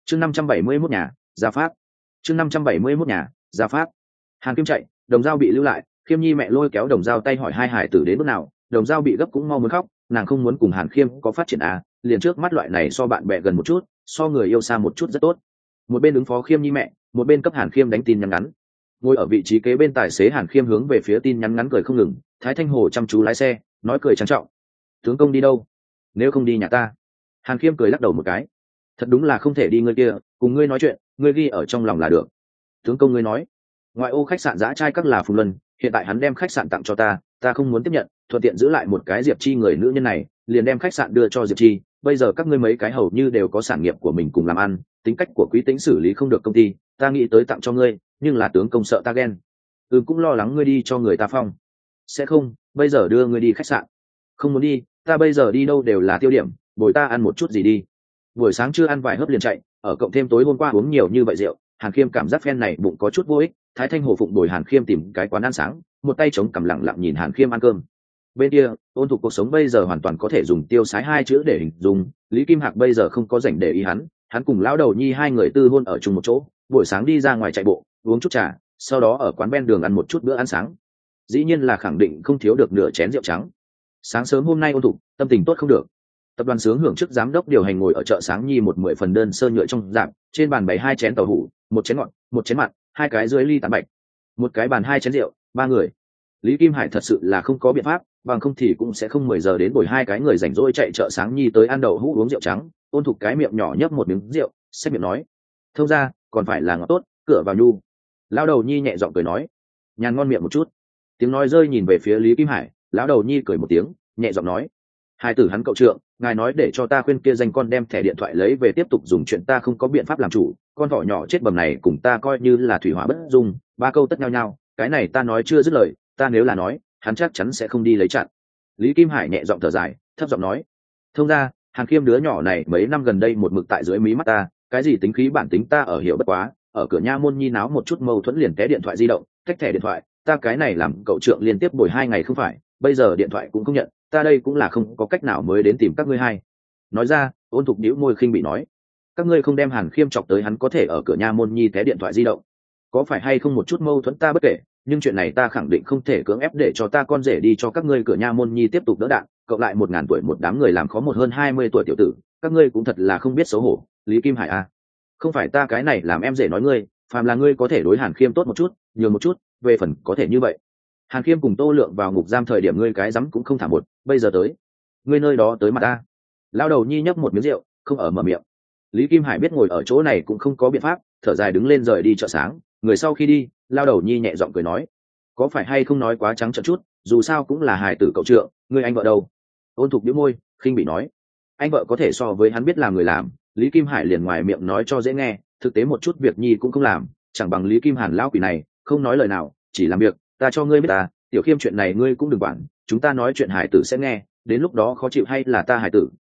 chương 571 nhà gia phát. chương 571 nhà gia phát. Hàn Kim chạy, Đồng Dao bị lưu lại. Khiêm Nhi mẹ lôi kéo Đồng Dao tay hỏi hai hải tử đến bước nào. Đồng Dao bị gấp cũng mau muốn khóc, nàng không muốn cùng Hàn Khiêm có phát triển liền trước mắt loại này so bạn bè gần một chút, so người yêu xa một chút rất tốt. Một bên ứng phó Khiêm Nhi mẹ, một bên cấp Hàn Khiêm đánh tin nhắn ngắn. Ngồi ở vị trí kế bên tài xế Hàn Khiêm hướng về phía tin nhắn ngắn cười không ngừng. Thái Thanh Hồ chăm chú lái xe, nói cười trang trọng: tướng công đi đâu? Nếu không đi nhà ta. Hàn Khiêm cười lắc đầu một cái: thật đúng là không thể đi, ngươi kia cùng ngươi nói chuyện, ngươi ghi ở trong lòng là được. Tướng công ngươi nói ngoại ô khách sạn dã trai các là Phùng Luân, hiện tại hắn đem khách sạn tặng cho ta không muốn tiếp nhận, thuận tiện giữ lại một cái Diệp Chi người nữ nhân này, liền đem khách sạn đưa cho Diệp Chi. Bây giờ các ngươi mấy cái hầu như đều có sản nghiệp của mình cùng làm ăn, tính cách của Quý Tĩnh xử lý không được công ty, ta nghĩ tới tặng cho ngươi, nhưng là tướng công sợ ta ghen. Cũng lo lắng ngươi đi cho người ta phong. Sẽ không, bây giờ đưa ngươi đi khách sạn. Không muốn đi, ta bây giờ đi đâu đều là tiêu điểm, bồi ta ăn một chút gì đi. Buổi sáng chưa ăn vài hớp liền chạy, ở cộng thêm tối hôm qua uống nhiều như vậy rượu, Hàn Khiêm cảm giác phen này bụng có chút vô ích. Thái Thanh Hồ phụng bồi Hàn Khiêm tìm cái quán ăn sáng, một tay chống cằm lặng lặng nhìn Hàn Khiêm ăn cơm. Bên kia, Ôn Thục cuộc sống bây giờ hoàn toàn có thể dùng tiêu sái hai chữ để hình dung. Lý Kim Hạc bây giờ không có rảnh để ý hắn cùng lão đầu nhi hai người tư hôn ở chung một chỗ, buổi sáng đi ra ngoài chạy bộ, uống chút trà, sau đó ở quán ven đường ăn một chút bữa ăn sáng. Dĩ nhiên là khẳng định không thiếu được nửa chén rượu trắng. Sáng sớm hôm nay Ôn Thục tâm tình tốt không được. Tập đoàn Sướng Hưởng chức giám đốc điều hành ngồi ở chợ Sáng Nhi một 10 phần đơn sơ nhựa trong dạp, trên bàn bày hai chén tàu hủ, một chén ngọt, một chén mặn, hai cái dưới ly tán bạch, một cái bàn hai chén rượu, ba người. Lý Kim Hải thật sự là không có biện pháp, bằng không thì cũng sẽ không 10 giờ đến bồi hai cái người rảnh rỗi chạy chợ Sáng Nhi tới ăn đậu hũ uống rượu trắng. Ôn Thục cái miệng nhỏ nhấp một miếng rượu, xếp miệng nói: thông ra còn phải là ngọt tốt, cửa vào nhu. Lão đầu nhi nhẹ giọng cười nói: nhàn ngon miệng một chút. Tiếng nói rơi nhìn về phía Lý Kim Hải, lão đầu nhi cười một tiếng, nhẹ giọng nói: hai tử hắn cậu trượng, ngài nói để cho ta khuyên kia danh con đem thẻ điện thoại lấy về tiếp tục dùng, chuyện ta không có biện pháp làm chủ, con thỏ nhỏ chết bầm này cùng ta coi như là thủy hỏa bất dung, ba câu tất nhau nhau, cái này ta nói chưa dứt lời, ta nếu là nói, hắn chắc chắn sẽ không đi lấy chặn. Lý Kim Hải nhẹ giọng thở dài, thấp giọng nói: thông ra, Hàn Khiêm đứa nhỏ này mấy năm gần đây một mực tại dưới mí mắt ta, cái gì tính khí bản tính ta ở hiểu bất quá, ở cửa nha môn nhi náo một chút mâu thuẫn liền té điện thoại di động, cách thẻ điện thoại, ta cái này làm cậu trượng liên tiếp bồi 2 ngày không phải, bây giờ điện thoại cũng không nhận, ta đây cũng là không có cách nào mới đến tìm các ngươi hai. Nói ra, Ôn Thục nhíu môi khinh bị nói: các ngươi không đem Hàn Khiêm chọc tới hắn có thể ở cửa nha môn nhi té điện thoại di động, có phải hay không một chút mâu thuẫn ta bất kể, nhưng chuyện này ta khẳng định không thể cưỡng ép để cho ta con rể đi cho các ngươi cửa nha môn nhi tiếp tục đỡ đạn, cộng lại 1000 tuổi một đám người làm khó một hơn 20 tuổi tiểu tử, các ngươi cũng thật là không biết xấu hổ. Lý Kim Hải không phải ta cái này làm em rể nói ngươi, phàm là ngươi có thể đối Hàn Khiêm tốt một chút, nhường một chút, về phần có thể như vậy. Hàn Khiêm cùng Tô Lượng vào ngục giam thời điểm ngươi cái rắm cũng không thả một, bây giờ tới ngươi nơi đó tới mặt ta. Lão đầu nhi nhấp một miếng rượu, không ở mở miệng. Lý Kim Hải biết ngồi ở chỗ này cũng không có biện pháp, thở dài đứng lên rời đi chợ Sáng. Người sau khi đi, lão đầu nhi nhẹ giọng cười nói: có phải hay không nói quá trắng trợn chút, dù sao cũng là hài tử cậu trượng, ngươi anh vợ đâu? Ôn Thục nhíu môi, khinh bị nói: anh vợ có thể so với hắn biết làm người làm. Lý Kim Hải liền ngoài miệng nói cho dễ nghe, thực tế một chút việc nhi cũng không làm, chẳng bằng Lý Kim Hàn lão quỷ này, không nói lời nào, chỉ làm việc. Ta cho ngươi biết Tiểu Khiêm chuyện này ngươi cũng đừng quản, chúng ta nói chuyện hải tử sẽ nghe, đến lúc đó khó chịu hay là ta hải tử,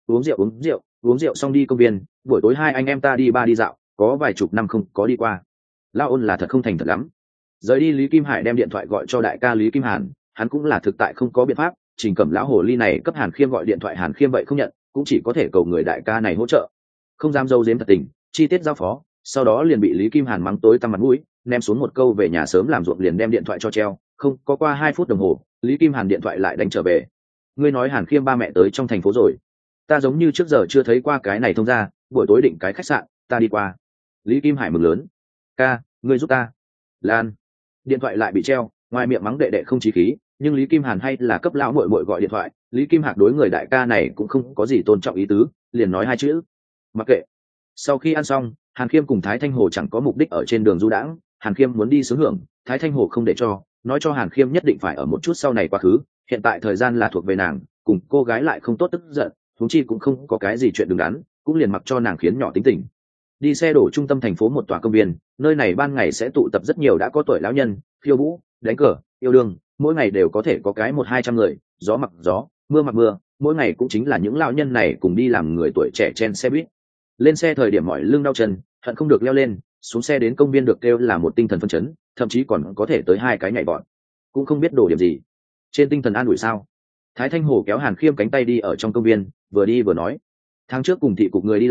uống rượu xong đi công viên, buổi tối hai anh em ta đi đi dạo, có vài chục năm không có đi qua. Lão Ôn là thật không thành thật lắm. Rời đi, Lý Kim Hải đem điện thoại gọi cho đại ca Lý Kim Hàn, hắn cũng là thực tại không có biện pháp, Trình Cẩm lão hồ ly này cấp Hàn Khiêm gọi điện thoại, Hàn Khiêm vậy không nhận, cũng chỉ có thể cầu người đại ca này hỗ trợ. Không dám dâu dếm thật tình, chi tiết giao phó, sau đó liền bị Lý Kim Hàn mắng tối tăm mặt mũi, ném xuống một câu về nhà sớm làm ruộng liền đem điện thoại cho treo. Không có qua 2 phút đồng hồ, Lý Kim Hàn điện thoại lại đánh trở về: ngươi nói Hàn Khiêm ba mẹ tới trong thành phố rồi? Ta giống như trước giờ chưa thấy qua cái này thông ra, buổi tối định cái khách sạn, ta đi qua. Lý Kim Hải mừng lớn: ca, ngươi giúp ta. Lan. Điện thoại lại bị treo, ngoài miệng mắng đệ đệ không chí khí, nhưng Lý Kim Hàn hay là cấp lão muội muội gọi điện thoại. Lý Kim Hạc đối người đại ca này cũng không có gì tôn trọng ý tứ, liền nói 2 chữ: mặc kệ. Sau khi ăn xong, Hàn Khiêm cùng Thái Thanh Hồ chẳng có mục đích ở trên đường du đãng. Hàn Khiêm muốn đi Sướng Hưởng, Thái Thanh Hồ không để cho, nói cho Hàn Khiêm nhất định phải ở một chút sau này quá khứ, hiện tại thời gian là thuộc về nàng, cùng cô gái lại không tốt tức giận, huống chi cũng không có cái gì chuyện đứng đắn, cũng liền mặc cho nàng khiến nhỏ tính tình. Đi xe đổ trung tâm thành phố một tòa công viên, nơi này ban ngày sẽ tụ tập rất nhiều đã có tuổi lão nhân, khiêu vũ, đánh cờ, yêu đương, mỗi ngày đều có thể có cái 100-200 người, gió mặc gió, mưa mặc mưa, mỗi ngày cũng chính là những lão nhân này cùng đi làm người tuổi trẻ chen xe buýt. Lên xe thời điểm mỏi lưng đau chân, hận không được leo lên, xuống xe đến công viên được kêu là một tinh thần phấn chấn, thậm chí còn có thể tới 2 cái nhảy vọt, cũng không biết đồ điểm gì. Trên tinh thần an ủi sao? Thái Thanh Hồ kéo Hàn Khiêm cánh tay đi ở trong công viên, vừa đi vừa nói: tháng trước cùng thị cục người đi làm,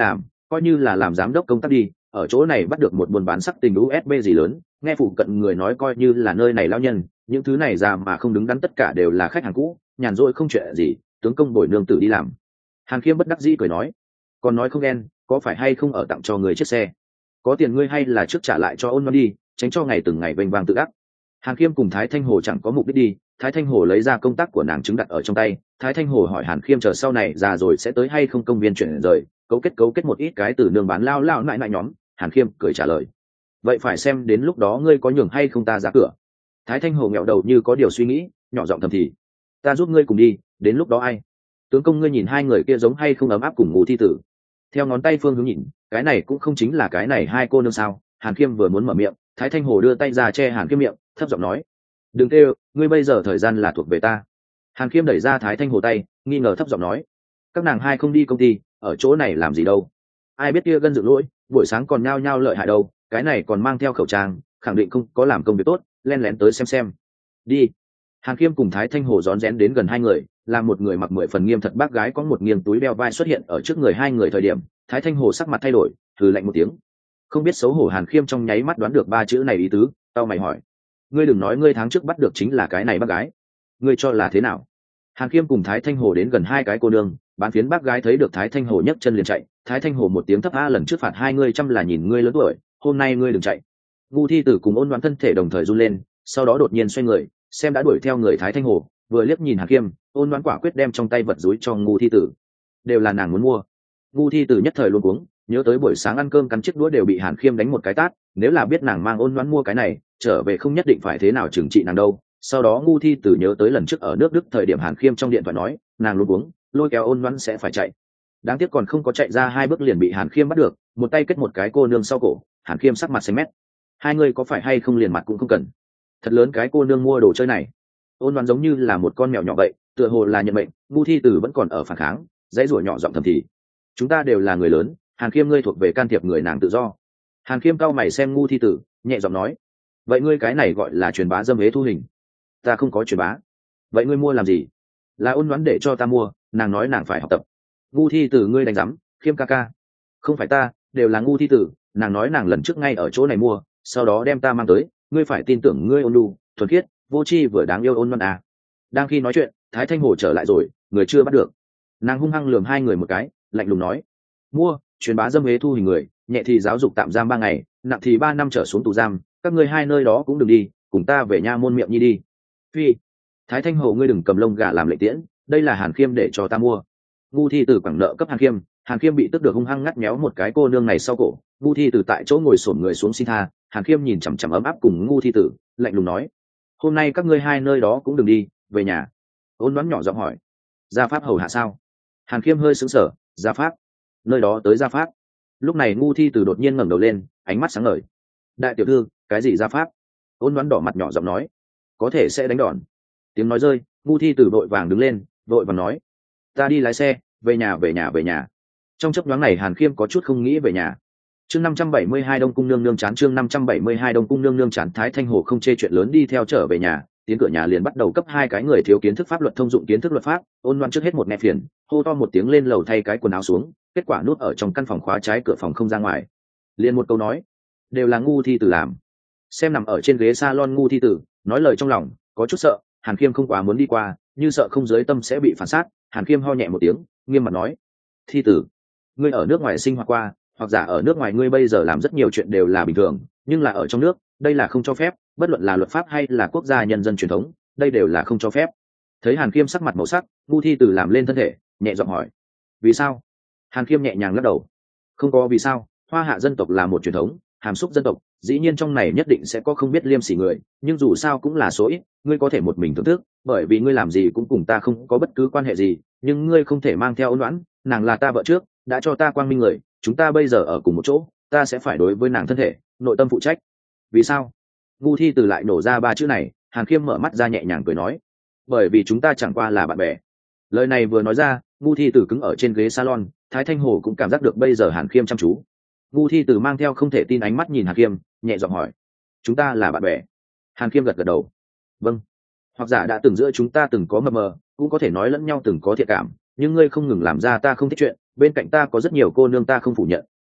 coi như là làm giám đốc công tác đi, ở chỗ này bắt được một buôn bán sắc tình USB gì lớn, nghe phụ cận người nói coi như là nơi này lao nhân, những thứ này ra mà không đứng đắn tất cả đều là khách hàng cũ, nhàn rỗi không chuyện gì, tướng công bồi nương tử đi làm. Hàn Khiêm bất đắc dĩ cười nói, còn nói không ghen, có phải hay không ở tặng cho người chiếc xe, có tiền ngươi hay là trước trả lại cho ôn nó đi, tránh cho ngày từng ngày vênh vang tự ác. Hàn Khiêm cùng Thái Thanh Hồ chẳng có mục đích đi, Thái Thanh Hồ lấy ra công tác của nàng chứng đặt ở trong tay, Thái Thanh Hồ hỏi Hàn Khiêm chờ sau này già rồi sẽ tới hay không công viên chuyển rời, cấu kết một ít cái từ nương bán lao nại nhóm. Hàn Khiêm cười trả lời, vậy phải xem đến lúc đó ngươi có nhường hay không ta ra cửa. Thái Thanh Hồ nghẹo đầu như có điều suy nghĩ, nhỏ giọng thầm thì, ta giúp ngươi cùng đi, đến lúc đó ai tướng công ngươi nhìn hai người kia giống hay không ấm áp cùng ngủ thi tử. Theo ngón tay phương hướng nhìn, cái này cũng không chính là cái này hai cô nương sao. Hàn Khiêm vừa muốn mở miệng, Thái Thanh Hồ đưa tay ra che Hàn Khiêm miệng, thấp giọng nói, đừng kêu, ngươi bây giờ thời gian là thuộc về ta. Hàn Khiêm đẩy ra Thái Thanh Hồ tay, nghi ngờ thấp giọng nói, các nàng hai không đi công ty, ở chỗ này làm gì đâu. Ai biết kia gân dựng lỗi, buổi sáng còn nhao nhao lợi hại đâu, cái này còn mang theo khẩu trang, khẳng định không có làm công việc tốt, len lén tới xem. Đi. Hàn Khiêm cùng Thái Thanh Hồ rón rén đến gần hai người, làm một người mặc 10 phần nghiêm thật bác gái có một nghiêng túi đeo vai xuất hiện ở trước người hai người thời điểm, Thái Thanh Hồ sắc mặt thay đổi, thử lạnh một tiếng. Không biết xấu hổ Hàn Khiêm trong nháy mắt đoán được ba chữ này ý tứ, tao mày hỏi, ngươi đừng nói ngươi tháng trước bắt được chính là cái này bác gái, ngươi cho là thế nào? Hàn Khiêm cùng Thái Thanh Hồ đến gần hai cái cô nương, bán phiến bác gái thấy được Thái Thanh Hồ nhấc chân liền chạy, Thái Thanh Hồ một tiếng thấp a lần trước phạt hai ngươi chăm là nhìn ngươi lớn tuổi, hôm nay ngươi đừng chạy. Ngu Thi Tử cùng Ôn Đoán thân thể đồng thời run lên, sau đó đột nhiên xoay người, xem đã đuổi theo người Thái Thanh Hồ, vừa liếc nhìn Hàn Khiêm, Ôn Đoán quả quyết đem trong tay vật dúi cho Ngu Thi Tử, đều là nàng muốn mua. Ngu Thi Tử nhất thời luống cuống, nhớ tới buổi sáng ăn cơm cắn chiếc đũa đều bị Hàn Khiêm đánh một cái tát, nếu là biết nàng mang Ôn Đoán mua cái này, trở về không nhất định phải thế nào trừng trị nàng đâu. Sau đó Ngu Thi Tử nhớ tới lần trước ở nước Đức thời điểm Hàn Khiêm trong điện thoại nói, nàng luống cuống, lôi kéo Ôn Đoán sẽ phải chạy. Đáng tiếc còn không có chạy ra hai bước liền bị Hàn Khiêm bắt được, một tay kết một cái cô nương sau cổ. Hàn Khiêm sắc mặt xanh mét, hai người có phải hay không liền mặt cũng không cần, thật lớn cái cô nương mua đồ chơi này. Ôn Đoán giống như là một con mèo nhỏ vậy, tựa hồ là nhận mệnh. Ngu Thi Tử vẫn còn ở phản kháng, dãy rủa nhỏ giọng thầm thì, chúng ta đều là người lớn, Hàn Khiêm ngươi thuộc về can thiệp người nàng tự do. Hàn Khiêm cau mày xem Ngu Thi Tử, nhẹ giọng nói, vậy ngươi cái này gọi là truyền bá dâm ế thu hình. Ta không có truyền bá. Vậy ngươi mua làm gì? Là Ôn Đoán để cho ta mua, nàng nói nàng phải học tập. Ngu Thi Tử ngươi đánh rắm, Khiêm ca ca. Không phải ta, đều là Ngu Thi Tử, nàng nói nàng lần trước ngay ở chỗ này mua, sau đó đem ta mang tới, ngươi phải tin tưởng ngươi ôn nhu, thuần khiết, vô tri vừa đáng yêu Ôn Đoán à. Đang khi nói chuyện, Thái Thanh Hồ trở lại rồi, người chưa bắt được. Nàng hung hăng lườm hai người một cái, lạnh lùng nói, mua, truyền bá dâm ế thu hình người, nhẹ thì giáo dục tạm giam 3 ngày, nặng thì 3 năm trở xuống tù giam, các ngươi hai nơi đó cũng đừng đi, cùng ta về nha môn miệng nhi đi. Phi. Thái Thanh Hồ ngươi đừng cầm lông gà làm lệ tiễn, đây là Hàn Khiêm để cho ta mua. Ngu Thi Tử quẳng nợ cấp Hàn Khiêm bị tức được hung hăng ngắt méo một cái cô nương này sau cổ. Ngu Thi Tử tại chỗ ngồi xổm người xuống xin tha. Hàn Khiêm nhìn chằm chằm ấm áp cùng Ngu Thi Tử, lạnh lùng nói, hôm nay các ngươi hai nơi đó cũng đừng đi, về nhà. Ôn Đoán nhỏ giọng hỏi, gia pháp hầu hạ sao? Hàn Khiêm hơi sững sờ, gia pháp? Nơi đó tới gia pháp? Lúc này Ngu Thi Tử đột nhiên ngẩng đầu lên, ánh mắt sáng ngời. Đại tiểu thư, cái gì gia pháp? Ôn Đoán đỏ mặt nhỏ giọng nói, có thể sẽ đánh đòn. Tiếng nói rơi, Ngu Thi Tử vội vàng đứng lên, vội vàng nói, ta đi lái xe, về nhà. Trong chớp nhoáng này Hàn Khiêm có chút không nghĩ về nhà. Chương 572 Đông cung nương nương chán, chương 572 Đông cung nương nương chán. Thái Thanh Hồ không chê chuyện lớn đi theo trở về nhà, tiến cửa nhà liền bắt đầu cấp hai cái người thiếu kiến thức pháp luật thông dụng kiến thức luật pháp. Ôn Loan trước hết một nghe phiền, hô to một tiếng lên lầu thay cái quần áo xuống, kết quả nút ở trong căn phòng khóa trái cửa phòng không ra ngoài. Liền một câu nói, đều là Ngu Thi Tử làm. Xem nằm ở trên ghế salon Ngu Thi Tử, nói lời trong lòng, có chút sợ. Hàn Khiêm không quá muốn đi qua, như sợ không giới tâm sẽ bị phản sát. Hàn Khiêm ho nhẹ một tiếng, nghiêm mặt nói, Thi Tử, ngươi ở nước ngoài sinh hoạt qua, hoặc giả ở nước ngoài ngươi bây giờ làm rất nhiều chuyện đều là bình thường, nhưng là ở trong nước đây là không cho phép, bất luận là luật pháp hay là quốc gia nhân dân truyền thống, đây đều là không cho phép. Thấy Hàn Khiêm sắc mặt màu sắc, Ngu Thi Tử làm lên thân thể, nhẹ giọng hỏi, vì sao? Hàn Khiêm nhẹ nhàng lắc đầu, không có vì sao, Hoa Hạ dân tộc là một truyền thống hàm xúc dân tộc, dĩ nhiên trong này nhất định sẽ có không biết liêm sỉ người, nhưng dù sao cũng là số ít, ngươi có thể một mình thưởng thức, bởi vì ngươi làm gì cũng cùng ta không có bất cứ quan hệ gì, nhưng ngươi không thể mang theo Ôn Loan, nàng là ta vợ trước, đã cho ta quang minh người, chúng ta bây giờ ở cùng một chỗ, ta sẽ phải đối với nàng thân thể, nội tâm phụ trách. Vì sao? Ngu Thi Tử lại nổ ra ba chữ này. Hàn Khiêm mở mắt ra nhẹ nhàng cười nói, bởi vì chúng ta chẳng qua là bạn bè. Lời này vừa nói ra, Ngu Thi Tử cứng ở trên ghế salon. Thái Thanh Hồ cũng cảm giác được bây giờ Hàn Khiêm chăm chú. Ngu Thi Tử mang theo không thể tin ánh mắt nhìn Hàn Khiêm, nhẹ giọng hỏi, chúng ta là bạn bè? Hàn Khiêm gật gật đầu, vâng. Hoặc giả đã từng giữa chúng ta từng có mập mờ, cũng có thể nói lẫn nhau từng có thiện cảm, nhưng ngươi không ngừng làm ra ta không thích chuyện, bên cạnh ta có rất nhiều cô nương ta không phủ nhận,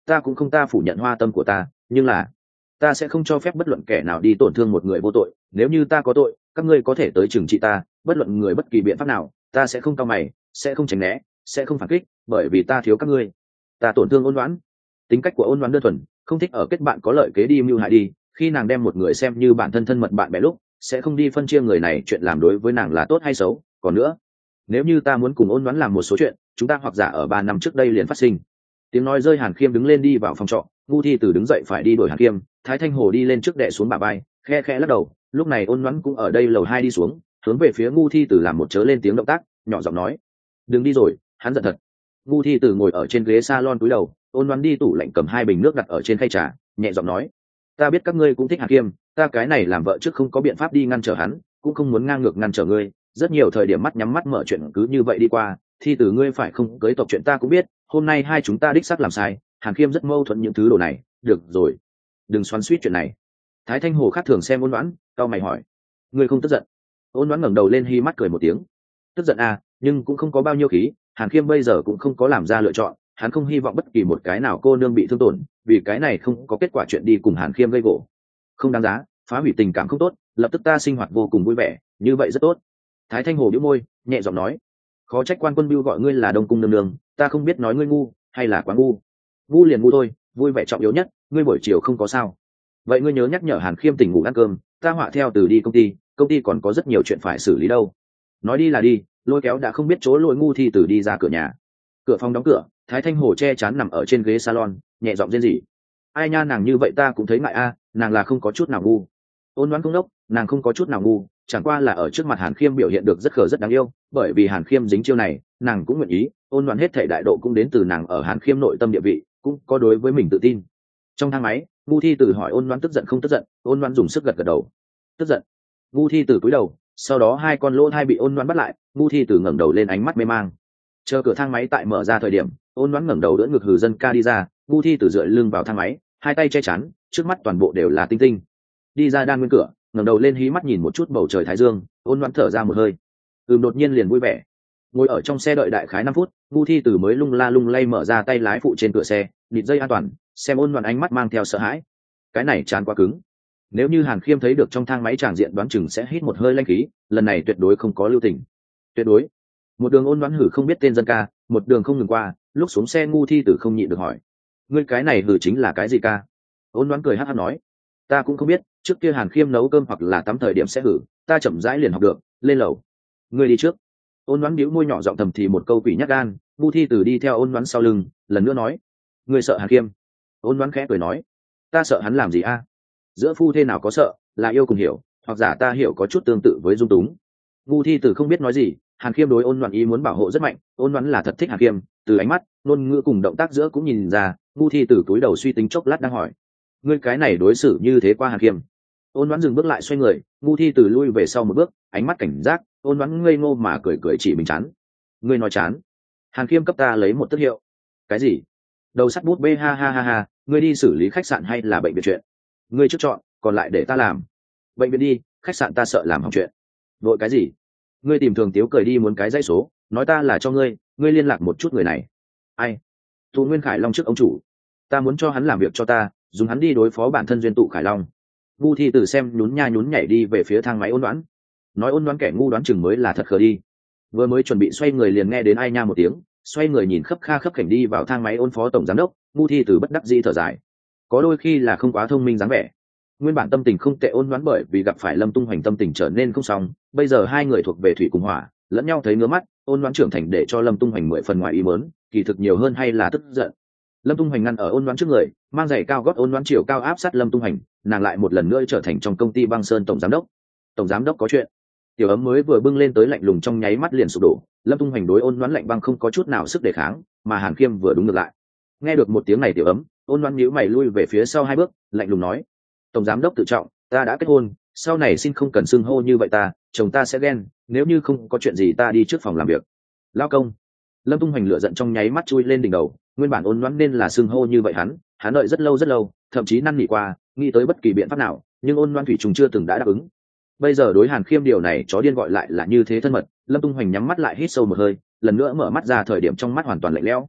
ta cũng không ta phủ nhận hoa tâm của ta, nhưng là ta sẽ không cho phép bất luận kẻ nào đi tổn thương một người vô tội. Nếu như ta có tội, các ngươi có thể tới trừng trị ta, bất luận người bất kỳ biện pháp nào, ta sẽ không cau mày, sẽ không tránh né, sẽ không phản kích, bởi vì ta thiếu các ngươi. Ta tổn thương Ôn Đoán. Tính cách của Ôn Đoán đơn thuần, không thích ở kết bạn có lợi kế đi mưu hại đi. Khi nàng đem một người xem như bản thân thân mật bạn bè lúc, sẽ không đi phân chia người này chuyện làm đối với nàng là tốt hay xấu. Còn nữa, nếu như ta muốn cùng Ôn Đoán làm một số chuyện, chúng ta hoặc giả ở 3 năm trước đây liền phát sinh. Tiếng nói rơi, Hàn Khiêm đứng lên đi vào phòng trọ, Ngu Thi Tử đứng dậy phải đi đuổi Hàn Khiêm, Thái Thanh Hồ đi lên trước đè xuống bả vai, khe khẽ lắc đầu. Lúc này Ôn Đoán cũng ở đây lầu 2 đi xuống, hướng về phía Ngu Thi Tử làm một chớ lên tiếng động tác, nhỏ giọng nói: đừng đi rồi, hắn giận thật. Ngu Thi Tử ngồi ở trên ghế salon cúi đầu, Ôn Đoán đi tủ lạnh cầm 2 bình nước đặt ở trên khay trà, nhẹ giọng nói: ta biết các ngươi cũng thích Hàn Khiêm, ta cái này làm vợ trước không có biện pháp đi ngăn trở hắn, cũng không muốn ngang ngược ngăn trở ngươi. Rất nhiều thời điểm mắt nhắm mắt mở chuyện cứ như vậy đi qua. Thi Tử ngươi phải không cưới tộc chuyện ta cũng biết, hôm nay hai chúng ta đích xác làm sai, Hàn Khiêm rất mâu thuẫn những thứ đồ này. Được rồi, đừng xoắn xuýt chuyện này. Thái Thanh Hồ khác thường xem Ôn Đoán, cau mày hỏi: ngươi không tức giận? Ôn Đoán ngẩng đầu lên hi mắt cười một tiếng: tức giận à, nhưng cũng không có bao nhiêu khí. Hàn Khiêm bây giờ cũng không có làm ra lựa chọn, hắn không hy vọng bất kỳ một cái nào cô nương bị thương tổn, vì cái này không có kết quả chuyện đi cùng Hàn Khiêm gây gổ, không đáng giá, phá hủy tình cảm không tốt. Lập tức ta sinh hoạt vô cùng vui vẻ, như vậy rất tốt. Thái Thanh Hồ bĩu môi, nhẹ giọng nói: khó trách Quan Quân Bưu gọi ngươi là Đông Cung nương nương, ta không biết nói ngươi ngu hay là quá ngu. Ngu liền ngu thôi, vui vẻ trọng yếu nhất. Ngươi buổi chiều không có sao? Vậy ngươi nhớ nhắc nhở Hàn Khiêm tỉnh ngủ ăn cơm, ta họa theo từ đi công ty còn có rất nhiều chuyện phải xử lý đâu. Nói đi là đi, lôi kéo đã không biết chỗ lôi Ngu Thi Tử đi ra cửa nhà. Cửa phòng đóng cửa, Thái Thanh Hồ che chắn nằm ở trên ghế salon, nhẹ giọng rên rỉ: ai nha, nàng như vậy ta cũng thấy ngại a, nàng là không có chút nào ngu. Ôn Đoán không đốc, nàng không có chút nào ngu, chẳng qua là ở trước mặt Hàn Khiêm biểu hiện được rất khờ rất đáng yêu, bởi vì Hàn Khiêm dính chiêu này, nàng cũng nguyện ý. Ôn Đoán hết thể đại độ cũng đến từ nàng ở Hàn Khiêm nội tâm địa vị, cũng có đối với mình tự tin. Trong thang máy, Ngu Thi Tử hỏi Ôn Đoán tức giận không tức giận. Ôn Đoán dùng sức gật gật đầu: tức giận. Ngu Thi Tử cúi đầu, sau đó hai con lỗ thai bị Ôn Đoán bắt lại. Ngu Thi Tử ngẩng đầu lên, ánh mắt mê mang. Chờ cửa thang máy tại mở ra thời điểm, Ôn Đoán ngẩng đầu đỡ ngực hừ dân ca đi ra. Ngu Thi Tử dựa lưng vào thang máy, hai tay che chắn, trước mắt toàn bộ đều là tinh tinh. Đi ra đan nguyên cửa, ngẩng đầu lên hí mắt nhìn một chút bầu trời thái dương, Ôn Đoán thở ra một hơi. Đột nhiên liền vui vẻ. Ngồi ở trong xe đợi đại khái 5 phút, Ngu Thi Tử mới lung la lung lay mở ra tay lái phụ trên cửa xe, nịt dây an toàn, xem Ôn Đoán ánh mắt mang theo sợ hãi. Cái này chán quá cứng. Nếu như Hàn Khiêm thấy được trong thang máy tràng diện, đoán chừng sẽ hít một hơi lanh khí, lần này tuyệt đối không có lưu tình. Tuyệt đối. Một đường Ôn Đoán hử không biết tên dân ca, một đường không ngừng qua, lúc xuống xe Ngu Thi Tử không nhịn được hỏi: ngươi cái này hử chính là cái gì ca? Ôn Đoán cười hắc hắc nói: ta cũng không biết, trước kia Hàn Khiêm nấu cơm hoặc là tắm thời điểm sẽ hử, ta chậm rãi liền học được. Lên lầu, ngươi đi trước. Ôn Đoán bĩu môi nhỏ giọng thầm thì một câu quỷ nhát gan. Ngu Thi Tử đi theo Ôn Đoán sau lưng, lần nữa nói: ngươi sợ Hàn Khiêm? Ôn Đoán khẽ cười nói: ta sợ hắn làm gì a? Giữa phu thê nào có sợ, là yêu cùng hiểu, hoặc giả ta hiểu có chút tương tự với dung túng. Ngu Thi Tử không biết nói gì. Hàn Khiêm đối Ôn Đoán ý muốn bảo hộ rất mạnh, Ôn Đoán là thật thích Hàn Khiêm, từ ánh mắt, ngôn ngữ cùng động tác giữa cũng nhìn ra. Ngu Thi Tử cúi đầu suy tính chốc lát đang hỏi: ngươi cái này đối xử như thế qua Hàn Khiêm? Ôn Đoán dừng bước lại xoay người, Ngu Thi Tử lui về sau một bước, ánh mắt cảnh giác. Ôn Đoán ngây ngô mà cười cười chỉ mình chán: ngươi nói chán? Hàn Khiêm cấp ta lấy một tước hiệu. Cái gì? Đầu sắt bút bê ha ha ha ha, ngươi đi xử lý khách sạn hay là bệnh viện chuyện? Ngươi trước chọn, còn lại để ta làm. Bệnh viện đi, khách sạn ta sợ làm hỏng chuyện. Vội cái gì? Ngươi tìm Thường Tiếu cười đi muốn cái dãy số, nói ta là cho ngươi, ngươi liên lạc một chút người này. Ai? Tụ Nguyên Khải Long trước ông chủ. Ta muốn cho hắn làm việc cho ta, dùng hắn đi đối phó bản thân duyên tụ Khải Long. Ngu Thi Tử xem nhún nha nhún nhảy đi về phía thang máy Ôn Đoán. Nói Ôn Đoán kẻ ngu đoán chừng mới là thật khờ đi. Vừa mới chuẩn bị xoay người liền nghe đến ai nha một tiếng, xoay người nhìn khấp kha khấp khảnh đi vào thang máy Ôn phó tổng giám đốc. Ngu Thi Tử bất đắc dĩ thở dài, có đôi khi là không quá thông minh dáng vẻ. Nguyên bản tâm tình không tệ Ôn Đoán bởi vì gặp phải Lâm Tung Hoành tâm tình trở nên không xong, bây giờ hai người thuộc về thủy cùng hỏa, lẫn nhau thấy ngứa mắt. Ôn Đoán trưởng thành để cho Lâm Tung Hoành 10 phần ngoài ý muốn, kỳ thực nhiều hơn hay là tức giận. Lâm Tung Hoành ngăn ở Ôn Đoán trước người, mang giày cao gót Ôn Đoán chiều cao áp sát Lâm Tung Hoành, nàng lại một lần nữa trở thành trong công ty Băng Sơn tổng giám đốc. Tổng giám đốc có chuyện. Tiểu Ấm mới vừa bưng lên tới lạnh lùng trong nháy mắt liền sụp đổ. Lâm Tung Hoành đối Ôn Đoán lạnh băng không có chút nào sức đề kháng, mà Hàn Khiêm vừa đúng ngược lại. Nghe được một tiếng này Tiểu Ấm, Ôn Đoán nhíu mày lui về phía sau 2 bước, lạnh lùng nói: tổng giám đốc tự trọng, ta đã kết hôn, sau này xin không cần xưng hô như vậy ta, chồng ta sẽ ghen, nếu như không có chuyện gì ta đi trước phòng làm việc. Lao công. Lâm Tung Hoành lửa giận trong nháy mắt chui lên đỉnh đầu, nguyên bản Ôn Đoán nên là xưng hô như vậy hắn đợi rất lâu, thậm chí năn nỉ qua, nghĩ tới bất kỳ biện pháp nào, nhưng Ôn Đoán thủy trùng chưa từng đã đáp ứng. Bây giờ đối Hàn Khiêm điều này chó điên gọi lại là như thế thân mật. Lâm Tung Hoành nhắm mắt lại hít sâu một hơi, lần nữa mở mắt ra thời điểm trong mắt hoàn toàn lạnh lẽo.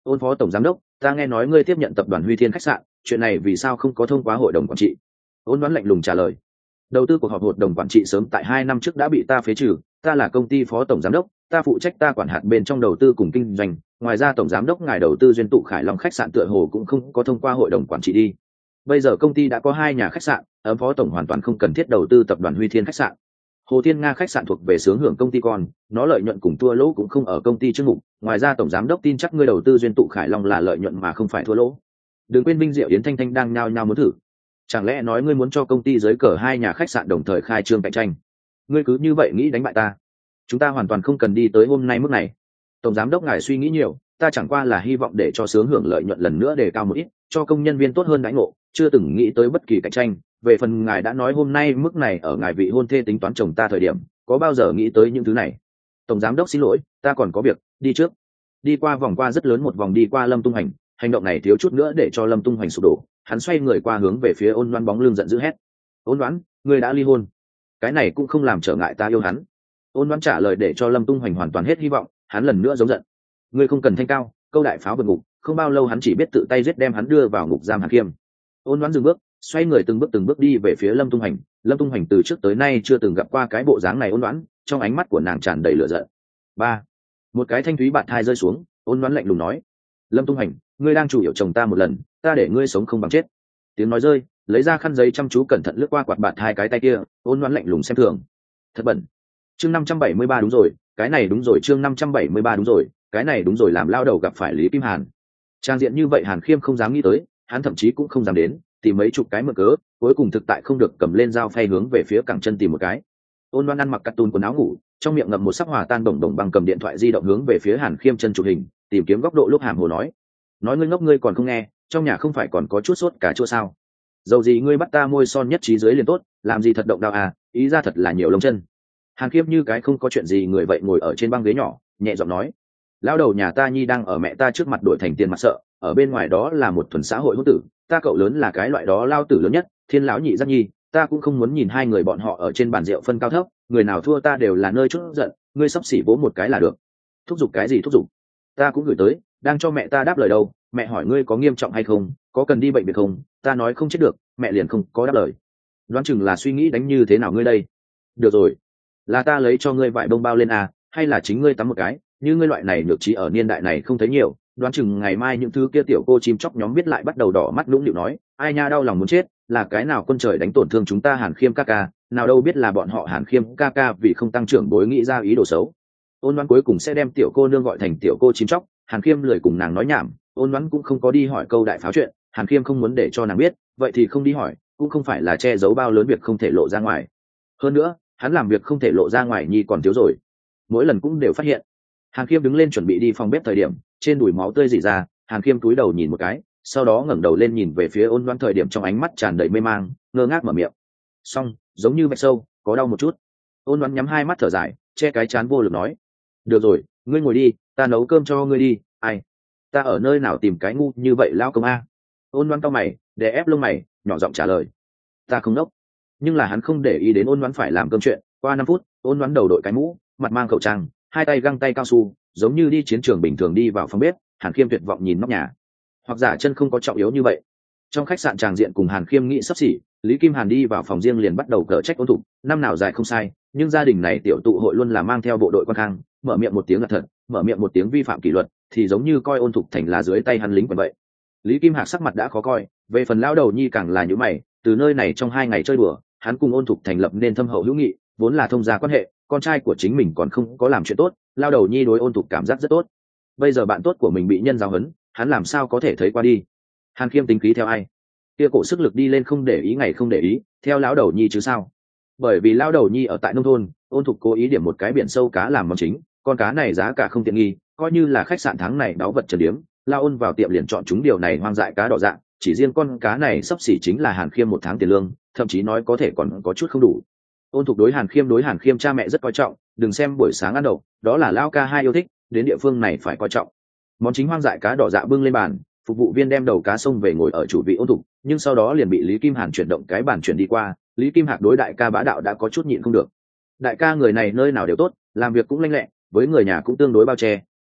Ôn phó tổng giám đốc, ta nghe nói ngươi tiếp nhận tập đoàn Huy Thiên khách sạn, chuyện này vì sao không có thông qua hội đồng quản trị? Ôn Đoán lạnh lùng trả lời. Đầu tư cuộc họp hội đồng quản trị sớm tại 2 năm trước đã bị ta phế trừ, ta là công ty phó tổng giám đốc, ta phụ trách ta quản hạt bên trong đầu tư cùng kinh doanh, ngoài ra tổng giám đốc ngài đầu tư duyên tụ Khải Long khách sạn tựa hồ cũng không có thông qua hội đồng quản trị đi. Bây giờ công ty đã có 2 nhà khách sạn, ấm phó tổng hoàn toàn không cần thiết đầu tư tập đoàn Huy Thiên khách sạn. Hồ Thiên Nga khách sạn thuộc về xướng hưởng công ty con, nó lợi nhuận cùng thua lỗ cũng không ở công ty chương mục, ngoài ra tổng giám đốc tin chắc ngươi đầu tư duyên tụ Khải Long là lợi nhuận mà không phải thua lỗ. Đừng quên Vinh Diệu Yến Thanh Thanh đang nhao nhao muốn thử. Chẳng lẽ nói ngươi muốn cho công ty dưới cờ 2 nhà khách sạn đồng thời khai trương cạnh tranh? Ngươi cứ như vậy nghĩ đánh bại ta? Chúng ta hoàn toàn không cần đi tới hôm nay mức này. Tổng giám đốc ngài suy nghĩ nhiều, ta chẳng qua là hy vọng để cho xướng hưởng lợi nhuận lần nữa đề cao một ít, cho công nhân viên tốt hơn đãi ngộ, chưa từng nghĩ tới bất kỳ cạnh tranh. Về phần ngài đã nói hôm nay mức này ở ngài vị hôn thê tính toán chồng ta thời điểm, có bao giờ nghĩ tới những thứ này? Tổng giám đốc xin lỗi, ta còn có việc, đi trước. Đi qua vòng qua rất lớn một vòng đi qua Lâm Tung Hành, hành động này thiếu chút nữa để cho Lâm Tung Hành sụp đổ, hắn xoay người qua hướng về phía Ôn Loan bóng lưng giận dữ hét: Ôn Loan, ngươi đã ly hôn? Cái này cũng không làm trở ngại ta yêu hắn. Ôn Loan trả lời để cho Lâm Tung Hành hoàn toàn hết hy vọng, hắn lần nữa giống giận: ngươi không cần thanh cao, câu đại pháo vượt ngục, không bao lâu hắn chỉ biết tự tay giết đem hắn đưa vào ngục giam Hàn Khiêm. Ôn Loan dừng bước, xoay người từng bước đi về phía Lâm Tung Hành. Lâm Tung Hành từ trước tới nay chưa từng gặp qua cái bộ dáng này Ôn Loan, trong ánh mắt của nàng tràn đầy lửa giận. Ba, một cái thanh thúy bạt thai rơi xuống, Ôn Loan lạnh lùng nói: Lâm Tung Hành, ngươi đang chủ yếu chồng ta một lần, ta để ngươi sống không bằng chết. Tiếng nói rơi, lấy ra khăn giấy chăm chú cẩn thận lướt qua quạt bạt hai cái tay kia, Ôn Loan lạnh lùng xem thường: thật bẩn. Chương 573 đúng rồi, cái này đúng rồi, chương 573 đúng rồi, cái này đúng rồi, làm lao đầu gặp phải Lý Kim Hàn. Trang diện như vậy Hàn Khiêm không dám nghĩ tới, hắn thậm chí cũng không dám đến, tìm mấy chục cái mượn cớ, cuối cùng thực tại không được cầm lên dao phay hướng về phía cẳng chân tìm một cái. Ôn Loan ăn mặc cartoon quần áo ngủ, trong miệng ngậm một sắc hòa tan bổng bổng bằng cầm điện thoại di động hướng về phía Hàn Khiêm chân chụp hình, tìm kiếm góc độ lúc hàm hồ nói ngươi ngốc, ngươi còn không nghe, trong nhà không phải còn có chút sốt cà chua sao? Dầu gì ngươi bắt ta môi son nhất trí dưới liền tốt, làm gì thật động đao à, ý ra thật là nhiều lông chân. Hàn Khiêm như cái không có chuyện gì người vậy ngồi ở trên băng ghế nhỏ, nhẹ giọng nói: lão đầu nhà ta nhi đang ở mẹ ta trước mặt đổi thành tiền mặt sợ, ở bên ngoài đó là một thuần xã hội hỗn tử, ta cậu lớn là cái loại đó lao tử lớn nhất, thiên lão nhị giác nhi, ta cũng không muốn nhìn hai người bọn họ ở trên bàn rượu phân cao thấp, người nào thua ta đều là nơi chút giận, ngươi sắp xỉ vỗ một cái là được. Thúc giục cái gì thúc giục? Ta cũng gửi tới, đang cho mẹ ta đáp lời đâu, mẹ hỏi ngươi có nghiêm trọng hay không, có cần đi bệnh viện không, ta nói không chết được, mẹ liền không có đáp lời. Đoán chừng là suy nghĩ đánh như thế nào ngươi đây. Được rồi, là ta lấy cho ngươi vải bông bao lên à, hay là chính ngươi tắm một cái, như ngươi loại này nhược trí ở niên đại này không thấy nhiều, đoán chừng ngày mai những thứ kia tiểu cô chim chóc nhóm biết lại bắt đầu đỏ mắt nũng nịu nói ai nha đau lòng muốn chết, là cái nào quân trời đánh tổn thương chúng ta Hàn Khiêm ca ca, nào đâu biết là bọn họ Hàn Khiêm ca ca vì không tăng trưởng bối nghĩ ra ý đồ xấu. Ôn Đoán cuối cùng sẽ đem tiểu cô nương gọi thành tiểu cô chim chóc, Hàn Khiêm lười cùng nàng nói nhảm, Ôn Đoán cũng không có đi hỏi câu đại pháo chuyện, Hàn Khiêm không muốn để cho nàng biết, vậy thì không đi hỏi, cũng không phải là che giấu bao lớn việc không thể lộ ra ngoài. Hơn nữa, hắn làm việc không thể lộ ra ngoài nhi còn thiếu rồi, mỗi lần cũng đều phát hiện. Hàn Khiêm đứng lên chuẩn bị đi phòng bếp thời điểm, trên đùi máu tươi rỉ ra, Hàn Khiêm cúi đầu nhìn một cái, sau đó ngẩng đầu lên nhìn về phía Ôn Đoán thời điểm trong ánh mắt tràn đầy mê mang, ngơ ngác mở miệng. Xong, giống như vạch sâu, có đau một chút. Ôn Đoán nhắm hai mắt thở dài, che cái trán vô lực nói: được rồi, ngươi ngồi đi, ta nấu cơm cho ngươi đi. Ai, ta ở nơi nào tìm cái ngu như vậy lao công a? Ôn Đoán cau mày, đè ép lông mày, nhỏ giọng trả lời: ta không nốc. Nhưng là hắn không để ý đến Ôn Đoán phải làm cơm chuyện. Qua 5 phút, Ôn Đoán đầu đội cái mũ, mặt mang khẩu trang, hai tay găng tay cao su, giống như đi chiến trường bình thường đi vào phòng bếp. Hàn Khiêm tuyệt vọng nhìn nóc nhà, hoặc giả chân không có trọng yếu như vậy. Trong khách sạn tràng diện cùng Hàn Khiêm nghĩ sắp xỉ, Lý Kim Hàn đi vào phòng riêng liền bắt đầu cở trách Ôn Thục, năm nào dài không sai, nhưng gia đình này tiểu tụ hội luôn là mang theo bộ đội quan khang, mở miệng một tiếng là thật, mở miệng một tiếng vi phạm kỷ luật, thì giống như coi Ôn Thục thành là dưới tay hắn lính quần vậy. Lý Kim Hạc sắc mặt đã khó coi, về phần lão đầu nhi càng là như mày, từ nơi này trong 2 ngày chơi đùa, hắn cùng Ôn Thục thành lập nên thâm hậu hữu nghị, vốn là thông gia quan hệ, con trai của chính mình còn không có làm chuyện tốt, lão đầu nhi đối Ôn Thục cảm giác rất tốt. Bây giờ bạn tốt của mình bị nhân giáo huấn, hắn làm sao có thể thấy qua đi. Hàn Khiêm tính khí theo ai? Kia cổ sức lực đi lên không để ý ngày không để ý, theo lão đầu nhi chứ sao? Bởi vì lão đầu nhi ở tại nông thôn, Ôn Thục cố ý điểm một cái biển sâu cá làm món chính, con cá này giá cả không tiện nghi, coi như là khách sạn tháng này đáo vật trần điếm, Lao Ôn vào tiệm liền chọn chúng điều này hoang dại cá đỏ dạng, chỉ riêng con cá này xấp xỉ chính là Hàn Khiêm 1 tháng tiền lương, thậm chí nói có thể còn có chút không đủ. Ôn Thục đối Hàn Khiêm cha mẹ rất coi trọng, đừng xem buổi sáng ăn đậu, đó là lão ca hai yêu thích, đến địa phương này phải coi trọng. Món chính hoang dại cá đỏ dạ bưng lên bàn, phục vụ viên đem đầu cá sông về ngồi ở chủ vị Ôn Thục, nhưng sau đó liền bị Lý Kim Hàn chuyển động cái bàn chuyển đi qua. Lý Kim Hạc đối đại ca bá đạo đã có chút nhịn không được. Đại ca người này nơi nào đều tốt, làm việc cũng lanh lẹ, với người nhà cũng tương đối bao che,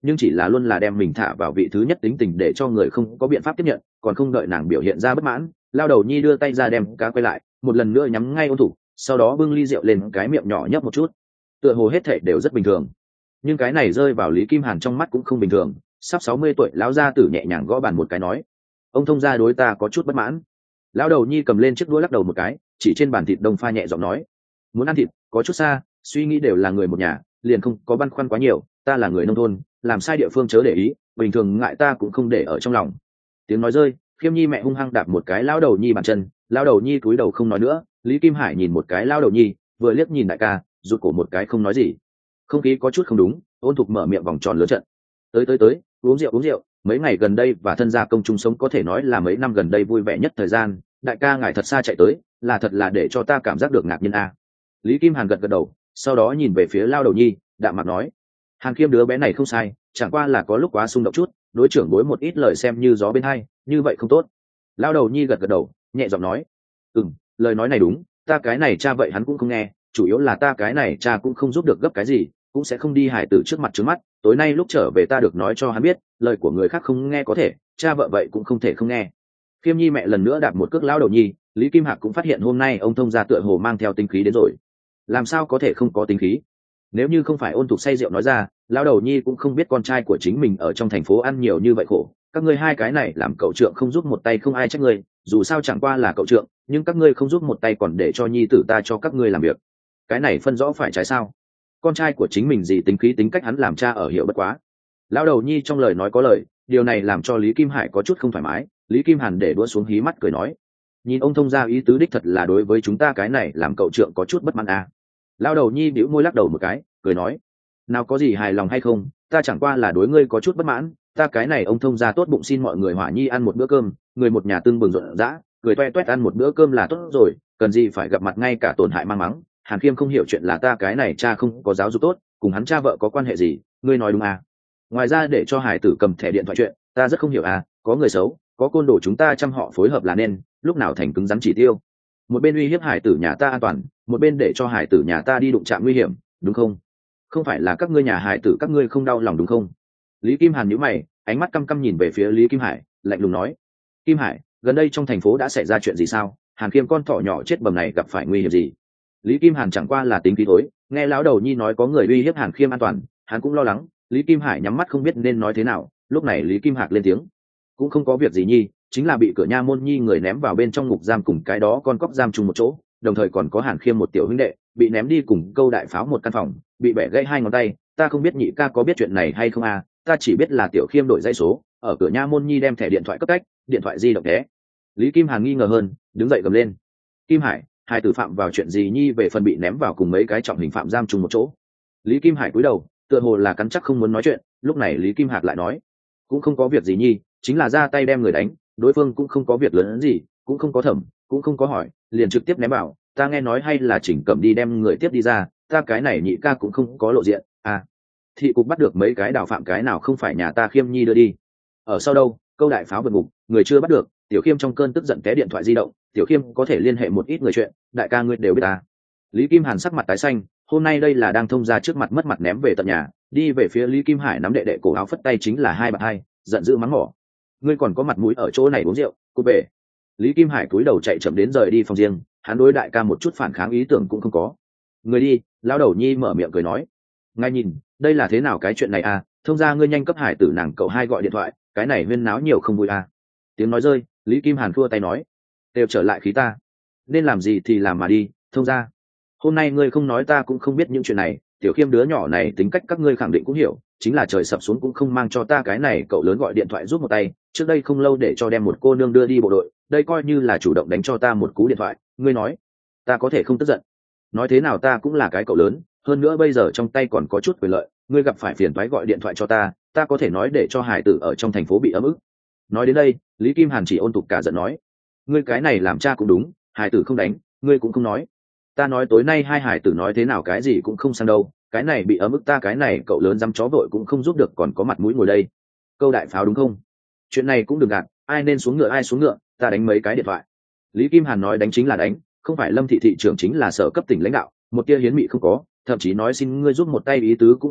nhưng chỉ là luôn là đem mình thả vào vị thứ nhất tính tình để cho người không có biện pháp tiếp nhận. Còn không đợi nàng biểu hiện ra bất mãn, lao đầu nhi đưa tay ra đem cá quay lại, một lần nữa nhắm ngay ôn thủ, sau đó bưng ly rượu lên cái miệng nhỏ nhấp một chút, tựa hồ hết thảy đều rất bình thường. Nhưng cái này rơi vào Lý Kim Hàn trong mắt cũng không bình thường. Sắp 60 tuổi lão gia tử nhẹ nhàng gõ bàn một cái nói: ông thông gia đối ta có chút bất mãn. Lão đầu nhi cầm lên chiếc đũa lắc đầu một cái, chỉ trên bàn thịt đông pha nhẹ giọng nói: muốn ăn thịt có chút xa, suy nghĩ đều là người một nhà, liền không có băn khoăn quá nhiều. Ta là người nông thôn, làm sai địa phương chớ để ý, bình thường ngại ta cũng không để ở trong lòng. Tiếng nói rơi, Khiêm Nhi mẹ hung hăng đạp một cái lão đầu nhi bàn chân, lão đầu nhi cúi đầu không nói nữa. Lý Kim Hải nhìn một cái lão đầu nhi, vừa liếc nhìn đại ca, rụt cổ một cái không nói gì. Không khí có chút không đúng, Ôn Thục mở miệng vòng tròn lớn trận: tới, uống rượu. Mấy ngày gần đây và thân gia công chung sống có thể nói là mấy năm gần đây vui vẻ nhất thời gian. Đại ca ngài thật xa chạy tới, là thật là để cho ta cảm giác được ngạc nhiên a. Lý Kim Hàn gật gật đầu, sau đó nhìn về phía lao đầu nhi, đạm mặt nói: Hàn Khiêm đứa bé này không sai, chẳng qua là có lúc quá xung động chút, đối trưởng bối một ít lời xem như gió bên hai, như vậy không tốt. Lao đầu nhi gật gật đầu, nhẹ giọng nói: lời nói này đúng, ta cái này cha vậy hắn cũng không nghe, chủ yếu là ta cái này cha cũng không giúp được gấp cái gì, cũng sẽ không đi hải tử trước mặt trước mắt. Tối nay lúc trở về ta được nói cho hắn biết, lời của người khác không nghe có thể, cha vợ vậy cũng không thể không nghe. Khiêm Nhi mẹ lần nữa đạp một cước lão đầu nhi, Lý Kim Hạc cũng phát hiện hôm nay ông thông gia tựa hồ mang theo tinh khí đến rồi. Làm sao có thể không có tinh khí? Nếu như không phải Ôn Thục say rượu nói ra, lão đầu nhi cũng không biết con trai của chính mình ở trong thành phố ăn nhiều như vậy khổ. Các ngươi hai cái này làm cậu trượng không giúp một tay không ai trách ngươi, dù sao chẳng qua là cậu trượng, nhưng các ngươi không giúp một tay còn để cho nhi tử ta cho các ngươi làm việc. Cái này phân rõ phải trái sao? Con trai của chính mình gì tính khí tính cách hắn làm cha ở hiểu bất quá. Lão đầu nhi trong lời nói có lời, điều này làm cho Lý Kim Hải có chút không thoải mái. Lý Kim Hàn để đũa xuống hí mắt cười nói: nhìn ông thông gia ý tứ đích thật là đối với chúng ta cái này làm cậu trượng có chút bất mãn à. Lão đầu nhi bĩu môi lắc đầu một cái, cười nói: nào có gì hài lòng hay không, ta chẳng qua là đối ngươi có chút bất mãn. Ta cái này ông thông gia tốt bụng xin mọi người hỏa nhi ăn một bữa cơm, người một nhà tưng bừng rộn rã, cười toe toét ăn một bữa cơm là tốt rồi, cần gì phải gặp mặt ngay cả tổn hại mang mắng. Hàn Khiêm không hiểu chuyện là ta cái này cha không có giáo dục tốt, cùng hắn cha vợ có quan hệ gì, ngươi nói đúng à? Ngoài ra để cho hải tử cầm thẻ điện thoại chuyện, ta rất không hiểu à, có người xấu, có côn đồ chúng ta chăm họ phối hợp là nên, lúc nào thành cứng rắn chỉ tiêu. Một bên uy hiếp hải tử nhà ta an toàn, một bên để cho hải tử nhà ta đi đụng chạm nguy hiểm, đúng không? Không phải là các ngươi nhà hải tử các ngươi không đau lòng đúng không? Lý Kim Hàn nhíu mày, ánh mắt căm căm nhìn về phía Lý Kim Hải, lạnh lùng nói: Kim Hải, gần đây trong thành phố đã xảy ra chuyện gì sao? Hàn Khiêm con thỏ nhỏ chết bầm này gặp phải nguy hiểm gì? Lý Kim Hàn chẳng qua là tính khí tối, nghe lão đầu nhi nói có người uy hiếp Hàn Khiêm an toàn, hắn cũng lo lắng. Lý Kim Hải nhắm mắt không biết nên nói thế nào. Lúc này Lý Kim Hạc lên tiếng: cũng không có việc gì nhi, chính là bị cửa nha môn nhi người ném vào bên trong ngục giam cùng cái đó con cóc giam chung một chỗ, đồng thời còn có Hàn Khiêm một tiểu huynh đệ bị ném đi cùng Câu đại pháo một căn phòng, bị bẻ gãy 2 ngón tay. Ta không biết nhị ca có biết chuyện này hay không à, ta chỉ biết là tiểu Khiêm đổi dãy số, ở cửa nha môn nhi đem thẻ điện thoại cấp cách, điện thoại di động té. Lý Kim Hàn nghi ngờ hơn, đứng dậy gầm lên: Kim Hải, hai tử phạm vào chuyện gì nhi về phần bị ném vào cùng mấy cái trọng hình phạm giam chung một chỗ? Lý Kim Hải cúi đầu, tựa hồ là cắn chắc không muốn nói chuyện. Lúc này Lý Kim Hạc lại nói: cũng không có việc gì nhi, chính là ra tay đem người đánh, đối phương cũng không có việc lớn gì, cũng không có thẩm, cũng không có hỏi, liền trực tiếp ném vào. Ta nghe nói hay là Chỉnh Cẩm đi đem người tiếp đi ra, ta cái này nhị ca cũng không có lộ diện à. Thị cục bắt được mấy cái đào phạm, cái nào không phải nhà ta Khiêm nhi đưa đi. Ở sau đâu, Câu đại pháo vượt ngục, người chưa bắt được, tiểu Khiêm trong cơn tức giận té điện thoại di động, tiểu Khiêm có thể liên hệ một ít người chuyện, đại ca ngươi đều biết ta. Lý Kim Hàn sắc mặt tái xanh, hôm nay đây là đang thông ra trước mặt mất mặt ném về tận nhà, đi về phía Lý Kim Hải nắm đệ đệ cổ áo phất tay chính là 2 bạt 2, giận dữ mắng mỏ: ngươi còn có mặt mũi ở chỗ này uống rượu, cô về. Lý Kim Hải cúi đầu chạy chậm đến rời đi phòng riêng, hắn đối đại ca một chút phản kháng ý tưởng cũng không có. Người đi, lão đầu nhi mở miệng cười nói: ngay nhìn, đây là thế nào cái chuyện này à, thông ra ngươi nhanh cấp Hải tử nàng cậu hai gọi điện thoại, cái này huyên náo nhiều không vui à. Tiếng nói rơi, Lý Kim Hàn khua tay nói: đều trở lại khí ta, nên làm gì thì làm mà đi, thông ra. Hôm nay ngươi không nói ta cũng không biết những chuyện này, tiểu Khiêm đứa nhỏ này tính cách các ngươi khẳng định cũng hiểu, chính là trời sập xuống cũng không mang cho ta cái này cậu lớn gọi điện thoại giúp một tay, trước đây không lâu để cho đem một cô nương đưa đi bộ đội, đây coi như là chủ động đánh cho ta một cú điện thoại, ngươi nói ta có thể không tức giận? Nói thế nào ta cũng là cái cậu lớn, hơn nữa bây giờ trong tay còn có chút quyền lợi, ngươi gặp phải phiền toái gọi điện thoại cho ta, ta có thể nói để cho hải tử ở trong thành phố bị ấm ức. Nói đến đây, Lý Kim Hàn chỉ ôn tục cả giận nói: ngươi cái này làm cha cũng đúng, hải tử không đánh, ngươi cũng không nói. Ta nói tối nay hai hải tử nói thế nào cái gì cũng không sang đâu, cái này bị ấm ức ta cái này cậu lớn dăm chó vội cũng không giúp được, còn có mặt mũi ngồi đây. Câu đại pháo đúng không? Chuyện này cũng đừng gạt, ai nên xuống ngựa ai xuống ngựa, ta đánh mấy cái điện thoại. Lý Kim Hàn nói đánh chính là đánh, không phải Lâm thị thị trưởng chính là sở cấp tỉnh lãnh đạo, một tia hiến mị không có, thậm chí nói xin ngươi giúp một tay ý tứ cũng không có.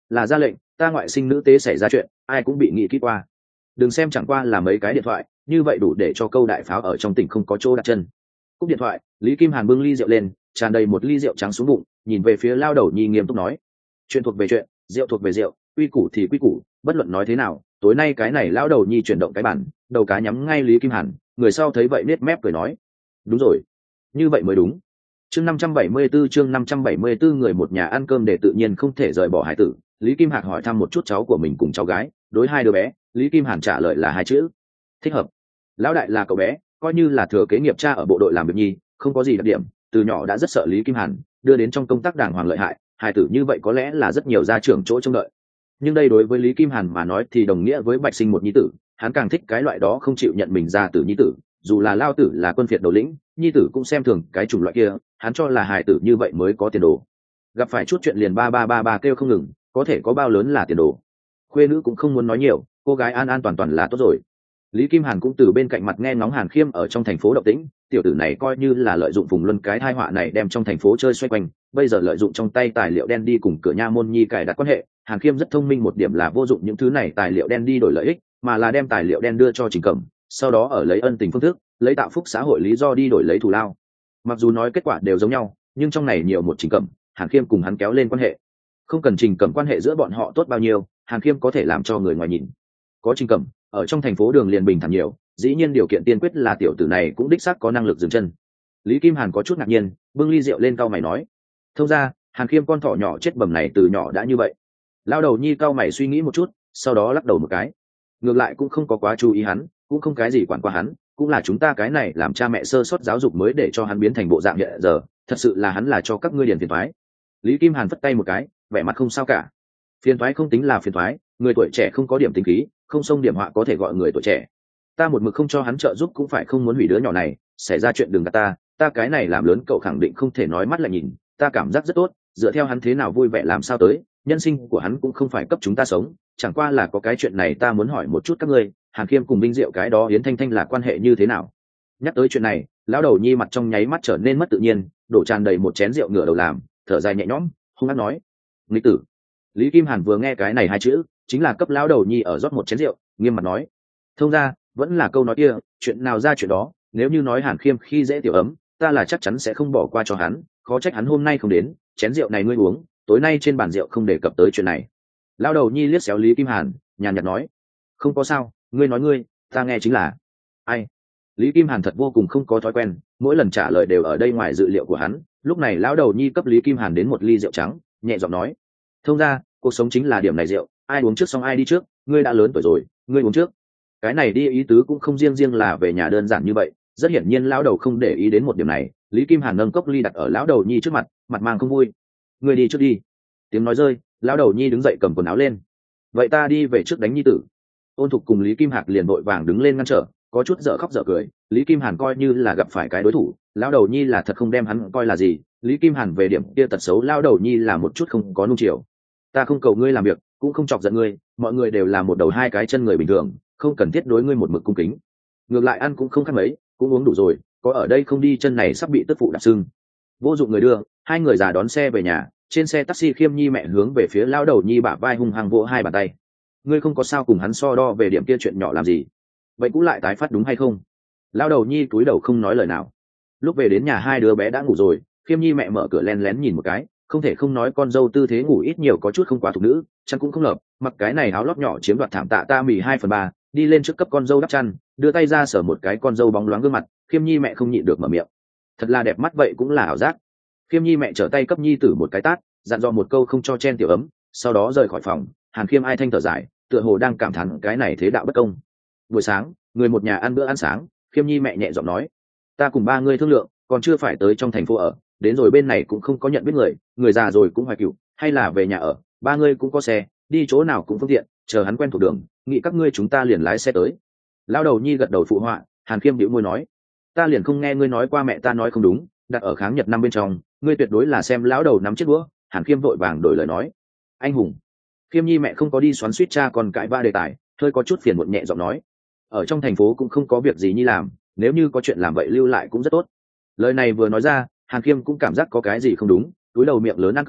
là ra lệnh, ta ngoại sinh nữ tế xảy ra chuyện, ai cũng bị nghĩ kỹ qua. Đừng xem chẳng qua là mấy cái điện thoại, như vậy đủ để cho câu đại pháo ở trong tỉnh không có chỗ đặt chân. Cúp điện thoại, Lý Kim Hàn bưng ly rượu lên, tràn đầy một ly rượu trắng xuống bụng, nhìn về phía lao đầu nhi nghiêm túc nói: chuyện thuộc về chuyện, rượu thuộc về rượu, quy củ thì quy củ, bất luận nói thế nào, tối nay cái này lão đầu nhi chuyển động cái bản, đầu cá nhắm ngay Lý Kim Hàn. Người sau thấy vậy nết mép cười nói: đúng rồi, như vậy mới đúng. Chương 574 người một nhà ăn cơm để tự nhiên không thể rời bỏ hải tử. Lý Kim Hạc hỏi thăm một chút cháu của mình cùng cháu gái, đối hai đứa bé, Lý Kim Hàn trả lời là hai chữ: thích hợp. Lão đại là cậu bé, coi như là thừa kế nghiệp cha ở bộ đội làm việc nhi, không có gì đặc điểm, từ nhỏ đã rất sợ Lý Kim Hàn, đưa đến trong công tác đàng hoàng lợi hại, hài tử như vậy có lẽ là rất nhiều gia trưởng chỗ trông đợi. Nhưng đây đối với Lý Kim Hàn mà nói thì đồng nghĩa với bạch sinh một nhi tử, hắn càng thích cái loại đó không chịu nhận mình ra tử nhi tử, dù là lao tử là quân phiệt đầu lĩnh, nhi tử cũng xem thường cái chủng loại kia, hắn cho là hài tử như vậy mới có tiền đồ. Gặp phải chút chuyện liền ba ba ba ba kêu không ngừng, có thể có bao lớn là tiền đồ. Khuê nữ cũng không muốn nói nhiều, cô gái an an toàn toàn là tốt rồi. Lý Kim Hàn cũng từ bên cạnh mặt nghe ngóng Hàn Khiêm ở trong thành phố động tĩnh, tiểu tử này coi như là lợi dụng vùng luân cái tai họa này đem trong thành phố chơi xoay quanh, bây giờ lợi dụng trong tay tài liệu đen đi cùng cửa nha môn nhi cài đặt quan hệ. Hàn Khiêm rất thông minh, một điểm là vô dụng những thứ này tài liệu đen đi đổi lợi ích, mà là đem tài liệu đen đưa cho Trình Cẩm, sau đó ở lấy ân tình phương thức, lấy tạo phúc xã hội lý do đi đổi lấy thù lao. Mặc dù nói kết quả đều giống nhau, nhưng trong này nhiều một Trình Cẩm, Hàn Khiêm cùng hắn kéo lên quan hệ. Không cần Trình Cẩm quan hệ giữa bọn họ tốt bao nhiêu, Hàn Khiêm có thể làm cho người ngoài nhìn. Có Trình Cẩm ở trong thành phố đường liền bình thản nhiều, dĩ nhiên điều kiện tiên quyết là tiểu tử này cũng đích xác có năng lực dừng chân. Lý Kim Hàn có chút ngạc nhiên, bưng ly rượu lên cau mày nói: thông ra, Hàn Khiêm con thỏ nhỏ chết bầm này từ nhỏ đã như vậy. Lao đầu nhi cau mày suy nghĩ một chút, sau đó lắc đầu một cái. Ngược lại cũng không có quá chú ý hắn, cũng không cái gì quản qua hắn, cũng là chúng ta cái này làm cha mẹ sơ sót giáo dục mới để cho hắn biến thành bộ dạng hiện giờ, thật sự là hắn là cho các ngươi điền phiền toái. Lý Kim Hàn phất tay một cái, vẻ mặt không sao cả. Phiền toái không tính là phiền toái, người tuổi trẻ không có điểm tính khí, không xông điểm họa có thể gọi người tuổi trẻ. Ta một mực không cho hắn trợ giúp cũng phải không muốn hủy đứa nhỏ này, xảy ra chuyện đừng gạt ta cái này làm lớn cậu khẳng định không thể nói mắt lại nhìn, ta cảm giác rất tốt, dựa theo hắn thế nào vui vẻ làm sao tới, nhân sinh của hắn cũng không phải cấp chúng ta sống, chẳng qua là có cái chuyện này ta muốn hỏi một chút các ngươi, Hàn Khiêm cùng Binh Diệu cái đó Yến Thanh Thanh là quan hệ như thế nào? Nhắc tới chuyện này, lão đầu nhi mặt trong nháy mắt trở nên mất tự nhiên, đổ tràn đầy một chén rượu ngửa đầu làm, thở dài nhẹ nhõm, hung hăng nói: nghịch tử. Lý Kim Hàn vừa nghe cái này hai chữ, chính là cấp lão đầu nhi ở rót một chén rượu, nghiêm mặt nói: thông ra, vẫn là câu nói kia, chuyện nào ra chuyện đó, nếu như nói Hàn Khiêm khi dễ tiểu ấm, ta là chắc chắn sẽ không bỏ qua cho hắn, khó trách hắn hôm nay không đến, chén rượu này ngươi uống, tối nay trên bàn rượu không đề cập tới chuyện này. Lão đầu nhi liếc xéo Lý Kim Hàn, nhàn nhạt nói: không có sao, ngươi nói ngươi, ta nghe chính là. Ai? Lý Kim Hàn thật vô cùng không có thói quen, mỗi lần trả lời đều ở đây ngoài dự liệu của hắn. Lúc này lão đầu nhi cấp Lý Kim Hàn đến một ly rượu trắng, nhẹ giọng nói: thông ra, cuộc sống chính là điểm này rượu, ai uống trước xong ai đi trước, ngươi đã lớn tuổi rồi, ngươi uống trước. Cái này đi ý tứ cũng không riêng là về nhà đơn giản như vậy, rất hiển nhiên lão đầu không để ý đến một điểm này. Lý Kim Hàn nâng cốc ly đặt ở lão đầu nhi trước mặt, mặt mang không vui: ngươi đi trước đi. Tiếng nói rơi, lão đầu nhi đứng dậy cầm quần áo lên: vậy ta đi về trước đánh nhi tử. Ôn Thục cùng Lý Kim Hạc liền vội vàng đứng lên ngăn trở, có chút dở khóc dở cười. Lý Kim Hàn coi như là gặp phải cái đối thủ, lão đầu nhi là thật không đem hắn coi là gì. Lý Kim Hàn về điểm kia tật xấu lão đầu nhi là một chút không có nung chiều. Ta không cầu ngươi làm việc, cũng không chọc giận ngươi, mọi người đều là một đầu hai cái chân người bình thường, không cần thiết đối ngươi một mực cung kính. Ngược lại ăn cũng không khác mấy, cũng uống đủ rồi, có ở đây không đi chân này sắp bị tức phụ đạp sưng. Vô dụng người đưa, hai người già đón xe về nhà. Trên xe taxi Khiêm Nhi mẹ hướng về phía lão đầu nhi bả vai hung hăng vỗ hai bàn tay: ngươi không có sao cùng hắn so đo về điểm kia chuyện nhỏ làm gì, vậy cũng lại tái phát đúng hay không? Lão đầu nhi cúi đầu không nói lời nào. Lúc về đến nhà hai đứa bé đã ngủ rồi, Khiêm Nhi mẹ mở cửa len lén nhìn một cái, không thể không nói con dâu tư thế ngủ ít nhiều có chút không quá thục nữ, chăn cũng không lợp, mặc cái này áo lót nhỏ chiếm đoạt thảm tạ ta mì 2/3, đi lên trước cấp con dâu đắp chăn, đưa tay ra sờ một cái con dâu bóng loáng gương mặt. Khiêm Nhi mẹ không nhịn được mở miệng: thật là đẹp mắt, vậy cũng là ảo giác. Khiêm Nhi mẹ trở tay cấp nhi tử một cái tát, dặn dò một câu không cho chen tiểu ấm, sau đó rời khỏi phòng. Hàn Khiêm ai thanh thở dài, tựa hồ đang cảm thán cái này thế đạo bất công. Buổi sáng, người một nhà ăn bữa ăn sáng, Khiêm Nhi mẹ nhẹ giọng nói: ta cùng ba ngươi thương lượng, còn chưa phải tới trong thành phố ở, đến rồi bên này cũng không có nhận biết người già rồi cũng hoài cựu, hay là về nhà ở, ba ngươi cũng có xe, đi chỗ nào cũng phương tiện, chờ hắn quen thuộc đường, nghĩ các ngươi chúng ta liền lái xe tới. Lão đầu nhi gật đầu phụ họa. Hàn Khiêm bĩu môi nói: ta liền không nghe ngươi nói qua mẹ ta nói không đúng, đặt ở kháng Nhật năm bên trong, ngươi tuyệt đối là xem lão đầu nắm chiếc đũa. Hàn Khiêm vội vàng đổi lời nói: anh hùng. Khiêm Nhi mẹ không có đi xoắn suýt cha còn cãi va đề tài, hơi có chút phiền muộn nhẹ giọng nói: ở trong thành phố cũng không có việc gì nhi làm, nếu như có chuyện làm vậy lưu lại cũng rất tốt. Lời này vừa nói ra, Hàn Khiêm cũng cảm giác có cái gì không đúng, túi đầu miệng lớn ăn cơm,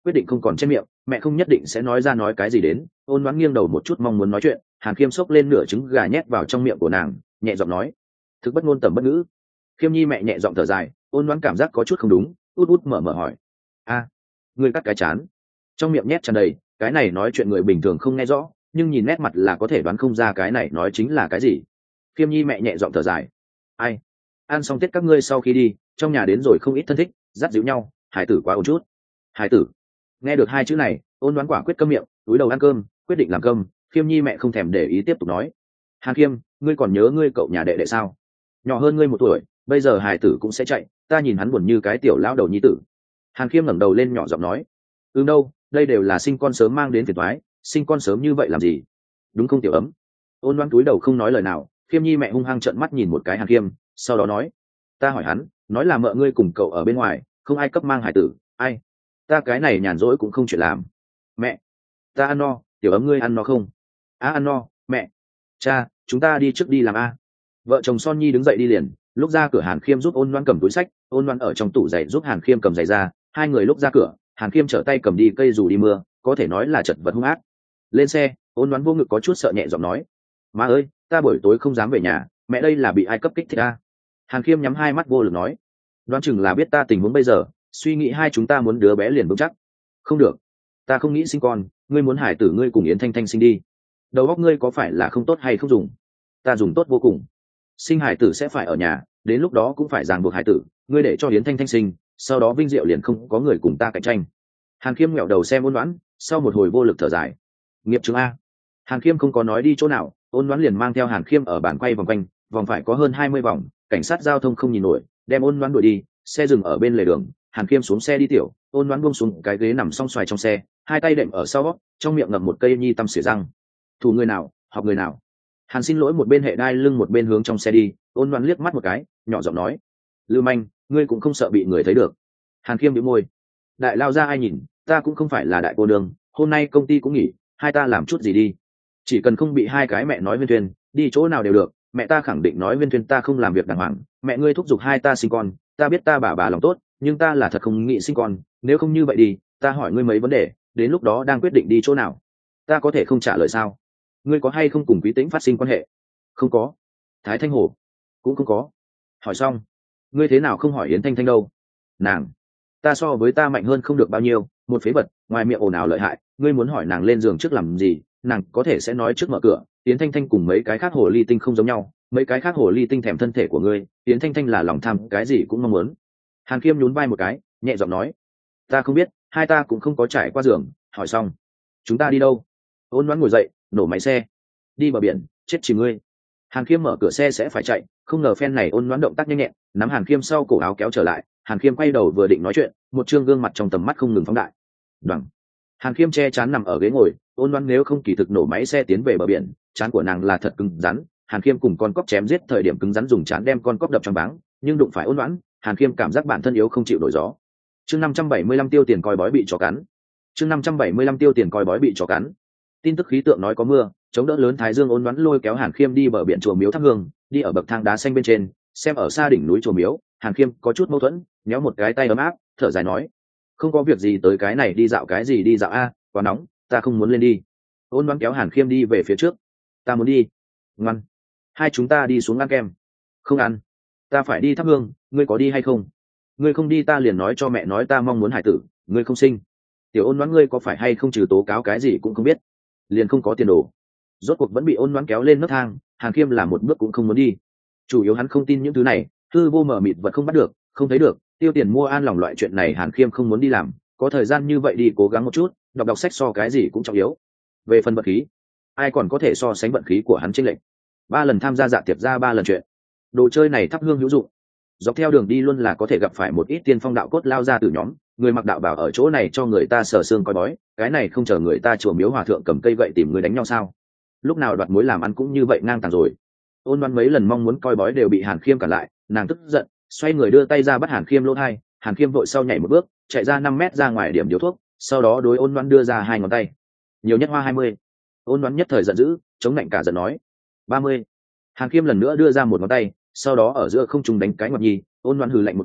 quyết định không còn trên miệng, mẹ không nhất định sẽ nói ra nói cái gì đến. Ôn Loan nghiêng đầu một chút mong muốn nói chuyện, Hàn Khiêm xốc lên nửa trứng gà nhét vào trong miệng của nàng, nhẹ giọng nói: thực bất ngôn tầm bất ngữ. Khiêm Nhi mẹ nhẹ giọng thở dài. Ôn Loan cảm giác có chút không đúng, út út mở mở hỏi: a, ngươi cắt cái chán? Trong miệng nhét tràn đầy, cái này nói chuyện người bình thường không nghe rõ, nhưng nhìn nét mặt là có thể đoán không ra cái này nói chính là cái gì. Khiêm Nhi mẹ nhẹ giọng thở dài: ai, ăn xong tết các ngươi sau khi đi, trong nhà đến rồi không ít thân thích, dắt dịu nhau, hải tử quá ôn chút. Hải tử. Nghe được hai chữ này, Ôn Đoán quả quyết câm miệng, túi đầu ăn cơm, quyết định làm cơm. Khiêm Nhi mẹ không thèm để ý tiếp tục nói: Hàn Khiêm, ngươi còn nhớ ngươi cậu nhà đệ đệ sao? Nhỏ hơn ngươi 1 tuổi, bây giờ hải tử cũng sẽ chạy, ta nhìn hắn buồn như cái tiểu lão đầu nhi tử. Hàn Khiêm ngẩng đầu lên nhỏ giọng nói: đâu, đây đều là sinh con sớm mang đến phiền toái, sinh con sớm như vậy làm gì? Đúng không tiểu ấm? Ôn Đoán túi đầu không nói lời nào. Khiêm Nhi mẹ hung hăng trợn mắt nhìn một cái Hàn Khiêm, sau đó nói: ta hỏi hắn, nói là mợ ngươi cùng cậu ở bên ngoài, không ai cấp mang hải tử, ai? Ta cái này nhàn rỗi cũng không chuyện làm. Mẹ, ta ăn no, tiểu ấm ngươi ăn no không? Ăn no, mẹ. Cha, chúng ta đi trước đi làm a. Vợ chồng Son Nhi đứng dậy đi liền. Lúc ra cửa Hàn Khiêm giúp Ôn Loan cầm túi sách, Ôn Loan ở trong tủ giày giúp Hàn Khiêm cầm giày ra. Hai người lúc ra cửa, Hàn Khiêm trở tay cầm đi cây dù đi mưa, có thể nói là chật vật hung ác. Lên xe, Ôn Loan vô ngực có chút sợ nhẹ giọng nói: má ơi, ta buổi tối không dám về nhà, mẹ đây là bị ai cấp kích thích a? Hàn Khiêm nhắm hai mắt vô lực nói: đoán chừng là biết ta tình huống bây giờ, suy nghĩ hai chúng ta muốn đứa bé liền vững chắc. Không được, ta không nghĩ sinh con, ngươi muốn hải tử ngươi cùng Yến Thanh Thanh sinh đi. Đầu óc ngươi có phải là không tốt hay không dùng? Ta dùng tốt vô cùng. Sinh hải tử sẽ phải ở nhà, đến lúc đó cũng phải ràng buộc hải tử, ngươi để cho Yến Thanh Thanh sinh, sau đó Vinh Diệu liền không có người cùng ta cạnh tranh. Hàn Khiêm nghẹo đầu xem Ôn Đoán, sau một hồi vô lực thở dài. Nghiệp chứng a. Hàn Khiêm không có nói đi chỗ nào, Ôn Đoán liền mang theo Hàn Khiêm ở bản quay vòng quanh, vòng phải có hơn 20 vòng, cảnh sát giao thông không nhìn nổi, đem Ôn Đoán đuổi đi. Xe dừng ở bên lề đường, Hàn Khiêm xuống xe đi tiểu. Ôn Đoán buông xuống cái ghế nằm song xoài trong xe, hai tay đệm ở sau, trong miệng ngậm một cây nhi tăm xỉa răng. Thủ người nào, học người nào. Hàn Xin Lỗi một bên hệ đai lưng một bên hướng trong xe đi. Ôn Đoán liếc mắt một cái, nhỏ giọng nói: lưu manh, ngươi cũng không sợ bị người thấy được? Hàn Khiêm nhíu môi: đại lao ra ai nhìn, ta cũng không phải là đại cô đường, hôm nay công ty cũng nghỉ, hai ta làm chút gì đi. Chỉ cần không bị hai cái mẹ nói Viên Thuyền, đi chỗ nào đều được. Mẹ ta khẳng định nói Viên Thuyền ta không làm việc đàng hoàng, mẹ ngươi thúc giục hai ta sinh con, ta biết ta bà lòng tốt, nhưng ta là thật không nghĩ sinh con. Nếu không như vậy đi, ta hỏi ngươi mấy vấn đề, đến lúc đó đang quyết định đi chỗ nào. Ta có thể không trả lời sao? Ngươi có hay không cùng Quý Tĩnh phát sinh quan hệ? Không có. Thái Thanh Hồ? Cũng không có. Hỏi xong, ngươi thế nào không hỏi Yến Thanh Thanh đâu? Nàng, ta so với ta mạnh hơn không được bao nhiêu, một phế vật, ngoài miệng ồn ào lợi hại. Ngươi muốn hỏi nàng lên giường trước làm gì, nàng có thể sẽ nói trước mở cửa. Yến Thanh Thanh cùng mấy cái khác hồ ly tinh không giống nhau, mấy cái khác hồ ly tinh thèm thân thể của ngươi, Yến Thanh Thanh là lòng tham, cái gì cũng mong muốn. Hàn Khiêm nhún vai một cái, nhẹ giọng nói: ta không biết, hai ta cũng không có trải qua giường. Hỏi xong, chúng ta đi đâu? Ôn Đoán ngồi dậy, nổ máy xe. Đi bờ biển, chết chìm ngươi. Hàn Khiêm mở cửa xe sẽ phải chạy, không ngờ phen này Ôn Đoán động tác nhanh nhẹn, nắm Hàn Khiêm sau cổ áo kéo trở lại. Hàn Khiêm quay đầu vừa định nói chuyện, một trương gương mặt trong tầm mắt không ngừng phóng đại. Đoằng. Hàn Khiêm che chắn nằm ở ghế ngồi. Ôn Đoán nếu không kỳ thực nổ máy xe tiến về bờ biển, chán của nàng là thật cứng rắn. Hàn Khiêm cùng con cóc chém giết thời điểm cứng rắn dùng chán đem con cóc đập trong báng, nhưng đụng phải Ôn Đoán, Hàn Khiêm cảm giác bản thân yếu không chịu nổi gió. Chương 575 tiêu tiền coi bói bị chó cắn. Chương 575 tiêu tiền coi bói bị chó cắn. Tin tức khí tượng nói có mưa, chống đỡ lớn thái dương. Ôn Đoán lôi kéo Hàn Khiêm đi bờ biển chùa Miếu thắp hương, đi ở bậc thang đá xanh bên trên, xem ở xa đỉnh núi chùa Miếu. Hàn Khiêm có chút mâu thuẫn, nhéo một cái tay ấm áp, thở dài nói: không có việc gì tới cái này đi dạo cái gì đi dạo a, quá nóng, ta không muốn lên đi. Ôn Đoán kéo Hàn Khiêm đi về phía trước. Ta muốn đi. Ngoan, hai chúng ta đi xuống ăn kem. Không ăn, ta phải đi thắp hương, ngươi có đi hay không? Ngươi không đi ta liền nói cho mẹ nói ta mong muốn hải tử, ngươi không sinh. Tiểu Ôn Đoán ngươi có phải hay không trừ tố cáo cái gì cũng không biết, liền không có tiền đồ. Rốt cuộc vẫn bị Ôn Đoán kéo lên nấc thang. Hàn Khiêm là một bước cũng không muốn đi. Chủ yếu hắn không tin những thứ này, hư vô mờ mịt vật không bắt được, không thấy được, tiêu tiền mua an lòng loại chuyện này Hàn Khiêm không muốn đi làm. Có thời gian như vậy đi cố gắng một chút, đọc sách so cái gì cũng trọng yếu. Về phần vận khí, ai còn có thể so sánh vận khí của hắn chênh lệch. 3 lần tham gia dạ tiệc ra 3 lần chuyện. Đồ chơi này thắp hương hữu dụng. Dọc theo đường đi luôn là có thể gặp phải một ít tiên phong đạo cốt lao ra từ nhóm, người mặc đạo bảo ở chỗ này cho người ta sờ xương coi bói, cái này không chờ người ta chùa Miếu hòa thượng cầm cây gậy tìm người đánh nhau sao? Lúc nào đoạt mối làm ăn cũng như vậy ngang tàng rồi. Ôn Đoán mấy lần mong muốn coi bói đều bị Hàn Khiêm cản lại, nàng tức giận, xoay người đưa tay ra bắt Hàn Khiêm lỗ hai. Hàn Khiêm vội sau nhảy một bước, chạy ra 5 mét ra ngoài điểm điếu thuốc, sau đó đối Ôn Đoán đưa ra 2 ngón tay. Nhiều nhất hoa 20. Ôn Đoán nhất thời giận dữ, chống lạnh cả giận nói: 30. Hàn Khiêm lần nữa đưa ra 1 ngón tay, sau đó ở giữa không trung đánh cái ngoặt nhi. Ôn Đoán hừ lạnh một tiếng,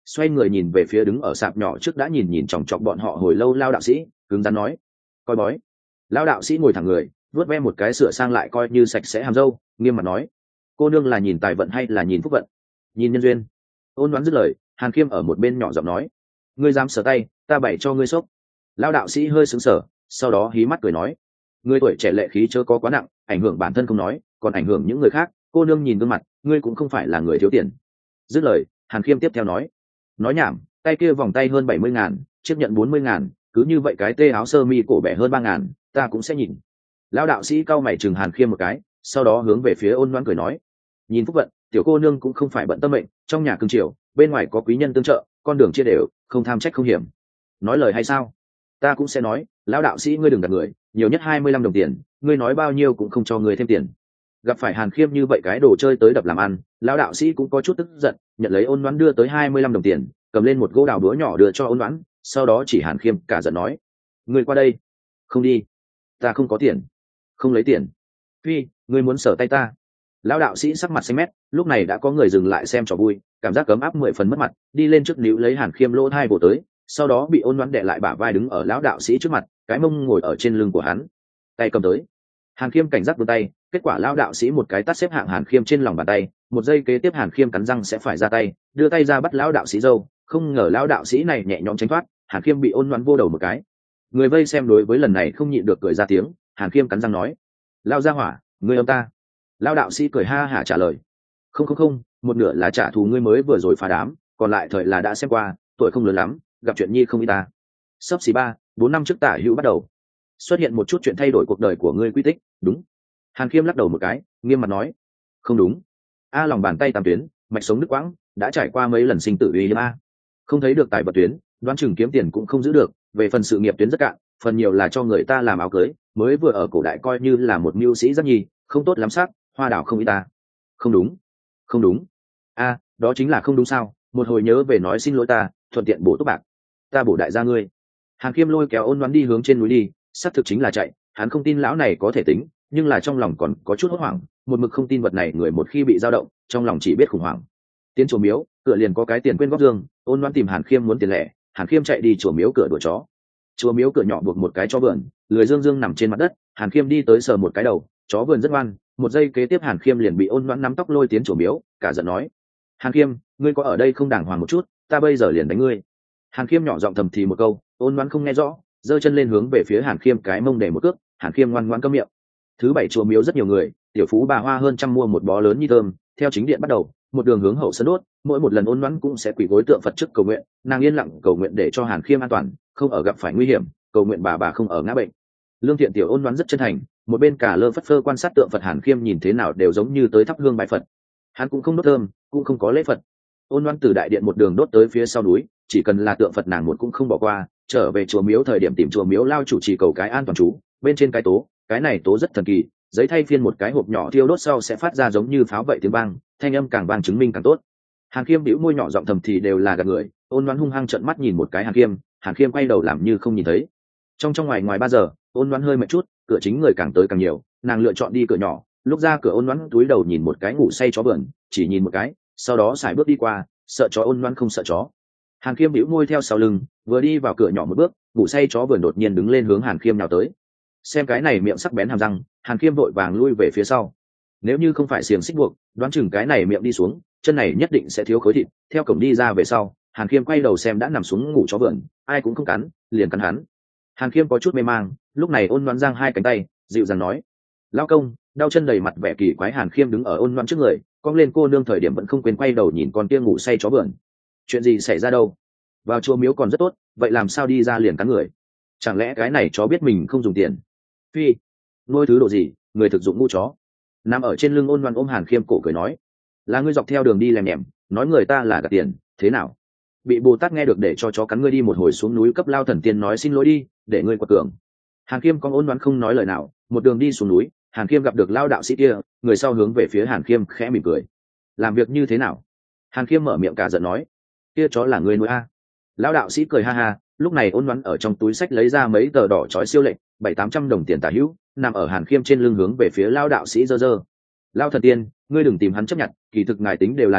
xoay người nhìn về phía đứng ở sạp nhỏ trước đã nhìn nhìn chòng chọc bọn họ hồi lâu lao đạo sĩ, cứng rắn nói: coi bói. Lao đạo sĩ ngồi thẳng người, vuốt ve một cái sửa sang lại coi như sạch sẽ hàm râu, nghiêm mặt nói: cô nương là nhìn tài vận hay là nhìn phúc vận? Nhìn nhân duyên. Ôn đoán dứt lời, Hàn Khiêm ở một bên nhỏ giọng nói: ngươi dám sờ tay, ta bày cho ngươi xốc. Lao đạo sĩ hơi sững sờ, sau đó hí mắt cười nói: ngươi tuổi trẻ lệ khí chớ có quá nặng, ảnh hưởng bản thân không nói, còn ảnh hưởng những người khác. Cô nương nhìn gương mặt, ngươi cũng không phải là người thiếu tiền. Dứt lời, Hàn Khiêm tiếp theo nói nhảm, tay kia vòng tay hơn 70.000, chiếc nhận 40.000, cứ như vậy cái tê áo sơ mi cổ bẻ hơn 3.000, ta cũng sẽ nhìn. Lão đạo sĩ cau mày chừng Hàn Khiêm một cái, sau đó hướng về phía Ôn Loan cười nói: nhìn phúc vận, tiểu cô nương cũng không phải bận tâm mệnh, trong nhà cưng chiều, bên ngoài có quý nhân tương trợ, con đường chia đều, không tham trách không hiểm. Nói lời hay sao? Ta cũng sẽ nói. Lão đạo sĩ ngươi đừng gạt người, nhiều nhất 25 đồng tiền, ngươi nói bao nhiêu cũng không cho ngươi thêm tiền. Gặp phải Hàn Khiêm như vậy cái đồ chơi tới đập làm ăn, lão đạo sĩ cũng có chút tức giận, nhận lấy Ôn Loan đưa tới 25 đồng tiền, cầm lên một gỗ đào búa nhỏ đưa cho Ôn Loan, sau đó chỉ Hàn Khiêm cả giận nói: ngươi qua đây. Không đi. Ta không có tiền. Không lấy tiền. Phi, ngươi muốn sở tay ta. Lão đạo sĩ sắc mặt xanh mét, lúc này đã có người dừng lại xem trò vui, cảm giác cấm áp 10 phần mất mặt, đi lên trước níu lấy Hàn Khiêm lỗ thai vồ tới, sau đó bị Ôn Loan đè lại bả vai đứng ở lão đạo sĩ trước mặt, cái mông ngồi ở trên lưng của hắn, tay cầm tới. Hàn Khiêm cảnh giác vươn tay, kết quả lão đạo sĩ một cái tát xếp hạng Hàn Khiêm trên lòng bàn tay, một giây kế tiếp Hàn Khiêm cắn răng sẽ phải ra tay, đưa tay ra bắt lão đạo sĩ dâu, không ngờ lão đạo sĩ này nhẹ nhõm tránh thoát, Hàn Khiêm bị Ôn Loan vô đầu một cái. Người vây xem đối với lần này không nhịn được cười ra tiếng, Hàn Khiêm cắn răng nói: lao ra hỏa, ngươi âm ta. Lão đạo sĩ cười ha hả trả lời: không, một nửa là trả thù ngươi mới vừa rồi phá đám, còn lại thời là đã xem qua, tuổi không lớn lắm, gặp chuyện nhi không y ta. Sấp xỉ 3-4 năm trước tả hữu bắt đầu xuất hiện một chút chuyện thay đổi cuộc đời của ngươi quy tích, đúng? Hàn Khiêm lắc đầu một cái, nghiêm mặt nói: không đúng. A lòng bàn tay tam tuyến, mạch sống đứt quãng, đã trải qua mấy lần sinh tử uy hiếp a. Không thấy được tài vật tuyến, đoán chừng kiếm tiền cũng không giữ được, về phần sự nghiệp tuyến rất cạn, phần nhiều là cho người ta làm áo cưới, mới vừa ở cổ đại coi như là một mưu sĩ rất nhi, không tốt lắm sắc, hoa đảo không y ta. Không đúng. A, đó chính là không đúng sao? Một hồi nhớ về nói xin lỗi ta, thuận tiện bổ túc bạc. Ta bổ đại gia ngươi. Hàn Khiêm lôi kéo Ôn Loan đi hướng trên núi đi, xác thực chính là chạy, hắn không tin lão này có thể tính, nhưng là trong lòng còn có chút hốt hoảng, một mực không tin vật này người một khi bị dao động, trong lòng chỉ biết khủng hoảng. Tiến chùa miếu, cửa liền có cái tiền quên góp dương, Ôn Loan tìm Hàn Khiêm muốn tiền lẻ, Hàn Khiêm chạy đi chùa miếu cửa đuổi chó. Chùa miếu cửa nhỏ buộc một cái chó vườn, lười dương nằm trên mặt đất, Hàn Khiêm đi tới sờ một cái đầu, chó vườn rất ngoan, một giây kế tiếp Hàn Khiêm liền bị Ôn Loan nắm tóc lôi tiến chùa miếu, cả giận nói: Hàn Khiêm, ngươi có ở đây không đàng hoàng một chút, ta bây giờ liền đánh ngươi. Hàn Khiêm nhỏ giọng thầm thì một câu, Ôn Loan không nghe rõ, giơ chân lên hướng về phía Hàn Khiêm cái mông để một cước, Hàn Khiêm ngoan ngoãn câm miệng. Thứ bảy chùa miếu rất nhiều người, tiểu phú bà hoa hơn trăm mua một bó lớn như thơm, theo chính điện bắt đầu, một đường hướng hậu sân đốt, mỗi một lần Ôn Loan cũng sẽ quỳ gối tượng Phật trước cầu nguyện, nàng yên lặng cầu nguyện để cho Hàn Khiêm an toàn, không ở gặp phải nguy hiểm, cầu nguyện bà không ở ngã bệnh. Lương thiện tiểu Ôn Loan rất chân thành, một bên cả lơ phất phơ quan sát tượng Phật, Hàn Khiêm nhìn thế nào đều giống như tới thắp hương bái Phật. Hắn cũng không đốt thơm, cũng không có lễ Phật. Ôn Loan từ đại điện một đường đốt tới phía sau núi, chỉ cần là tượng Phật nàng một cũng không bỏ qua, trở về chùa miếu thời điểm tìm chùa miếu lao chủ trì cầu cái an toàn chú, bên trên cái tố, cái này tố rất thần kỳ, giấy thay phiên một cái hộp nhỏ thiêu đốt sau sẽ phát ra giống như pháo vậy tiếng vang, thanh âm càng vang chứng minh càng tốt. Hàn Khiêm bĩu môi nhỏ giọng thầm thì đều là gạt người, Ôn Loan hung hăng trợn mắt nhìn một cái Hàn Khiêm quay đầu làm như không nhìn thấy. Trong ngoài 3 giờ, Ôn Loan hơi mệt chút, cửa chính người càng tới càng nhiều, nàng lựa chọn đi cửa nhỏ, lúc ra cửa Ôn Loan túi đầu nhìn một cái ngủ say chó vườn, chỉ nhìn một cái, sau đó xài bước đi qua, sợ chó. Ôn Loan không sợ chó. Hàn Khiêm bĩu môi theo sau lưng, vừa đi vào cửa nhỏ một bước, ngủ say chó vườn đột nhiên đứng lên hướng Hàn Khiêm nào tới. Xem cái này miệng sắc bén hàm răng, Hàn Khiêm vội vàng lui về phía sau. Nếu như không phải xiềng xích buộc, đoán chừng cái này miệng đi xuống, chân này nhất định sẽ thiếu khối thịt. Theo cổng đi ra về sau, Hàn Khiêm quay đầu xem đã nằm xuống ngủ chó vườn, ai cũng không cắn, liền cắn hắn. Hàn Khiêm có chút mê mang, lúc này Ôn Loan giang hai cánh tay, dịu dàng nói: lao công. Đau chân đầy mặt vẻ kỳ quái, Hàn Khiêm đứng ở Ôn Loan trước người, cong lên cô nương thời điểm vẫn không quên quay đầu nhìn con kia ngủ say chó vườn. Chuyện gì xảy ra đâu? Vào chùa miếu còn rất tốt, vậy làm sao đi ra liền cắn người? Chẳng lẽ cái này chó biết mình không dùng tiền? Phi, nuôi thứ độ gì, người thực dụng ngu chó. Nằm ở trên lưng Ôn Loan ôm Hàn Khiêm cổ cười nói: là ngươi dọc theo đường đi lèm nhèm, nói người ta là gạt tiền, thế nào? Bị Bồ Tát nghe được để cho chó cắn ngươi đi một hồi xuống núi cấp lao thần tiên nói xin lỗi đi, để ngươi quật cường. Hàn Khiêm con Ôn Loan không nói lời nào, một đường đi xuống núi, Hàn Khiêm gặp được lao đạo sĩ kia, người sau hướng về phía Hàn Khiêm khẽ mỉm cười. Làm việc như thế nào? Hàn Khiêm mở miệng cả giận nói: kia chó là ngươi nuôi a. Lao đạo sĩ cười ha ha, lúc này Ôn Loan ở trong túi sách lấy ra mấy tờ đỏ chói siêu lệnh, 700-800 đồng tiền tả hữu, nằm ở Hàn Khiêm trên lưng hướng về phía lao đạo sĩ dơ. Lao thần tiên, ngươi đừng tìm hắn chấp nhận, kỳ thực ngài tính đều là đúng,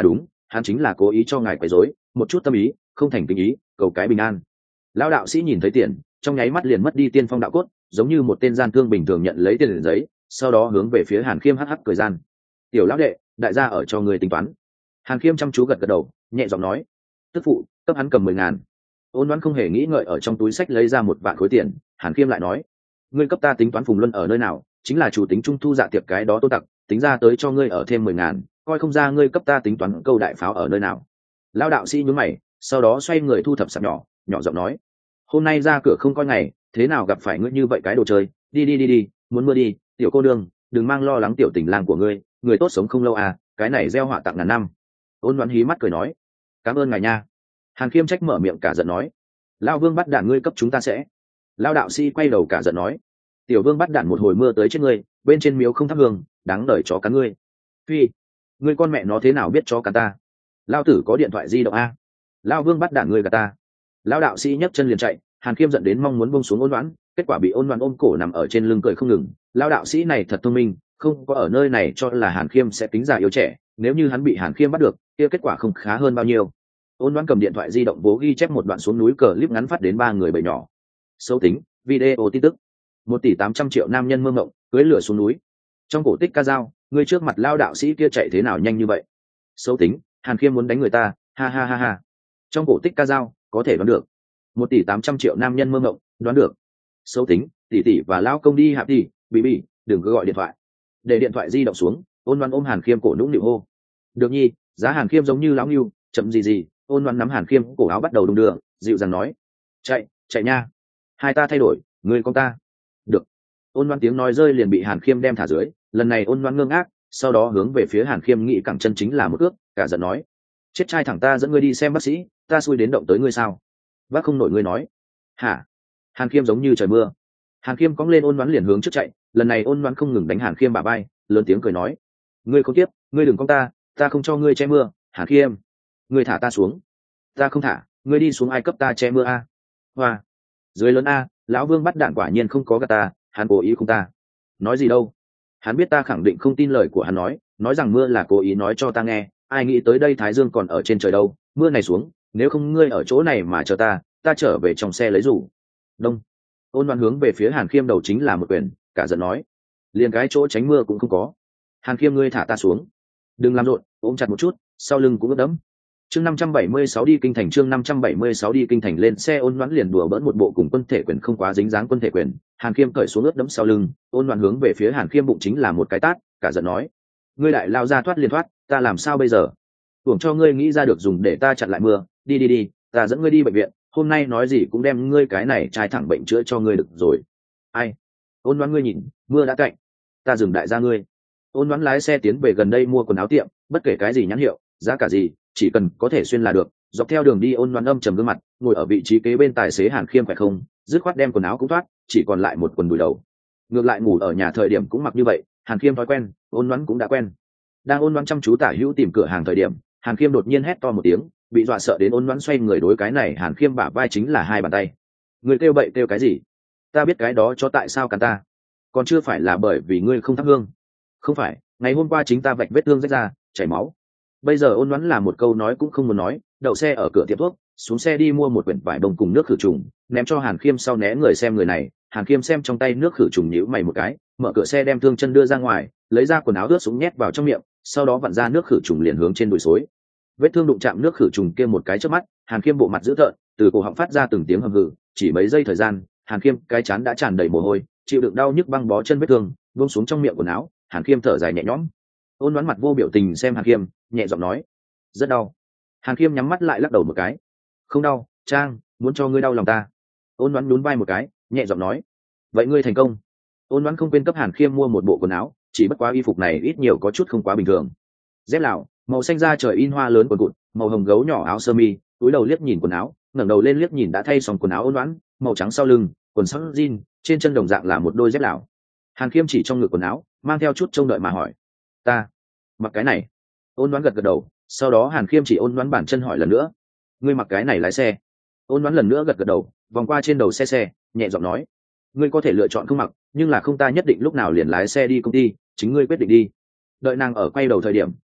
hắn chính là cố ý cho ngài quấy rối, một chút tâm ý không thành kinh ý, cầu cái bình an. Lão đạo sĩ nhìn thấy tiền, trong nháy mắt liền mất đi tiên phong đạo cốt, giống như một tên gian thương bình thường nhận lấy tiền liền giấy, sau đó hướng về phía Hàn Khiêm hắc hắc cười gian. Tiểu lão đệ, đại gia ở cho người tính toán. Hàn Khiêm chăm chú gật gật đầu, nhẹ giọng nói, tức phụ, cấp hắn cầm 10.000. Ôn Đoán không hề nghĩ ngợi ở trong túi sách lấy ra 1 vạn khối tiền. Hàn Khiêm lại nói, ngươi cấp ta tính toán Phùng Luân ở nơi nào, chính là chủ tính trung thu dạ tiệc cái đó tô tặc, tính ra tới cho ngươi ở thêm 10.000, coi không ra ngươi cấp ta tính toán câu đại pháo ở nơi nào. Lão đạo sĩ nhướng mày, sau đó xoay người thu thập sạp nhỏ, nhỏ giọng nói, hôm nay ra cửa không coi ngày, thế nào gặp phải ngươi như vậy cái đồ chơi, đi, muốn mưa đi, tiểu cô đương, đừng mang lo lắng tiểu tình lang của ngươi, người tốt sống không lâu à, cái này gieo họa tặng ngàn năm. Ôn Đoán hí mắt cười nói, cảm ơn ngài nha. Hàn Khiêm trách mở miệng cả giận nói, lão vương bắt đạn ngươi cấp chúng ta sẽ. Lão đạo sĩ quay đầu cả giận nói, tiểu vương bắt đạn một hồi mưa tới chết ngươi, bên trên miếu không thắp hương, đáng đời chó cắn ngươi. Phi, ngươi con mẹ nó thế nào biết chó cắn ta? Lão tử có điện thoại di động a. Lão vương bắt đạn ngươi cả ta. Lão đạo sĩ nhấc chân liền chạy. Hàn Khiêm giận đến mong muốn buông xuống Ôn Đoán, kết quả bị Ôn Đoán ôm cổ nằm ở trên lưng cười không ngừng. Lão đạo sĩ này thật thông minh, không có ở nơi này cho là Hàn Khiêm sẽ tính già yêu trẻ, nếu như hắn bị Hàn Khiêm bắt được, kia kết quả không khá hơn bao nhiêu. Ôn Đoán cầm điện thoại di động bố ghi chép một đoạn xuống núi clip ngắn phát đến 3 người bầy nhỏ. Xấu tính, video tin tức. 1,8 tỷ nam nhân mơ mộng, cưới lửa xuống núi. Trong cổ tích ca dao, người trước mặt lao đạo sĩ kia chạy thế nào nhanh như vậy? Xấu tính, Hàn Khiêm muốn đánh người ta, ha ha ha ha. Trong cổ tích ca dao, có thể đoán được. 1,8 tỷ nam nhân mơ mộng, đoán được. Xấu tính, tỷ và lao công đi hạp đi, bị, đừng cứ gọi điện thoại. Để điện thoại di động xuống, Ôn Đoán ôm Hàn Khiêm cổ nũng nịu hô. Được nhi, giá Hàn Khiêm giống như lão ngưu, chậm gì, Ôn Đoán nắm Hàn Khiêm cổ áo bắt đầu đung đưa, dịu dàng nói, chạy nha, hai ta thay đổi, ngươi con ta. Được. Ôn Đoán tiếng nói rơi liền bị Hàn Khiêm đem thả dưới, lần này Ôn Đoán ngơ ngác, sau đó hướng về phía Hàn Khiêm nghĩ cẳng chân chính là một ước, cả giận nói, chết trai thẳng ta dẫn ngươi đi xem bác sĩ, ta xui đến động tới ngươi sao? Bác không nổi ngươi nói. Hả? Hàn Khiêm giống như trời mưa. Hàn Khiêm cõng lên Ôn Đoán liền hướng trước chạy, lần này Ôn Đoán không ngừng đánh Hàn Khiêm bả vai, lớn tiếng cười nói, ngươi không tiếp, ngươi đừng cõng ta không cho ngươi che mưa. Hàn Khiêm, ngươi thả ta xuống. Ta không thả, ngươi đi xuống ai cấp ta che mưa a? Hoa. Dưới lớn a, lão vương bắt đạn quả nhiên không có gạt ta, hắn cố ý không ta. Nói gì đâu? Hắn biết ta khẳng định không tin lời của hắn nói rằng mưa là cố ý nói cho ta nghe, ai nghĩ tới đây Thái Dương còn ở trên trời đâu, mưa này xuống, nếu không ngươi ở chỗ này mà chờ ta trở về trong xe lấy rủ. Đông. Ôn Đoán hướng về phía Hàn Khiêm đầu chính là một quyền, cả giận nói, liền cái chỗ tránh mưa cũng không có. Hàn Khiêm ngươi thả ta xuống. Đừng làm rộn, ôm chặt một chút, sau lưng cũng ướt đẫm. Chương 576 đi kinh thành, chương 576 đi kinh thành. Lên xe Ôn Đoán liền đùa bỡn một bộ cùng quân thể quyền không quá dính dáng quân thể quyền. Hàn Khiêm cởi xuống ướt đẫm sau lưng, Ôn Đoán hướng về phía Hàn Khiêm bụng chính là một cái tát, cả giận nói, ngươi đại lao ra thoát liền thoát, ta làm sao bây giờ? Tưởng cho ngươi nghĩ ra được dùng để ta chặn lại mưa, đi, ta dẫn ngươi đi bệnh viện, hôm nay nói gì cũng đem ngươi cái này trai thẳng bệnh chữa cho ngươi được rồi. Ai? Ôn Đoán ngươi nhìn, mưa đã cạnh, ta dừng đại gia ngươi. Ôn Đoán lái xe tiến về gần đây mua quần áo tiệm, bất kể cái gì nhãn hiệu, giá cả gì, chỉ cần có thể xuyên là được. Dọc theo đường đi Ôn Đoán âm trầm gương mặt, ngồi ở vị trí kế bên tài xế Hàn Khiêm khỏe không, dứt khoát đem quần áo cũng thoát, chỉ còn lại một quần đùi đầu. Ngược lại ngủ ở nhà thời điểm cũng mặc như vậy, Hàn Khiêm thói quen, Ôn Đoán cũng đã quen. Đang Ôn Đoán chăm chú tả hữu tìm cửa hàng thời điểm, Hàn Khiêm đột nhiên hét to một tiếng, bị dọa sợ đến Ôn Đoán xoay người đối cái này Hàn Khiêm bả vai chính là 2 bàn tay. Người kêu bậy kêu cái gì? Ta biết cái đó cho tại sao cắn ta, còn chưa phải là bởi vì ngươi không thắp hương. Không phải, ngày hôm qua chính ta vạch vết thương rách ra, chảy máu. Bây giờ Ôn Đoán là một câu nói cũng không muốn nói, đậu xe ở cửa tiệm thuốc, xuống xe đi mua một quyển vải bông cùng nước khử trùng, ném cho Hàn Khiêm sau né người xem người này. Hàn Khiêm xem trong tay nước khử trùng nhíu mày một cái, mở cửa xe đem thương chân đưa ra ngoài, lấy ra quần áo ướt sũng nhét vào trong miệng, sau đó vặn ra nước khử trùng liền hướng trên đùi xối. Vết thương đụng chạm nước khử trùng kia một cái chớp mắt, Hàn Khiêm bộ mặt dữ tợn, từ cổ họng phát ra từng tiếng hầm hừ, chỉ mấy giây thời gian, Hàn Khiêm cái trán đã tràn đầy mồ hôi, chịu đựng đau nhức băng bó chân vết thương, buông xuống trong miệng quần áo. Hàn Khiêm thở dài nhẹ nhõm. Ôn Đoán mặt vô biểu tình xem Hàn Khiêm, nhẹ giọng nói, rất đau. Hàn Khiêm nhắm mắt lại lắc đầu một cái, không đau, Trang, muốn cho ngươi đau lòng ta. Ôn Đoán nhún vai một cái, nhẹ giọng nói, vậy ngươi thành công. Ôn Đoán không quên cấp Hàn Khiêm mua một bộ quần áo, chỉ bất quá y phục này ít nhiều có chút không quá bình thường. Dép lào, màu xanh da trời in hoa lớn quần cụt, màu hồng gấu nhỏ áo sơ mi, túi đầu liếc nhìn quần áo, ngẩng đầu lên liếc nhìn đã thay xong quần áo Ôn Đoán, màu trắng sau lưng, quần sóc jean, trên chân đồng dạng là một đôi dép lào. Hàn Khiêm chỉ trong ngực quần áo, mang theo chút trông đợi mà hỏi, ta mặc cái này? Ôn Đoán gật gật đầu, sau đó Hàn Khiêm chỉ Ôn Đoán bản chân hỏi lần nữa, ngươi mặc cái này lái xe? Ôn Đoán lần nữa gật gật đầu, vòng qua trên đầu xe, nhẹ giọng nói, ngươi có thể lựa chọn không mặc, nhưng là không ta nhất định lúc nào liền lái xe đi công ty, chính ngươi quyết định đi. Đợi nàng ở quay đầu thời điểm,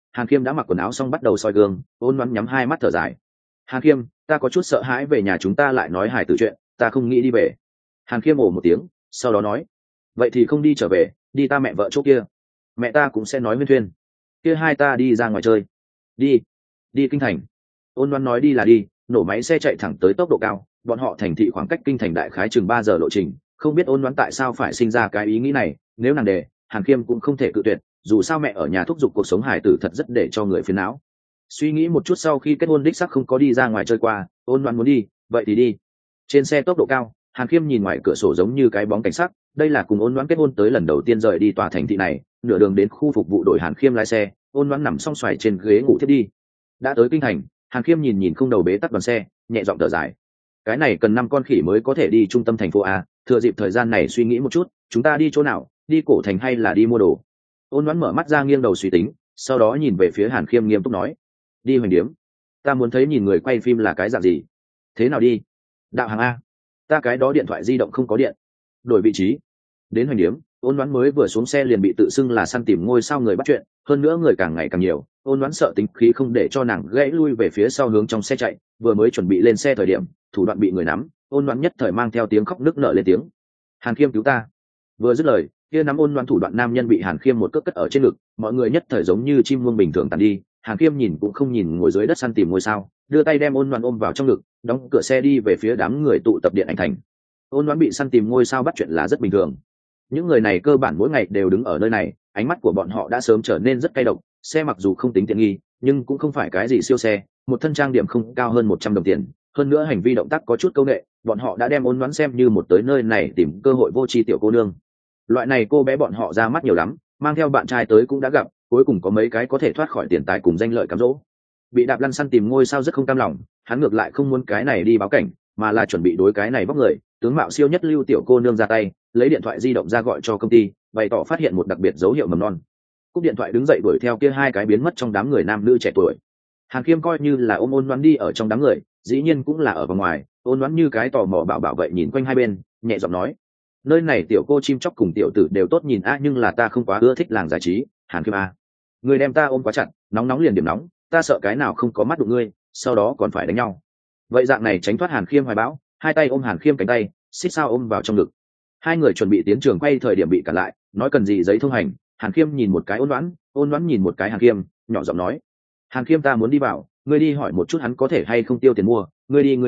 Hàn Khiêm đã mặc quần áo xong bắt đầu soi gương, ôn đoán nhắm hai mắt thở dài. Hàn Khiêm, ta có chút sợ hãi về nhà chúng ta lại nói hài tử chuyện, ta không nghĩ đi về. Hàn Khiêm ồ một tiếng, sau đó nói, vậy thì không đi trở về, đi ta mẹ vợ chỗ kia, mẹ ta cũng sẽ nói Nguyên Thuyên, kia hai ta đi ra ngoài chơi. Đi kinh thành. Ôn đoán nói đi là đi, nổ máy xe chạy thẳng tới tốc độ cao, bọn họ thành thị khoảng cách kinh thành đại khái chừng 3 giờ lộ trình. Không biết ôn đoán tại sao phải sinh ra cái ý nghĩ này, nếu nàng đề, Hàn Khiêm cũng không thể cự tuyệt, dù sao mẹ ở nhà thúc giục cuộc sống hài tử thật rất để cho người phiền não. Suy nghĩ một chút sau khi kết hôn đích xác không có đi ra ngoài chơi qua, ôn đoán muốn đi, vậy thì đi. Trên xe tốc độ cao, Hàn Khiêm nhìn ngoài cửa sổ giống như cái bóng cảnh sắc, đây là cùng ôn đoán kết hôn tới lần đầu tiên rời đi tòa thành thị này, nửa đường đến khu phục vụ đội Hàn Khiêm lái xe, ôn đoán nằm song xoài trên ghế ngủ thiết đi. Đã tới kinh thành, Hàn Khiêm nhìn không đầu bế tắc đoàn xe, nhẹ giọng thở dài. Cái này cần 5 con khỉ mới có thể đi trung tâm thành phố a, thừa dịp thời gian này suy nghĩ một chút, chúng ta đi chỗ nào, đi cổ thành hay là đi mua đồ? Ôn đoán mở mắt ra nghiêng đầu suy tính, sau đó nhìn về phía Hàn Khiêm nghiêm túc nói, đi Hoành Điếm. Ta muốn thấy nhìn người quay phim là cái dạng gì. Thế nào đi? Đạo hàng a. Ta cái đó điện thoại di động không có điện. Đổi vị trí. Đến Hoành Điếm, ôn đoán mới vừa xuống xe liền bị tự xưng là săn tìm ngôi sao người bắt chuyện, hơn nữa người càng ngày càng nhiều, ôn đoán sợ tính khí không để cho nàng gãy lui về phía sau hướng trong xe chạy, vừa mới chuẩn bị lên xe thời điểm thủ đoạn bị người nắm, ôn đoán nhất thời mang theo tiếng khóc nức nở lên tiếng, Hàn Khiêm cứu ta. Vừa dứt lời, kia nắm ôn đoán thủ đoạn nam nhân bị Hàn Khiêm một cước cất ở trên ngực, mọi người nhất thời giống như chim muông bình thường tàn đi. Hàn Khiêm nhìn cũng không nhìn ngồi dưới đất săn tìm ngôi sao, đưa tay đem ôn đoán ôm vào trong ngực, đóng cửa xe đi về phía đám người tụ tập điện ảnh thành. Ôn đoán bị săn tìm ngôi sao bắt chuyện là rất bình thường, những người này cơ bản mỗi ngày đều đứng ở nơi này, ánh mắt của bọn họ đã sớm trở nên rất cay độc. Xe mặc dù không tính tiện nghi, nhưng cũng không phải cái gì siêu xe, một thân trang điểm không cao hơn 100 đồng tiền, hơn nữa hành vi động tác có chút câu nệ, bọn họ đã đem ôn đoán xem như một tới nơi này tìm cơ hội vô tri tiểu cô nương. Loại này cô bé bọn họ ra mắt nhiều lắm, mang theo bạn trai tới cũng đã gặp, cuối cùng có mấy cái có thể thoát khỏi tiền tài cùng danh lợi cám dỗ. Bị đạp lăn săn tìm ngôi sao rất không cam lòng, hắn ngược lại không muốn cái này đi báo cảnh, mà là chuẩn bị đối cái này vóc người tướng mạo siêu nhất lưu tiểu cô nương ra tay, lấy điện thoại di động ra gọi cho công ty, bày tỏ phát hiện một đặc biệt dấu hiệu mầm non. Cúp điện thoại đứng dậy đuổi theo kia hai cái biến mất trong đám người nam nữ trẻ tuổi. Hàn Khiêm coi như là ôm ôn đoán đi ở trong đám người, dĩ nhiên cũng là ở vòng ngoài, ôn đoán như cái tò mò bảo vậy nhìn quanh hai bên, nhẹ giọng nói, nơi này tiểu cô chim chóc cùng tiểu tử đều tốt nhìn a, nhưng là ta không quá ưa thích làng giải trí. Hàn Khiêm a, người đem ta ôm quá chặt, nóng nóng liền điểm nóng, ta sợ cái nào không có mắt đụng ngươi, sau đó còn phải đánh nhau. Vậy dạng này tránh thoát Hàn Khiêm hoài bão, hai tay ôm Hàn Khiêm cánh tay, xích sao ôm vào trong ngực. Hai người chuẩn bị tiến trường quay thời điểm bị cản lại, nói cần gì giấy thông hành. Hàn Khiêm nhìn một cái ôn đoán nhìn một cái Hàn Khiêm, nhỏ giọng nói, Hàn Khiêm ta muốn đi vào, ngươi đi hỏi một chút hắn có thể hay không tiêu tiền mua, ngươi đi.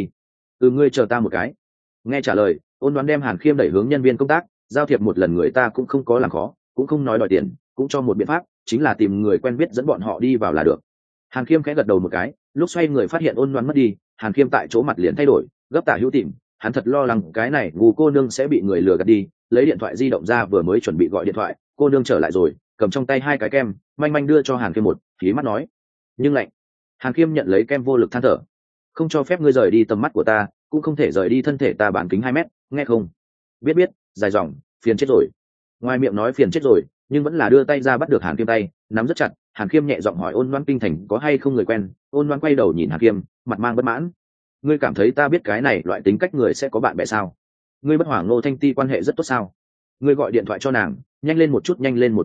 Ngươi chờ ta một cái. Nghe trả lời, ôn đoán đem Hàn Khiêm đẩy hướng nhân viên công tác, giao thiệp một lần người ta cũng không có làm khó, cũng không nói đòi tiền, cũng cho một biện pháp, chính là tìm người quen biết dẫn bọn họ đi vào là được. Hàn Khiêm khẽ gật đầu một cái, lúc xoay người phát hiện ôn đoán mất đi, Hàn Khiêm tại chỗ mặt liền thay đổi, gấp tả hữu tìm, hắn thật lo lắng cái này ngu cô nương sẽ bị người lừa gạt đi, lấy điện thoại di động ra vừa mới chuẩn bị gọi điện thoại, cô nương trở lại rồi, cầm trong tay hai cái kem, manh manh đưa cho Hàn Khiêm một, khí mắt nói, nhưng lạnh. Hàn Khiêm nhận lấy kem vô lực than thở, không cho phép ngươi rời đi tầm mắt của ta, cũng không thể rời đi thân thể ta bán kính 2 mét, nghe không? Biết, dài dòng, phiền chết rồi. Ngoài miệng nói phiền chết rồi, nhưng vẫn là đưa tay ra bắt được Hàn Khiêm tay, nắm rất chặt. Hàn Khiêm nhẹ giọng hỏi ôn đoán kinh thành có hay không người quen, ôn đoán quay đầu nhìn Hàn Khiêm, mặt mang bất mãn. Ngươi cảm thấy ta biết cái này loại tính cách người sẽ có bạn bè sao? Ngươi bất hỏa Ngô Thanh Ti quan hệ rất tốt sao? Ngươi gọi điện thoại cho nàng, nhanh lên một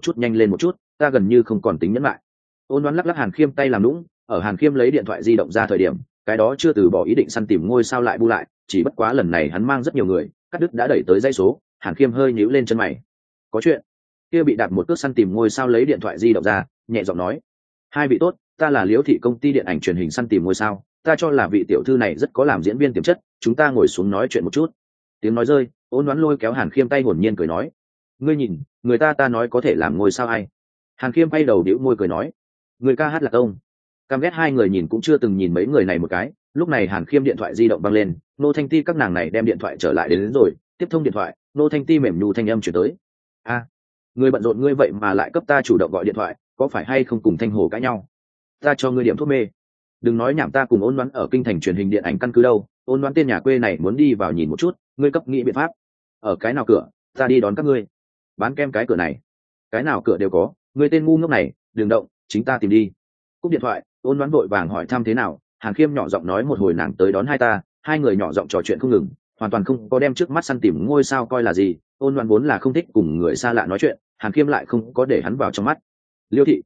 chút, ta gần như không còn tính nhẫn lại. Ôn đoán lắc lắc Hàn Khiêm tay làm nũng, ở Hàn Khiêm lấy điện thoại di động ra thời điểm, cái đó chưa từ bỏ ý định săn tìm ngôi sao lại bu lại, chỉ bất quá lần này hắn mang rất nhiều người, cắt đứt đã đẩy tới dây số. Hàn Khiêm hơi nhíu lên chân mày, có chuyện. Kia bị đạp một cước săn tìm ngôi sao lấy điện thoại di động ra, nhẹ giọng nói, hai vị tốt, ta là Liễu thị công ty điện ảnh truyền hình săn tìm ngôi sao, ta cho là vị tiểu thư này rất có làm diễn viên tiềm chất, chúng ta ngồi xuống nói chuyện một chút. Tiếng nói rơi, ôn đoán lôi kéo Hàn Khiêm tay hồn nhiên cười nói, ngươi nhìn, người ta nói có thể làm ngôi sao ai? Hàn Khiêm bay đầu đĩu môi cười nói, người ca hát là tông. Căm ghét hai người nhìn cũng chưa từng nhìn mấy người này một cái. Lúc này Hàn Khiêm điện thoại di động văng lên, Nô Thanh Ti các nàng này đem điện thoại trở lại đến rồi, tiếp thông điện thoại, Nô Thanh Ti mềm nhu thanh âm chuyển tới, a, người bận rộn ngươi vậy mà lại cấp ta chủ động gọi điện thoại, có phải hay không cùng Thanh Hồ cãi nhau? Ta cho ngươi điểm thuốc mê. Đừng nói nhảm, ta cùng ôn đoán ở kinh thành truyền hình điện ảnh căn cứ đâu, ôn đoán tên nhà quê này muốn đi vào nhìn một chút, ngươi cấp nghĩ biện pháp. Ở cái nào cửa, ta đi đón các ngươi. Bán kem cái cửa này, cái nào cửa đều có, ngươi tên ngu ngốc này, đừng động, chính ta tìm đi. Cúp điện thoại, ôn đoán vội vàng hỏi thăm thế nào. Hàn Khiêm nhỏ giọng nói một hồi nàng tới đón hai người nhỏ giọng trò chuyện không ngừng, hoàn toàn không có đem trước mắt săn tìm ngôi sao coi là gì. Ôn đoán vốn là không thích cùng người xa lạ nói chuyện, Hàn Khiêm lại không có để hắn vào trong mắt. Liêu thị,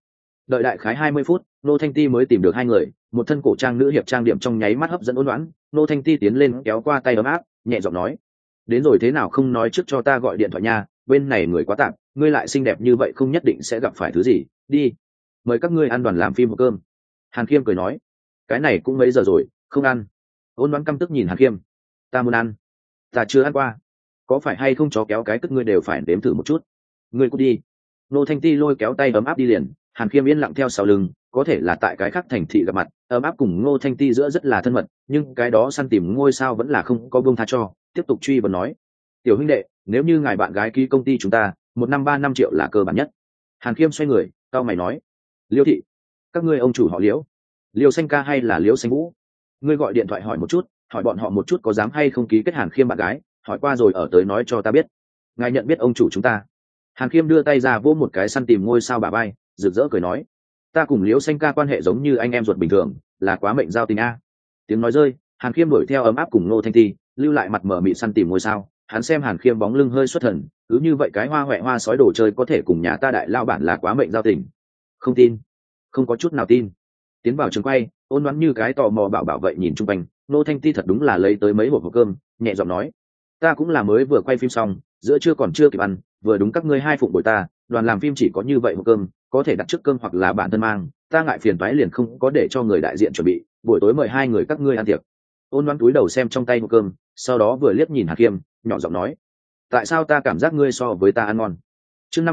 Đợi đại khái 20 phút, nô thanh ti mới tìm được hai người, một thân cổ trang nữ hiệp trang điểm trong nháy mắt hấp dẫn ôn đoán. Nô thanh ti tiến lên kéo qua tay ấm áp, nhẹ giọng nói: đến rồi thế nào không nói trước cho ta gọi điện thoại nha, bên này người quá tạm, ngươi lại xinh đẹp như vậy không nhất định sẽ gặp phải thứ gì. Đi, mời các ngươi ăn đoàn làm phim một cơm. Hàn Khiêm cười nói: cái này cũng mấy giờ rồi, không ăn. Ôn đoán căm tức nhìn Hàn Khiêm: ta muốn ăn. Ta chưa ăn qua. Có phải hay không chó kéo cái cất ngươi đều phải đếm thử một chút. Ngươi cút đi. Nô thanh ti lôi kéo tay ấm áp đi liền. Hàn Khiêm yên lặng theo sau lưng, có thể là tại cái khác thành thị gặp mặt, ấm áp cùng Ngô Thanh Ti giữa rất là thân mật, nhưng cái đó săn tìm ngôi sao vẫn là không có buông tha cho, tiếp tục truy vấn nói: tiểu huynh đệ, nếu như ngài bạn gái ký công ty chúng ta, một năm 3-5 triệu là cơ bản nhất. Hàn Khiêm xoay người, cau mày nói: Liêu thị, các ngươi ông chủ họ Liễu, Liêu Xanh ca hay là Liễu Xanh Vũ? Ngươi gọi điện thoại hỏi một chút, hỏi bọn họ một chút có dám hay không ký kết Hàn Khiêm bạn gái, hỏi qua rồi ở tới nói cho ta biết. Ngài nhận biết ông chủ chúng ta? Hàn Khiêm đưa tay ra vỗ một cái săn tìm ngôi sao bà bay, rực rỡ cười nói: ta cùng Liễu Xanh ca quan hệ giống như anh em ruột bình thường, là quá mệnh giao tình a. Tiếng nói rơi, Hàn Khiêm đuổi theo ấm áp cùng Ngô Thanh Ti, lưu lại mặt mở mị săn tìm ngôi sao. Hắn xem Hàn Khiêm bóng lưng hơi xuất thần, cứ như vậy cái hoa hoẹ hoa sói đồ chơi có thể cùng nhà ta đại lao bản là quá mệnh giao tình. Không tin, không có chút nào tin. Tiến vào trường quay, ôn đoán như cái tò mò bảo vậy nhìn chung quanh. Ngô Thanh Ti thật đúng là lấy tới mấy hộp cơm, nhẹ giọng nói: ta cũng là mới vừa quay phim xong, giữa trưa còn chưa kịp ăn, vừa đúng các ngươi hai phụng bồi ta, đoàn làm phim chỉ có như vậy hộp cơm, có thể đặt trước cơm hoặc là bản thân mang, ta ngại phiền toái liền không có để cho người đại diện chuẩn bị, buổi tối mời hai người các ngươi ăn tiệc. Ôn đoán túi đầu xem trong tay hộp cơm, sau đó vừa liếc nhìn Hàn Khiêm, nhỏ giọng nói: tại sao ta cảm giác ngươi so với ta ăn ngon? chương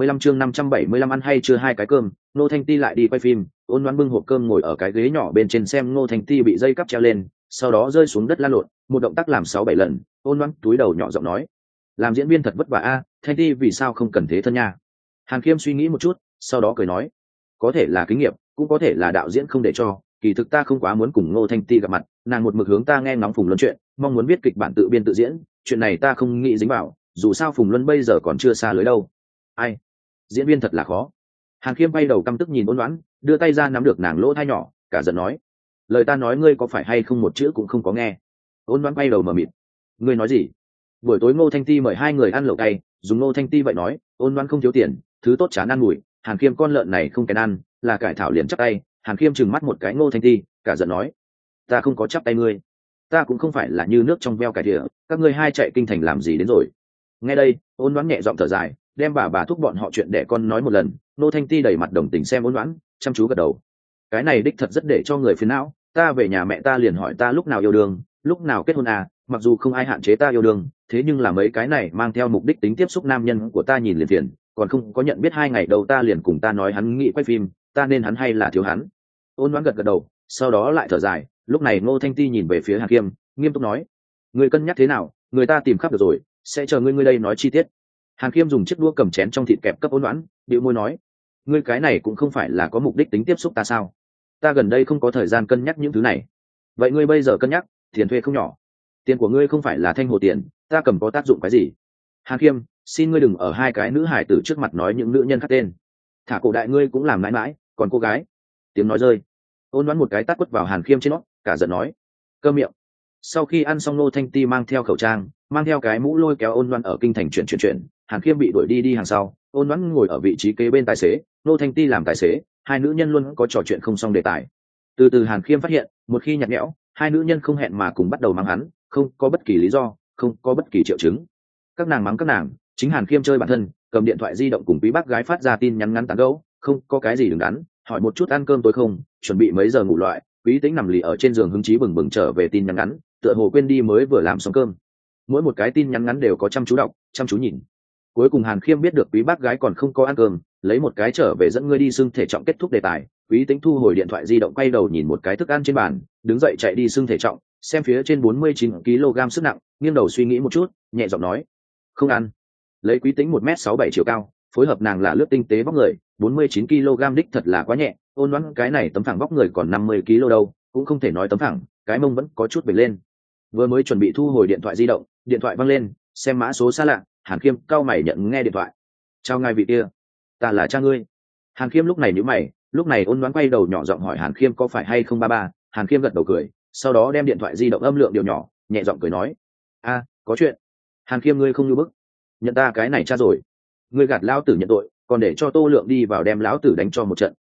575 ăn hay chưa hai cái cơm. Ngô Thanh Ti lại đi quay phim, ôn đoán bưng hộp cơm ngồi ở cái ghế nhỏ bên trên xem Ngô Thanh Ti bị dây cắp treo lên, sau đó rơi xuống đất lăn lộn, một động tác làm 6-7 lần. Ôn đoán túi đầu nhỏ giọng nói: làm diễn viên thật vất vả a, Thanh Ti vì sao không cần thế thân nha? Hàn Khiêm suy nghĩ một chút, sau đó cười nói: có thể là kinh nghiệm, cũng có thể là đạo diễn không để cho, kỳ thực ta không quá muốn cùng Ngô Thanh Ti gặp mặt, nàng một mực hướng ta nghe ngóng Phùng Luân chuyện, mong muốn viết kịch bản tự biên tự diễn, chuyện này ta không nghĩ dính vào, dù sao Phùng Luân bây giờ còn chưa xa lưới đâu. Ai, diễn viên thật là khó. Hàn Khiêm bay đầu căm tức nhìn ôn đoán, đưa tay ra nắm được nàng lỗ thai nhỏ, cả giận nói: lời ta nói ngươi có phải hay không một chữ cũng không có nghe? Ôn đoán bay đầu mờ mịt: ngươi nói gì? Buổi tối Ngô Thanh Ti mời hai người ăn lẩu cay, dùng Ngô Thanh Ti vậy nói, ôn đoán không thiếu tiền, thứ tốt chán ăn mùi, Hàn Khiêm con lợn này không kén ăn, là cải thảo liền chắp tay. Hàn Khiêm trừng mắt một cái Ngô Thanh Ti, cả giận nói: ta không có chắp tay ngươi, ta cũng không phải là như nước trong veo cải thìa, các ngươi hai chạy kinh thành làm gì đến rồi? Nghe đây, ôn đoán nhẹ giọng thở dài, đem bà thúc bọn họ chuyện đẻ con nói một lần. Ngô Thanh Ti đầy mặt đồng tình xem ôn đoán, chăm chú gật đầu: cái này đích thật rất để cho người phiền não, ta về nhà mẹ ta liền hỏi ta lúc nào yêu đương, lúc nào kết hôn à, mặc dù không ai hạn chế ta yêu đương, thế nhưng là mấy cái này mang theo mục đích tính tiếp xúc nam nhân của ta nhìn liền phiền, còn không có nhận biết 2 ngày đâu ta liền cùng ta nói hắn nghĩ quay phim, ta nên hắn hay là thiếu hắn? Ôn đoán gật gật đầu, sau đó lại thở dài. Lúc này Ngô Thanh Ti nhìn về phía Hàn Khiêm, nghiêm túc nói: người cân nhắc thế nào, người ta tìm khắp được rồi, sẽ chờ ngươi đây nói chi tiết. Hàn Khiêm dùng chiếc đũa cầm chén trong thịt kẹp cấp ôn đoán, bĩu môi nói: ngươi cái này cũng không phải là có mục đích tính tiếp xúc ta sao? Ta gần đây không có thời gian cân nhắc những thứ này. Vậy ngươi bây giờ cân nhắc, tiền thuê không nhỏ, tiền của ngươi không phải là thanh hồ tiền, ta cầm có tác dụng cái gì? Hàn Khiêm, xin ngươi đừng ở hai cái nữ hải tử trước mặt nói những nữ nhân khác tên, thả cổ đại ngươi cũng làm mãi mãi, còn cô gái. Tiếng nói rơi, ôn đoán một cái tát quất vào Hàn Khiêm trên nó, cả giận nói: câm miệng. Sau khi ăn xong, Ngô Thanh Ti mang theo khẩu trang, mang theo cái mũ lôi kéo ôn đoán ở kinh thành chuyển. Hàn Khiêm bị đuổi đi hàng sau, ôn đoán ngồi ở vị trí kế bên tài xế, Ngô Thanh Ti làm tài xế, hai nữ nhân luôn có trò chuyện không xong đề tài. Từ từ Hàn Khiêm phát hiện, một khi nhạt nhẽo, hai nữ nhân không hẹn mà cùng bắt đầu mắng hắn, không có bất kỳ lý do, không có bất kỳ triệu chứng. Các nàng mắng các nàng, chính Hàn Khiêm chơi bản thân, cầm điện thoại di động cùng quý bác gái phát ra tin nhắn ngắn tán gẫu, không có cái gì đứng đắn, hỏi một chút ăn cơm tối không, chuẩn bị mấy giờ ngủ loại. Quý Tĩnh nằm lì ở trên giường hứng chí bừng bừng trở về tin nhắn ngắn, tựa hồ quên đi mới vừa làm xong cơm. Mỗi một cái tin nhắn ngắn đều có chăm chú đọc, chăm chú nhìn. Cuối cùng Hàn Khiêm biết được quý bác gái còn không có ăn cơm, lấy một cái trở về dẫn ngươi đi xưng thể trọng kết thúc đề tài. Quý Tĩnh thu hồi điện thoại di động, quay đầu nhìn một cái thức ăn trên bàn, đứng dậy chạy đi xưng thể trọng, xem phía trên 49 kg sức nặng, nghiêng đầu suy nghĩ một chút, nhẹ giọng nói: không ăn. Lấy Quý Tĩnh 1m67 chiều cao, phối hợp nàng là lướt tinh tế vóc người, 49 kg đích thật là quá nhẹ. Ôn đoán cái này tấm phẳng vóc người còn 50 kg đâu, cũng không thể nói tấm phẳng, cái mông vẫn có chút bể lên. Vừa mới chuẩn bị thu hồi điện thoại di động, điện thoại văng lên, xem mã số xa lạ. Hàn Khiêm cau mày nhận nghe điện thoại: chào ngài vị kia, ta là cha ngươi. Hàn Khiêm lúc này nhíu mày, lúc này ôn đoán quay đầu nhỏ giọng hỏi Hàn Khiêm có phải hay không ba. Hàn Khiêm gật đầu cười, sau đó đem điện thoại di động âm lượng điều nhỏ, nhẹ giọng cười nói: a, có chuyện. Hàn Khiêm, ngươi không như bức, nhận ta cái này cha rồi, ngươi gạt lão tử nhận tội, còn để cho Tô Lượng đi vào đem lão tử đánh cho một trận,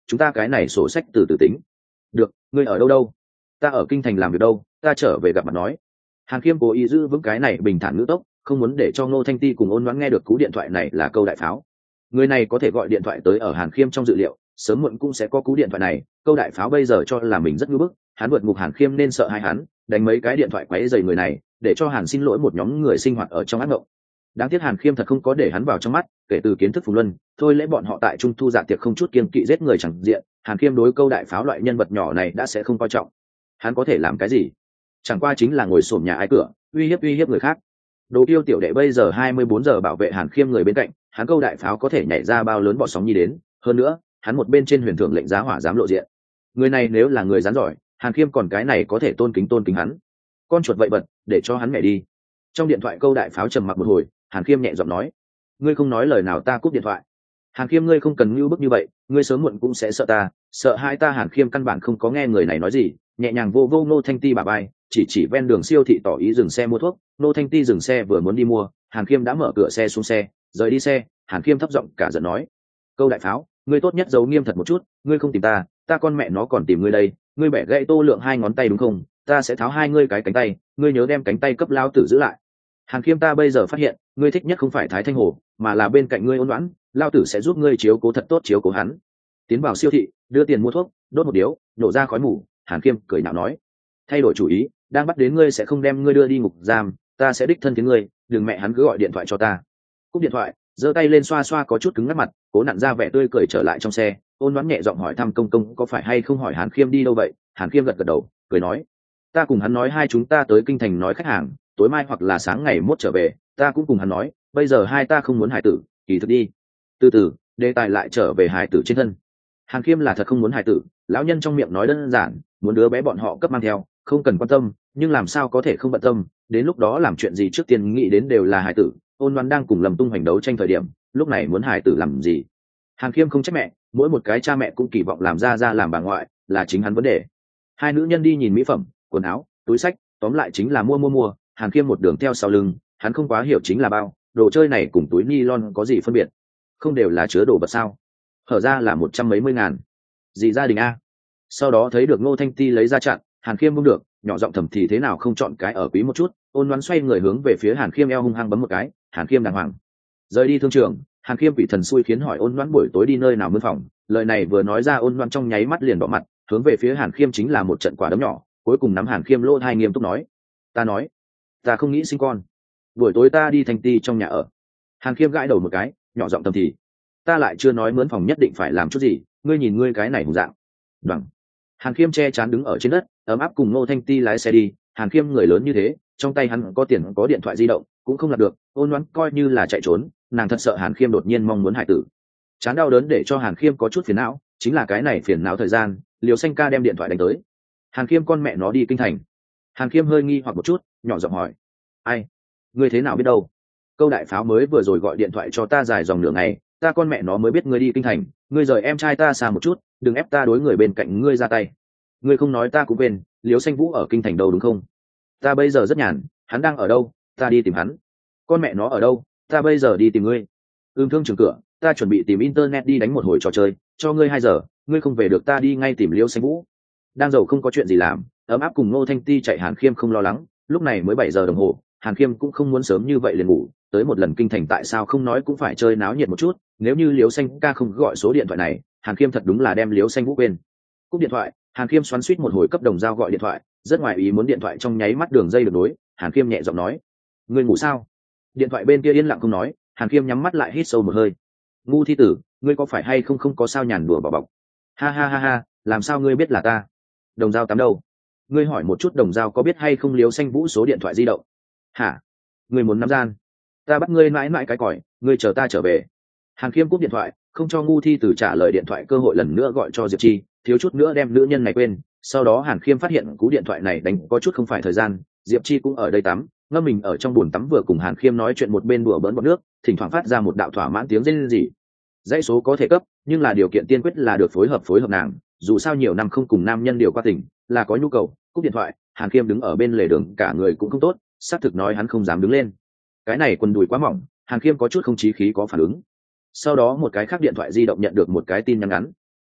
chúng ta cái này sổ sách từ từ tính. Được, ngươi ở đâu đâu? Ta ở kinh thành làm việc đâu, ta trở về gặp mặt nói. Hàn Khiêm cố ý giữ vững cái này bình thản ngữ tốc, không muốn để cho Ngô Thanh Ti cùng Ôn Loan nghe được cú điện thoại này là câu đại pháo. Người này có thể gọi điện thoại tới ở Hàn Khiêm trong dự liệu, sớm muộn cũng sẽ có cú điện thoại này. Câu đại pháo bây giờ cho là mình rất ngưỡng bức, hắn vượt ngục Hàn Khiêm nên sợ hai hắn, đánh mấy cái điện thoại quấy rầy người này, để cho Hàn xin lỗi một nhóm người sinh hoạt ở trong ác mộng. Đáng tiếc Hàn Khiêm thật không có để hắn vào trong mắt, kể từ kiến thức Phùng Luân, thôi lẽ bọn họ tại trung thu dạ tiệc không chút kiêng kỵ giết người chẳng diện, Hàn Khiêm đối câu đại pháo loại nhân vật nhỏ này đã sẽ không coi trọng. Hắn có thể làm cái gì? Chẳng qua chính là ngồi xổm nhà ai cửa, uy hiếp người khác. Đồ Tiêu tiểu đệ bây giờ 24 giờ bảo vệ Hàn Khiêm người bên cạnh, hắn câu đại pháo có thể nhảy ra bao lớn bọ sóng nhi đến, hơn nữa, hắn một bên trên huyền thượng lệnh giá hỏa dám lộ diện. Người này nếu là người rắn giỏi, Hàn Khiêm còn cái này có thể tôn kính hắn. Con chuột vậy bật, để cho hắn mẹ đi. Trong điện thoại câu đại pháo trầm mặc một hồi, Hàn Khiêm nhẹ giọng nói: "Ngươi không nói lời nào ta cúp điện thoại." Hàn Khiêm, ngươi không cần nhu bức như vậy, ngươi sớm muộn cũng sẽ sợ ta, sợ hai ta. Hàn Khiêm căn bản không có nghe người này nói gì, nhẹ nhàng vô vô Nô Thanh Ti bà bay, chỉ ven đường siêu thị tỏ ý dừng xe mua thuốc. Nô Thanh Ti dừng xe vừa muốn đi mua, Hàn Khiêm đã mở cửa xe xuống xe, rời đi xe. Hàn Khiêm thấp giọng cả giận nói: "Câu đại pháo, ngươi tốt nhất giấu nghiêm thật một chút, ngươi không tìm ta, ta con mẹ nó còn tìm ngươi đây. Ngươi bẻ gãy Tô Lượng 2 ngón tay đúng không? Ta sẽ tháo hai ngươi cái cánh tay, ngươi nhớ đem cánh tay cấp lao tử giữ lại." Hàn Khiêm, ta bây giờ phát hiện, ngươi thích nhất không phải Thái Thanh Hồ, mà là bên cạnh ngươi Ôn Loan, lao tử sẽ giúp ngươi chiếu cố thật tốt chiếu cố hắn. Tiến vào siêu thị, đưa tiền mua thuốc, đốt một điếu, nổ ra khói mù. Hàn Khiêm cười nhạo nói: "Thay đổi chủ ý, đang bắt đến ngươi sẽ không đem ngươi đưa đi ngục giam, ta sẽ đích thân tiếng ngươi, đừng mẹ hắn cứ gọi điện thoại cho ta." Cúp điện thoại, giơ tay lên xoa xoa có chút cứng ngắt mặt, cố nặn ra vẻ tươi cười trở lại trong xe. Ôn Loan nhẹ giọng hỏi thăm công công có phải hay không hỏi Hàn Khiêm đi đâu vậy. Hàn Khiêm gật gật đầu, cười nói: "Ta cùng hắn nói hai chúng ta tới kinh thành nói khách hàng, tối mai hoặc là sáng ngày mốt trở về. Ta cũng cùng hắn nói, bây giờ hai ta không muốn hài tử, kỳ thực đi." Từ từ, đề tài lại trở về hài tử trên thân. Hàn Khiêm là thật không muốn hài tử, lão nhân trong miệng nói đơn giản, muốn đứa bé bọn họ cấp mang theo, không cần quan tâm, nhưng làm sao có thể không bận tâm, đến lúc đó làm chuyện gì trước tiên nghĩ đến đều là hài tử. Ôn Loan đang cùng Lâm Tung hoành đấu tranh thời điểm, lúc này muốn hài tử làm gì? Hàn Khiêm không trách mẹ, mỗi một cái cha mẹ cũng kỳ vọng làm ra làm bà ngoại, là chính hắn vấn đề. Hai nữ nhân đi nhìn mỹ phẩm, quần áo, túi xách, tóm lại chính là mua. Hàn Khiêm một đường theo sau lưng, hắn không quá hiểu chính là bao, đồ chơi này cùng túi nylon có gì phân biệt? Không đều là chứa đồ vật sao? Hở ra là 100 mấy mươi ngàn. Gì gia đình a? Sau đó thấy được Ngô Thanh Ti lấy ra chặn, Hàn Khiêm buông được, nhỏ giọng thầm thì thế nào không chọn cái ở quý một chút. Ôn Loan xoay người hướng về phía Hàn Khiêm eo hung hăng bấm một cái. Hàn Khiêm đàng hoàng rời đi thương trường. Hàn Khiêm bị thần xui khiến hỏi Ôn Loan buổi tối đi nơi nào mướn phòng. Lời này vừa nói ra, Ôn Loan trong nháy mắt liền đỏ mặt, hướng về phía Hàn Khiêm chính là một trận quả đấm nhỏ, cuối cùng nắm Hàn Khiêm lỗ tai nghiêm túc nói: ta không nghĩ sinh con, buổi tối ta đi Thanh Ti trong nhà ở. Hàn Khiêm gãi đầu một cái, nhỏ giọng thầm thì: ta lại chưa nói mướn phòng nhất định phải làm chút gì, ngươi nhìn ngươi cái này hùng dạng. Đoằng. Hàn Khiêm che chắn đứng ở trên đất, ấm áp cùng Ngô Thanh Ti lái xe đi. Hàn Khiêm người lớn như thế, trong tay hắn có tiền có điện thoại di động, cũng không làm được. Ôn Loan coi như là chạy trốn, nàng thật sợ Hàn Khiêm đột nhiên mong muốn hại tử. Chán đau đớn để cho Hàn Khiêm có chút phiền não, chính là cái này phiền não thời gian, Liều Xanh ca đem điện thoại đánh tới. Hàn Khiêm, con mẹ nó đi kinh thành. Hàn Khiêm hơi nghi hoặc một chút, nhỏ giọng hỏi: ai? Ngươi thế nào biết đâu? Câu đại pháo mới vừa rồi gọi điện thoại cho ta dài dòng nửa ngày, ta con mẹ nó mới biết ngươi đi kinh thành. Ngươi rời em trai ta xa một chút, đừng ép ta đối người bên cạnh ngươi ra tay. Ngươi không nói ta cũng quên, Liễu Xanh Vũ ở kinh thành đâu đúng không? Ta bây giờ rất nhàn, hắn đang ở đâu, ta đi tìm hắn. Con mẹ nó ở đâu, ta bây giờ đi tìm ngươi. Thương trường cửa, ta chuẩn bị tìm internet đi đánh một hồi trò chơi, cho ngươi 2 giờ, ngươi không về được ta đi ngay tìm Liễu Xanh Vũ. Đang giàu không có chuyện gì làm, ấm áp cùng Ngô Thanh Ti chạy. Hàn Khiêm không lo lắng, lúc này mới 7 giờ đồng hồ, Hàn Khiêm cũng không muốn sớm như vậy liền ngủ, tới một lần kinh thành tại sao không nói cũng phải chơi náo nhiệt một chút. Nếu như Liễu Xanh ca không gọi số điện thoại này, Hàn Khiêm thật đúng là đem Liễu Xanh Vũ quên. Cúp điện thoại, Hàn Khiêm xoắn xuýt một hồi cấp Đồng Dao gọi điện thoại, rất ngoài ý muốn điện thoại trong nháy mắt đường dây được nối. Hàn Khiêm nhẹ giọng nói: ngươi ngủ sao? Điện thoại bên kia yên lặng không nói. Hàn Khiêm nhắm mắt lại hít sâu một hơi. Ngu thi tử, ngươi có phải hay không có sao nhàn đùa bảo bọc? Ha ha ha ha, làm sao ngươi biết là ta? Đồng Dao tắm đâu? Ngươi hỏi một chút Đồng Dao có biết hay không Liễu Xanh Vũ số điện thoại di động? Hả? Ngươi muốn nắm gian? Ta bắt ngươi mãi mãi cái còi, ngươi chờ ta trở về. Hàn Khiêm cúp điện thoại, không cho ngu thi tử trả lời điện thoại cơ hội lần nữa gọi cho Diệp Chi, thiếu chút nữa đem nữ nhân này quên. Sau đó Hàn Khiêm phát hiện cú điện thoại này đánh có chút không phải thời gian, Diệp Chi cũng ở đây tắm, ngâm mình ở trong bồn tắm vừa cùng Hàn Khiêm nói chuyện một bên đùa bỡn bọt nước, thỉnh thoảng phát ra một đạo thỏa mãn tiếng rên rỉ. Dãy số có thể cấp, nhưng là điều kiện tiên quyết là được phối hợp nàng, dù sao nhiều năm không cùng nam nhân điều qua tình, là có nhu cầu. Cúp điện thoại, Hàn Khiêm đứng ở bên lề đường, cả người cũng không tốt, xác thực nói hắn không dám đứng lên. Cái này quần đùi quá mỏng, Hàn Khiêm có chút không chí khí có phản ứng. Sau đó một cái khác điện thoại di động nhận được một cái tin nhắn ngắn.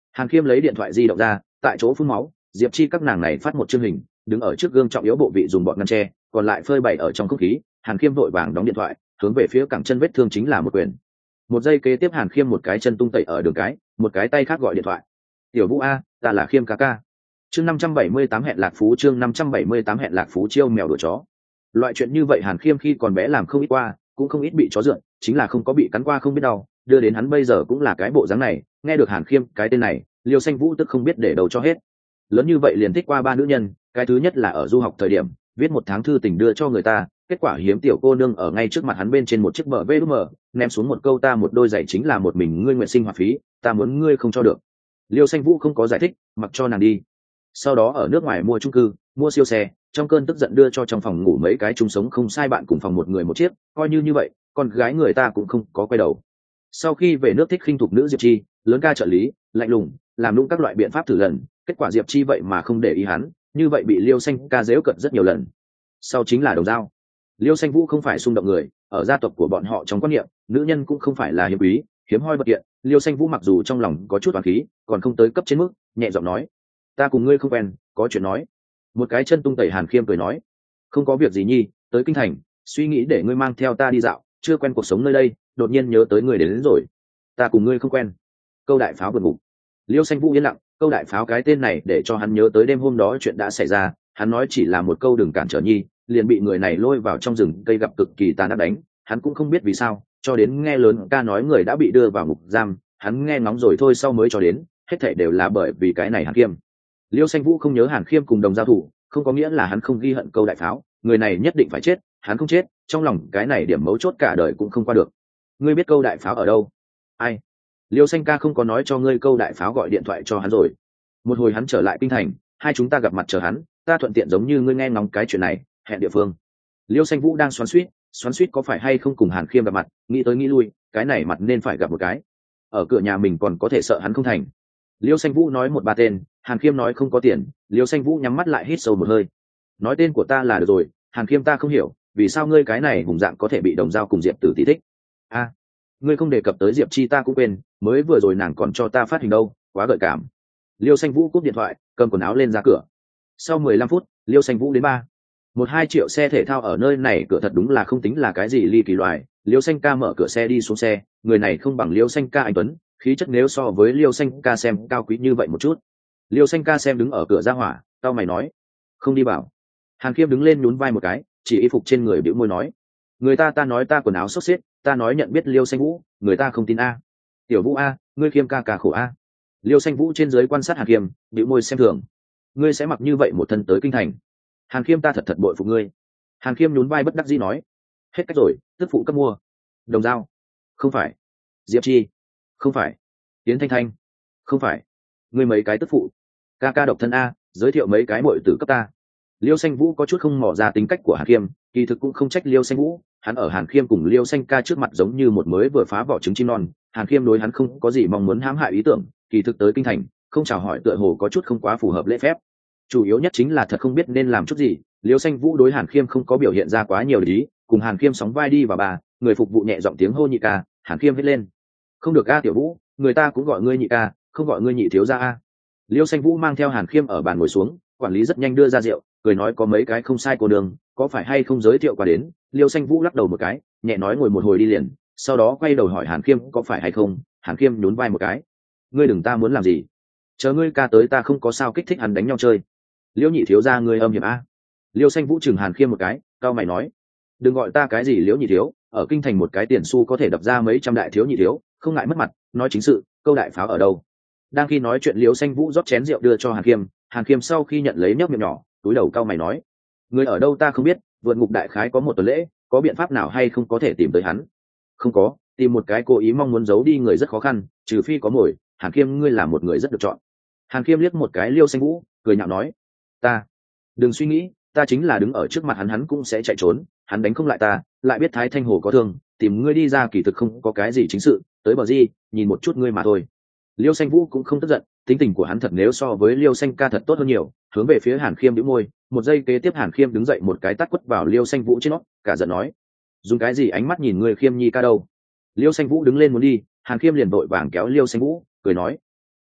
Hàn Khiêm lấy điện thoại di động ra, tại chỗ phun máu. Diệp Chi các nàng này phát một chương hình, đứng ở trước gương trọng yếu bộ vị dùng bọn ngăn tre, còn lại phơi bày ở trong không khí. Hàn Khiêm vội vàng đóng điện thoại, hướng về phía cẳng chân vết thương chính là một quyền. Một giây kế tiếp Hàn Khiêm một cái chân tung tẩy ở đường cái, một cái tay khác gọi điện thoại. Tiểu Vũ a, ta là Khiêm ca ca. Chương 578 hẹn lạc phú, chương 578 hẹn lạc phú chiêu mèo đuổi chó. Loại chuyện như vậy Hàn Khiêm khi còn bé làm không ít qua, cũng không ít bị chó dượn, chính là không có bị cắn qua không biết đau, đưa đến hắn bây giờ cũng là cái bộ dáng này. Nghe được Hàn Khiêm cái tên này, Liêu Xanh Vũ tức không biết để đầu cho hết. Lớn như vậy liền thích qua ba nữ nhân, cái thứ nhất là ở du học thời điểm, viết một tháng thư tình đưa cho người ta, kết quả hiếm tiểu cô nương ở ngay trước mặt hắn bên trên một chiếc bờ vê mờ, ném xuống một câu ta một đôi giày chính là một mình ngươi nguyện sinh hoạt phí, ta muốn ngươi không cho được. Liêu Xanh Vũ không có giải thích, mặc cho nàng đi. Sau đó ở nước ngoài mua chung cư, mua siêu xe, trong cơn tức giận đưa cho trong phòng ngủ mấy cái chung sống không sai bạn cùng phòng một người một chiếc, coi như vậy, con gái người ta cũng không có quay đầu. Sau khi về nước thích khinh thục nữ Diệp Chi, lớn ca trợ lý, lạnh lùng, làm lung các loại biện pháp thử lần, kết quả Diệp Chi vậy mà không để ý hắn, như vậy bị Liêu Xanh ca giễu cận rất nhiều lần. Sau chính là Đồng Dao. Liêu Xanh Vũ không phải xung động người, ở gia tộc của bọn họ trong quan niệm, nữ nhân cũng không phải là hiếm quý, hiếm hoi bất kiện. Liêu Xanh Vũ mặc dù trong lòng có chút oán khí, còn không tới cấp trên mức, nhẹ giọng nói: "Ta cùng ngươi không quen, có chuyện nói." Một cái chân tung tẩy Hàn Khiêm cười nói: "Không có việc gì nhi, tới kinh thành, suy nghĩ để ngươi mang theo ta đi dạo, chưa quen cuộc sống nơi đây, đột nhiên nhớ tới ngươi đến rồi. Ta cùng ngươi không quen." Câu đại pháo vượt ngục. Liêu Xanh Vũ yên lặng, câu đại pháo cái tên này để cho hắn nhớ tới đêm hôm đó chuyện đã xảy ra. Hắn nói chỉ là một câu đừng cản trở nhi, liền bị người này lôi vào trong rừng cây gặp cực kỳ tàn ác đánh. Hắn cũng không biết vì sao, cho đến nghe lớn ca nói người đã bị đưa vào ngục giam, hắn nghe ngóng rồi thôi sau mới cho đến, hết thảy đều là bởi vì cái này Hàn Khiêm. Liêu Xanh Vũ không nhớ Hàn Khiêm cùng Đồng giao thủ, không có nghĩa là hắn không ghi hận câu đại pháo, người này nhất định phải chết, hắn không chết, trong lòng cái này điểm mấu chốt cả đời cũng không qua được. Ngươi biết câu đại pháo ở đâu? Ai? Liêu Xanh ca không có nói cho ngươi câu đại pháo gọi điện thoại cho hắn rồi. Một hồi hắn trở lại kinh thành, hai chúng ta gặp mặt chờ hắn, ta thuận tiện giống như ngươi nghe ngóng cái chuyện này, hẹn địa phương. Liêu Xanh Vũ đang xoắn xuýt có phải hay không cùng Hàn Khiêm gặp mặt, nghĩ tới nghĩ lui, cái này mặt nên phải gặp một cái. Ở cửa nhà mình còn có thể sợ hắn không thành. Liêu Xanh Vũ nói một ba tên, Hàn Khiêm nói không có tiền, Liêu Xanh Vũ nhắm mắt lại hít sâu một hơi. Nói tên của ta là được rồi, Hàn Khiêm ta không hiểu, vì sao ngươi cái này hùng dạng có thể bị Đồng Dao cùng Diệp Tử tỷ thích. A, ngươi không đề cập tới Diệp Chi ta cũng quên, mới vừa rồi nàng còn cho ta phát hình đâu, quá gợi cảm. Liêu Xanh Vũ cúp điện thoại, cầm quần áo lên ra cửa. Sau 15 phút, Liêu Xanh Vũ đến 1-2 triệu xe thể thao ở nơi này cửa thật đúng là không tính là cái gì ly kỳ loài. Liêu Xanh ca mở cửa xe đi xuống xe, người này không bằng Liêu Xanh ca anh tuấn, khí chất nếu so với Liêu Xanh ca xem cao quý như vậy một chút. Liêu Xanh ca xem đứng ở cửa ra hỏa, tao mày nói: "Không đi vào." Hàn Khiêm đứng lên nhún vai một cái, chỉ y phục trên người bĩu môi nói: "Người ta nói ta quần áo xốc xếp, ta nói nhận biết Liêu Xanh Vũ, người ta không tin a. Tiểu Vũ a, ngươi Khiêm ca khổ a." Liêu Xanh Vũ trên dưới quan sát Hàn Khiêm, bĩu môi xem thường: "Ngươi sẽ mặc như vậy một thân tới kinh thành?" Hàn Khiêm ta thật bội phục ngươi. Hàn Khiêm nhún vai bất đắc dĩ nói: "Hết cách rồi, tức phụ cấp mua." Đồng Dao? Không phải. Diệp Chi? Không phải. Yến Thanh Thanh? Không phải. Ngươi mấy cái tức phụ? Ca ca độc thân a, giới thiệu mấy cái muội tử cấp ta. Liêu Xanh Vũ có chút không mò ra tính cách của Hàn Khiêm, kỳ thực cũng không trách Liêu Xanh Vũ, hắn ở Hàn Khiêm cùng Liêu Xanh ca trước mặt giống như một mới vừa phá vỏ trứng chim non. Hàn Khiêm đối hắn không có gì mong muốn hãm hại ý tưởng, kỳ thực tới kinh thành, không chào hỏi tựa hồ có chút không quá phù hợp lễ phép. Chủ yếu nhất chính là thật không biết nên làm chút gì. Liêu Xanh Vũ đối Hàn Khiêm không có biểu hiện ra quá nhiều ý, cùng Hàn Khiêm sóng vai đi vào bà, người phục vụ nhẹ giọng tiếng hô nhị ca. Hàn Khiêm hét lên: "Không được a Tiểu Vũ, người ta cũng gọi ngươi nhị ca, không gọi ngươi nhị thiếu gia a." Liêu Xanh Vũ mang theo Hàn Khiêm ở bàn ngồi xuống, quản lý rất nhanh đưa ra rượu, cười nói có mấy cái không sai cô đường, có phải hay không giới thiệu qua đến. Liêu Xanh Vũ lắc đầu một cái, nhẹ nói ngồi một hồi đi liền, sau đó quay đầu hỏi Hàn Khiêm có phải hay không. Hàn Khiêm nhún vai một cái: "Ngươi đừng ta muốn làm gì, chờ ngươi ca tới ta không có sao kích thích hắn đánh nhau chơi." Liêu nhị thiếu gia ngươi âm hiểm a. Liêu Xanh Vũ chừng Hàn Khiêm một cái, cao mày nói: "Đừng gọi ta cái gì Liễu nhị thiếu, ở kinh thành một cái tiền xu có thể đập ra mấy trăm đại thiếu nhị thiếu, không ngại mất mặt, nói chính sự, câu đại pháo ở đâu?" Đang khi nói chuyện Liêu Xanh Vũ rót chén rượu đưa cho Hàn Khiêm, Hàn Khiêm sau khi nhận lấy nhấp miệng nhỏ, túi đầu cao mày nói: "Người ở đâu ta không biết, vượt ngục đại khái có một tuần lễ, có biện pháp nào hay không có thể tìm tới hắn?" "Không có, tìm một cái cố ý mong muốn giấu đi người rất khó khăn, trừ phi có mồi." Hàn Khiêm ngươi là một người rất được chọn. Hàn Khiêm liếc một cái Liêu Xanh Vũ, cười nhạo nói: "Ta, đừng suy nghĩ, ta chính là đứng ở trước mặt hắn cũng sẽ chạy trốn, hắn đánh không lại ta, lại biết Thái Thanh Hồ có thương, tìm ngươi đi ra kỳ thực không có cái gì chính sự, tới bờ gì, nhìn một chút ngươi mà thôi." Liêu Xanh Vũ cũng không tức giận, tính tình của hắn thật nếu so với Liêu Xanh ca thật tốt hơn nhiều, hướng về phía Hàn Khiêm bĩu môi, một giây kế tiếp Hàn Khiêm đứng dậy một cái tát quất vào Liêu Xanh Vũ trên nót, cả giận nói: "Dùng cái gì ánh mắt nhìn ngươi Khiêm nhi ca đâu?" Liêu Xanh Vũ đứng lên muốn đi, Hàn Khiêm liền vội vàng kéo Liêu Xanh Vũ, cười nói: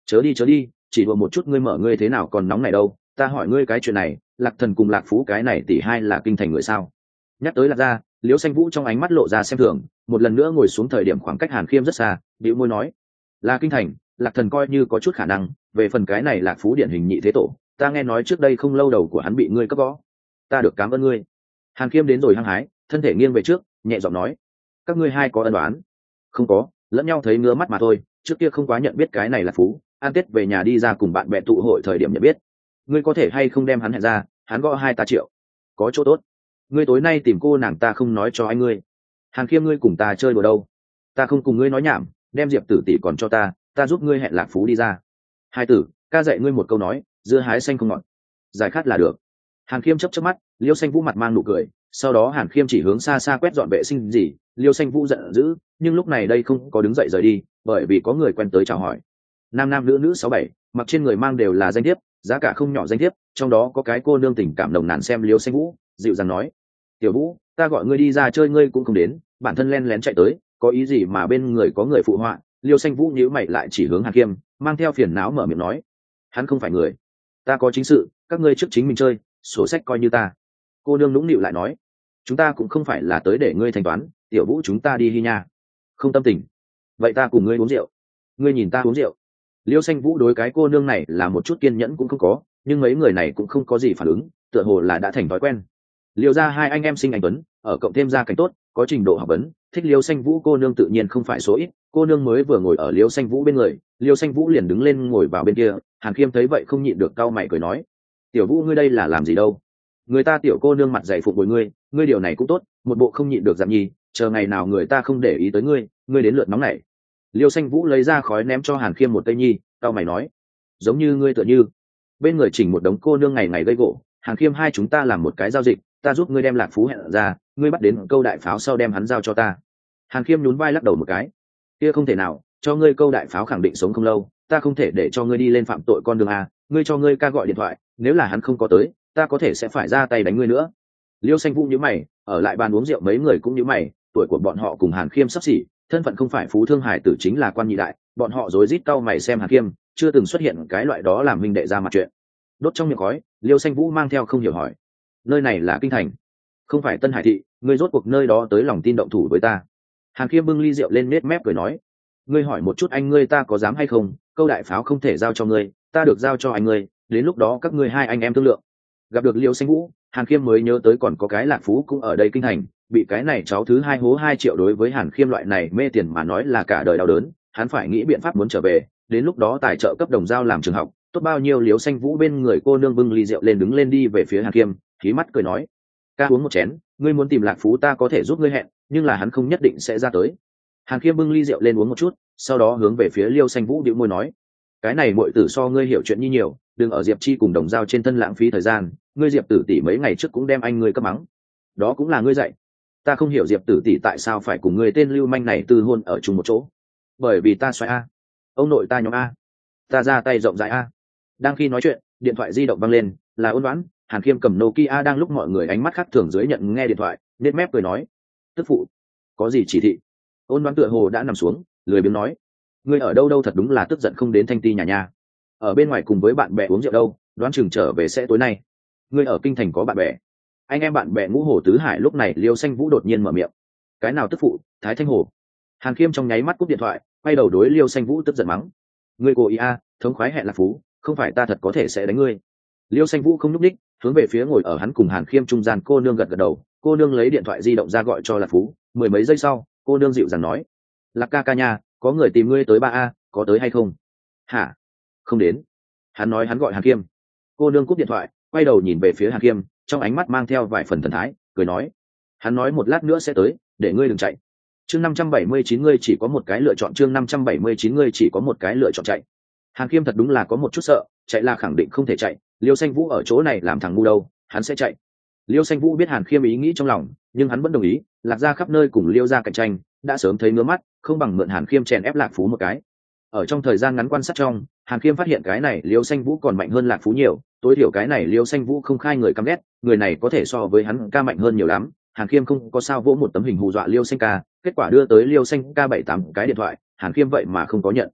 chớ đi, chỉ đùa một chút, ngươi mở ngươi thế nào còn nóng này đâu. Ta hỏi ngươi cái chuyện này, Lạc Thần cùng Lạc Phú cái này tỷ hai là kinh thành người sao? Nhắc tới Lạc gia, Liễu Xanh Vũ trong ánh mắt lộ ra xem thường, một lần nữa ngồi xuống thời điểm khoảng cách Hàn Khiêm rất xa, bĩu môi nói: là kinh thành, Lạc Thần coi như có chút khả năng, về phần cái này Lạc Phú điển hình nhị thế tổ, ta nghe nói trước đây không lâu đầu của hắn bị ngươi cấp gõ. Ta được cảm ơn ngươi. Hàn Khiêm đến rồi hăng hái, thân thể nghiêng về trước, nhẹ giọng nói: các ngươi hai có ân đoán? Không có, lẫn nhau thấy ngứa mắt mà thôi, trước kia không quá nhận biết cái này là Phú, an tết về nhà đi ra cùng bạn bè tụ hội thời điểm nhận biết. Ngươi có thể hay không đem hắn hẹn ra, hắn gõ 2 triệu, có chỗ tốt. Ngươi tối nay tìm cô nàng ta không nói cho anh ngươi. Hàn Khiêm, ngươi cùng ta chơi đùa đâu? Ta không cùng ngươi nói nhảm, đem Diệp Tử tỷ còn cho ta giúp ngươi hẹn Lạc Phú đi ra. Hai tử, ca dạy ngươi một câu nói, dưa hái xanh không ngọt, giải khát là được. Hàn Khiêm chớp chớp mắt, Liêu Xanh Vũ mặt mang nụ cười, sau đó Hàn Khiêm chỉ hướng xa xa quét dọn vệ sinh gì. Liêu Xanh Vũ giận dữ, nhưng lúc này đây không có đứng dậy rời đi, bởi vì có người quen tới chào hỏi. Nam nam nữ nữ 6-7, mặc trên người mang đều là danh thiếp, giá cả không nhỏ danh thiếp, trong đó có cái cô nương tình cảm nồng nàn xem Liêu Xanh Vũ, dịu dàng nói: tiểu Vũ, ta gọi ngươi đi ra chơi ngươi cũng không đến, bản thân len lén chạy tới, có ý gì mà bên người có người phụ họa? Liêu Xanh Vũ nhíu mày lại chỉ hướng Hàn Khiêm, mang theo phiền não mở miệng nói: hắn không phải người, ta có chính sự, các ngươi trước chính mình chơi, sổ sách coi như ta. Cô nương nũng nịu lại nói: chúng ta cũng không phải là tới để ngươi thanh toán, tiểu Vũ chúng ta đi hi nha. Không tâm tình, vậy ta cùng ngươi uống rượu. Ngươi nhìn ta uống rượu. Liêu Xanh Vũ đối cái cô nương này là một chút kiên nhẫn cũng không có, nhưng mấy người này cũng không có gì phản ứng, tựa hồ là đã thành thói quen. Liêu ra hai anh em sinh anh tuấn, ở cộng thêm gia cảnh tốt, có trình độ học vấn, thích Liêu Xanh Vũ cô nương tự nhiên không phải số ít. Cô nương mới vừa ngồi ở Liêu Xanh Vũ bên người, Liêu Xanh Vũ liền đứng lên ngồi vào bên kia. Hàn Khiêm thấy vậy không nhịn được cau mày cười nói: tiểu Vũ ngươi đây là làm gì đâu? Người ta tiểu cô nương mặt dày phụng bồi ngươi điều này cũng tốt, một bộ không nhịn được giảm nhi, chờ ngày nào người ta không để ý tới ngươi đến lượt nóng này. Liêu Xanh Vũ lấy ra khói ném cho Hàn Khiêm một cây nhi, cau mày nói: giống như ngươi tựa như bên người chỉnh một đống cô nương ngày ngày gây gỗ. Hàn Khiêm, hai chúng ta làm một cái giao dịch, ta giúp ngươi đem Lạc Phú hẹn ra, ngươi bắt đến câu đại pháo sau đem hắn giao cho ta. Hàn Khiêm nhún vai lắc đầu một cái: kia không thể nào, cho ngươi câu đại pháo khẳng định sống không lâu, ta không thể để cho ngươi đi lên phạm tội con đường a. Ngươi cho ngươi ca gọi điện thoại, nếu là hắn không có tới, ta có thể sẽ phải ra tay đánh ngươi nữa. Liêu Xanh Vũ nhíu mày, ở lại bàn uống rượu mấy người cũng nhíu mày, tuổi của bọn họ cùng Hàn Khiêm sắp xỉ, thân phận không phải phú thương hải tử chính là quan nhị đại, bọn họ rối rít cau mày xem Hàn Khiêm, chưa từng xuất hiện cái loại đó làm minh đệ ra mặt chuyện. Đốt trong miệng khói, Liêu Xanh Vũ mang theo không hiểu hỏi: nơi này là kinh thành, không phải Tân Hải thị, ngươi rốt cuộc nơi đó tới lòng tin động thủ với ta? Hàn Khiêm bưng ly rượu lên nết mép cười nói: ngươi hỏi một chút anh ngươi ta có dám hay không, câu đại pháo không thể giao cho ngươi, ta được giao cho anh ngươi, đến lúc đó các ngươi hai anh em thương lượng. Gặp được Liêu Xanh Vũ, Hàn Khiêm mới nhớ tới còn có cái Lạc Phú cũng ở đây kinh thành, bị cái này cháu thứ hai hố 2 triệu, đối với Hàn Khiêm loại này mê tiền mà nói là cả đời đau đớn, hắn phải nghĩ biện pháp muốn trở về, đến lúc đó tài trợ cấp đồng giao làm trường học, tốt bao nhiêu. Liêu Xanh Vũ bên người cô nương bưng ly rượu lên đứng lên đi về phía Hàn Khiêm, khí mắt cười nói: ca uống một chén, ngươi muốn tìm Lạc Phú ta có thể giúp ngươi hẹn, nhưng là hắn không nhất định sẽ ra tới. Hàn Khiêm bưng ly rượu lên uống một chút, sau đó hướng về phía Liêu Xanh Vũ bĩu môi nói: cái này muội tử so ngươi hiểu chuyện như nhiều, đừng ở Diệp Chi cùng đồng giao trên thân lãng phí thời gian, ngươi Diệp Tử tỷ mấy ngày trước cũng đem anh ngươi cấp mắng, đó cũng là ngươi dạy. Ta không hiểu Diệp Tử tỷ tại sao phải cùng ngươi tên lưu manh này tư hôn ở chung một chỗ. Bởi vì ta xoay a, ông nội ta nhóm a, ta ra tay rộng rãi a. Đang khi nói chuyện, điện thoại di động vang lên, là Ôn Đoán. Hàn Khiêm cầm Nokia đang lúc mọi người ánh mắt khác thường dưới nhận nghe điện thoại, nết mép cười nói: tức phụ, có gì chỉ thị? Ôn Đoán tựa hồ đã nằm xuống, lười biếng nói: ngươi ở đâu đâu, thật đúng là tức giận không đến Thanh Ti nhà nhà. Ở bên ngoài cùng với bạn bè uống rượu đâu, đoán chừng trở về sẽ tối nay. Ngươi ở kinh thành có bạn bè? Anh em bạn bè Ngũ Hồ Tứ Hải. Lúc này Liêu Xanh Vũ đột nhiên mở miệng: cái nào tức phụ? Thái Thanh Hồ. Hàn Khiêm trong nháy mắt cúp điện thoại, quay đầu đối Liêu Xanh Vũ tức giận mắng: ngươi cố ý a, thống khoái hẹn Lạc Phú, không phải ta thật có thể sẽ đánh ngươi. Liêu Xanh Vũ không nhúc ních, hướng về phía ngồi ở hắn cùng Hàn Khiêm trung gian cô nương gật gật đầu. Cô nương lấy điện thoại di động ra gọi cho Lạc Phú. Mười mấy giây sau, cô nương dịu dàng nói: Lạc ca ca nha, có người tìm ngươi tới 3A, có tới hay không? Hả? Không đến. Hắn nói hắn gọi Hàn Khiêm. Cô nương cúp điện thoại, quay đầu nhìn về phía Hàn Khiêm, trong ánh mắt mang theo vài phần thần thái, cười nói: hắn nói một lát nữa sẽ tới, để ngươi đừng chạy. Chương 579 ngươi chỉ có một cái lựa chọn, chương 579 ngươi chỉ có một cái lựa chọn chạy. Hàn Khiêm thật đúng là có một chút sợ, chạy là khẳng định không thể chạy, Liêu Xanh Vũ ở chỗ này làm thằng ngu đâu, hắn sẽ chạy. Liêu Xanh Vũ biết Hàn Khiêm ý nghĩ trong lòng, nhưng hắn vẫn đồng ý, Lạc gia khắp nơi cùng Liêu gia cạnh tranh, đã sớm thấy ngứa mắt, không bằng mượn Hàn Khiêm chèn ép Lạc Phú một cái. Ở trong thời gian ngắn quan sát trong, Hàn Khiêm phát hiện cái này Liêu Xanh Vũ còn mạnh hơn Lạc Phú nhiều, tối thiểu cái này Liêu Xanh Vũ không khai người căm ghét, người này có thể so với hắn ca mạnh hơn nhiều lắm. Hàn Khiêm không có sao vỗ một tấm hình hù dọa Liêu Xanh ca, kết quả đưa tới Liêu Xanh ca 7-8 cái điện thoại, Hàn Khiêm vậy mà không có nhận.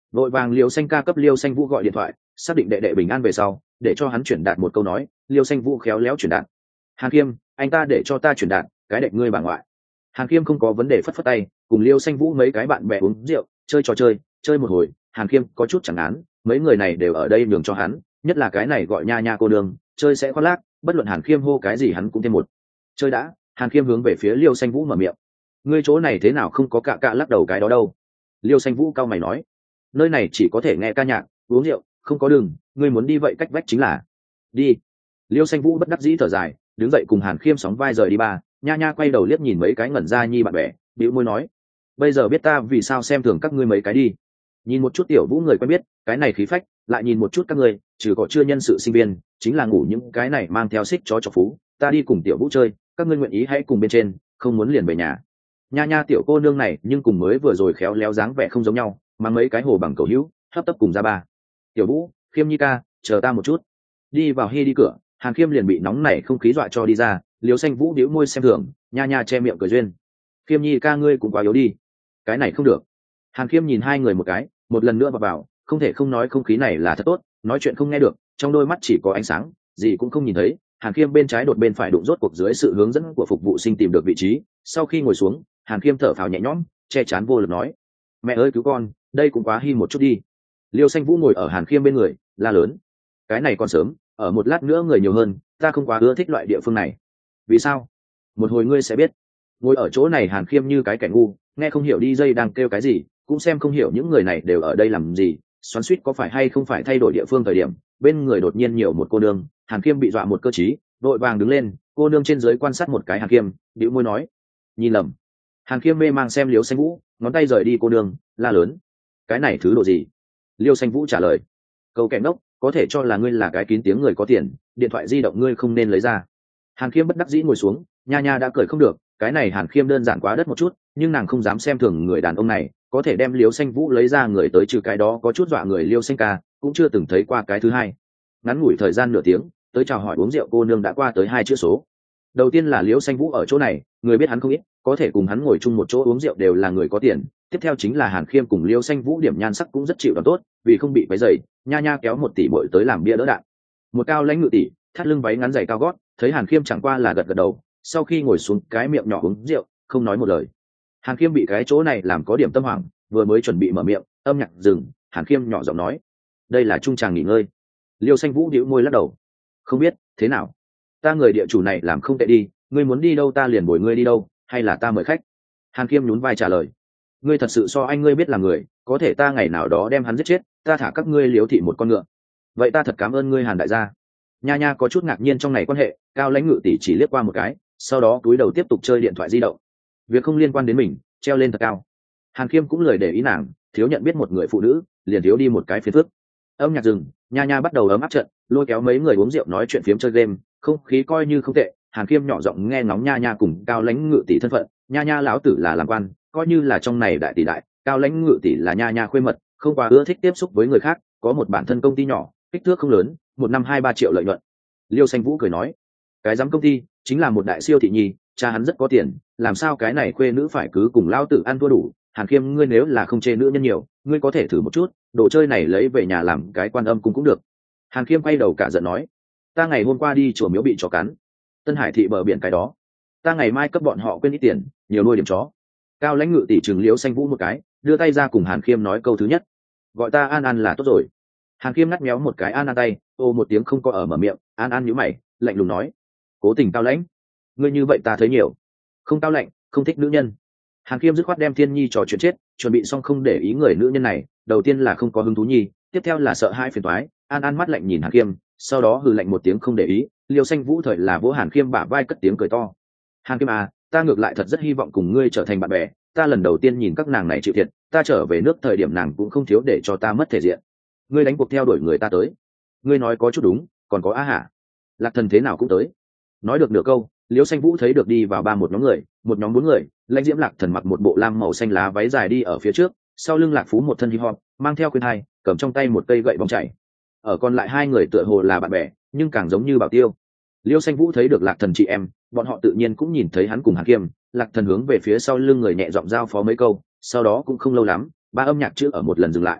vội vàng liêu xanh ca cấp liêu xanh vũ gọi điện thoại xác định đệ đệ bình an về sau để cho hắn chuyển đạt một câu nói. Liêu xanh vũ khéo léo chuyển đạt: Hàn Khiêm, anh ta để cho ta chuyển đạt cái đệ ngươi bà ngoại. Hàn Khiêm không có vấn đề, phất phất tay cùng liêu xanh vũ mấy cái bạn bè uống rượu chơi trò chơi. Chơi một hồi Hàn Khiêm có chút chẳng án, mấy người này đều ở đây nhường cho hắn, nhất là cái này gọi nha nha cô đường chơi sẽ khoác lác, bất luận Hàn Khiêm hô cái gì hắn cũng thêm một. Chơi đã. Hàn Khiêm hướng về phía liêu xanh vũ mở miệng: ngươi chỗ này thế nào không có cạ cạ lắc đầu cái đó đâu? Liêu xanh vũ cau mày nói: nơi này chỉ có thể nghe ca nhạc uống rượu, không có đường, ngươi muốn đi vậy cách vách chính là đi. Liêu xanh vũ bất đắc dĩ thở dài, đứng dậy cùng Hàn Khiêm sóng vai rời đi ba. Nha nha quay đầu liếc nhìn mấy cái ngẩn ra nhi bạn bè, bĩu môi nói: bây giờ biết ta vì sao xem thường các ngươi mấy cái đi. Nhìn một chút tiểu vũ người quen biết cái này khí phách, lại nhìn một chút các ngươi trừ có chưa nhân sự sinh viên chính là ngủ những cái này mang theo xích chó chọc phú. Ta đi cùng tiểu vũ chơi, các ngươi nguyện ý hãy cùng bên trên, không muốn liền về nhà. Nha nha tiểu cô nương này nhưng cùng mới vừa rồi khéo léo dáng vẻ không giống nhau, mà mấy cái hồ bằng cầu hữu hấp tấp cùng ra ba. Tiểu vũ, Khiêm nhi ca, chờ ta một chút. Đi vào hi đi cửa, Hàn Khiêm liền bị nóng nảy không khí dọa cho đi ra. Liêu xanh vũ điếu môi xem thường, nha nha che miệng cười duyên: Khiêm nhi ca ngươi cũng quá yếu đi. Cái này không được. Hàn Khiêm nhìn hai người một cái, một lần nữa vào, không thể không nói không khí này là thật tốt, nói chuyện không nghe được, trong đôi mắt chỉ có ánh sáng, gì cũng không nhìn thấy. Hàn Khiêm bên trái đột bên phải đụng, rốt cuộc dưới sự hướng dẫn của phục vụ sinh tìm được vị trí. Sau khi ngồi xuống, Hàn Khiêm thở phào nhẹ nhõm, che chắn vô lực nói: mẹ ơi cứu con, đây cũng quá hi một chút đi. Liêu xanh vũ ngồi ở Hàn Khiêm bên người la lớn: cái này còn sớm, ở một lát nữa người nhiều hơn, ta không quá ưa thích loại địa phương này. Vì sao? Một hồi ngươi sẽ biết. Ngồi ở chỗ này Hàn Khiêm như cái kẻ ngu, nghe không hiểu DJ đang kêu cái gì, cũng xem không hiểu những người này đều ở đây làm gì, xoắn xuýt có phải hay không phải thay đổi địa phương. Thời điểm bên người đột nhiên nhiều một cô nương, Hàn Khiêm bị dọa một cơ trí, vội vàng đứng lên. Cô nương trên dưới quan sát một cái Hàn Khiêm, bĩu môi nói: nhìn lầm. Hàn Khiêm mê mang xem Liêu xanh vũ, ngón tay rời đi cô nương, la lớn: cái này thứ độ gì? Liêu xanh vũ trả lời: câu kẻ ngốc, có thể cho là ngươi là cái kín tiếng người có tiền, điện thoại di động ngươi không nên lấy ra. Hàn Khiêm bất đắc dĩ ngồi xuống. Nha nha đã cười không được, cái này Hàn Khiêm đơn giản quá đất một chút, nhưng nàng không dám xem thường người đàn ông này, có thể đem Liêu xanh vũ lấy ra người tới, trừ cái đó có chút dọa người Liêu xanh ca cũng chưa từng thấy qua cái thứ hai. Ngắn ngủi thời gian nửa tiếng, tới chào hỏi uống rượu cô nương đã qua tới hai chữ số. Đầu tiên là Liêu xanh vũ ở chỗ này, người biết hắn không ít, có thể cùng hắn ngồi chung một chỗ uống rượu đều là người có tiền. Tiếp theo chính là Hàn Khiêm cùng Liêu xanh vũ điểm nhan sắc cũng rất chịu đón tốt, vì không bị váy dày, nha nha kéo một tỷ bội tới làm bia đỡ đạn. Một cao lãnh ngự tỷ thắt lưng váy ngắn giày cao gót, thấy Hàn Khiêm chẳng qua là gật gật đầu, sau khi ngồi xuống cái miệng nhỏ uống rượu, không nói một lời. Hàn Khiêm bị cái chỗ này làm có điểm tâm hoảng, vừa mới chuẩn bị mở miệng, âm nhạc dừng, Hàn Khiêm nhỏ giọng nói: đây là trung tràng nghỉ ngơi. Liêu xanh vũ đĩu môi lắc đầu: không biết thế nào, ta người địa chủ này làm không tệ đi, ngươi muốn đi đâu ta liền bồi ngươi đi đâu, hay là ta mời khách? Hàn Khiêm nhún vai trả lời: ngươi thật sự so anh ngươi biết là người, có thể ta ngày nào đó đem hắn giết chết, ta thả các ngươi Liếu thị một con ngựa. Vậy ta thật cảm ơn ngươi Hàn đại gia. Nha nha có chút ngạc nhiên trong này quan hệ, cao lãnh ngự tỷ chỉ liếc qua một cái, sau đó túi đầu tiếp tục chơi điện thoại di động. Việc không liên quan đến mình treo lên thật cao. Hàn Khiêm cũng lười để ý nàng, thiếu nhận biết một người phụ nữ liền thiếu đi một cái phiền phức. Âm nhạc dừng, nha nha bắt đầu ấm áp trận, lôi kéo mấy người uống rượu nói chuyện phiếm chơi game, không khí coi như không tệ. Hàn Khiêm nhỏ giọng nghe ngóng nha nha cùng cao lãnh ngự tỷ thân phận. Nha nha lão tử là làm quan, coi như là trong này đại tỷ đại, cao lãnh ngự tỷ là nha nha khuê mật, không quá ưa thích tiếp xúc với người khác, có một bản thân công ty nhỏ, kích thước không lớn, một năm 2-3 triệu lợi nhuận. Liêu xanh vũ cười nói: cái giám công ty chính là một đại siêu thị nhi, cha hắn rất có tiền, làm sao cái này khuê nữ phải cứ cùng lao tử ăn thua đủ. Hàn Khiêm ngươi nếu là không chê nữ nhân nhiều, ngươi có thể thử một chút, đồ chơi này lấy về nhà làm cái Quan Âm cung cũng được. Hàn Khiêm quay đầu cả giận nói: ta ngày hôm qua đi chùa miếu bị chó cắn, Tân Hải thị bờ biển cái đó, ta ngày mai cấp bọn họ quên ít tiền, nhiều nuôi điểm chó. Cao lãnh ngự tỷ trừng Liêu xanh vũ một cái, đưa tay ra cùng Hàn Khiêm nói câu thứ nhất: gọi ta An An là tốt rồi. Hàn Khiêm ngắt méo một cái An An tay, ô một tiếng không có ở mở miệng. An An nhíu mày, lạnh lùng nói: cố tình cao lãnh, ngươi như vậy ta thấy nhiều. Không cao lãnh, không thích nữ nhân. Hàn Khiêm dứt khoát đem Thiên Nhi trò chuyện chết, chuẩn bị xong không để ý người nữ nhân này. Đầu tiên là không có hứng thú nhi, tiếp theo là sợ hai phiền toái. An An mắt lạnh nhìn Hàn Khiêm, sau đó hừ lạnh một tiếng không để ý. Liêu xanh vũ thời là vỗ Hàn Khiêm bả vai cất tiếng cười to: Hàn Khiêm à, ta ngược lại thật rất hy vọng cùng ngươi trở thành bạn bè. Ta lần đầu tiên nhìn các nàng này chịu thiệt, ta trở về nước thời điểm nàng cũng không thiếu để cho ta mất thể diện. Ngươi đánh cuộc theo đuổi người ta tới, ngươi nói có chút đúng, còn có á hả? Lạc Thần thế nào cũng tới. Nói được nửa câu, Liêu xanh vũ thấy được đi vào một nhóm người, một nhóm 4 người. Lãnh Diễm Lạc Thần mặc một bộ lam màu xanh lá váy dài đi ở phía trước, sau lưng Lạc Phú một thân hip hop, mang theo khuyên hai, cầm trong tay một cây gậy bóng chảy. Ở còn lại 2 người tựa hồ là bạn bè, nhưng càng giống như bảo tiêu. Liêu xanh vũ thấy được Lạc Thần chị em, bọn họ tự nhiên cũng nhìn thấy hắn cùng Hàn Khiêm. Lạc Thần hướng về phía sau lưng người nhẹ giọng giao phó mấy câu, sau đó cũng không lâu lắm, 3 âm nhạc chữ ở một lần dừng lại.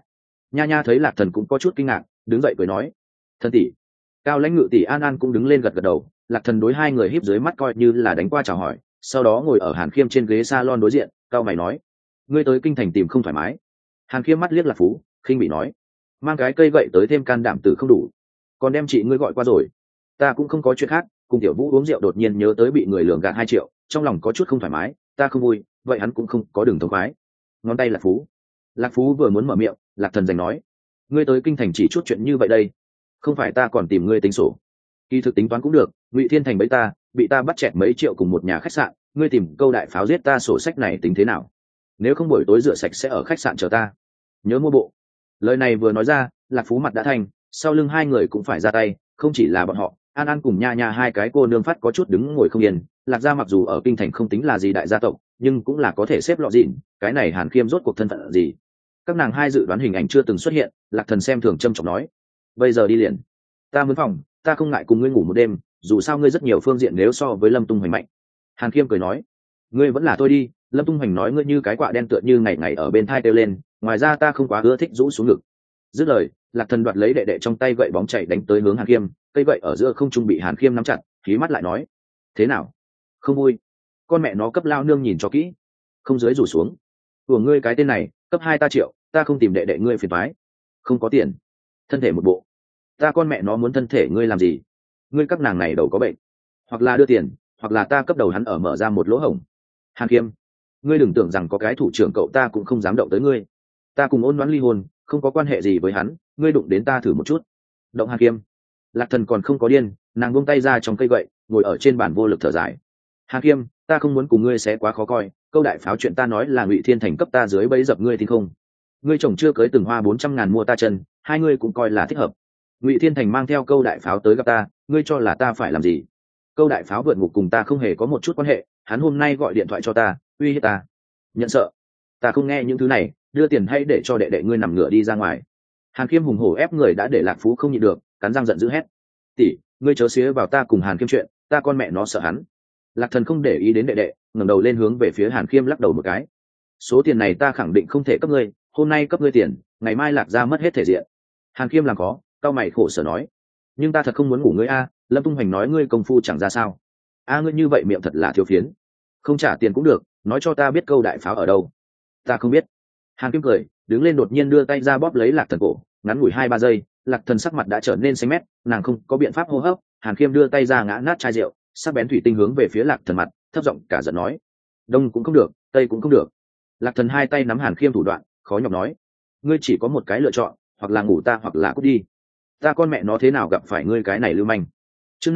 Nha Nha thấy Lạc Thần cũng có chút kinh ngạc, đứng dậy cười nói: "Thần tỷ." Cao lãnh ngự tỷ An An cũng đứng lên gật gật đầu. Lạc Thần đối hai người híp dưới mắt coi như là đánh qua chào hỏi, sau đó ngồi ở Hàn Khiêm trên ghế salon đối diện, cao mày nói: "Ngươi tới kinh thành tìm không thoải mái?" Hàn Khiêm mắt liếc Lạc Phú, khinh bị nói: "Mang cái cây gậy tới thêm can đảm tử không đủ, còn đem chị ngươi gọi qua rồi." "Ta cũng không có chuyện khác." Cùng Tiểu Vũ uống rượu đột nhiên nhớ tới bị người lường gạt 2 triệu, trong lòng có chút không thoải mái. "Ta không vui, vậy hắn cũng không có đường thông khoái." Ngón tay Lạc Phú. Lạc Phú vừa muốn mở miệng, Lạc Thần giành nói: "Ngươi tới kinh thành chỉ chút chuyện như vậy đây, không phải ta còn tìm ngươi tính sổ. Kỳ thực tính toán cũng được, Ngụy Thiên Thành bấy ta, bị ta bắt chẹt mấy triệu cùng một nhà khách sạn, ngươi tìm câu đại pháo giết ta, sổ sách này tính thế nào? Nếu không buổi tối rửa sạch sẽ ở khách sạn chờ ta, nhớ mua bộ." Lời này vừa nói ra, Lạc Phú mặt đã thành, sau lưng hai người cũng phải ra tay, không chỉ là bọn họ, An An cùng Nha Nha hai cái cô nương phát có chút đứng ngồi không yên. Lạc gia mặc dù ở kinh thành không tính là gì đại gia tộc, nhưng cũng là có thể xếp lọ dịn, cái này Hàn Khiêm rốt cuộc thân phận gì? Các nàng hai dự đoán hình ảnh chưa từng xuất hiện. Lạc Thần xem thường trâm trọng nói: "Bây giờ đi liền. Ta muốn phòng, ta không ngại cùng ngươi ngủ một đêm, dù sao ngươi rất nhiều phương diện nếu so với Lâm Tung Hoành mạnh." Hàn Khiêm cười nói: "Ngươi vẫn là thôi đi, Lâm Tung Hoành nói ngươi như cái quạ đen tựa như ngày ngày ở bên thai kêu lên, ngoài ra ta không quá ưa thích rũ xuống ngực." Dứt lời, Lạc Thần đoạt lấy đệ đệ trong tay gậy bóng chạy đánh tới hướng Hàn Khiêm, cây gậy ở giữa không trung bị Hàn Khiêm nắm chặt, khí mắt lại nói: "Thế nào? Không vui? Con mẹ nó cấp lao nương nhìn cho kỹ, không dưới rủ xuống. Của ngươi cái tên này, cấp 2 ta triệu, ta không tìm đệ đệ ngươi phiền toái. Không có tiền, thân thể một bộ. Ta con mẹ nó muốn thân thể ngươi làm gì? Ngươi các nàng này đầu có bệnh, hoặc là đưa tiền, hoặc là ta cấp đầu hắn ở mở ra một lỗ hổng." Hàn Khiêm, ngươi đừng tưởng rằng có cái thủ trưởng cậu ta cũng không dám động tới ngươi. Ta cùng Ôn Đoán ly hôn, không có quan hệ gì với hắn, ngươi đụng đến ta thử một chút. Động Hàn Khiêm. Lạc Thần còn không có điên, nàng buông tay ra trong cây gậy, ngồi ở trên bàn vô lực thở dài. "Hàn Khiêm, ta không muốn cùng ngươi sẽ quá khó coi, câu đại pháo chuyện ta nói là Ngụy Thiên Thành cấp ta dưới bẫy dập ngươi tin không? Ngươi chồng chưa cưới từng hoa 400.000 mua ta chân, hai ngươi cũng coi là thích hợp. Ngụy Thiên Thành mang theo câu đại pháo tới gặp ta, ngươi cho là ta phải làm gì? Câu đại pháo vượt ngục cùng ta không hề có một chút quan hệ, hắn hôm nay gọi điện thoại cho ta, uy hiếp ta. Nhận sợ. Ta không nghe những thứ này, đưa tiền hay để cho đệ đệ ngươi nằm ngửa đi ra ngoài." Hàn Khiêm hùng hổ ép người đã để Lạc Phú không nhịn được, cắn răng giận dữ hét: "Tỷ, ngươi chớ xía vào ta cùng Hàn Khiêm chuyện, ta con mẹ nó sợ hắn." Lạc Thần không để ý đến đệ đệ, ngẩng đầu lên hướng về phía Hàn Khiêm lắc đầu một cái: "Số tiền này ta khẳng định không thể cấp ngươi, hôm nay cấp ngươi tiền, ngày mai Lạc gia mất hết thể diện." Hàn Khiêm làm khó, cau mày khổ sở nói: "Nhưng ta thật không muốn ngủ ngươi a, Lâm Tung Hoành nói ngươi công phu chẳng ra sao. A ngươi như vậy miệng thật là thiếu phiến. Không trả tiền cũng được, nói cho ta biết câu đại pháo ở đâu." "Ta không biết." Hàn Khiêm cười, đứng lên đột nhiên đưa tay ra bóp lấy Lạc Thần cổ, ngắn ngủi 2-3 giây, Lạc Thần sắc mặt đã trở nên xanh mét, nàng không có biện pháp hô hấp. Hàn Khiêm đưa tay ra ngã nát chai rượu, sắc bén thủy tinh hướng về phía Lạc Thần mặt, thấp giọng cả giận nói: "Đông cũng không được, tây cũng không được." Lạc Thần hai tay nắm Hàn Khiêm thủ đoạn, khó nhọc nói: "Ngươi chỉ có một cái lựa chọn, hoặc là ngủ ta hoặc là cút đi. Ta con mẹ nó thế nào gặp phải ngươi cái này lưu manh." Chương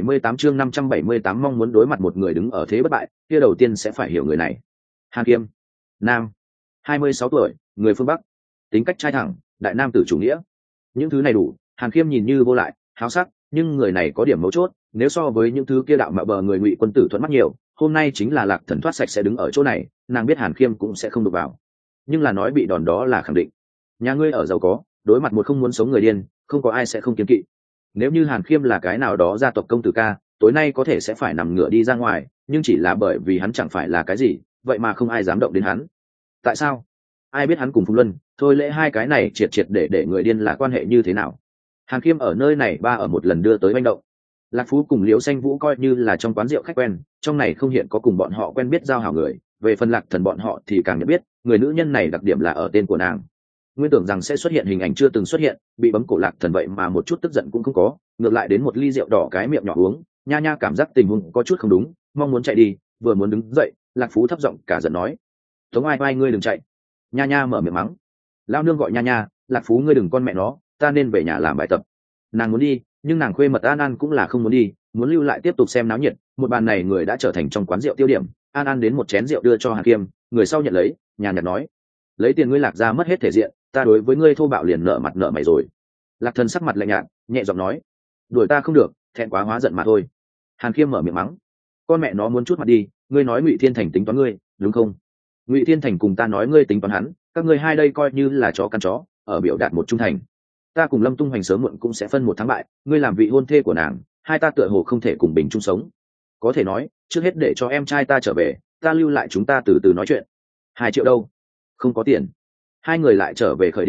578 mong muốn đối mặt một người đứng ở thế bất bại, kia đầu tiên sẽ phải hiểu người này. Hàn Khiêm, nam, 26 tuổi, người phương Bắc, tính cách trai thẳng, đại nam tử chủ nghĩa. Những thứ này đủ. Hàn Khiêm nhìn như vô lại, háo sắc, nhưng người này có điểm mấu chốt, nếu so với những thứ kia đạo mạo bờ người Ngụy quân tử thuận mắt nhiều, hôm nay chính là Lạc Thần thoát sạch sẽ đứng ở chỗ này, nàng biết Hàn Khiêm cũng sẽ không đụng vào. Nhưng là nói bị đòn đó là khẳng định. Nhà ngươi ở giàu có, đối mặt một không muốn sống người điên, không có ai sẽ không kiêng kỵ. Nếu như Hàn Khiêm là cái nào đó gia tộc công tử ca, tối nay có thể sẽ phải nằm ngửa đi ra ngoài, nhưng chỉ là bởi vì hắn chẳng phải là cái gì, vậy mà không ai dám động đến hắn. Tại sao? Ai biết hắn cùng Phùng Luân, thôi lễ hai cái này triệt triệt để người điên là quan hệ như thế nào? Hàn Khiêm ở nơi này ba ở một lần đưa tới manh động. Lạc Phú cùng Liễu Xanh Vũ coi như là trong quán rượu khách quen, trong này không hiện có cùng bọn họ quen biết giao hảo người, về phần Lạc Thần bọn họ thì càng nhận biết, người nữ nhân này đặc điểm là ở tên của nàng. Nguyên tưởng rằng sẽ xuất hiện hình ảnh chưa từng xuất hiện, bị bấm cổ Lạc Thần vậy mà một chút tức giận cũng không có, ngược lại đến một ly rượu đỏ cái miệng nhỏ uống, Nha Nha cảm giác tình huống có chút không đúng, mong muốn chạy đi, vừa muốn đứng dậy, Lạc Phú thấp giọng cả giận nói: "Tống Ai Ai ngươi đừng chạy." Nha Nha mở miệng mắng: "Lao nương gọi Nha Nha, Lạc Phú ngươi đừng con mẹ nó, ta nên về nhà làm bài tập." Nàng muốn đi, nhưng nàng khuê mật An An cũng là không muốn đi, muốn lưu lại tiếp tục xem náo nhiệt. Một bàn này người đã trở thành trong quán rượu tiêu điểm. An An đến một chén rượu đưa cho Hàn Khiêm, người sau nhận lấy, nhàn nhạt nói: "Lấy tiền ngươi Lạc ra mất hết thể diện, ta đối với ngươi thô bạo liền nợ mặt nợ mày rồi." Lạc Thần sắc mặt lạnh nhạt, nhẹ giọng nói: "Đuổi ta không được, thẹn quá hóa giận mà thôi." Hàn Khiêm mở miệng mắng: "Con mẹ nó muốn chút mặt đi, ngươi nói Ngụy Thiên Thành tính toán ngươi, đúng không? Ngụy Thiên Thành cùng ta nói ngươi tính toán hắn, các ngươi hai đây coi như là chó căn chó, ở biểu đạt một trung thành. Ta cùng Lâm Tung Hoành sớm muộn cũng sẽ phân một thắng bại, ngươi làm vị hôn thê của nàng, hai ta tựa hồ không thể cùng bình chung sống. Có thể nói, trước hết để cho em trai ta trở về, ta lưu lại chúng ta từ từ nói chuyện." 2 triệu đâu? Không có tiền. Hai người lại trở về khởi điểm,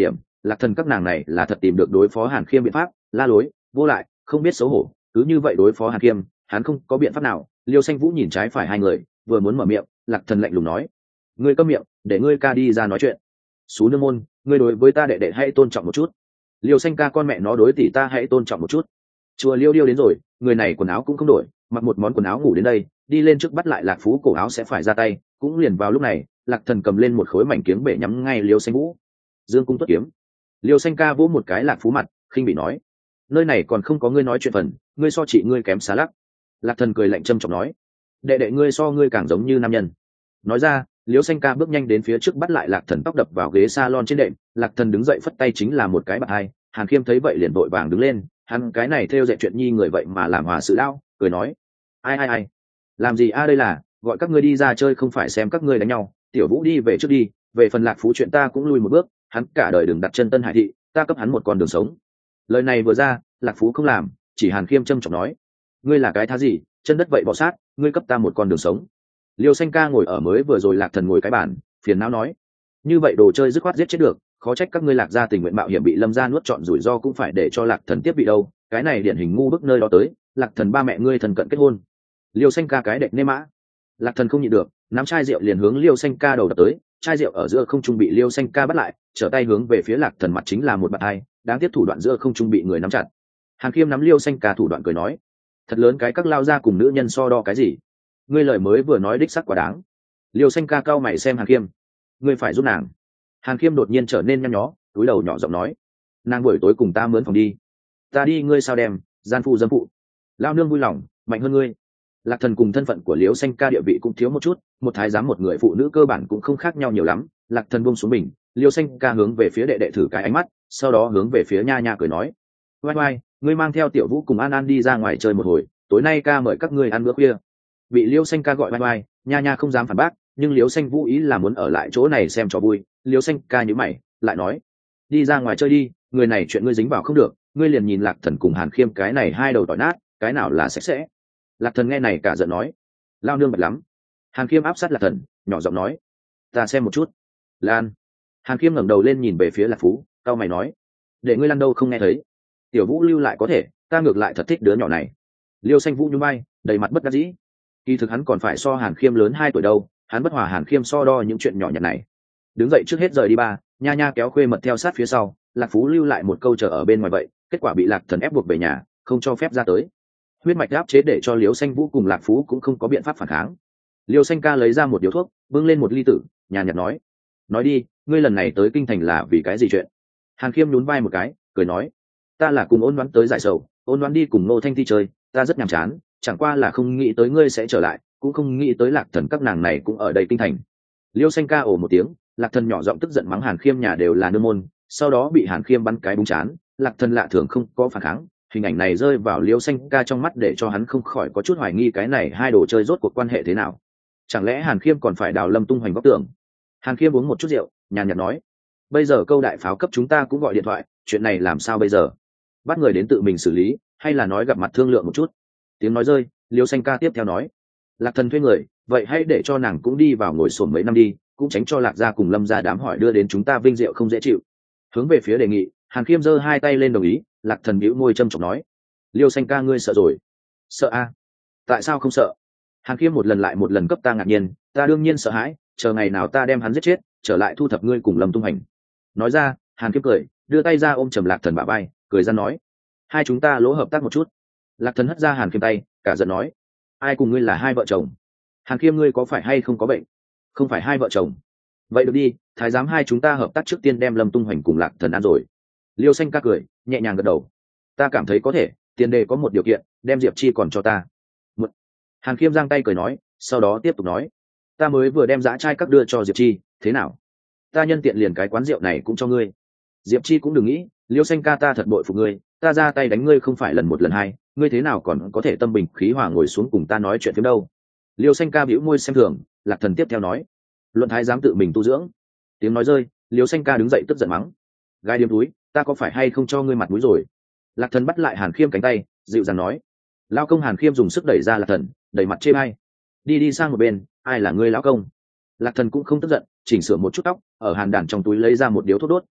Lạc Thần các nàng này là thật tìm được đối phó Hàn Khiêm biện pháp, la lối vô lại không biết xấu hổ, cứ như vậy đối phó Hàn Khiêm hắn không có biện pháp nào. Liêu Xanh Vũ nhìn trái phải hai người, vừa muốn mở miệng, Lạc Thần lạnh lùng nói: ngươi câm miệng, để ngươi ca đi ra nói chuyện. Xú nương môn, ngươi đối với ta đệ đệ hãy tôn trọng một chút. Liêu Xanh ca con mẹ nó đối tỷ ta hãy tôn trọng một chút. Chùa Liêu Điêu đến rồi, người này quần áo cũng không đổi, mặc một món quần áo ngủ đến đây, đi lên trước bắt lại Lạc Phú cổ áo sẽ phải ra tay. Cũng liền vào lúc này, Lạc Thần cầm lên một khối mảnh kiếm bể nhắm ngay Liêu Xanh Vũ. Dương cung tuất kiếm. Liêu Xanh ca vỗ một cái Lạc Phú mặt, khinh bị nói: nơi này còn không có ngươi nói chuyện phần, ngươi so chị ngươi kém xá lắc. Lạc Thần cười lạnh châm trọng nói: đệ đệ ngươi so ngươi càng giống như nam nhân. Nói ra, Liêu Xanh ca bước nhanh đến phía trước bắt lại Lạc Thần tóc đập vào ghế salon trên đệm. Lạc Thần đứng dậy phất tay chính là một cái bạt hai. Hàn Khiêm thấy vậy liền vội vàng đứng lên, hắn cái này theo dệt chuyện nhi người vậy mà làm hòa sự lao, cười nói: ai làm gì đây là gọi các ngươi đi ra chơi không phải xem các ngươi đánh nhau. Tiểu Vũ đi về trước đi, về phần Lạc Phú chuyện ta cũng lui một bước, hắn cả đời đừng đặt chân Tân Hải thị, ta cấp hắn một con đường sống. Lời này vừa ra, Lạc Phú không làm, chỉ Hàn Khiêm trâm trọng nói: ngươi là cái thá gì, chân đất vậy bỏ sát, ngươi cấp ta một con đường sống. Liêu Xanh ca ngồi ở mới vừa rồi Lạc Thần ngồi cái bàn, phiền não nói: như vậy đồ chơi dứt khoát giết chết được, khó trách các ngươi Lạc gia tình nguyện mạo hiểm bị Lâm gia nuốt trọn rủi ro cũng phải để cho Lạc Thần tiếp bị đâu, cái này điển hình ngu bức nơi đó tới. Lạc Thần ba mẹ ngươi thần cận kết hôn. Liêu Xanh ca cái đệm nê mã. Lạc Thần không nhịn được, nắm chai rượu liền hướng Liêu Xanh ca đầu đập tới, chai rượu ở giữa không trung bị Liêu Xanh ca bắt lại, trở tay hướng về phía Lạc Thần mặt chính là một bạt hai, đáng tiếc thủ đoạn giữa không trung bị người nắm chặt. Hàn Khiêm nắm Liêu Xanh ca thủ đoạn cười nói: thật lớn cái các lao ra cùng nữ nhân so đo cái gì, ngươi lời mới vừa nói đích sắc quá đáng. Liêu Xanh ca cao mày xem Hàn Khiêm: ngươi phải giúp nàng. Hàn Khiêm đột nhiên trở nên nhăn nhó, cúi đầu nhỏ giọng nói: nàng buổi tối cùng ta mướn phòng đi. Ta đi ngươi sao đem, gian phu dâm phụ. Lao nương vui lòng, mạnh hơn ngươi. Lạc Thần cùng thân phận của Liêu Xanh ca địa vị cũng thiếu một chút, một thái giám một người phụ nữ cơ bản cũng không khác nhau nhiều lắm. Lạc Thần buông xuống mình, Liêu Xanh ca hướng về phía đệ đệ thử cái ánh mắt, sau đó hướng về phía Nha Nha cười nói: oai oai, ngươi mang theo Tiểu Vũ cùng An An đi ra ngoài chơi một hồi, tối nay ca mời các ngươi ăn bữa khuya. Bị Liêu Xanh ca gọi oai oai, Nha Nha không dám phản bác, nhưng Liêu Xanh Vũ ý là muốn ở lại chỗ này xem trò vui. Liêu Xanh ca nhíu mày, lại nói: đi ra ngoài chơi đi, người này chuyện ngươi dính vào không được, ngươi liền nhìn Lạc Thần cùng Hàn Khiêm cái này hai đầu tỏi nát, cái nào là sạch sẽ. Lạc Thần nghe này cả giận nói: lao nương bật lắm. Hàn Khiêm áp sát Lạc Thần, nhỏ giọng nói: ta xem một chút. Lan. Hàn Khiêm ngẩng đầu lên nhìn về phía Lạc Phú, cao mày nói: để ngươi lăn đâu không nghe thấy. Tiểu Vũ lưu lại có thể, ta ngược lại thật thích đứa nhỏ này. Liêu Xanh Vũ nhún vai, đầy mặt bất đắc dĩ. Kỳ thực hắn còn phải so Hàn Khiêm lớn 2 tuổi đâu, hắn bất hòa Hàn Khiêm so đo những chuyện nhỏ nhặt này. Đứng dậy trước hết rời đi ba, Nha Nha kéo Khuê Mật theo sát phía sau. Lạc Phú lưu lại một câu chờ ở bên ngoài vậy, kết quả bị Lạc Thần ép buộc về nhà, không cho phép ra tới. Huyết mạch áp chế để cho Liêu Xanh Vũ cùng Lạc Phú cũng không có biện pháp phản kháng. Liêu Xanh ca lấy ra một điếu thuốc, bưng lên một ly tử, nhàn nhạt nói đi, ngươi lần này tới kinh thành là vì cái gì chuyện? Hàn Khiêm nhún vai một cái, cười nói: ta là cùng Ôn Đoán tới giải sầu, Ôn Đoán đi cùng Nô Thanh Thi chơi, ta rất nhàm chán, chẳng qua là không nghĩ tới ngươi sẽ trở lại, cũng không nghĩ tới Lạc Thần các nàng này cũng ở đây kinh thành. Liêu Xanh ca ồ một tiếng, Lạc Thần nhỏ giọng tức giận mắng Hàn Khiêm nhà đều là nương môn, sau đó bị Hàn Khiêm bắn cái búng chán. Lạc Thần lạ thường không có phản kháng, hình ảnh này rơi vào Liêu Xanh ca trong mắt để cho hắn không khỏi có chút hoài nghi cái này hai đồ chơi rốt cuộc quan hệ thế nào. Chẳng lẽ Hàn Khiêm còn phải đào Lâm tung hoành góc tường? Hàn Khiêm uống một chút rượu, nhàn nhạt nói: bây giờ Câu đại pháo cấp chúng ta cũng gọi điện thoại, chuyện này làm sao bây giờ? Bắt người đến tự mình xử lý, hay là nói gặp mặt thương lượng một chút? Tiếng nói rơi, Liêu Xanh ca tiếp theo nói: Lạc Thần thuê người, vậy hãy để cho nàng cũng đi vào ngồi xổm mấy năm đi, cũng tránh cho Lạc gia cùng Lâm gia đám hỏi đưa đến chúng ta vinh diệu không dễ chịu. Hướng về phía đề nghị, Hàn Khiêm giơ 2 tay lên đồng ý. Lạc Thần bĩu môi châm chọc nói: Liêu Xanh ca ngươi sợ rồi? Sợ a? Tại sao không sợ? Hàn Khiêm một lần lại một lần cấp ta ngạc nhiên, ta đương nhiên sợ hãi, chờ ngày nào ta đem hắn giết chết, trở lại thu thập ngươi cùng Lâm tung hành. Nói ra, Hàn Khiêm cười, đưa tay ra ôm chầm Lạc Thần bả vai, cười ra nói: hai chúng ta lỗ hợp tác một chút. Lạc Thần hất ra Hàn Khiêm tay, cả giận nói: ai cùng ngươi là hai vợ chồng? Hàn Khiêm ngươi có phải hay không có bệnh? Không phải hai vợ chồng. Vậy được đi, thái giám hai chúng ta hợp tác trước tiên đem Lâm tung hoành cùng Lạc Thần ăn rồi. Liêu Xanh ca cười, nhẹ nhàng gật đầu: ta cảm thấy có thể, tiền đề có một điều kiện, đem Diệp Chi còn cho ta. Hàn Khiêm giang tay cười nói, sau đó tiếp tục nói: ta mới vừa đem dã trai các đưa cho Diệp Chi, thế nào? Ta nhân tiện liền cái quán rượu này cũng cho ngươi. Diệp Chi cũng đừng nghĩ, Liêu Xanh ca ta thật bội phục ngươi, ta ra tay đánh ngươi không phải lần một lần hai, ngươi thế nào còn có thể tâm bình khí hòa ngồi xuống cùng ta nói chuyện phiếm đâu? Liêu Xanh ca bĩu môi xem thường. Lạc Thần tiếp theo nói: luận thái dám tự mình tu dưỡng. Tiếng nói rơi, Liêu Xanh ca đứng dậy tức giận mắng: gai điếm túi, ta có phải hay không cho ngươi mặt mũi rồi? Lạc Thần bắt lại Hàn Khiêm cánh tay, dịu dàng nói: lao công. Hàn Khiêm dùng sức đẩy ra Lạc Thần, đầy mặt chê bai: đi sang một bên, ai là ngươi lão công? Lạc Thần cũng không tức giận, chỉnh sửa một chút tóc, ở hàn đàn trong túi lấy ra một điếu thuốc đốt,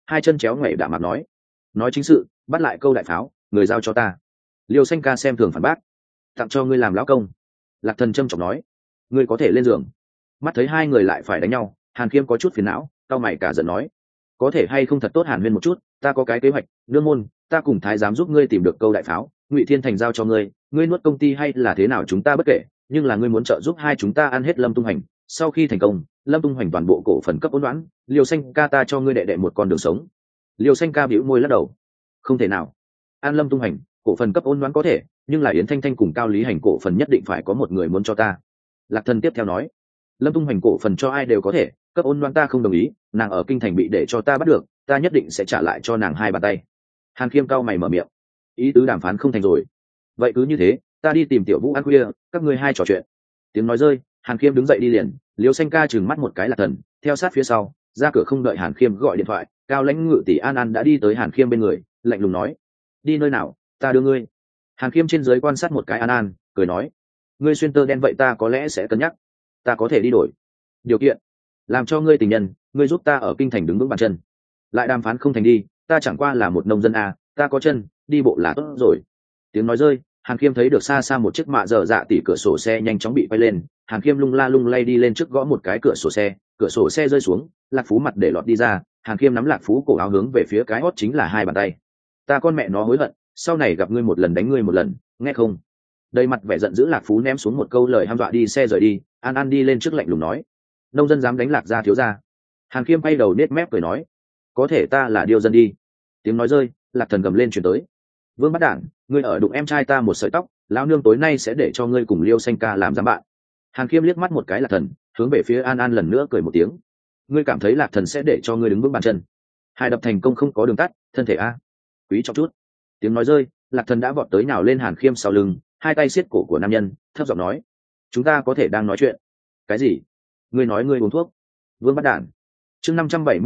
hai chân chéo ngoảy đạm mặt nói chính sự, bắt lại câu đại pháo, người giao cho ta. Liêu Xanh Ca xem thường phản bác. Tặng cho ngươi làm lão công. Lạc Thần trâm trọng nói. Ngươi có thể lên giường. Mắt thấy hai người lại phải đánh nhau, Hàn Khiêm có chút phiền não, cau mày cả giận nói, có thể hay không thật tốt hàn huyên một chút, ta có cái kế hoạch, nương môn, ta cùng thái giám giúp ngươi tìm được câu đại pháo, Ngụy Thiên Thành giao cho ngươi, ngươi nuốt công ty hay là thế nào chúng ta bất kể, nhưng là ngươi muốn trợ giúp hai chúng ta ăn hết Lâm Tung Hành, sau khi thành công, Lâm Tung Hành toàn bộ cổ phần cấp ôn đoán, Liêu Xanh Ca ta cho ngươi đệ đệ một con đường sống. Liêu Xanh Ca bĩu môi lắc đầu. Không thể nào. An Lâm Tung Hành, cổ phần cấp ôn đoán có thể, nhưng là Yến Thanh Thanh cùng Cao Lý Hành cổ phần nhất định phải có một người muốn cho ta. Lạc Thần tiếp theo nói, Lâm Tung Hành cổ phần cho ai đều có thể, cấp ôn đoán ta không đồng ý, nàng ở kinh thành bị để cho ta bắt được, ta nhất định sẽ trả lại cho nàng hai bàn tay. Hàn Khiêm cao mày mở miệng, ý tứ đàm phán không thành rồi. Vậy cứ như thế, ta đi tìm Tiểu Vũ ăn khuya, các ngươi hai trò chuyện. Tiếng nói rơi, Hàn Khiêm đứng dậy đi liền. Liêu Xanh Ca chừng mắt một cái Lạc Thần, theo sát phía sau, ra cửa không đợi Hàn Khiêm gọi điện thoại, Cao Lãnh Ngự tỷ An An đã đi tới Hàn Khiêm bên người, lạnh lùng nói, đi nơi nào, ta đưa ngươi. Hàn Khiêm trên dưới quan sát một cái An An, cười nói, ngươi xuyên tơ đen vậy ta có lẽ sẽ cân nhắc, ta có thể đi đổi điều kiện, làm cho ngươi tình nhân, ngươi giúp ta ở kinh thành đứng vững bàn chân. Lại đàm phán không thành đi, ta chẳng qua là một nông dân à, ta có chân, đi bộ là tốt rồi. Tiếng nói rơi, Hàn Khiêm thấy được xa xa một chiếc mạ dở dạ tỉ cửa sổ xe nhanh chóng bị quay lên. Hàn Khiêm lung la lung lay đi lên trước gõ một cái cửa sổ xe rơi xuống, Lạc Phú mặt để lọt đi ra. Hàn Khiêm nắm Lạc Phú cổ áo hướng về phía cái hót chính là hai bàn tay. Ta con mẹ nó hối hận, sau này gặp ngươi một lần đánh ngươi một lần, nghe không? Đầy mặt vẻ giận dữ Lạc Phú ném xuống một câu lời hăm dọa đi xe rời đi. An An đi lên trước lạnh lùng nói, nông dân dám đánh Lạc gia thiếu gia. Hàn Khiêm quay đầu nết mép cười nói, có thể ta là điêu dân đi. Tiếng nói rơi, Lạc Thần gầm lên chuyển tới, Vương Bắt Đản, ngươi ở đụng em trai ta một sợi tóc, lão nương tối nay sẽ để cho ngươi cùng Liêu Xanh Ca làm giám bạn. Hàn Khiêm liếc mắt một cái Lạc Thần, hướng về phía An An lần nữa cười một tiếng, ngươi cảm thấy Lạc Thần sẽ để cho ngươi đứng vững bàn chân? Hai đập thành công không có đường tắt, thân thể a quý trọng chút. Tiếng nói rơi, Lạc Thần đã vọt tới nào lên Hàn Khiêm sau lưng, hai tay siết cổ của nam nhân, thấp giọng nói, chúng ta có thể đang nói chuyện. Cái gì? Ngươi nói ngươi uống thuốc? Vương Bắt Đản. Chương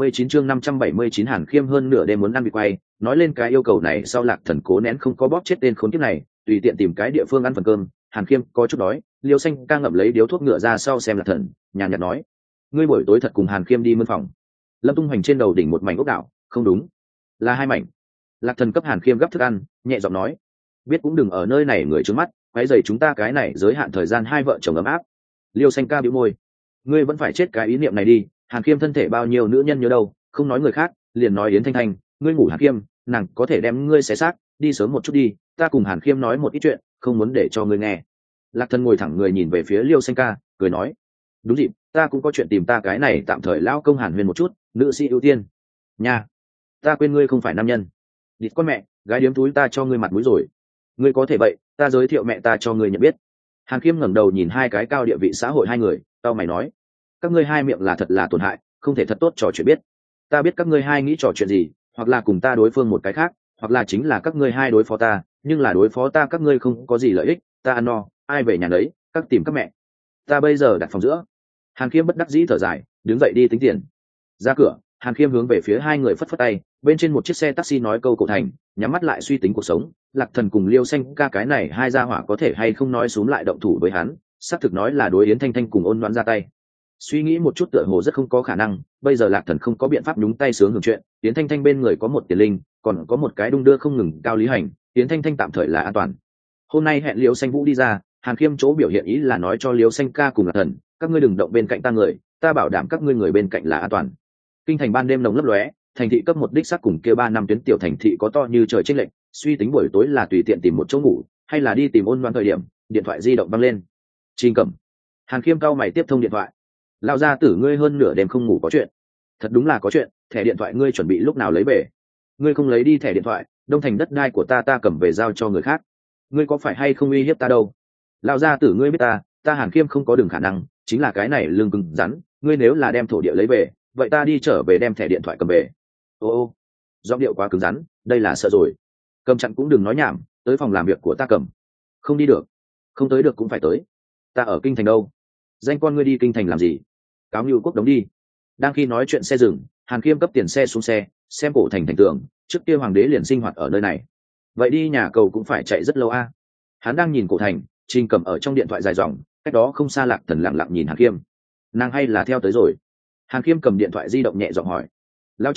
579 Hàn Khiêm hơn nửa đêm muốn ăn vịt quay, nói lên cái yêu cầu này sau Lạc Thần cố nén không có bóp chết tên khốn kiếp này, tùy tiện tìm cái địa phương ăn phần cơm. Hàn Khiêm có chút đói, Liêu Xanh Ca ngậm lấy điếu thuốc ngựa ra sau xem Lạc Thần, nhàn nhạt nói, ngươi buổi tối thật cùng Hàn Khiêm đi mân phòng. Lâm Tung Hoành trên đầu đỉnh một mảnh ốc đảo, không đúng, là hai mảnh. Lạc Thần cấp Hàn Khiêm gấp thức ăn, nhẹ giọng nói, biết cũng đừng ở nơi này người trước mắt, quấy rầy chúng ta cái này giới hạn thời gian hai vợ chồng ấm áp. Liêu Xanh Ca bĩu môi, ngươi vẫn phải chết cái ý niệm này đi. Hàn Khiêm thân thể bao nhiêu nữ nhân nhớ đâu, không nói người khác, liền nói Yến Thanh Thanh, ngươi ngủ Hàn Khiêm, nàng có thể đem ngươi xé xác, đi sớm một chút đi, ta cùng Hàn Khiêm nói một ít chuyện, không muốn để cho ngươi nghe. Lạc Thần ngồi thẳng người nhìn về phía Liêu Xanh Ca, cười nói, đúng dịp, ta cũng có chuyện tìm ta cái này tạm thời lão công Hàn Huyền một chút, nữ sĩ ưu tiên. Nha, ta quên ngươi không phải nam nhân. Địt con mẹ, gái điếm túi ta cho ngươi mặt mũi rồi. Ngươi có thể vậy, ta giới thiệu mẹ ta cho ngươi nhận biết. Hàn Khiêm ngẩng đầu nhìn hai cái cao địa vị xã hội hai người, tao mày nói, các ngươi hai miệng là thật là tổn hại, không thể thật tốt trò chuyện biết. Ta biết các ngươi hai nghĩ trò chuyện gì, hoặc là cùng ta đối phương một cái khác, hoặc là chính là các ngươi hai đối phó ta, nhưng là đối phó ta các ngươi không có gì lợi ích, ta ăn no, ai về nhà đấy, các tìm các mẹ. Ta bây giờ đặt phòng giữa. Hàn Khiêm bất đắc dĩ thở dài, đứng dậy đi tính tiền. Ra cửa, Hàn Khiêm hướng về phía hai người phất phất tay, bên trên một chiếc xe taxi nói câu cổ thành, nhắm mắt lại suy tính cuộc sống. Lạc Thần cùng Liêu Xanh Ca cái này hai gia hỏa có thể hay không nói xuống lại động thủ với hắn, xác thực nói là đối Yến Thanh Thanh cùng Ôn Đoán ra tay. Suy nghĩ một chút tựa hồ rất không có khả năng, bây giờ Lạc Thần không có biện pháp nhúng tay sướng hưởng chuyện, Yến Thanh Thanh bên người có một tiền linh, còn có một cái đung đưa không ngừng Cao Lý Hành, Yến Thanh Thanh tạm thời là an toàn. Hôm nay hẹn Liêu Xanh Vũ đi ra, Hàn Khiêm chỗ biểu hiện ý là nói cho Liêu Xanh Ca cùng Lạc Thần, các ngươi đừng động bên cạnh ta người, ta bảo đảm các ngươi người bên cạnh là an toàn. Kinh thành ban đêm nồng lấp lóe, thành thị cấp một đích xác cùng kia 3 năm tuyến tiểu thành thị có to như trời chênh lệch, suy tính buổi tối là tùy tiện tìm một chỗ ngủ, hay là đi tìm Ôn Đoán thời điểm, điện thoại di động vang lên. Trình Cẩm. Hàn Khiêm cao mày tiếp thông điện thoại. Lão gia tử ngươi hơn nửa đêm không ngủ có chuyện? Thật đúng là có chuyện, thẻ điện thoại ngươi chuẩn bị lúc nào lấy về? Ngươi không lấy đi thẻ điện thoại, Đông Thành đất đai của ta cầm về giao cho người khác. Ngươi có phải hay không uy hiếp ta đâu? Lão gia tử ngươi biết ta Hàn Khiêm không có đường khả năng, chính là cái này lưng cứng rắn, ngươi nếu là đem thổ địa lấy về, vậy ta đi trở về đem thẻ điện thoại cầm về. Ô, giọng điệu quá cứng rắn, đây là sợ rồi. Cầm chặn cũng đừng nói nhảm, tới phòng làm việc của ta cầm. Không đi được, không tới được cũng phải tới. Ta ở kinh thành đâu? Danh con ngươi đi kinh thành làm gì? Cáo Nưu Quốc đóng đi. Đang khi nói chuyện xe dừng, Hàn Khiêm cấp tiền xe xuống xe, xem cổ thành tường, trước kia hoàng đế liền sinh hoạt ở nơi này. Vậy đi nhà cầu cũng phải chạy rất lâu a. Hắn đang nhìn cổ thành, Trình Cẩm ở trong điện thoại dài dòng, cách đó không xa Lạc Thần lặng lặng nhìn Hàn Khiêm. Nàng hay là theo tới rồi? Hàn Khiêm cầm điện thoại di động nhẹ giọng hỏi. Lão Trình,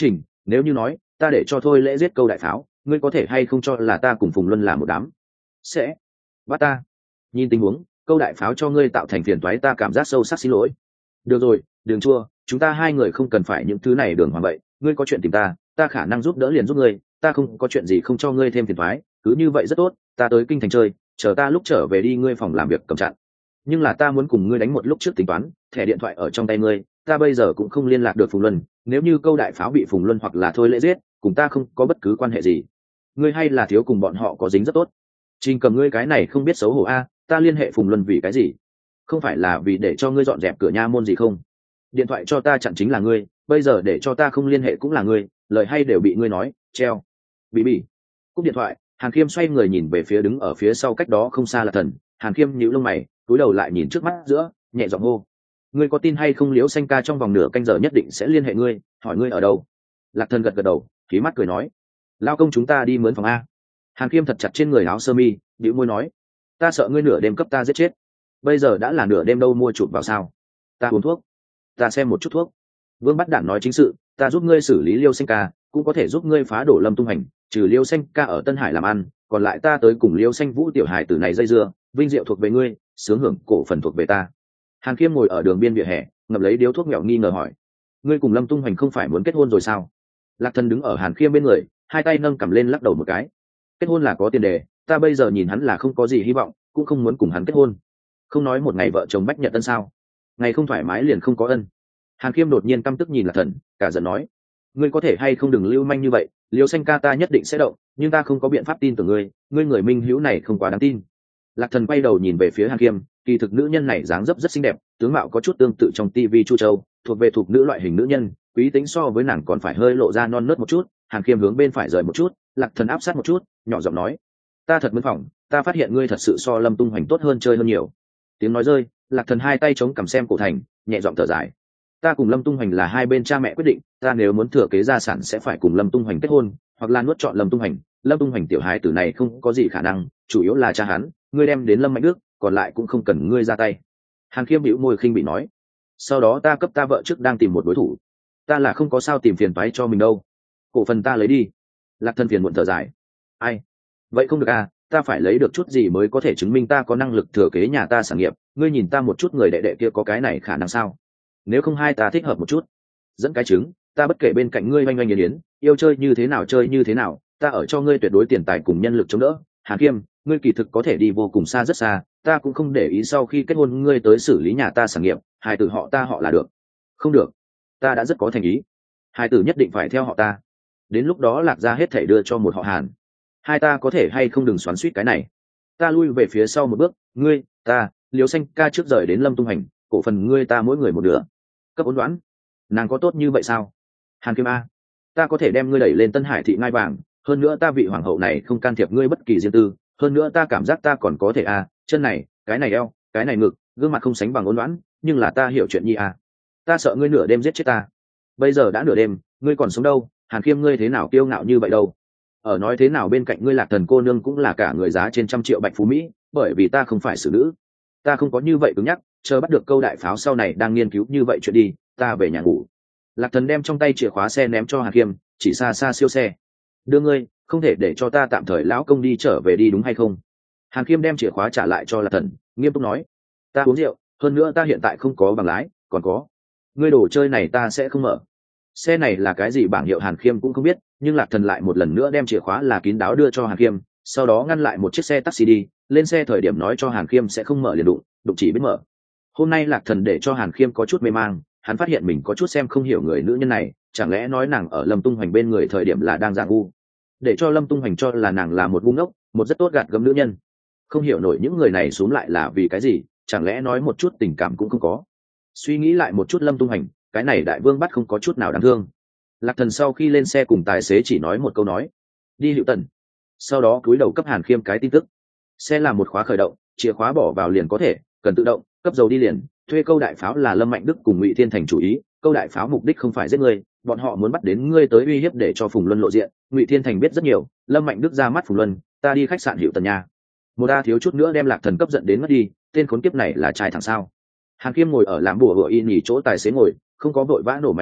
nếu như nói ta để cho thôi lễ giết câu đại pháo, ngươi có thể hay không cho là ta cùng Phùng Luân là một đám sẽ bắt ta? Nhìn tình huống câu đại pháo cho ngươi tạo thành phiền toái, ta cảm giác sâu sắc xin lỗi. Được rồi, đường chua, chúng ta hai người không cần phải những thứ này đường hoàng vậy, ngươi có chuyện tìm ta, ta khả năng giúp đỡ liền giúp ngươi, ta không có chuyện gì không cho ngươi thêm phiền toái, cứ như vậy rất tốt, ta tới kinh thành chơi, chờ ta lúc trở về đi ngươi phòng làm việc cầm chặn. Nhưng là ta muốn cùng ngươi đánh một lúc trước tính toán, thẻ điện thoại ở trong tay ngươi, ta bây giờ cũng không liên lạc được Phùng Luân, nếu như câu đại pháo bị Phùng Luân hoặc là thôi lễ giết, cùng ta không có bất cứ quan hệ gì. Ngươi hay là thiếu cùng bọn họ có dính rất tốt. Trình Cầm, ngươi cái này không biết xấu hổ a, ta liên hệ Phùng Luân vì cái gì? Không phải là vì để cho ngươi dọn dẹp cửa nha môn gì không? Điện thoại cho ta chặn chính là ngươi, bây giờ để cho ta không liên hệ cũng là ngươi, lời hay đều bị ngươi nói, treo. Bị. Cúp điện thoại, Hàn Khiêm xoay người nhìn về phía đứng ở phía sau cách đó không xa Lạc Thần. Hàn Khiêm nhíu lông mày, cúi đầu lại nhìn trước mắt giữa, nhẹ giọng hô: ngươi có tin hay không Liễu Xanh ca trong vòng nửa canh giờ nhất định sẽ liên hệ ngươi, hỏi ngươi ở đâu. Lạc Thần gật gật đầu, khí mắt cười nói: lao công, chúng ta đi mướn phòng a. Hàn Khiêm thật chặt trên người áo sơ mi, bĩu môi nói: ta sợ ngươi nửa đêm cấp ta giết chết. Bây giờ đã là nửa đêm đâu, mua chụp vào sao? Ta uống thuốc, ta xem một chút thuốc. Vương Bắt Đản nói chính sự, ta giúp ngươi xử lý Liêu Xanh ca, cũng có thể giúp ngươi phá đổ Lâm Tung Hành, trừ Liêu Xanh ca ở Tân Hải làm ăn, còn lại ta tới cùng Liêu Xanh Vũ tiểu hải tử này dây dưa, vinh diệu thuộc về ngươi, sướng hưởng cổ phần thuộc về ta. Hàn Khiêm ngồi ở đường biên vỉa hè, ngậm lấy điếu thuốc mẹo nghi ngờ hỏi: ngươi cùng Lâm Tung Hành không phải muốn kết hôn rồi sao? Lạc Thần đứng ở Hàn Khiêm bên người, hai tay nâng cầm lên lắc đầu một cái: kết hôn là có tiền đề, ta bây giờ nhìn hắn là không có gì hy vọng, cũng không muốn cùng hắn kết hôn. Không nói một ngày vợ chồng bách nhật ân sao? Ngày không thoải mái liền không có ân. Hàn Khiêm đột nhiên căm tức nhìn Lạc Thần, cả giận nói: ngươi có thể hay không đừng lưu manh như vậy, Liêu Xanh ca ta nhất định sẽ động, nhưng ta không có biện pháp tin tưởng ngươi, ngươi người minh hữu này không quá đáng tin. Lạc Thần quay đầu nhìn về phía Hàn Khiêm, kỳ thực nữ nhân này dáng dấp rất xinh đẹp, tướng mạo có chút tương tự trong tivi Chu Châu, thuộc về thuộc nữ loại hình nữ nhân, quý tính so với nàng còn phải hơi lộ ra non nớt một chút. Hàn Khiêm hướng bên phải rời một chút, Lạc Thần áp sát một chút, nhỏ giọng nói: ta thật mướn phòng, ta phát hiện ngươi thật sự so Lâm Tung Hoành tốt hơn, chơi hơn nhiều. Tiếng nói rơi, Lạc Thần hai tay chống cằm xem cổ thành, nhẹ giọng thở dài: ta cùng Lâm Tung Hoành là hai bên cha mẹ quyết định, ta nếu muốn thừa kế gia sản sẽ phải cùng Lâm Tung Hoành kết hôn, hoặc là nuốt chọn Lâm Tung Hoành. Lâm Tung Hoành tiểu hài tử này không có gì khả năng, chủ yếu là cha hắn, ngươi đem đến Lâm Mạnh Đức, còn lại cũng không cần ngươi ra tay. Hàn Khiêm bĩu môi khinh bị nói: sau đó ta cấp ta vợ trước đang tìm một đối thủ, ta là không có sao tìm phiền toái cho mình đâu, cổ phần ta lấy đi. Lạc Thần phiền muộn thở dài: ai? Vậy không được à, ta phải lấy được chút gì mới có thể chứng minh ta có năng lực thừa kế nhà ta sản nghiệp, ngươi nhìn ta một chút, người đệ đệ kia có cái này khả năng sao? Nếu không hai ta thích hợp một chút, dẫn cái trứng, ta bất kể bên cạnh ngươi oanh oanh yến yến, yêu chơi như thế nào, ta ở cho ngươi tuyệt đối tiền tài cùng nhân lực chống đỡ. Hàn Khiêm, ngươi kỳ thực có thể đi vô cùng xa, rất xa, ta cũng không để ý sau khi kết hôn ngươi tới xử lý nhà ta sản nghiệp, hài tử họ ta họ là được. Không được, ta đã rất có thành ý, hài tử nhất định phải theo họ ta, đến lúc đó Lạc gia hết thảy đưa cho một họ Hàn. Hai ta có thể hay không đừng xoắn xuýt cái này. Ta lui về phía sau một bước, ngươi, ta, Liêu Xanh ca trước rời đến Lâm Tung Hành, cổ phần ngươi ta mỗi người một nửa. Cấp ốn đoán, nàng có tốt như vậy sao? Hàn Kim a, ta có thể đem ngươi đẩy lên Tân Hải thị ngai vàng, hơn nữa ta vị hoàng hậu này không can thiệp ngươi bất kỳ riêng tư, hơn nữa ta cảm giác ta còn có thể a, chân này, cái này eo, cái này ngực, gương mặt không sánh bằng ôn đoán, nhưng là ta hiểu chuyện nhi a. Ta sợ ngươi nửa đêm giết chết ta. Bây giờ đã nửa đêm, ngươi còn sống đâu? Hàn Khiêm, ngươi thế nào kiêu ngạo như vậy đâu? Ở nói thế nào bên cạnh ngươi Lạc Thần cô nương cũng là cả người giá trên 100 triệu bạch phú mỹ, bởi vì ta không phải xử nữ, ta không có như vậy cứng nhắc, chờ bắt được câu đại pháo sau này đang nghiên cứu như vậy chuyện đi, ta về nhà ngủ. Lạc Thần đem trong tay chìa khóa xe ném cho Hàn Khiêm, chỉ xa xa siêu xe. Đưa ngươi, không thể để cho ta tạm thời lão công đi trở về đi đúng hay không? Hàn Khiêm đem chìa khóa trả lại cho Lạc Thần, nghiêm túc nói: ta uống rượu, hơn nữa ta hiện tại không có bằng lái, còn có, ngươi đồ chơi này ta sẽ không mở. Xe này là cái gì bảng hiệu Hàn Khiêm cũng không biết, nhưng Lạc Thần lại một lần nữa đem chìa khóa là kín đáo đưa cho Hàn Khiêm, sau đó ngăn lại một chiếc xe taxi đi, lên xe thời điểm nói cho Hàn Khiêm sẽ không mở liền đụng chỉ biết mở. Hôm nay Lạc Thần để cho Hàn Khiêm có chút mê mang, hắn phát hiện mình có chút xem không hiểu người nữ nhân này, chẳng lẽ nói nàng ở Lâm Tung Hoành bên người thời điểm là đang giả ngu, để cho Lâm Tung Hoành cho là nàng là một ngu ngốc, một rất tốt gạt gẫm nữ nhân. Không hiểu nổi những người này xuống lại là vì cái gì, chẳng lẽ nói một chút tình cảm cũng không có. Suy nghĩ lại một chút Lâm Tung Hoành, cái này đại vương bắt không có chút nào đáng thương. Lạc Thần sau khi lên xe cùng tài xế chỉ nói một câu nói: đi Liệu Tần. Sau đó cúi đầu cấp Hàn Khiêm cái tin tức: xe là một khóa khởi động, chìa khóa bỏ vào liền có thể, cần tự động, cấp dầu đi liền, thuê câu đại pháo là Lâm Mạnh Đức cùng Ngụy Thiên Thành chủ ý, câu đại pháo mục đích không phải giết ngươi, bọn họ muốn bắt đến ngươi tới uy hiếp để cho Phùng Luân lộ diện. Ngụy Thiên Thành biết rất nhiều, Lâm Mạnh Đức ra mắt Phùng Luân, ta đi khách sạn Hiệu Tần nhà. Một ta thiếu chút nữa đem Lạc Thần cấp giận đến mất đi, tên khốn kiếp này là trai thẳng sao? Hàn Khiêm ngồi ở làm bùa hựa y nhỉ chỗ tài xế ngồi, không có vội vã nổ máy xe,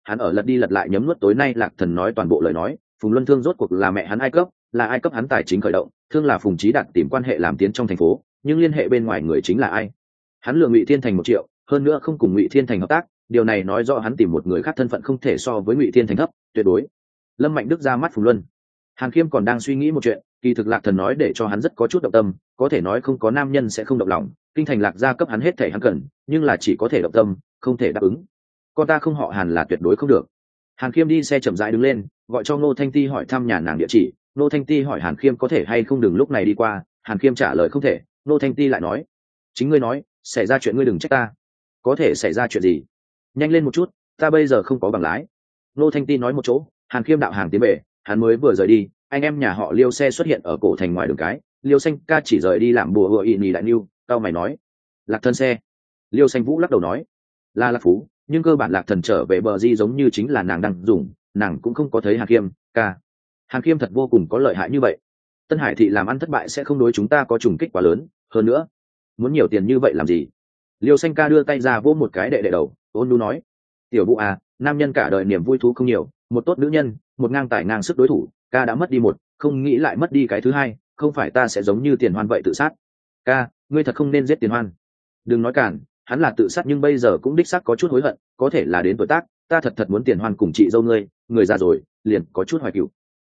hắn ở lật đi lật lại nhấm nuốt tối nay Lạc Thần nói toàn bộ lời nói. Phùng Luân Thương rốt cuộc là mẹ hắn ai cấp, là ai cấp hắn tài chính khởi động, Thương là Phùng Chí Đạt tìm quan hệ làm tiến trong thành phố, nhưng liên hệ bên ngoài người chính là ai? Hắn lừa Ngụy Thiên Thành 1 triệu, hơn nữa không cùng Ngụy Thiên Thành hợp tác, điều này nói rõ hắn tìm một người khác thân phận không thể so với Ngụy Thiên Thành thấp, tuyệt đối. Lâm Mạnh Đức ra mắt Phùng Luân. Hàn Khiêm còn đang suy nghĩ một chuyện, kỳ thực Lạc Thần nói để cho hắn rất có chút động tâm, có thể nói không có nam nhân sẽ không động lòng, kinh thành Lạc gia cấp hắn hết thể hắn cần, nhưng là chỉ có thể động tâm, không thể đáp ứng. Con ta không họ Hàn là tuyệt đối không được. Hàn Khiêm đi xe chậm rãi đứng lên, gọi cho Ngô Thanh Ti hỏi thăm nhà nàng địa chỉ. Ngô Thanh Ti hỏi Hàn Khiêm có thể hay không đừng lúc này đi qua, Hàn Khiêm trả lời không thể. Ngô Thanh Ti lại nói, chính ngươi nói, xảy ra chuyện ngươi đừng trách ta. Có thể xảy ra chuyện gì? Nhanh lên một chút, ta bây giờ không có bằng lái. Ngô Thanh Ti nói một chỗ, Hàn Khiêm đạo hàng tiến về, hắn mới vừa rời đi, anh em nhà họ Liêu xe xuất hiện ở cổ thành ngoài đường cái. Liêu Xanh ca chỉ rời đi làm bùa hựa ị nhì đại niu, tao mày nói, Lạc thân xe. Liêu Xanh Vũ lắc đầu nói, là Lạc Phú, nhưng cơ bản Lạc Thần trở về bờ di giống như chính là nàng đang dùng, nàng cũng không có thấy Hàn Khiêm ca. Hàn Khiêm thật vô cùng có lợi hại như vậy. Tân Hải thị làm ăn thất bại sẽ không đối chúng ta có trùng kích quá lớn, hơn nữa muốn nhiều tiền như vậy làm gì? Liêu Xanh ca đưa tay ra vỗ một cái đệ đệ đầu, ôn nhu nói, tiểu Vũ à, nam nhân cả đời niềm vui thú không nhiều, một tốt nữ nhân, một ngang tài ngang sức đối thủ, ca đã mất đi một, không nghĩ lại mất đi cái thứ hai, không phải ta sẽ giống như Tiền Hoan vậy tự sát. Ca, ngươi thật không nên giết Tiền Hoan. Đừng nói cản, hắn là tự sát nhưng bây giờ cũng đích xác có chút hối hận, có thể là đến tuổi tác, ta thật muốn Tiền Hoan cùng chị dâu ngươi, người già rồi, liền có chút hoài cựu.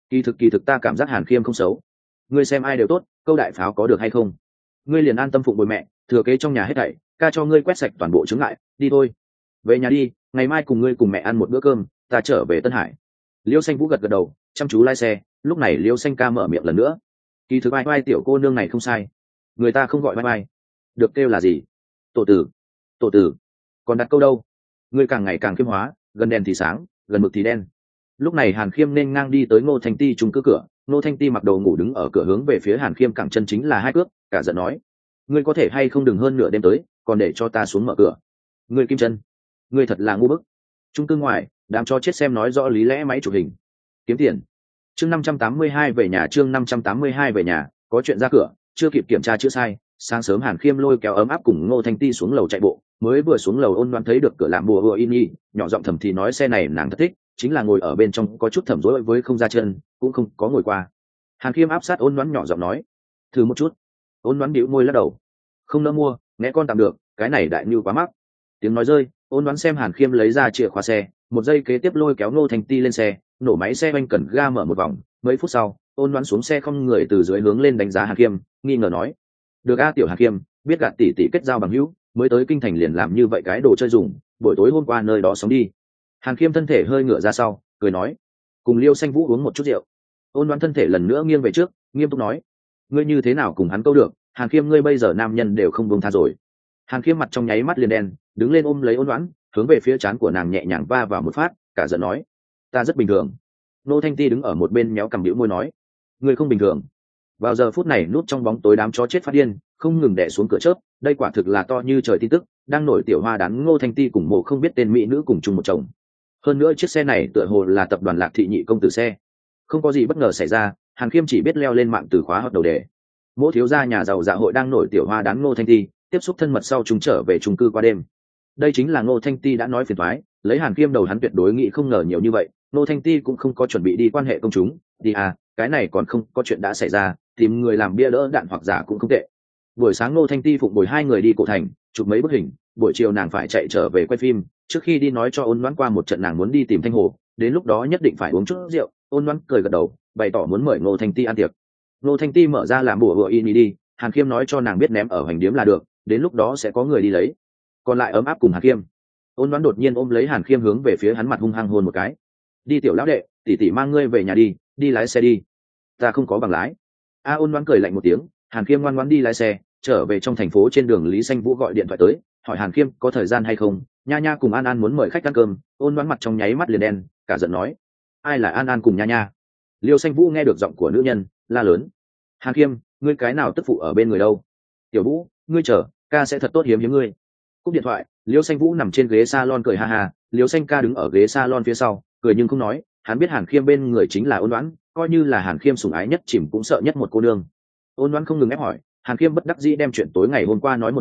Kỳ thực ta cảm giác Hàn Khiêm không xấu. Ngươi xem ai đều tốt, câu đại pháo có được hay không? Ngươi liền an tâm phụng bồi mẹ, thừa kế trong nhà hết thảy, ca cho ngươi quét sạch toàn bộ chứng ngại, đi thôi. Về nhà đi, ngày mai cùng ngươi cùng mẹ ăn một bữa cơm, ta trở về Tân Hải. Liêu Xanh Vũ gật gật đầu, chăm chú lái xe. Lúc này Liêu Xanh ca mở miệng lần nữa, kỳ thực vai tiểu cô nương này không sai, người ta không gọi vai, được kêu là gì? Tổ tử. Tổ tử. Còn đặt câu đâu? Ngươi càng ngày càng khiêm hóa, gần đèn thì sáng, gần mực thì đen. Lúc này Hàn Khiêm nên ngang đi tới Ngô Thanh Ti chung cư cửa. Ngô Thanh Ti mặc đồ ngủ đứng ở cửa hướng về phía Hàn Khiêm cẳng chân chính là 2 cước, cả giận nói, ngươi có thể hay không đừng hơn nửa đêm tới, còn để cho ta xuống mở cửa. Ngươi kim chân, ngươi thật là ngu bức. Chung cư ngoài, đám cho chết xem nói rõ lý lẽ máy chụp hình, kiếm tiền. Chương 582 về nhà, chương 582 về nhà, có chuyện ra cửa, chưa kịp kiểm tra chữa sai, sáng sớm Hàn Khiêm lôi kéo ấm áp cùng Ngô Thanh Ti xuống lầu chạy bộ, mới vừa xuống lầu Ôn Đoán thấy được cửa làm bùa hựa in y, nhỏ giọng thầm thì nói xe này nàng thật thích, chính là ngồi ở bên trong có chút thầm rỗi với không ra chân, cũng không có ngồi qua. Hàn Khiêm áp sát Ôn Đoán nhỏ giọng nói, thử một chút. Ôn Đoán bĩu môi lắc đầu, không nỡ mua, nghe con tạm được, cái này đại như quá mắc. Tiếng nói rơi, Ôn Đoán xem Hàn Khiêm lấy ra chìa khóa xe, một giây kế tiếp lôi kéo Ngô Thanh Ti lên xe, nổ máy xe oanh cần ga mở một vòng. Mấy phút sau, Ôn Đoán xuống xe không người từ dưới hướng lên đánh giá Hàn Khiêm, nghi ngờ nói, được a tiểu Hàn Khiêm, biết gạt tỷ tỷ kết giao bằng hữu, mới tới kinh thành liền làm như vậy cái đồ chơi dùng, buổi tối hôm qua nơi đó sống đi. Hàn Khiêm thân thể hơi ngửa ra sau, cười nói, cùng Liêu Xanh Vũ uống một chút rượu. Ôn Đoán thân thể lần nữa nghiêng về trước, nghiêm túc nói, ngươi như thế nào cùng hắn câu được? Hàn Khiêm ngươi bây giờ nam nhân đều không buông tha rồi. Hàn Khiêm mặt trong nháy mắt liền đen, đứng lên ôm lấy Ôn Đoán, hướng về phía trán của nàng nhẹ nhàng va vào một phát, cả giận nói, ta rất bình thường. Nô Thanh Ti đứng ở một bên méo cằm bĩu môi nói, ngươi không bình thường. Vào giờ phút này núp trong bóng tối đám chó chết phát điên, không ngừng đè xuống cửa chớp, đây quả thực là to như trời tin tức, đang nổi tiểu hoa đán Ngô Thanh Ti cùng mộ không biết tên mỹ nữ cùng chung một chồng. Hơn nữa chiếc xe này tựa hồ là tập đoàn Lạc Thị nhị công tử xe. Không có gì bất ngờ xảy ra, Hàn Khiêm chỉ biết leo lên mạng từ khóa hợp đầu đề. Mỗ thiếu gia nhà giàu dạ hội đang nổi tiểu hoa đán Ngô Thanh Ti, tiếp xúc thân mật sau chúng trở về chung cư qua đêm. Đây chính là Ngô Thanh Ti đã nói phiền toái, lấy Hàn Khiêm đầu hắn tuyệt đối nghĩ không ngờ nhiều như vậy. Ngô Thanh Ti cũng không có chuẩn bị đi quan hệ công chúng, đi à, cái này còn không có chuyện đã xảy ra, tìm người làm bia đỡ đạn hoặc giả cũng không tệ. Buổi sáng Ngô Thanh Ti phụng bồi 2 người đi cổ thành, chụp mấy bức hình, buổi chiều nàng phải chạy trở về quay phim, trước khi đi nói cho Ôn Đoán qua một trận nàng muốn đi tìm Thanh Hồ, đến lúc đó nhất định phải uống chút rượu. Ôn Đoán cười gật đầu, bày tỏ muốn mời Ngô Thanh Ti ăn tiệc. Ngô Thanh Ti mở ra làm bùa hựa in đi, Hàn Khiêm nói cho nàng biết ném ở hành điếm là được, đến lúc đó sẽ có người đi lấy. Còn lại ấm áp cùng Hàn Khiêm. Ôn Đoán đột nhiên ôm lấy Hàn Khiêm hướng về phía hắn mặt hung hăng hôn một cái. Đi tiểu lão đệ, tỷ tỷ mang ngươi về nhà đi, đi lái xe đi. Ta không có bằng lái. Ôn Đoán cười lạnh một tiếng. Hàn Khiêm ngoan ngoãn đi lái xe trở về trong thành phố. Trên đường Lý Xanh Vũ gọi điện thoại tới hỏi Hàn Khiêm có thời gian hay không, Nha Nha cùng An An muốn mời khách ăn cơm. Ôn Đoán mặt trong nháy mắt liền đen, cả giận nói, ai là An An cùng Nha Nha? Liêu Xanh Vũ nghe được giọng của nữ nhân la lớn, Hàn Khiêm, ngươi cái nào tức phụ ở bên người đâu? Tiểu Vũ, ngươi chờ, ca sẽ thật tốt hiếm hiếm ngươi. Cúp điện thoại, Liêu Xanh Vũ nằm trên ghế salon cười ha ha, Liêu Xanh ca đứng ở ghế salon phía sau cười nhưng không nói. Hắn biết Hàn Khiêm bên người chính là Ôn Đoán, coi như là Hàn Khiêm sủng ái nhất chìm cũng sợ nhất một cô nương. Ôn Đoán không ngừng ép hỏi, Hàn Khiêm bất đắc dĩ đem chuyện tối ngày hôm qua nói một lần.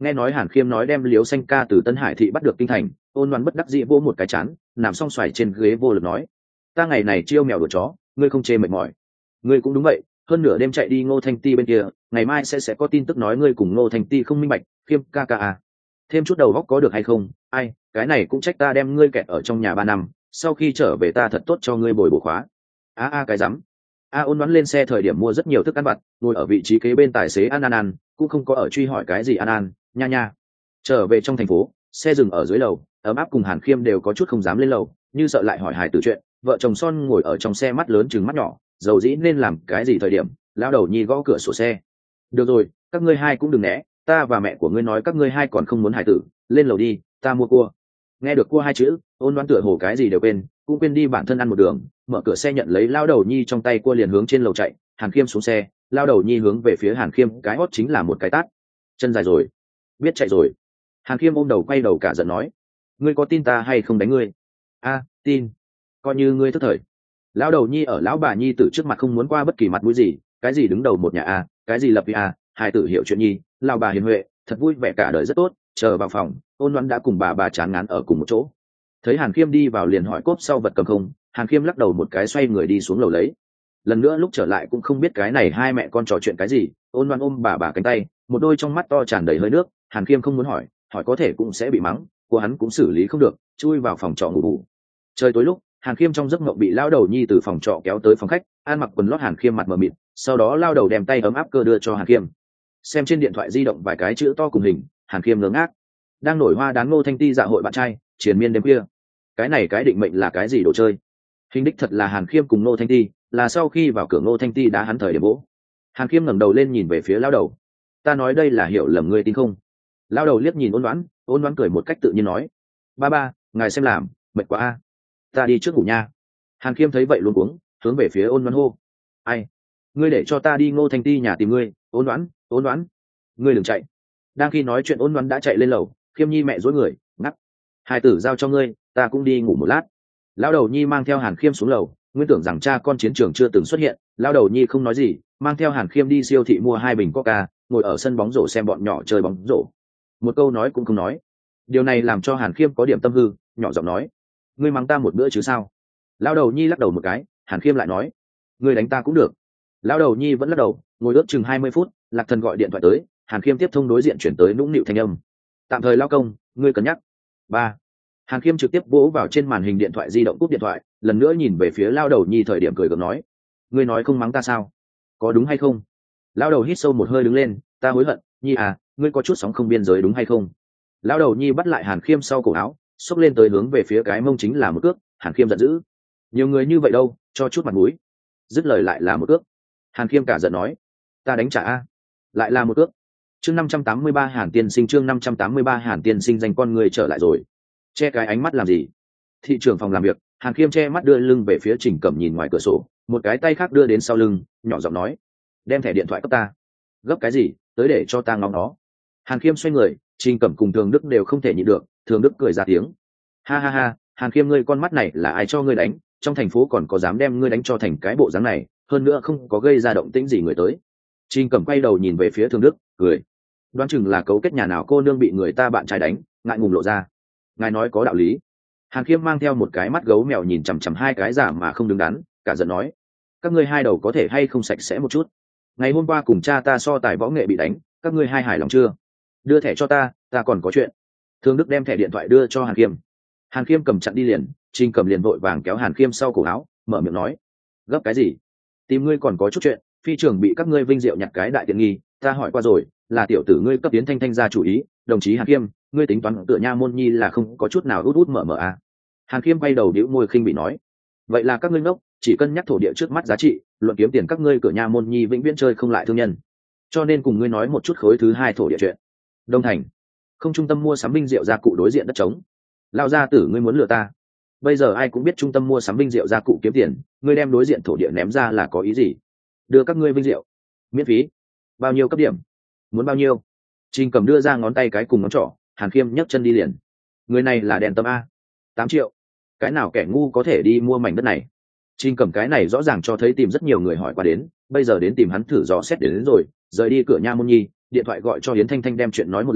Nghe nói Hàn Khiêm nói đem Liễu Xanh ca từ Tân Hải thị bắt được kinh thành, Ôn Loan bất đắc dĩ vỗ một cái chán, nằm song xoài trên ghế vô lực nói: "Ta ngày này chiêu mèo đuổi chó, ngươi không chê mệt mỏi?" "Ngươi cũng đúng vậy, hơn nửa đêm chạy đi Ngô Thanh Ti bên kia, ngày mai sẽ có tin tức nói ngươi cùng Ngô Thanh Ti không minh bạch, Khiêm ca ca à. Thêm chút đầu óc có được hay không? Ai, cái này cũng trách ta đem ngươi kẹt ở trong nhà 3 năm, sau khi trở về ta thật tốt cho ngươi bồi bổ khóa." Cái rắm. Ôn Đoán lên xe thời điểm mua rất nhiều thức ăn vặt, ngồi ở vị trí kế bên tài xế ăn, cũng không có ở truy hỏi cái gì ăn, nha. Trở về trong thành phố, xe dừng ở dưới lầu, ấm áp cùng Hàn Khiêm đều có chút không dám lên lầu, như sợ lại hỏi hài từ chuyện. Vợ chồng son ngồi ở trong xe mắt lớn chừng mắt nhỏ, dầu dĩ nên làm cái gì thời điểm, lão đầu nhi gõ cửa sổ xe. "Được rồi, các ngươi hai cũng đừng né, ta và mẹ của ngươi nói các ngươi hai còn không muốn hài tử, lên lầu đi, ta mua cua." Nghe được cua hai chữ, Ôn Đoán tựa hồ cái gì đều quên, cũng quên đi bản thân ăn một đường, mở cửa xe nhận lấy lao đầu nhi trong tay cua liền hướng trên lầu chạy. Hàn Khiêm xuống xe, lao đầu nhi hướng về phía Hàn Khiêm cái hót chính là một cái tát. "Chân dài rồi, biết chạy rồi." Hàn Khiêm ôm đầu quay đầu cả giận nói: "Ngươi có tin ta hay không đánh ngươi?" Tin, coi như ngươi thất thời." Lão đầu nhi ở lão bà nhi tử trước mặt không muốn qua bất kỳ mặt mũi gì, cái gì đứng đầu một nhà cái gì lập vì hai tử hiểu chuyện nhi, lão bà hiền huệ, thật vui vẻ cả đời rất tốt. Chờ vào phòng, Ôn Loan đã cùng bà chán ngán ở cùng một chỗ. Thấy Hàn Khiêm đi vào liền hỏi cốp sau vật cầm không, Hàn Khiêm lắc đầu một cái xoay người đi xuống lầu lấy. Lần nữa lúc trở lại cũng không biết cái này hai mẹ con trò chuyện cái gì. Ôn Loan ôm bà cánh tay, một đôi trong mắt to tràn đầy hơi nước. Hàn Khiêm không muốn hỏi có thể cũng sẽ bị mắng, của hắn cũng xử lý không được, chui vào phòng trọ ngủ bù. Trời tối lúc, Hàn Khiêm trong giấc mộng bị lao đầu nhi từ phòng trọ kéo tới phòng khách, ăn mặc quần lót. Hàn Khiêm mặt mờ mịt, sau đó lao đầu đem tay ấm áp cơ đưa cho Hàn Khiêm. Xem trên điện thoại di động vài cái chữ to cùng hình, Hàn Khiêm ngớ ngác. Đang nổi hoa đán Ngô Thanh Ti dạ hội bạn trai, triền miên đêm khuya. Cái này cái định mệnh là cái gì đồ chơi? Hình đích thật là Hàn Khiêm cùng Ngô Thanh Ti, là sau khi vào cửa Ngô Thanh Ti đã hắn thời điểm bố. Hàn Khiêm ngẩng đầu lên nhìn về phía lao đầu. "Ta nói đây là hiểu lầm, ngươi tin không?" Lao đầu liếc nhìn Ôn Đoán cười một cách tự nhiên nói: Ba, ngài xem làm, mệt quá ta đi trước ngủ nha." Hàn Khiêm thấy vậy luôn cuống, hướng về phía Ôn Đoán hô: "Ai? Ngươi để cho ta đi Ngô Thanh Ti nhà tìm ngươi." Ôn Đoán, ngươi đừng chạy." Đang khi nói chuyện Ôn Đoán đã chạy lên lầu. Khiêm nhi mẹ dối người ngắt: "Hai tử giao cho ngươi, ta cũng đi ngủ một lát." Lão đầu nhi mang theo Hàn Khiêm xuống lầu, nguyên tưởng rằng cha con chiến trường chưa từng xuất hiện. Lão đầu nhi không nói gì, mang theo Hàn Khiêm đi siêu thị mua 2 bình coca, ngồi ở sân bóng rổ xem bọn nhỏ chơi bóng rổ. Một câu nói cũng không nói. Điều này làm cho Hàn Khiêm có điểm tâm hư, nhỏ giọng nói: "Ngươi mắng ta một bữa chứ sao?" Lão đầu nhi lắc đầu một cái. Hàn Khiêm lại nói: "Ngươi đánh ta cũng được." Lão đầu nhi vẫn lắc đầu. Ngồi ước chừng 20 phút, Lạc Thần gọi điện thoại tới. Hàn Khiêm tiếp thông đối diện chuyển tới nũng nịu thanh âm: "Tạm thời lao công, ngươi cân nhắc." Ba. Hàn Khiêm trực tiếp vỗ vào trên màn hình điện thoại di động, cúp điện thoại, lần nữa nhìn về phía lao đầu nhi thời điểm cười gượng nói: "Ngươi nói không mắng ta sao? Có đúng hay không?" Lao đầu hít sâu một hơi đứng lên: "Ta hối hận, nhi ngươi có chút sóng không biên giới đúng hay không?" Lao đầu nhi bắt lại Hàn Khiêm sau cổ áo, xốc lên tới hướng về phía cái mông chính là một cước. Hàn Khiêm giận dữ: "Nhiều người như vậy đâu, cho chút mặt mũi." Dứt lời lại là một cước. Hàn Khiêm cả giận nói: "Ta đánh trả lại là một cước." Chương 583 Hàn tiên sinh, chương 583 Hàn tiên sinh, danh con người trở lại rồi. Che cái ánh mắt làm gì? Thị trưởng phòng làm việc, Hàn Khiêm che mắt đưa lưng về phía Trình Cẩm nhìn ngoài cửa sổ, một cái tay khác đưa đến sau lưng, nhỏ giọng nói: "Đem thẻ điện thoại cấp ta." "Gấp cái gì, tới để cho ta ngóng nó." Hàn Khiêm xoay người, Trình Cẩm cùng Thường Đức đều không thể nhịn được, Thường Đức cười ra tiếng: Ha, Hàn Khiêm ngươi con mắt này là ai cho ngươi đánh, trong thành phố còn có dám đem ngươi đánh cho thành cái bộ dáng này, hơn nữa không có gây ra động tĩnh gì người tới. Trình Cẩm quay đầu nhìn về phía Thường Đức, cười: "Đoán chừng là cấu kết nhà nào cô nương bị người ta bạn trai đánh, ngại ngùng lộ ra." Ngài nói có đạo lý. Hàn Khiêm mang theo một cái mắt gấu mèo nhìn chằm chằm hai cái giả mà không đứng đắn, cả giận nói: "Các ngươi hai đầu có thể hay không sạch sẽ một chút? Ngày hôm qua cùng cha ta so tài võ nghệ bị đánh, các ngươi hai hài lòng chưa? Đưa thẻ cho ta còn có chuyện." Thương Đức đem thẻ điện thoại đưa cho Hàn Khiêm. Hàn Khiêm cầm chặn đi liền, Trình Cầm liền vội vàng kéo Hàn Khiêm sau cổ áo, mở miệng nói: "Gấp cái gì? Tìm ngươi còn có chút chuyện, phi trưởng bị các ngươi vinh diệu nhặt cái đại tiện nghi, ta hỏi qua rồi, là tiểu tử ngươi cấp tiến thanh thanh ra chủ ý. Đồng chí Hàn Khiêm, ngươi tính toán tựa nha môn nhi là không có chút nào út út mở mở Hàn Khiêm bay đầu đĩu môi khinh bị nói: "Vậy là các ngươi ngốc, chỉ cân nhắc thổ địa trước mắt giá trị, luận kiếm tiền các ngươi cửa nha môn nhi vĩnh viễn chơi không lại thương nhân. Cho nên cùng ngươi nói một chút khối thứ hai thổ địa chuyện. Đông Thành không trung tâm mua sắm binh rượu gia cụ đối diện đất trống. Lao gia tử ngươi muốn lừa ta? Bây giờ ai cũng biết trung tâm mua sắm binh rượu gia cụ kiếm tiền, ngươi đem đối diện thổ địa ném ra là có ý gì? Đưa các ngươi binh rượu miễn phí. Bao nhiêu cấp điểm? Muốn bao nhiêu?" Trình Cầm đưa ra ngón tay cái cùng ngón trỏ. Hàn Khiêm nhấc chân đi liền: "Người này là đèn tâm 8 triệu. Cái nào kẻ ngu có thể đi mua mảnh đất này?" Trình Cầm cái này rõ ràng cho thấy tìm rất nhiều người hỏi qua đến, bây giờ đến tìm hắn thử dò xét đến rồi, rời đi cửa nha môn nhi, điện thoại gọi cho Yến Thanh Thanh đem chuyện nói một lần.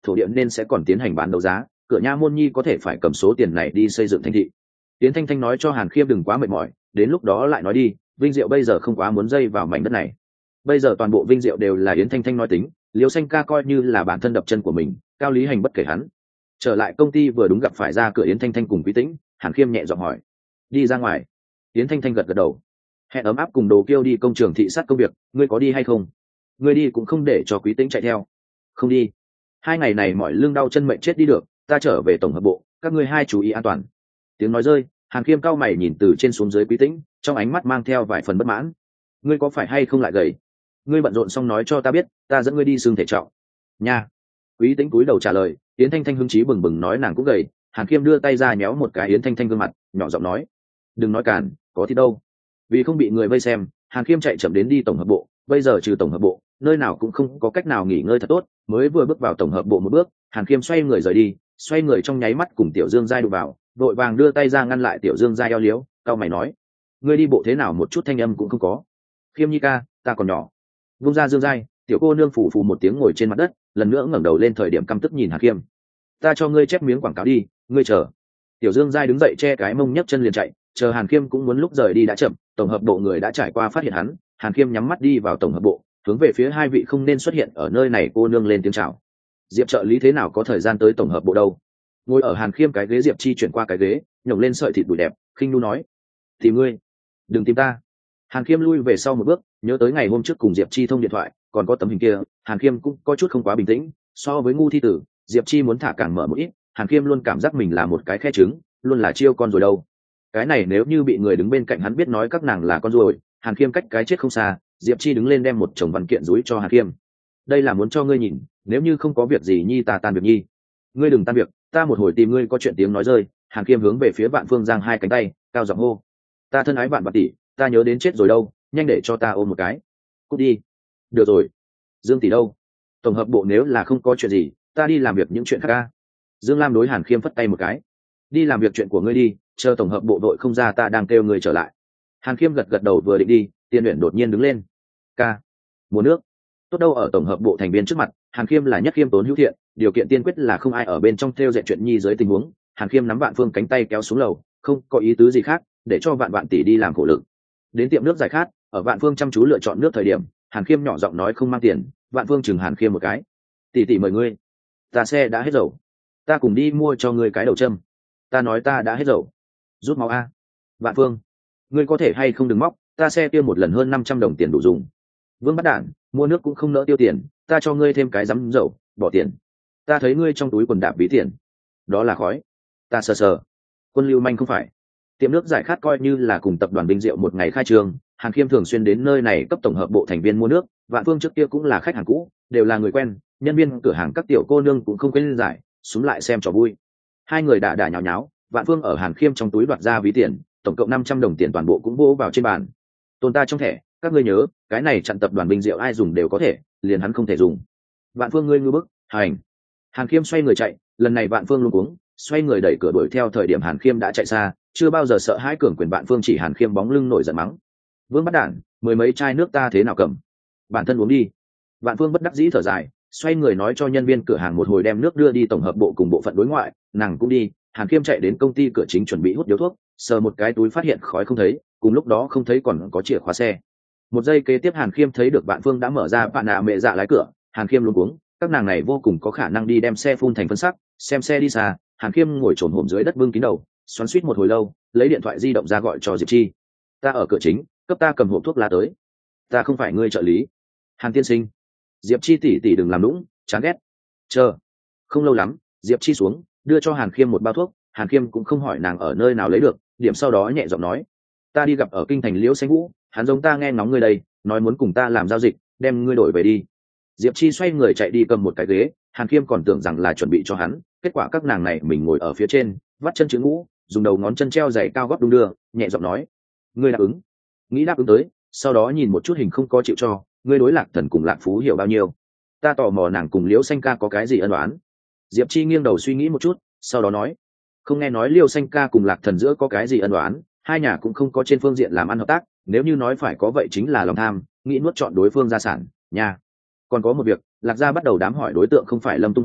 thổ địa nên sẽ còn tiến hành bán đấu giá, cửa nha môn nhi có thể phải cầm số tiền này đi xây dựng thành thị. Yến Thanh Thanh nói cho Hàn Khiêm đừng quá mệt mỏi, đến lúc đó lại nói đi, Vinh Diệu bây giờ không quá muốn dây vào mảnh đất này. Bây giờ toàn bộ Vinh Diệu đều là Yến Thanh Thanh nói tính, Liêu Xanh ca coi như là bản thân đập chân của mình, Cao Lý Hành bất kể hắn. Trở lại công ty vừa đúng gặp phải ra cửa Yến Thanh Thanh cùng Quý Tĩnh, Hàn Khiêm nhẹ giọng hỏi: đi ra ngoài? Yến Thanh Thanh gật gật đầu. Hẹn ấm áp cùng Đồ Kiêu đi công trường thị sát công việc, ngươi có đi hay không? Ngươi đi cũng không để cho Quý Tĩnh chạy theo. Không đi. 2 ngày này mọi lưng đau chân mệnh chết đi được, ta trở về tổng hợp bộ, các ngươi hai chú ý an toàn. Tiếng nói rơi, Hàn Khiêm cao mày nhìn từ trên xuống dưới Quý Tĩnh, trong ánh mắt mang theo vài phần bất mãn. Ngươi có phải hay không lại gầy? Ngươi bận rộn xong nói cho ta biết, ta dẫn ngươi đi xương thể trọng. Nha. Quý Tĩnh cúi đầu trả lời. Yến Thanh Thanh hứng chí bừng bừng nói nàng cũng gầy. Hàn Khiêm đưa tay ra nhéo một cái Yến Thanh Thanh gương mặt, nhỏ giọng nói: đừng nói cản, có thì đâu. Vì không bị người vây xem, Hàn Khiêm chạy chậm đến đi tổng hợp bộ. Bây giờ trừ tổng hợp bộ, nơi nào cũng không có cách nào nghỉ ngơi thật tốt. Mới vừa bước vào tổng hợp bộ một bước, Hàn Khiêm xoay người rời đi, xoay người trong nháy mắt cùng Tiểu Dương Giai đụng vào, vội vàng đưa tay ra ngăn lại Tiểu Dương Giai eo liếu, cao mày nói: ngươi đi bộ thế nào một chút thanh âm cũng không có. Khiêm nhi ca, ta còn nhỏ. Vung ra Dương Giai, tiểu cô nương phủ phù một tiếng ngồi trên mặt đất, lần nữa ngẩng đầu lên thời điểm căm tức nhìn Hàn Khiêm. Ta cho ngươi chép miếng quảng cáo đi, ngươi chờ. Tiểu Dương Giai đứng dậy che cái mông nhấc chân liền chạy, chờ Hàn Khiêm cũng muốn lúc rời đi đã chậm, tổng hợp bộ người đã trải qua phát hiện hắn. Hàn Khiêm nhắm mắt đi vào tổng hợp bộ, hướng về phía hai vị không nên xuất hiện ở nơi này cô nương lên tiếng chào. Diệp trợ lý thế nào có thời gian tới tổng hợp bộ đâu? Ngồi ở Hàn Khiêm cái ghế Diệp Chi chuyển qua cái ghế, nhổng lên sợi thịt đùi đẹp, khinh nu nói: tìm ngươi, đừng tìm ta. Hàn Khiêm lui về sau một bước, nhớ tới ngày hôm trước cùng Diệp Chi thông điện thoại, còn có tấm hình kia, Hàn Khiêm cũng có chút không quá bình tĩnh. So với ngu thi tử, Diệp Chi muốn thả càng mở một ít, Hàn Khiêm luôn cảm giác mình là một cái khe trứng, luôn là chiêu con rồi đâu. Cái này nếu như bị người đứng bên cạnh hắn biết nói các nàng là con ruồi, Hàn Khiêm cách cái chết không xa. Diệp Chi đứng lên đem một chồng văn kiện dúi cho Hàn Khiêm. Đây là muốn cho ngươi nhìn, nếu như không có việc gì nhi ta tan việc nhi. Ngươi đừng tan việc, ta một hồi tìm ngươi có chuyện. Tiếng nói rơi, Hàn Khiêm hướng về phía Vạn Phương giang hai cánh tay, cao giọng hô: ta thân ái Vạn Vạn tỷ, ta nhớ đến chết rồi đâu, nhanh để cho ta ôm một cái. Cút đi. Được rồi. Dương tỷ đâu? Tổng hợp bộ nếu là không có chuyện gì, ta đi làm việc những chuyện khác ca. Dương Lam đối Hàn Khiêm phất tay một cái. Đi làm việc chuyện của ngươi đi, chờ tổng hợp bộ đội không ra ta đang kêu ngươi trở lại. Hàn Khiêm gật gật đầu vừa định đi, Tiên Uyển đột nhiên đứng lên. Ca, mua nước. Tốt đâu, ở tổng hợp bộ thành viên trước mặt, Hàn Khiêm là nhất khiêm tốn hữu thiện, điều kiện tiên quyết là không ai ở bên trong theo dệt chuyện nhi dưới tình huống. Hàn Khiêm nắm Vạn Phương cánh tay kéo xuống lầu, không có ý tứ gì khác, để cho Vạn Vạn tỷ đi làm khổ lực. Đến tiệm nước giải khát, ở Vạn Phương chăm chú lựa chọn nước thời điểm, Hàn Khiêm nhỏ giọng nói không mang tiền. Vạn Phương chừng Hàn Khiêm một cái. Tỷ tỷ mời ngươi. Ta xe đã hết dầu, ta cùng đi mua cho ngươi cái đầu châm. Ta nói ta đã hết dầu. Rút máu a. Vạn Phương, ngươi có thể hay không đừng móc, ta xe tiêu một lần hơn 500 đồng tiền đủ dùng. Vương Bắt Đản, mua nước cũng không nỡ tiêu tiền, ta cho ngươi thêm cái rắm dầu, bỏ tiền. Ta thấy ngươi trong túi quần đạp ví tiền. Đó là khói. Ta sờ sờ. Quân lưu manh không phải. Tiệm nước giải khát coi như là cùng tập đoàn Vinh Diệu một ngày khai trương, Hàn Khiêm thường xuyên đến nơi này cấp tổng hợp bộ thành viên mua nước. Vạn Phương trước kia cũng là khách hàng cũ, đều là người quen, nhân viên cửa hàng các tiểu cô nương cũng không quên giải, xuống lại xem trò vui. Hai người đả nhào nháo, Vạn Phương ở Hàn Khiêm trong túi đoạt ra ví tiền, tổng cộng 500 đồng tiền toàn bộ cũng vỗ vào trên bàn. Tồn ta trong thẻ, các ngươi nhớ, cái này chặn tập đoàn Vinh Diệu ai dùng đều có thể, liền hắn không thể dùng. Vạn Phương ngươi ngư bức, hành. Hàn Khiêm xoay người chạy, lần này Vạn Phương luống cuống, xoay người đẩy cửa đuổi theo thời điểm Hàn Khiêm đã chạy xa, chưa bao giờ sợ hãi cường quyền. Vạn Phương chỉ Hàn Khiêm bóng lưng nổi giận mắng: Vương Bắt Đản, mười mấy chai nước ta thế nào cầm, bản thân uống đi. Vạn Phương bất đắc dĩ thở dài, xoay người nói cho nhân viên cửa hàng một hồi đem nước đưa đi tổng hợp bộ cùng bộ phận đối ngoại, nàng cũng đi. Hàn Khiêm chạy đến công ty cửa chính chuẩn bị hút điếu thuốc, sờ một cái túi phát hiện khói không thấy, cùng lúc đó không thấy còn có chìa khóa xe. Một giây kế tiếp Hàn Khiêm thấy được Vạn Phương đã mở ra bạn nạ mẹ dạ lái cửa. Hàn Khiêm luống cuống, các nàng này vô cùng có khả năng đi đem xe phun thành phân sắc. Xem xe đi xa, Hàn Khiêm ngồi trồn hổm dưới đất bưng kín đầu, xoắn xuýt một hồi lâu, lấy điện thoại di động ra gọi cho Diệp Chi. Ta ở cửa chính, cấp ta cầm hộp thuốc lá tới. Ta không phải ngươi trợ lý. Hàn tiên sinh. Diệp Chi tỷ tỷ đừng làm lũng, chán ghét. Chờ. Không lâu lắm, Diệp Chi xuống, đưa cho Hàn Khiêm một bao thuốc. Hàn Khiêm cũng không hỏi nàng ở nơi nào lấy được, điểm sau đó nhẹ giọng nói: ta đi gặp ở kinh thành Liễu Xanh Vũ, hắn giống ta nghe ngóng ngươi đây, nói muốn cùng ta làm giao dịch, đem ngươi đổi về đi. Diệp Chi xoay người chạy đi cầm một cái ghế. Hàn Khiêm còn tưởng rằng là chuẩn bị cho hắn, kết quả các nàng này mình ngồi ở phía trên, vắt chân chữ ngũ, dùng đầu ngón chân treo giày cao gót đung đưa, nhẹ giọng nói: ngươi đáp ứng. Nghĩ đáp ứng tới, sau đó nhìn một chút hình không có chịu cho. Ngươi đối Lạc Thần cùng Lạc Phú hiểu bao nhiêu? Ta tò mò nàng cùng Liễu Xanh ca có cái gì ân oán. Diệp Chi nghiêng đầu suy nghĩ một chút, sau đó nói: không nghe nói Liễu Xanh ca cùng Lạc Thần giữa có cái gì ân oán, hai nhà cũng không có trên phương diện làm ăn hợp tác, nếu như nói phải có vậy chính là lòng tham, nghĩ nuốt chọn đối phương gia sản nha. Còn có một việc, Lạc gia bắt đầu đám hỏi đối tượng không phải Lâm Tung Hành,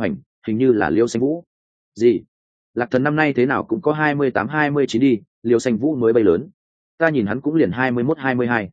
hình như là Liêu Xanh Vũ. Gì? Lạc Thần năm nay thế nào cũng có 28-29 đi, Liêu Xanh Vũ mới bay lớn. Ta nhìn hắn cũng liền 21-22,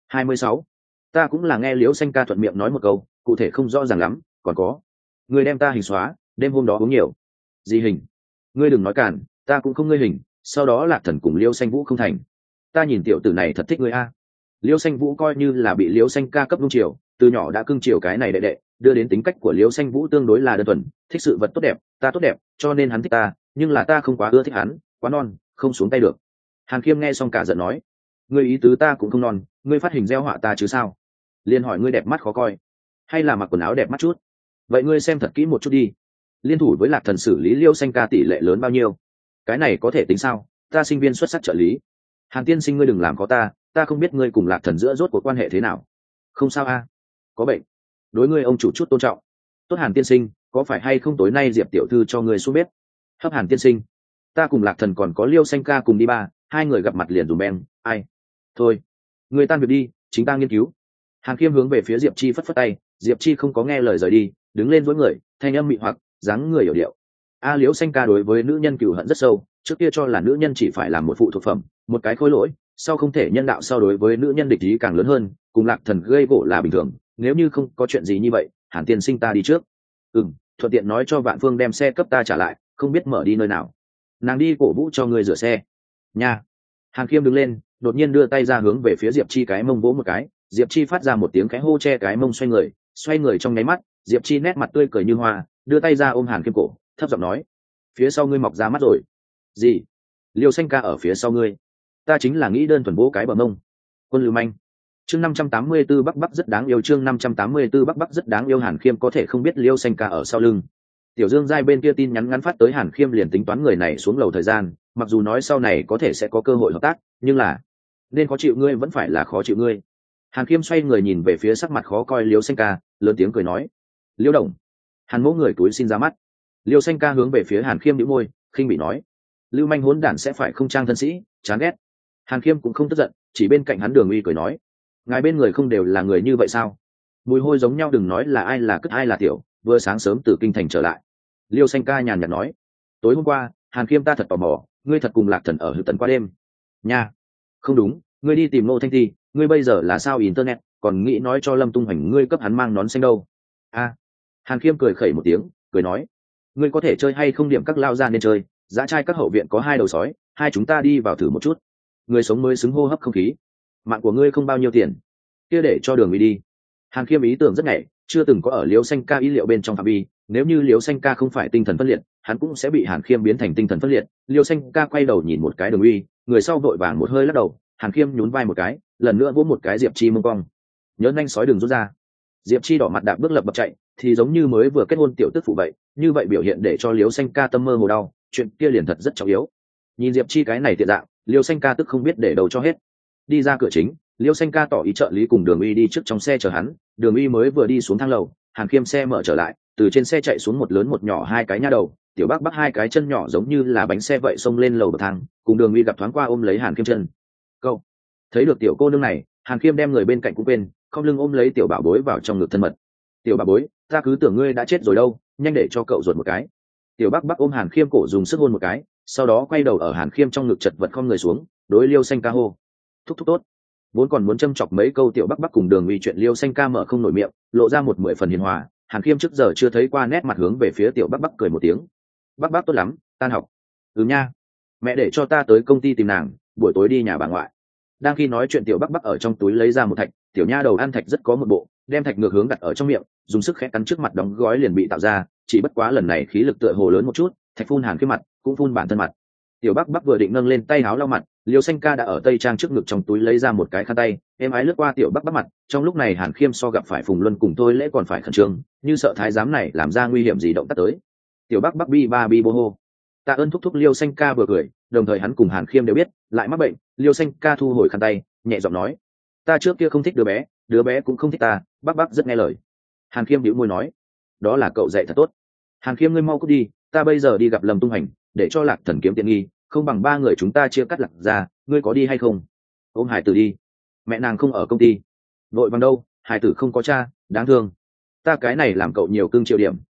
26. Ta cũng là nghe Liêu Xanh ca thuận miệng nói một câu, cụ thể không rõ ràng lắm. Còn có, người đem ta hình xóa, đêm hôm đó uống nhiều. Gì hình? Ngươi đừng nói cản, ta cũng không ngươi hình. Sau đó Lạc Thần cùng Liêu Xanh Vũ không thành. Ta nhìn tiểu tử này thật thích ngươi a. Liêu Xanh Vũ coi như là bị Liêu Xanh ca cấp nung chiều, từ nhỏ đã cưng chiều cái này đệ đệ, đưa đến tính cách của Liêu Xanh Vũ tương đối là đơn thuần, thích sự vật tốt đẹp, ta tốt đẹp, cho nên hắn thích ta, nhưng là ta không quá ưa thích hắn, quá non, không xuống tay được. Hàn Khiêm nghe xong cả giận nói, ngươi ý tứ ta cũng không non, ngươi phát hình gieo họa ta chứ sao? Liên hỏi ngươi đẹp mắt khó coi, hay là mặc quần áo đẹp mắt chút? Vậy ngươi xem thật kỹ một chút đi. Liên thủ với Lạc Thần xử lý Liêu Xanh ca tỷ lệ lớn bao nhiêu? Cái này có thể tính sao? Ta sinh viên xuất sắc trợ lý. Hàn tiên sinh ngươi đừng làm có ta không biết ngươi cùng Lạc Thần giữa rốt cuộc quan hệ thế nào. Không sao a, có bệnh. Đối ngươi ông chủ chút tôn trọng. Tốt Hàn tiên sinh, có phải hay không tối nay Diệp tiểu thư cho ngươi xuống bếp? Hấp Hàn tiên sinh, ta cùng Lạc Thần còn có Liêu Xanh ca cùng đi ba, hai người gặp mặt liền dùm beng, ai? Thôi, ngươi tan việc đi, chính ta nghiên cứu. Hàn Khiêm hướng về phía Diệp Chi phất phất tay, Diệp Chi không có nghe lời rời đi, đứng lên với người, thanh âm mị hoặc, dáng người hiểu điệu. A Liễu Xanh ca đối với nữ nhân cừu hận rất sâu, trước kia cho là nữ nhân chỉ phải là một phụ thuộc phẩm, một cái khối lỗi, sau không thể nhân đạo, sau đối với nữ nhân địch ý càng lớn hơn, cùng Lạc Thần gây gỗ là bình thường, nếu như không có chuyện gì như vậy, Hàn tiên sinh ta đi trước. Thuận tiện nói cho Vạn Phương đem xe cấp ta trả lại, không biết mở đi nơi nào. Nàng đi cổ vũ cho người rửa xe. Nha. Hàn Khiêm đứng lên, đột nhiên đưa tay ra hướng về phía Diệp Chi cái mông vỗ một cái, Diệp Chi phát ra một tiếng khẽ hô, che cái mông xoay người trong nháy mắt, Diệp Chi nét mặt tươi cười như hoa, đưa tay ra ôm Hàn Khiêm cổ, thấp giọng nói, phía sau ngươi mọc ra mắt rồi. Gì? Liêu Xanh ca ở phía sau ngươi? Ta chính là nghĩ đơn thuần vỗ cái bờ mông. Quân lưu manh. Chương 584 Bắc Bắc rất đáng yêu, chương 584 Bắc Bắc rất đáng yêu. Hàn Khiêm có thể không biết Liêu Xanh ca ở sau lưng. Tiểu Dương giai bên kia tin nhắn ngắn phát tới Hàn Khiêm liền tính toán người này xuống lầu thời gian, mặc dù nói sau này có thể sẽ có cơ hội hợp tác, nhưng là nên khó chịu ngươi vẫn phải là khó chịu ngươi. Hàn Khiêm xoay người nhìn về phía sắc mặt khó coi Liêu Xanh ca, lớn tiếng cười nói, Liêu đồng. Hàn mỗ người túi xin ra mắt. Liêu Xanh ca hướng về phía Hàn Khiêm nhíu môi, khinh bị nói, lưu manh hỗn đản sẽ phải không trang thân sĩ, chán ghét. Hàn Khiêm cũng không tức giận, chỉ bên cạnh hắn Đường Uy cười nói, ngài bên người không đều là người như vậy sao? Mùi hôi giống nhau, đừng nói là ai là cất ai là tiểu, vừa sáng sớm từ kinh thành trở lại. Liêu Xanh ca nhàn nhạt nói, tối hôm qua Hàn Khiêm ta thật tò mò, ngươi thật cùng Lạc Thần ở Hữu Tần qua đêm? Nha. Không đúng, ngươi đi tìm Ngô Thanh Thi, ngươi bây giờ là sao internet, còn nghĩ nói cho Lâm Tung Hoành ngươi cấp hắn mang nón xanh đâu? A. Hàn Khiêm cười khẩy một tiếng, cười nói, ngươi có thể chơi hay không, điểm các lao ra nên chơi, dã trai các hậu viện có 2 đầu sói, hai chúng ta đi vào thử một chút. Người sống mới xứng hô hấp không khí. Mạng của ngươi không bao nhiêu tiền, kia để cho Đường Uy đi. Hàn Khiêm ý tưởng rất nhạy, chưa từng có ở Liêu Xanh ca ý liệu bên trong phạm vi, nếu như Liêu Xanh ca không phải tinh thần phân liệt, hắn cũng sẽ bị Hàn Khiêm biến thành tinh thần phân liệt. Liêu Xanh ca quay đầu nhìn một cái Đường Uy, người sau vội vàng một hơi lắc đầu. Hàn Khiêm nhún vai một cái, lần nữa vỗ một cái Diệp Chi mông cong, nhớ nhanh sói đừng rút ra. Diệp Chi đỏ mặt đạp bước lập bập chạy, thì giống như mới vừa kết hôn tiểu tức phụ vậy, như vậy biểu hiện để cho Liêu Xanh ca tâm mơ hồ đau, chuyện kia liền thật rất trọng yếu. Nhìn Diệp Chi cái này tiện dạng, Liêu Xanh ca tức không biết để đầu cho hết. Đi ra cửa chính, Liêu Xanh ca tỏ ý trợ lý cùng Đường Uy đi trước trong xe chờ hắn. Đường Uy mới vừa đi xuống thang lầu, Hàn Khiêm xe mở trở lại, từ trên xe chạy xuống một lớn một nhỏ 2 cái nha đầu, tiểu Bắc Bắc 2 cái chân nhỏ giống như là bánh xe vậy xông lên lầu bậc thang, cùng Đường Uy gặp thoáng qua ôm lấy Hàn Khiêm chân. Câu thấy được tiểu cô nương này, Hàn Khiêm đem người bên cạnh cũng quên, không lưng ôm lấy tiểu bảo bối vào trong ngực thân mật. Tiểu bảo bối, ta cứ tưởng ngươi đã chết rồi đâu, nhanh để cho cậu ruột một cái. Tiểu Bắc Bắc ôm Hàn Khiêm cổ dùng sức hôn một cái, sau đó quay đầu ở Hàn Khiêm trong ngực chật vật không người xuống, đối Liêu Xanh ca hô, thúc thúc tốt. Vốn còn muốn châm chọc mấy câu tiểu Bắc Bắc cùng Đường Uy chuyện, Liêu Xanh ca mở không nổi miệng, lộ ra một 10 phần hiền hòa. Hàn Khiêm trước giờ chưa thấy qua nét mặt, hướng về phía tiểu Bắc Bắc cười một tiếng, Bắc Bắc tốt lắm, tan học. Nha, mẹ để cho ta tới công ty tìm nàng, buổi tối đi nhà bà ngoại. Đang khi nói chuyện, tiểu Bắc Bắc ở trong túi lấy ra một thạch, tiểu nha đầu ăn thạch rất có một bộ, đem thạch ngược hướng đặt ở trong miệng, dùng sức khẽ cắn trước mặt đóng gói liền bị tạo ra, chỉ bất quá lần này khí lực tựa hồ lớn một chút, thạch phun Hàn Khiêm mặt, cũng phun bản thân mặt. Tiểu Bắc Bắc vừa định nâng lên tay áo lau mặt, Liêu Xanh ca đã ở tây trang trước ngực trong túi lấy ra một cái khăn tay, êm ái lướt qua tiểu Bắc Bắc mặt. Trong lúc này Hàn Khiêm so gặp phải Phùng Luân cùng Thôi Lễ còn phải khẩn trương, như sợ thái giám này làm ra nguy hiểm gì động tác tới. Tiểu Bắc Bắc bi ba bi bô hô, tạ ơn thúc thúc. Liêu Xanh ca vừa cười, đồng thời hắn cùng Hàn Khiêm đều biết lại mắc bệnh. Liêu Xanh ca thu hồi khăn tay, nhẹ giọng nói, ta trước kia không thích đứa bé cũng không thích ta, Bắc Bắc rất nghe lời. Hàn Khiêm bĩu môi nói, đó là cậu dạy thật tốt. Hàn Khiêm ngươi mau cút đi, ta bây giờ đi gặp Lâm Tung Hành, để cho Lạc Thần kiếm tiện nghi, không bằng 3 người chúng ta chia cắt Lạc ra, ngươi có đi hay không? Ôm hải tử đi, mẹ nàng không ở công ty. Vội bằng đâu, hải tử không có cha, đáng thương. Ta cái này làm cậu nhiều cưng triệu điểm,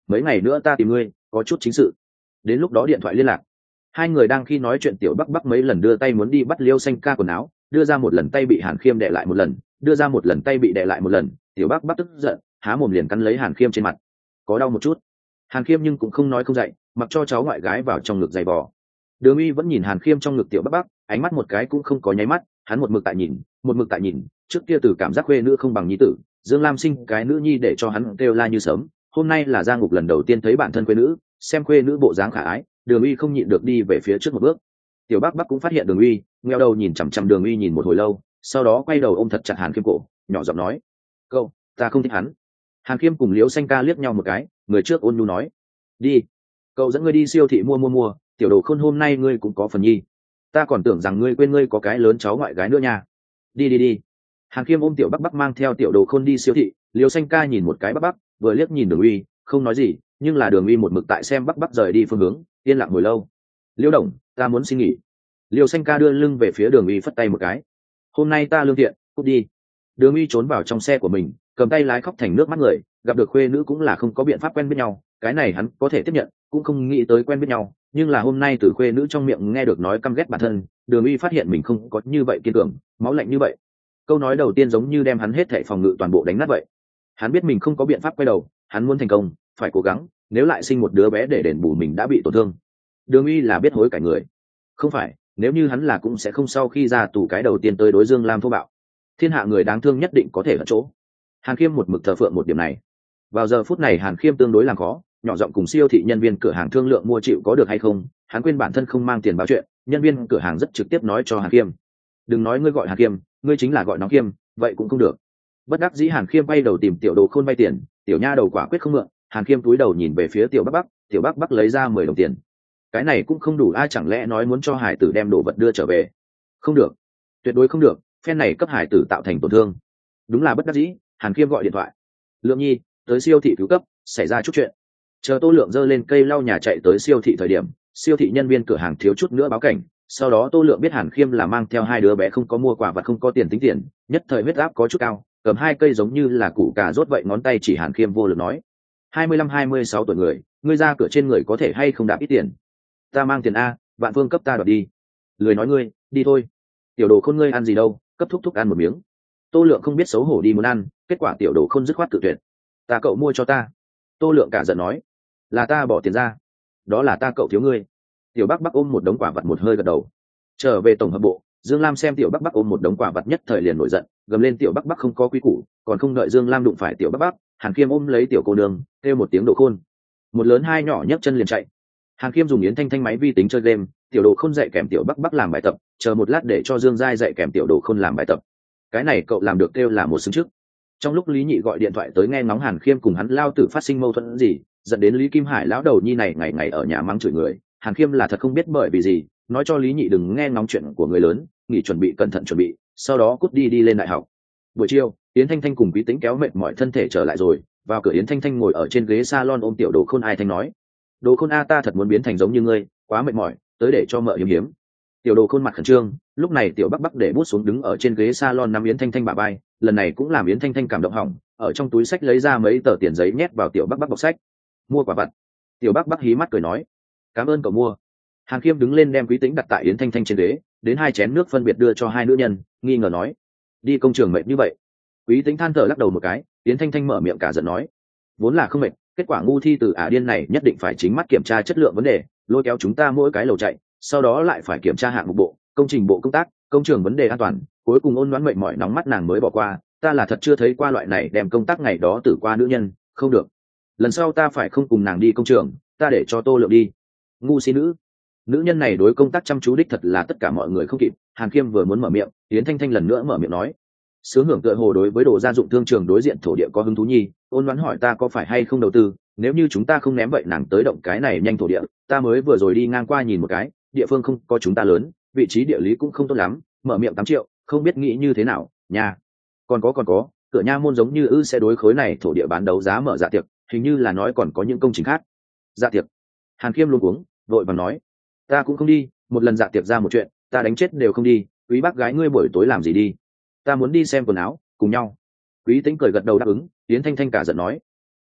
mấy ngày nữa ta tìm ngươi có chút chính sự. Đến lúc đó điện thoại liên lạc. Hai người đang khi nói chuyện, tiểu bắc bắc mấy lần đưa tay muốn đi bắt Liêu Xanh ca quần áo, đưa ra một lần tay bị Hàn Khiêm đè lại một lần, đưa ra một lần tay bị đè lại một lần. Tiểu bắc bắc tức giận, há mồm liền cắn lấy Hàn Khiêm trên mặt. Có đau một chút. Hàn Khiêm nhưng cũng không nói không dạy, mặc cho cháu ngoại gái vào trong ngực giày vò. Đường Uy vẫn nhìn Hàn Khiêm trong ngực tiểu bắc bắc, ánh mắt một cái cũng không có nháy mắt, hắn một mực tại nhìn, một mực tại nhìn. Trước kia từ cảm giác khuê nữ không bằng nhi tử, Dương Lam sinh cái nữ nhi để cho hắn kêu la như sớm. Hôm nay là Gia Ngục lần đầu tiên thấy bản thân khuê nữ, xem khuê nữ bộ dáng khả ái, Đường Uy không nhịn được đi về phía trước một bước. Tiểu bắc bắc cũng phát hiện Đường Uy, ngheo đầu nhìn chằm chằm Đường Uy nhìn một hồi lâu, sau đó quay đầu ôm thật chặt Hàn Khiêm cổ, nhỏ giọng nói: "Cậu, ta không thích hắn." Hàn Khiêm cùng Liễu Xanh ca liếc nhau một cái, người trước ôn nhu nói: "Đi, cậu dẫn ngươi đi siêu thị mua, tiểu đồ khôn hôm nay ngươi cũng có phần nhi. Ta còn tưởng rằng ngươi quên ngươi có cái lớn cháu ngoại gái nữa nha. Đi." Hàn Khiêm ôm tiểu bắc bắc mang theo tiểu đồ khôn đi siêu thị. Liễu Xanh ca nhìn một cái bắc bắc, vừa liếc nhìn Đường Uy, không nói gì, nhưng là Đường Uy một mực tại xem bắc bắc rời đi phương hướng, yên lặng hồi lâu. "Liễu đồng, ta muốn xin nghỉ." Liễu Xanh ca đưa lưng về phía Đường Uy phất tay một cái: "Hôm nay ta lương thiện, cút đi." Đường Uy trốn vào trong xe của mình, cầm tay lái khóc thành nước mắt người, gặp được khuê nữ cũng là không có biện pháp quen biết nhau, cái này hắn có thể tiếp nhận, cũng không nghĩ tới quen biết nhau, nhưng là hôm nay từ khuê nữ trong miệng nghe được nói căm ghét bản thân, Đường Uy phát hiện mình không có như vậy kiên cường, máu lạnh như vậy. Câu nói đầu tiên giống như đem hắn hết thảy phòng ngự toàn bộ đánh nát vậy. Hắn biết mình không có biện pháp quay đầu, hắn muốn thành công, phải cố gắng, nếu lại sinh một đứa bé để đền bù mình đã bị tổn thương. Đường Uy là biết hối cải người. Không phải, nếu như hắn là cũng sẽ không sau khi ra tù cái đầu tiên tới đối Dương Lam thô bạo. Thiên hạ người đáng thương nhất định có thể ở chỗ. Hàn Khiêm một mực thờ phượng một điểm này. Vào giờ phút này Hàn Khiêm tương đối làm khó, nhỏ giọng cùng siêu thị nhân viên cửa hàng thương lượng mua chịu có được hay không. Hắn quên bản thân không mang tiền báo chuyện, nhân viên cửa hàng rất trực tiếp nói cho Hàn Khiêm: "Đừng nói ngươi gọi Hàn Khiêm, ngươi chính là gọi nó Khiêm, vậy cũng không được." Bất đắc dĩ Hàn Khiêm bay đầu tìm tiểu đồ khôn vay tiền, tiểu nha đầu quả quyết không mượn. Hàn Khiêm túi đầu nhìn về phía tiểu bắc bắc, tiểu bắc bắc lấy ra 10 đồng tiền. Cái này cũng không đủ, ai chẳng lẽ nói muốn cho hải tử đem đồ vật đưa trở về? Không được, tuyệt đối không được, phen này cấp hải tử tạo thành tổn thương. Đúng là bất đắc dĩ, Hàn Khiêm gọi điện thoại: "Lượng Nhi, tới siêu thị cứu cấp, xảy ra chút chuyện." Chờ Tô Lượng giơ lên cây lau nhà chạy tới siêu thị thời điểm, siêu thị nhân viên cửa hàng thiếu chút nữa báo cảnh. Sau đó Tô Lượng biết Hàn Khiêm là mang theo hai đứa bé không có mua quà và không có tiền tính tiền, nhất thời huyết áp có chút cao, cầm hai cây giống như là củ cà rốt vậy ngón tay chỉ Hàn Khiêm vô lực nói: 25-26 tuổi người, ngươi ra cửa trên người có thể hay không đạp ít tiền? Ta mang tiền a, Vạn Phương cấp ta đoạt đi. Lười nói ngươi, đi thôi. Tiểu đồ khôn ngươi ăn gì đâu, cấp thúc thúc ăn một miếng. Tô Lượng không biết xấu hổ đi muốn ăn, kết quả tiểu đồ khôn dứt khoát tự tuyệt: "Ta cậu mua cho ta." Tô Lượng cả giận nói: "Là ta bỏ tiền ra." "Đó là ta cậu thiếu ngươi." Tiểu bắc bắc ôm một đống quả vật một hơi gật đầu. Trở về tổng hợp bộ, Dương Lam xem tiểu bắc bắc ôm một đống quả vật nhất thời liền nổi giận, gầm lên tiểu bắc bắc không có quy củ, còn không đợi Dương Lam đụng phải tiểu bắc bắc, Hàn Khiêm ôm lấy tiểu cô nương, kêu một tiếng đồ khôn. Một lớn hai nhỏ nhấc chân liền chạy. Hàn Khiêm dùng Yến Thanh Thanh máy vi tính chơi game, tiểu đồ khôn dạy kèm tiểu bắc bắc làm bài tập, chờ một lát để cho Dương Giai dạy kèm tiểu đồ khôn làm bài tập. Cái này cậu làm được kêu là một xứng trước. Trong lúc Lý Nhị gọi điện thoại tới nghe ngóng Hàn Khiêm cùng hắn lao tử phát sinh mâu thuẫn gì, dẫn đến Lý Kim Hải lão đầu nhi này ngày ngày ở nhà mắng chửi người. Hàn Khiêm là thật không biết bởi vì gì, nói cho Lý Nhị đừng nghe ngóng chuyện của người lớn, nghỉ chuẩn bị cẩn thận chuẩn bị, sau đó cút đi lên đại học. Buổi chiều, Yến Thanh Thanh cùng Quý Tĩnh kéo mệt mỏi thân thể trở lại rồi, vào cửa Yến Thanh Thanh ngồi ở trên ghế salon ôm tiểu đồ khôn ai thanh nói: "Đồ khôn a, ta thật muốn biến thành giống như ngươi, quá mệt mỏi, tới để cho mợ hiếm hiếm." Tiểu đồ khôn mặt khẩn trương, lúc này tiểu bắc bắc để bút xuống đứng ở trên ghế salon nắm Yến Thanh Thanh bả vai, lần này cũng làm Yến Thanh Thanh cảm động hỏng, ở trong túi sách lấy ra mấy tờ tiền giấy nhét vào tiểu bắc bắc bọc sách. "Mua quả vặt." Tiểu bắc bắc hí mắt cười nói: "Cảm ơn cậu mua." Hàn Khiêm đứng lên đem Quý Tĩnh đặt tại Yến Thanh Thanh trên ghế, đến hai chén nước phân biệt đưa cho hai nữ nhân, nghi ngờ nói: "Đi công trường mệt như vậy?" Quý Tĩnh than thở lắc đầu một cái, Yến Thanh Thanh mở miệng cả giận nói: "Vốn là không mệt, kết quả ngu thi từ điên này nhất định phải chính mắt kiểm tra chất lượng vấn đề, lôi kéo chúng ta mỗi cái lầu chạy, sau đó lại phải kiểm tra hạng mục bộ, công trình bộ công tác, công trường vấn đề an toàn, cuối cùng ôn đoán mệt mỏi nóng mắt nàng mới bỏ qua. Ta là thật chưa thấy qua loại này đem công tác ngày đó tử qua nữ nhân, không được. Lần sau ta phải không cùng nàng đi công trường, ta để cho Tô Lượng đi." Ngu si nữ. Nữ nhân này đối công tác chăm chú đích thật là tất cả mọi người không kịp. Hàn Khiêm vừa muốn mở miệng, Yến Thanh Thanh lần nữa mở miệng nói: "Sướng hưởng tựa hồ đối với đồ gia dụng thương trường đối diện thổ địa có hứng thú nhi, ôn đoán hỏi ta có phải hay không đầu tư, nếu như chúng ta không ném vậy nàng tới động cái này nhanh thổ địa, ta mới vừa rồi đi ngang qua nhìn một cái, địa phương không có chúng ta lớn, vị trí địa lý cũng không tốt lắm, mở miệng 8 triệu, không biết nghĩ như thế nào, nhà. Còn có, cửa nha môn giống như sẽ đối khối này thổ địa bán đấu giá mở dạ tiệc, hình như là nói còn có những công trình khác." Dạ tiệc? Hàn Khiêm luống cuống, vội vàng nói: "Ta cũng không đi, một lần dạ tiệc ra một chuyện, ta đánh chết đều không đi, quý bác gái ngươi buổi tối làm gì đi?" "Ta muốn đi xem quần áo, cùng nhau." Quý Tĩnh cười gật đầu đáp ứng. Yến Thanh Thanh cả giận nói: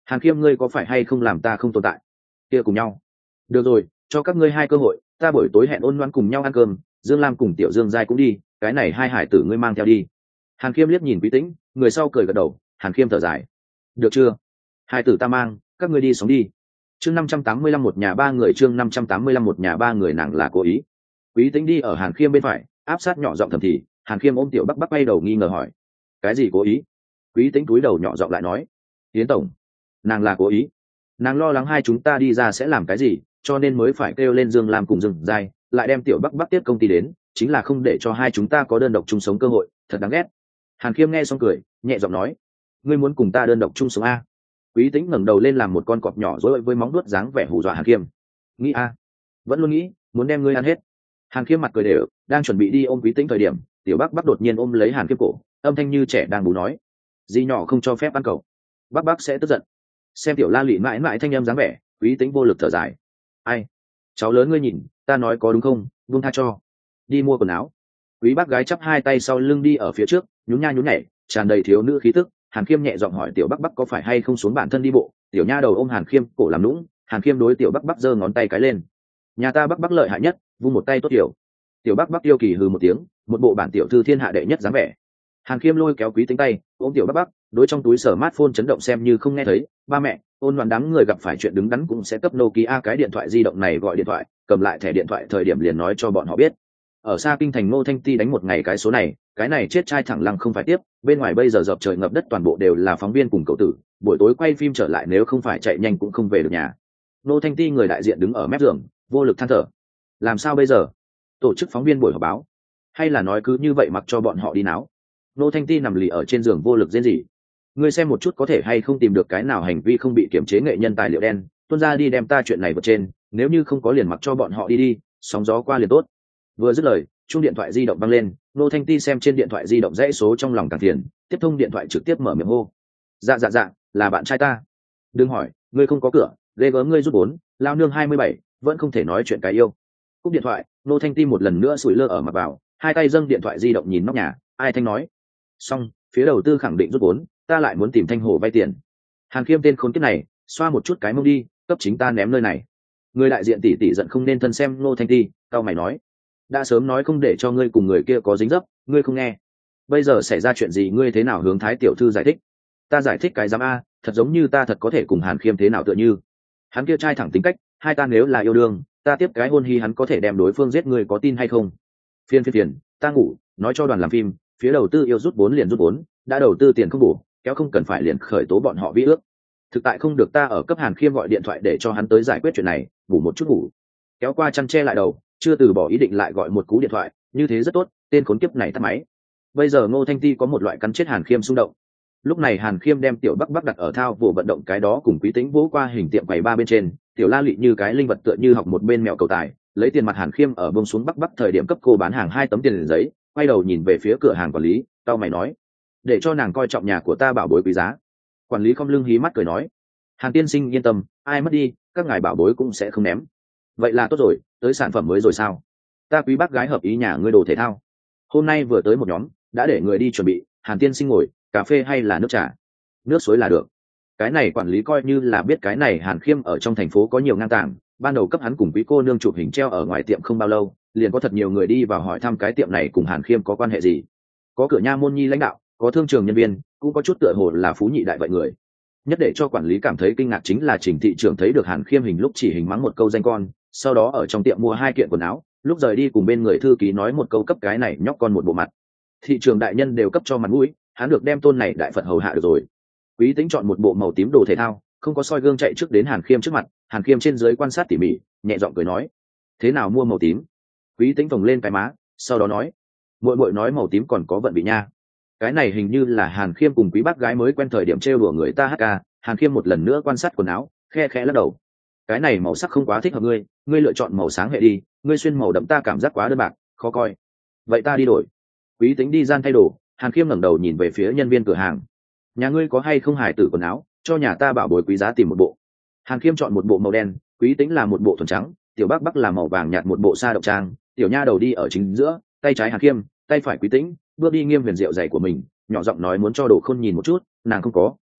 Hàn Khiêm, ngươi có phải hay không làm ta không tồn tại? Kia cùng nhau. Được rồi, cho các ngươi hai cơ hội, ta buổi tối hẹn Ôn Loan cùng nhau ăn cơm, Dương Lam cùng Tiểu Dương Giai cũng đi, cái này hai hải tử ngươi mang theo đi. Hàn Khiêm liếc nhìn Quý Tĩnh, người sau cười gật đầu. Hàn Khiêm thở dài, được chưa, hai tử ta mang, các ngươi đi sống đi. Chương 585 một nhà ba người, chương 585 một nhà ba người, nàng là cố ý. Quý Tĩnh đi ở Hàn Khiêm bên phải, áp sát nhỏ giọng thầm thì. Hàn Khiêm ôm Tiểu Bắc Bắc bay đầu nghi ngờ hỏi, cái gì cố ý? Quý Tĩnh cúi đầu nhỏ giọng lại nói, Yến tổng, nàng là cố ý, nàng lo lắng hai chúng ta đi ra sẽ làm cái gì, cho nên mới phải kêu lên Dương Lam cùng Dương Giai, lại đem Tiểu Bắc Bắc tiếp công ty đến, chính là không để cho hai chúng ta có đơn độc chung sống cơ hội, thật đáng ghét. Hàn Khiêm nghe xong cười, nhẹ giọng nói, ngươi muốn cùng ta đơn độc chung sống a? Quý Tĩnh ngẩng đầu lên làm một con cọp nhỏ rối với móng vuốt dáng vẻ hù dọa Hàn Khiêm. Nghĩ a? Vẫn luôn nghĩ, muốn đem ngươi ăn hết. Hàn Khiêm mặt cười đều, đang chuẩn bị đi ôm Quý Tĩnh thời điểm, Tiểu Bắc Bắc đột nhiên ôm lấy Hàn Khiêm cổ, âm thanh như trẻ đang bú nói, dì nhỏ không cho phép ăn cậu. Bắc Bắc sẽ tức giận. Xem Tiểu La Lị mãi mãi thanh âm dáng vẻ, Quý Tĩnh vô lực thở dài. Ai? Cháu lớn ngươi nhìn, ta nói có đúng không, buông tha cho. Đi mua quần áo. Quý bác gái chắp hai tay sau lưng đi ở phía trước, nhún nha nhún nhảy, tràn đầy thiếu nữ khí tức. Hàn Khiêm nhẹ giọng hỏi Tiểu Bắc Bắc có phải hay không xuống bản thân đi bộ. Tiểu nha đầu ôm Hàn Khiêm cổ làm nũng. Hàn Khiêm đối Tiểu Bắc Bắc giơ ngón tay cái lên, nhà ta Bắc Bắc lợi hại nhất, vung một tay tốt hiểu. Tiểu Bắc Bắc yêu kỳ hừ một tiếng, một bộ bản tiểu thư thiên hạ đệ nhất dáng vẻ. Hàn Khiêm lôi kéo Quý Tĩnh tay, ôm Tiểu Bắc Bắc, đối trong túi smartphone chấn động xem như không nghe thấy. Ba mẹ, Ôn Loan đám người gặp phải chuyện đứng đắn cũng sẽ cấp Nokia cái điện thoại di động này gọi điện thoại, cầm lại thẻ điện thoại thời điểm liền nói cho bọn họ biết. Ở xa kinh thành Ngô Thanh Ti đánh một ngày cái số này, cái này chết trai thẳng lăng không phải tiếp, bên ngoài bây giờ dập trời ngập đất toàn bộ đều là phóng viên cùng cậu tử, buổi tối quay phim trở lại nếu không phải chạy nhanh cũng không về được nhà. Ngô Thanh Ti người đại diện đứng ở mép giường, vô lực than thở. Làm sao bây giờ? Tổ chức phóng viên buổi họp báo, hay là nói cứ như vậy mặc cho bọn họ đi náo? Ngô Thanh Ti nằm lì ở trên giường vô lực rên rỉ. Ngươi xem một chút có thể hay không tìm được cái nào hành vi không bị kiểm chế nghệ nhân tài liệu đen, tuôn ra đi đem ta chuyện này vượt trên, nếu như không có liền mặc cho bọn họ đi đi, sóng gió qua liền tốt. Vừa dứt lời, chuông điện thoại di động vang lên, Ngô Thanh Ti xem trên điện thoại di động dãy số trong lòng càng phiền, tiếp thông điện thoại trực tiếp mở miệng hô, dạ, là bạn trai ta. Đừng hỏi, ngươi không có cửa, ghê gớm ngươi rút 4, lao nương 27, vẫn không thể nói chuyện cái yêu. Cúp điện thoại, Ngô Thanh Ti một lần nữa sủi lơ ở mặt vào, hai tay dâng điện thoại di động nhìn nóc nhà, ai thanh nói, xong, phía đầu tư khẳng định rút 4, ta lại muốn tìm Thanh Hồ vay tiền. Hàn Khiêm tên khốn kiếp này, xoa một chút cái mông đi, cấp chính ta ném nơi này. Người đại diện tỷ tỷ giận không nên thân xem Ngô Thanh Ti, tao mày nói, đã sớm nói không để cho ngươi cùng người kia có dính dấp, ngươi không nghe, bây giờ xảy ra chuyện gì ngươi thế nào hướng Thái tiểu thư giải thích? Ta giải thích cái giám a, thật giống như ta thật có thể cùng Hàn Khiêm thế nào tựa như. Hắn kia trai thẳng tính cách, hai ta nếu là yêu đương, ta tiếp cái hôn hy hắn có thể đem đối phương giết, ngươi có tin hay không? Phiền, ta ngủ, nói cho đoàn làm phim, phía đầu tư yêu rút 4 liền rút 4, đã đầu tư tiền không bổ, kéo không cần phải liền khởi tố bọn họ vi ước. Thực tại không được ta ở cấp Hàn Khiêm gọi điện thoại để cho hắn tới giải quyết chuyện này, ngủ một chút ngủ. Kéo qua chăn che lại đầu, chưa từ bỏ ý định lại gọi một cú điện thoại, như thế rất tốt, tên khốn kiếp này tắt máy. Bây giờ Ngô Thanh Ti có một loại cắn chết Hàn Khiêm xung động. Lúc này Hàn Khiêm đem Tiểu Bắc Bắc đặt ở thao vụ vận động cái đó cùng Quý Tĩnh vỗ qua hình tiệm quầy ba bên trên, Tiểu La Lị như cái linh vật tựa như học một bên mèo cầu tài, lấy tiền mặt Hàn Khiêm ở bông xuống Bắc Bắc thời điểm cấp cô bán hàng 2 tấm tiền giấy, quay đầu nhìn về phía cửa hàng quản lý, tao mày nói, để cho nàng coi trọng nhà của ta bảo bối quý giá. Quản lý không lưng hí mắt cười nói, Hàn tiên sinh yên tâm, ai mất đi, các ngài bảo bối cũng sẽ không ném. Vậy là tốt rồi, tới sản phẩm mới rồi sao? Ta Quý bác gái hợp ý nhà ngươi đồ thể thao. Hôm nay vừa tới một nhóm, đã để người đi chuẩn bị, Hàn tiên sinh ngồi, cà phê hay là nước trà? Nước suối là được. Cái này quản lý coi như là biết cái này Hàn Khiêm ở trong thành phố có nhiều ngang tàng, ban đầu cấp hắn cùng Quý cô nương chụp hình treo ở ngoài tiệm không bao lâu, liền có thật nhiều người đi vào hỏi thăm cái tiệm này cùng Hàn Khiêm có quan hệ gì. Có cửa nha môn nhi lãnh đạo, có thương trường nhân viên, cũng có chút tựa hồ là phú nhị đại vậy người. Nhất để cho quản lý cảm thấy kinh ngạc chính là Trình thị trưởng thấy được Hàn Khiêm hình lúc chỉ hình mắng một câu danh con, sau đó ở trong tiệm mua 2 kiện quần áo, lúc rời đi cùng bên người thư ký nói một câu cấp cái này nhóc con một bộ mặt. Thị trường đại nhân đều cấp cho mặt mũi, hắn được đem tôn này đại phật hầu hạ được rồi. Quý Tĩnh chọn một bộ màu tím đồ thể thao, không có soi gương chạy trước đến Hàn Khiêm trước mặt, Hàn Khiêm trên dưới quan sát tỉ mỉ, nhẹ giọng cười nói, thế nào mua màu tím? Quý Tĩnh phồng lên cái má, sau đó nói, muội nói màu tím còn có vận bị nha. Cái này hình như là Hàn Khiêm cùng Quý bác gái mới quen thời điểm trêu đùa người ta HK. Hàn Khiêm một lần nữa quan sát quần áo, khe khẽ lắc đầu, cái này màu sắc không quá thích hợp ngươi, ngươi lựa chọn màu sáng hệ đi, ngươi xuyên màu đậm ta cảm giác quá đơn bạc, khó coi. Vậy ta đi đổi. Quý Tĩnh đi gian thay đồ, Hàn Khiêm ngẩng đầu nhìn về phía nhân viên cửa hàng, nhà ngươi có hay không hài tử quần áo, cho nhà ta bảo bối quý giá tìm một bộ. Hàn Khiêm chọn một bộ màu đen, Quý Tĩnh là một bộ thuần trắng, Tiểu Bắc Bắc là màu vàng nhạt một bộ sa động trang, Tiểu nha đầu đi ở chính giữa, tay trái Hàn Khiêm, tay phải Quý Tĩnh, bước đi nghiêm huyền diệu giày của mình, nhỏ giọng nói muốn cho Đồ Khôn nhìn một chút, nàng không có,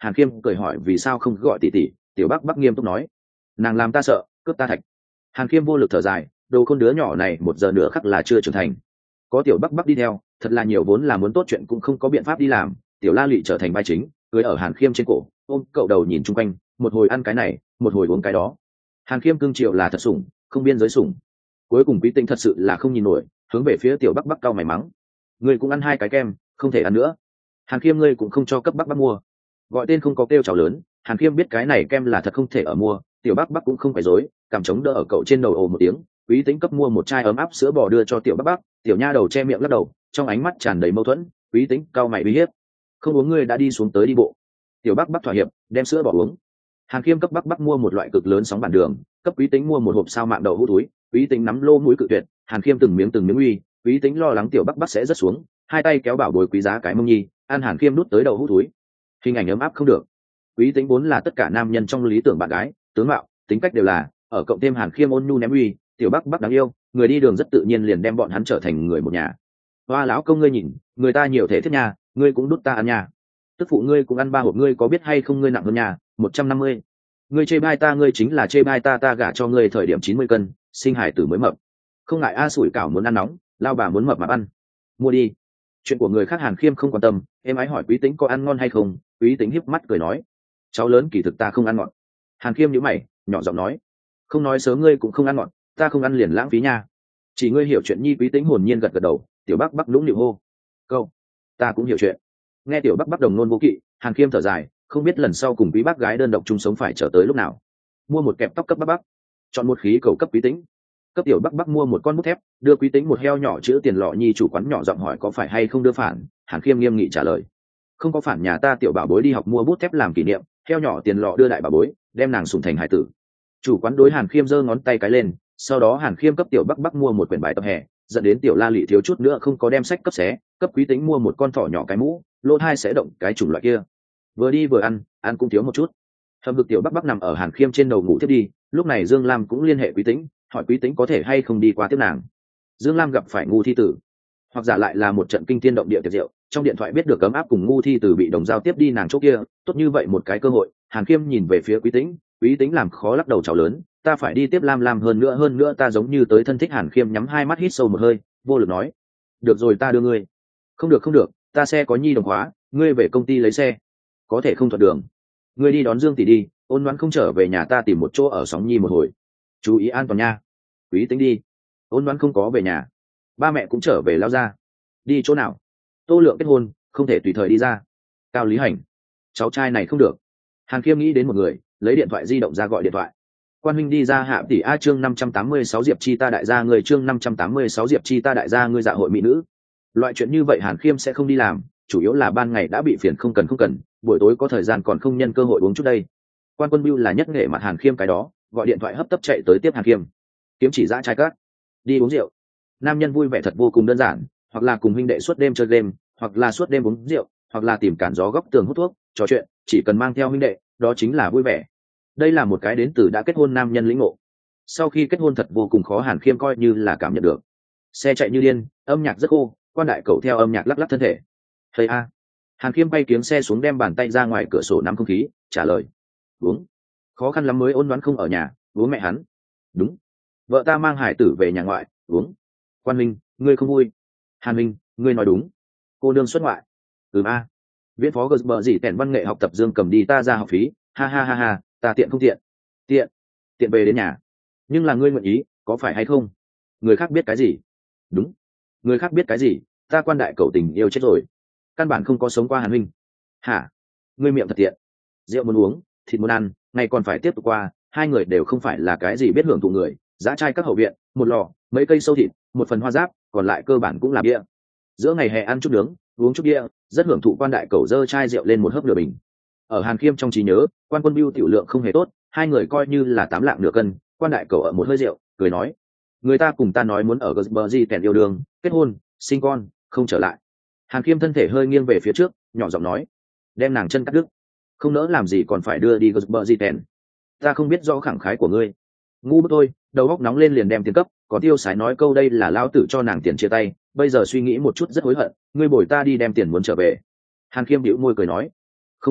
Hàn Khiêm cười hỏi vì sao không gọi tỷ tỷ. Tiểu Bắc Bắc nghiêm túc nói, nàng làm ta sợ, cướp ta thạch. Hàn Khiêm vô lực thở dài, đồ khôn đứa nhỏ này một giờ nữa khắc là chưa trưởng thành. Có Tiểu Bắc Bắc đi theo, thật là nhiều vốn là muốn tốt chuyện cũng không có biện pháp đi làm. Tiểu La Lị trở thành vai chính, cưới ở Hàn Khiêm trên cổ, ôm cậu đầu nhìn chung quanh, một hồi ăn cái này, một hồi uống cái đó. Hàn Khiêm cưng chiều là thật sủng, không biên giới sủng. Cuối cùng Quý Tĩnh thật sự là không nhìn nổi, hướng về phía Tiểu Bắc Bắc cau mày mắng, ngươi cũng ăn hai cái kem, không thể ăn nữa. Hàn Khiêm ngươi cũng không cho cấp Bắc Bắc mua. Gọi tên không có kêu chào lớn, Hàn Khiêm biết cái này kem là thật không thể ở mua. Tiểu Bắc Bắc cũng không phải dối, cảm chống đỡ ở cậu trên đầu ồ một tiếng. Quý Tĩnh cấp mua một chai ấm áp sữa bò đưa cho Tiểu Bắc Bắc, Tiểu nha đầu che miệng lắc đầu, trong ánh mắt tràn đầy mâu thuẫn. Quý Tĩnh cau mày uy hiếp, không uống ngươi đã đi xuống tới đi bộ. Tiểu Bắc Bắc thỏa hiệp, đem sữa bò uống. Hàn Khiêm cấp Bắc Bắc mua một loại cực lớn sóng bản đường, cấp Quý Tĩnh mua một hộp sao mạng đậu hũ túi. Quý Tĩnh nắm lô mũi cự tuyệt, Hàn Khiêm từng miếng uy. Quý Tĩnh lo lắng Tiểu Bắc Bắc sẽ rớt xuống, hai tay kéo bảo bối quý giá cái mông nhi, ăn Hàn Khiêm nút tới đầu hũ túi. Hình ảnh ấm áp không được. Quý Tĩnh vốn là tất cả nam nhân trong lý tưởng bạn gái, tướng mạo, tính cách đều là, ở cộng thêm Hàn Khiêm ôn nhu ném uy, Tiểu Bắc Bắc đáng yêu, người đi đường rất tự nhiên liền đem bọn hắn trở thành người một nhà. Hoa lão công ngươi nhìn, người ta nhiều thể thiết nhà, ngươi cũng đút ta ăn nhà. Tức phụ ngươi cũng ăn ba hộp, ngươi có biết hay không ngươi nặng hơn nhà, 150. Ngươi chê bai ta, ngươi chính là chê bai ta, ta gả cho ngươi thời điểm 90 cân, sinh hải tử mới mập. Không ngại a sủi cảo muốn ăn nóng, lao bà muốn mập mà ăn. Mua đi. Chuyện của người khác Hàn Khiêm không quan tâm, em ái hỏi Quý Tĩnh có ăn ngon hay không. Quý Tĩnh híp mắt cười nói, cháu lớn kỳ thực ta không ăn ngọt. Hàn Khiêm nhíu mày, nhỏ giọng nói, không nói sớm ngươi cũng không ăn ngọt, ta không ăn liền lãng phí nha. Chỉ ngươi hiểu chuyện nhi. Quý Tĩnh hồn nhiên gật gật đầu. Tiểu Bắc Bắc nũng nịu hô, câu ta cũng hiểu chuyện. Nghe Tiểu Bắc Bắc đồng nôn vô kỵ, Hàn Khiêm thở dài, không biết lần sau cùng quý bác gái đơn độc chung sống phải chờ tới lúc nào. Mua một kẹp tóc cấp Bắc Bắc, chọn một khí cầu cấp Quý Tĩnh. Cấp Tiểu Bắc Bắc mua một con bút thép, đưa Quý Tĩnh một heo nhỏ chữ tiền lọ nhi. Chủ quán nhỏ giọng hỏi có phải hay không đưa phản. Hàn Khiêm nghiêm nghị trả lời, không có phản, nhà ta Tiểu bảo bối đi học mua bút thép làm kỷ niệm, heo nhỏ tiền lọ đưa đại bảo bối, đem nàng sủng thành hải tử. Chủ quán đối Hàn Khiêm giơ ngón tay cái lên, sau đó Hàn Khiêm cấp Tiểu Bắc Bắc mua một quyển bài tập hè, dẫn đến Tiểu La Lị thiếu chút nữa không có đem sách cấp xé. Cấp Quý Tĩnh mua một con thỏ nhỏ cái mũ, lỗ hai sẽ động cái chủng loại kia. Vừa đi vừa ăn cũng thiếu một chút. Hầm hực Tiểu Bắc Bắc nằm ở Hàn Khiêm trên đầu ngủ thiết đi. Lúc này Dương Lam cũng liên hệ Quý Tĩnh, hỏi Quý Tĩnh có thể hay không đi qua tiếp nàng. Dương Lam gặp phải ngu thi tử, hoặc giả lại là một trận kinh thiên động địa tiệc rượu. Trong điện thoại biết được cấm áp cùng ngu thi tử bị đồng giao tiếp đi nàng chỗ kia, tốt như vậy một cái cơ hội. Hàn Khiêm nhìn về phía Quý Tĩnh, Quý Tĩnh làm khó lắc đầu chào lớn, ta phải đi tiếp Lam hơn nữa ta giống như tới thân thích. Hàn Khiêm nhắm hai mắt hít sâu một hơi, vô lực nói, được rồi ta đưa ngươi. Không được, ta xe có nhi đồng khóa, ngươi về công ty lấy xe. Có thể không thuận đường, ngươi đi đón Dương tỷ đi, Ôn Đoán không trở về nhà ta tìm một chỗ ở sóng nhi một hồi, chú ý an toàn nha. Quý Tĩnh đi. Ôn Đoán không có về nhà, ba mẹ cũng trở về lao ra. Đi chỗ nào? Tô Lượng kết hôn, không thể tùy thời đi ra. Cao Lý Hành, cháu trai này không được. Hàn Khiêm nghĩ đến một người, lấy điện thoại di động ra gọi điện thoại. Quan huynh đi ra hạ tỷ a. Chương 586 Diệp Chi ta đại gia người. Chương 586 Diệp Chi ta đại gia ngươi, dạ hội mỹ nữ. Loại chuyện như vậy Hàn Khiêm sẽ không đi làm, chủ yếu là ban ngày đã bị phiền không cần, buổi tối có thời gian còn không nhân cơ hội uống chút đây. Quan Quân Bưu là nhất nghệ mặt Hàn Khiêm cái đó, gọi điện thoại hấp tấp chạy tới tiếp Hàn Khiêm. Kiếm chỉ dã trai cát, đi uống rượu. Nam nhân vui vẻ thật vô cùng đơn giản, hoặc là cùng huynh đệ suốt đêm chơi game, hoặc là suốt đêm uống rượu, hoặc là tìm cản gió góc tường hút thuốc, trò chuyện, chỉ cần mang theo huynh đệ, đó chính là vui vẻ. Đây là một cái đến từ đã kết hôn nam nhân lĩnh ngộ. Sau khi kết hôn thật vô cùng khó, Hàn Khiêm coi như là cảm nhận được. Xe chạy như điên, âm nhạc rất khô, Quan đại cậu theo âm nhạc lắc lắc thân thể. Hey a. Hàn Khiêm bay kiếng xe xuống, đem bàn tay ra ngoài cửa sổ nắm không khí, trả lời, uống. Khó khăn lắm mới Ôn Đoán không ở nhà, uống mẹ hắn. Đúng, vợ ta mang hải tử về nhà ngoại, uống. Quan Minh, ngươi không vui. Hàn Minh, ngươi nói đúng, cô nương xuất ngoại. A. Viễn phó gờ bờ gì tẻn văn nghệ học tập Dương cầm đi ta ra học phí, ha, ta tiện không tiện. Tiện về đến nhà. Nhưng là ngươi nguyện ý, có phải hay không? Người khác biết cái gì? Đúng, người khác biết cái gì, ta Quan đại cậu tình yêu chết rồi, căn bản không có sống qua Hàn Minh. Hả? Ngươi miệng thật tiện. Rượu muốn uống, thịt muốn ăn, ngày còn phải tiếp tục qua. Hai người đều không phải là cái gì biết hưởng thụ người. Dã trai các hậu viện, một lò, mấy cây sâu thịt, một phần hoa giáp, còn lại cơ bản cũng là bia. Giữa ngày hè ăn chút nướng, uống chút bia, rất hưởng thụ. Quan đại cậu giơ chai rượu lên một hớp nửa bình. Ở Hàn Khiêm trong trí nhớ, Quan Quân Bưu tiểu lượng không hề tốt, hai người coi như là 8 lạng nửa cân. Quan đại cậu ở một hơi rượu, cười nói, người ta cùng ta nói muốn ở Gusbergy tèn yêu đương, kết hôn, sinh con, không trở lại. Hàn Khiêm thân thể hơi nghiêng về phía trước, nhỏ giọng nói, đem nàng chân cắt đứt, không nỡ làm gì còn phải đưa đi Gusbergy tèn. Ta không biết rõ khẳng khái của ngươi. Ngu bức thôi, đầu óc nóng lên liền đem tiền cấp, có tiêu sái nói câu đây là lao tử cho nàng tiền chia tay, bây giờ suy nghĩ một chút rất hối hận, ngươi bồi ta đi đem tiền muốn trở về. Hàn Khiêm bĩu môi cười nói, không đi,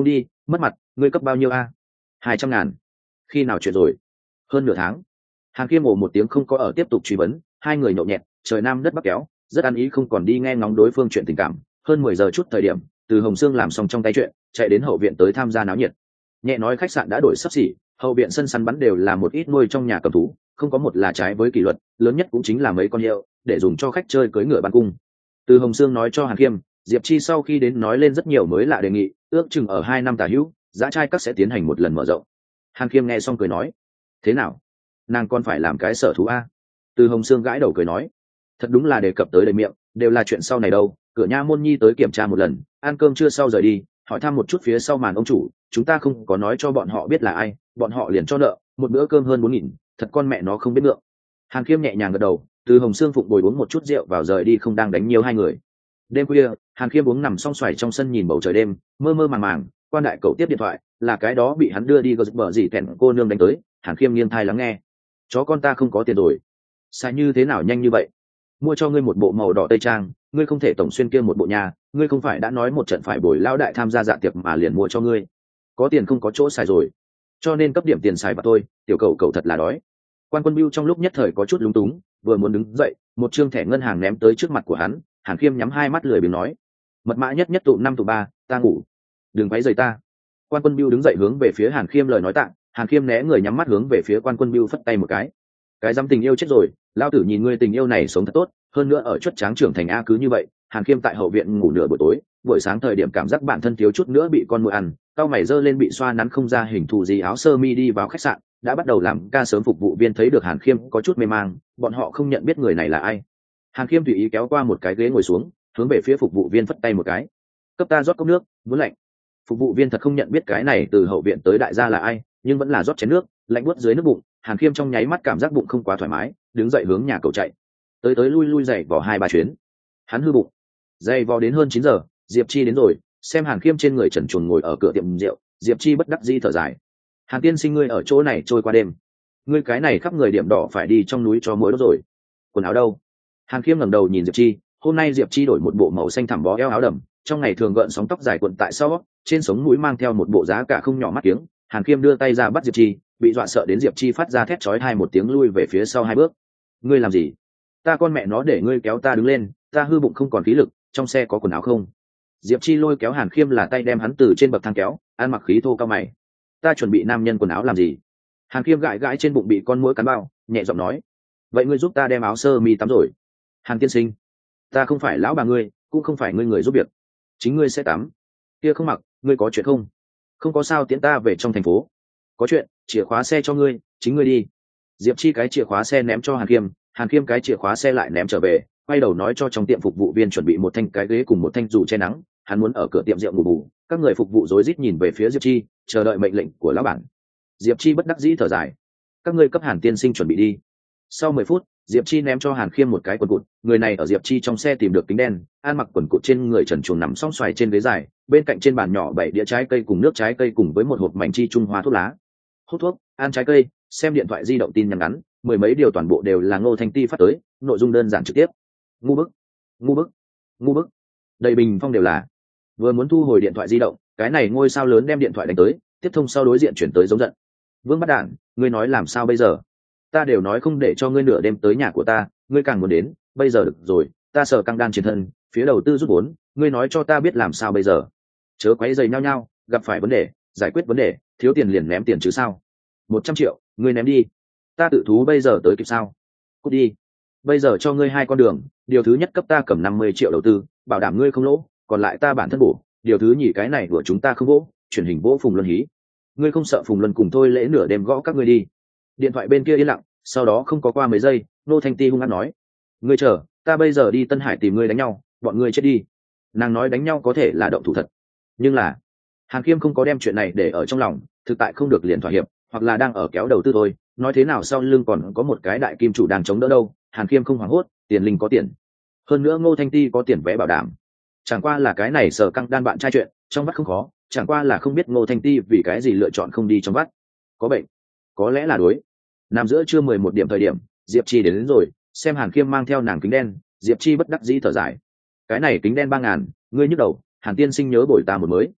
mất mặt, ngươi cấp bao nhiêu a? 200.000. Khi nào chuyện rồi? Hơn nửa tháng. Hàn Khiêm ồ một tiếng không có ở tiếp tục truy vấn, hai người nhậu nhẹt, trời nam đất bắc kéo, rất ăn ý không còn đi nghe ngóng đối phương chuyện tình cảm. Hơn 10 giờ chút thời điểm, Từ Hồng Sương làm xong trong tay chuyện, chạy đến hậu viện tới tham gia náo nhiệt. Nhẹ nói khách sạn đã đổi sắp xỉ, hậu viện sân săn bắn đều là một ít nuôi trong nhà cầm thú, không có một là trái với kỷ luật, lớn nhất cũng chính là mấy con heo để dùng cho khách chơi cưỡi ngựa bắn cung. Từ Hồng Sương nói cho Hàn Khiêm, Diệp Chi sau khi đến nói lên rất nhiều mới lạ đề nghị, ước chừng ở 2 năm tả hữu, dã trai các sẽ tiến hành một lần mở rộng. Hàn Khiêm nghe xong cười nói, thế nào, nàng còn phải làm cái sở thú a? Từ Hồng Sương gãi đầu cười nói, thật đúng là đề cập tới đầy miệng, đều là chuyện sau này đâu. Cửa nha môn nhi tới kiểm tra một lần, ăn cơm trưa sau rời đi, hỏi thăm một chút phía sau màn ông chủ, chúng ta không có nói cho bọn họ biết là ai, bọn họ liền cho nợ một bữa cơm hơn 4.000, thật con mẹ nó không biết ngượng. Hàn Khiêm nhẹ nhàng gật đầu, Từ Hồng Sương phụng bồi uống một chút rượu vào rời đi, không đang đánh nhiều hai người. Đêm khuya, Hàn Khiêm uống nằm song xoài trong sân nhìn bầu trời đêm, mơ mơ màng màng, quan đại cậu tiếp điện thoại, là cái đó bị hắn đưa đi gờ bờ gì kẹn cô nương đánh tới. Hàn Khiêm nghiêng thai lắng nghe, chó con ta không có tiền rồi. Sai như thế nào nhanh như vậy? Mua cho ngươi một bộ màu đỏ tây trang, ngươi không thể tổng xuyên kia một bộ nhà, ngươi không phải đã nói một trận phải bồi lao đại tham gia dạ tiệc mà liền mua cho ngươi. Có tiền không có chỗ xài rồi, cho nên cấp điểm tiền xài vào tôi. Tiểu cậu thật là đói. Quan Quân Bưu trong lúc nhất thời có chút lúng túng, vừa muốn đứng dậy, một trương thẻ ngân hàng ném tới trước mặt của hắn. Hàn Khiêm nhắm hai mắt lười biếng nói, mật mã nhất tụ 5 tụ 3, ta ngủ, đừng quấy rầy ta. Quan Quân Bưu đứng dậy hướng về phía Hàn Khiêm lời nói tạ. Hàn Khiêm né người nhắm mắt hướng về phía Quan Quân Bưu phất tay một cái dám tình yêu chết rồi, lao tử nhìn ngươi tình yêu này sống thật tốt, hơn nữa ở chuất tráng trưởng thành a. Cứ như vậy, Hàn Khiêm tại hậu viện ngủ nửa buổi tối, buổi sáng thời điểm cảm giác bản thân thiếu chút nữa bị con muỗi ăn, cao mày dơ lên bị xoa nắn không ra hình thù gì, áo sơ mi đi vào khách sạn, đã bắt đầu làm ca sớm. Phục vụ viên thấy được Hàn Khiêm có chút mê mang, bọn họ không nhận biết người này là ai. Hàn Khiêm tùy ý kéo qua một cái ghế ngồi xuống, hướng về phía phục vụ viên phất tay một cái, cấp ta rót cốc nước, muốn lạnh. Phục vụ viên thật không nhận biết cái này từ hậu viện tới đại gia là ai, nhưng vẫn là rót chén nước, lạnh buốt dưới nước bụng. Hàn Khiêm trong nháy mắt cảm giác bụng không quá thoải mái, đứng dậy hướng nhà cầu chạy, tới lui giày vò 2-3 chuyến. Hắn hư bụng, giày vò đến hơn 9 giờ, Diệp Chi đến rồi, xem Hàn Khiêm trên người trần truồng ngồi ở cửa tiệm rượu, Diệp Chi bất đắc dĩ thở dài, Hàn tiên sinh, ngươi ở chỗ này trôi qua đêm, ngươi cái này khắp người điểm đỏ phải đi trong núi cho muỗi đốt rồi. Quần áo đâu? Hàn Khiêm ngẩng đầu nhìn Diệp Chi, hôm nay Diệp Chi đổi một bộ màu xanh thẳm bó eo áo đầm, trong ngày thường gợn sóng tóc dài cuộn tại sau, trên sống mũi mang theo một bộ giá cả không nhỏ mắt kiếng. Hàn Khiêm đưa tay ra bắt Diệp Chi, bị dọa sợ đến Diệp Chi phát ra thét chói tai một tiếng, lui về phía sau 2 bước. Ngươi làm gì? Ta con mẹ nó để ngươi kéo ta đứng lên, ta hư bụng không còn khí lực, trong xe có quần áo không? Diệp Chi lôi kéo Hàn Khiêm là tay đem hắn từ trên bậc thang kéo, ăn mặc khí thô cao mày. Ta chuẩn bị nam nhân quần áo làm gì? Hàn Khiêm gãi gãi trên bụng bị con muỗi cắn bao, nhẹ giọng nói, vậy ngươi giúp ta đem áo sơ mi tắm rồi. Hàn tiên sinh, ta không phải lão bà ngươi, cũng không phải ngươi người giúp việc, chính ngươi sẽ tắm. Kia không mặc, ngươi có chuyện không? Không có sao, tiễn ta về trong thành phố. Có chuyện, chìa khóa xe cho ngươi, chính ngươi đi. Diệp Chi cái chìa khóa xe ném cho Hàn Khiêm, Hàn Khiêm cái chìa khóa xe lại ném trở về, quay đầu nói cho trong tiệm phục vụ viên chuẩn bị một thanh cái ghế cùng một thanh dù che nắng, hắn muốn ở cửa tiệm rượu ngủ bù. Các người phục vụ rối rít nhìn về phía Diệp Chi, chờ đợi mệnh lệnh của lão bản. Diệp Chi bất đắc dĩ thở dài, các ngươi cấp Hàn tiên sinh chuẩn bị đi. Sau 10 phút, Diệp Chi ném cho Hàn Khiêm một cái quần cụt, người này ở Diệp Chi trong xe tìm được kính đen, ăn mặc quần cụt trên người trần truồng nằm song xoài trên ghế dài, bên cạnh trên bàn nhỏ 7 đĩa trái cây cùng nước trái cây cùng với một hộp mảnh chi trung hoa thuốc lá. Hút thuốc, ăn trái cây, xem điện thoại di động, tin nhắn ngắn, mười mấy điều toàn bộ đều là Ngô Thanh Ti phát tới, nội dung đơn giản trực tiếp. Ngu bức, ngu bức, ngu bức. Đầy bình phong đều là. Vừa muốn thu hồi điện thoại di động, cái này ngôi sao lớn đem điện thoại đánh tới, tiếp thông sau đối diện chuyển tới giống giận. Vương Bắt Đản, ngươi nói làm sao bây giờ? Ta đều nói không để cho ngươi nửa đêm tới nhà của ta, ngươi càng muốn đến, bây giờ được rồi, ta sợ căng đan chiến thân, phía đầu tư rút vốn, ngươi nói cho ta biết làm sao bây giờ? Chớ quấy rầy nhau, gặp phải vấn đề, giải quyết vấn đề, thiếu tiền liền ném tiền chứ sao? 100 triệu, ngươi ném đi. Ta tự thú bây giờ tới kịp sao? Cút đi. Bây giờ cho ngươi 2 con đường, điều thứ nhất cấp ta cầm 50 triệu đầu tư, bảo đảm ngươi không lỗ, còn lại ta bản thân bổ. Điều thứ nhì cái này của chúng ta không vỗ, chuyển hình vỗ Phùng Luân hí. Ngươi không sợ Phùng Luân cùng Thôi Lễ nửa đêm gõ các ngươi đi? Điện thoại bên kia yên lặng, sau đó không có qua mấy giây, Nô Thanh Ti hung hăng nói, ngươi chờ, ta bây giờ đi Tân Hải tìm ngươi đánh nhau, bọn ngươi chết đi. Nàng nói đánh nhau có thể là động thủ thật, nhưng là Hàn Khiêm không có đem chuyện này để ở trong lòng, thực tại không được liền thỏa hiệp, hoặc là đang ở kéo đầu tư thôi, nói thế nào sau lưng còn có một cái đại kim chủ đang chống đỡ đâu. Hàn Khiêm không hoảng hốt, tiền linh có tiền, hơn nữa Ngô Thanh Ti có tiền vẽ bảo đảm, chẳng qua là cái này Sở Căng Đan bạn trai chuyện trong vắt không khó, chẳng qua là không biết Ngô Thanh Ti vì cái gì lựa chọn không đi trong vắt. Có bệnh, có lẽ là đối. Nằm giữa trưa 11 điểm thời điểm, Diệp Chi đến rồi, xem Hàn Khiêm mang theo nàng kính đen, Diệp Chi bất đắc dĩ thở dài, cái này kính đen 3.000, ngươi nhức đầu, Hàn tiên sinh nhớ bồi ta một mới.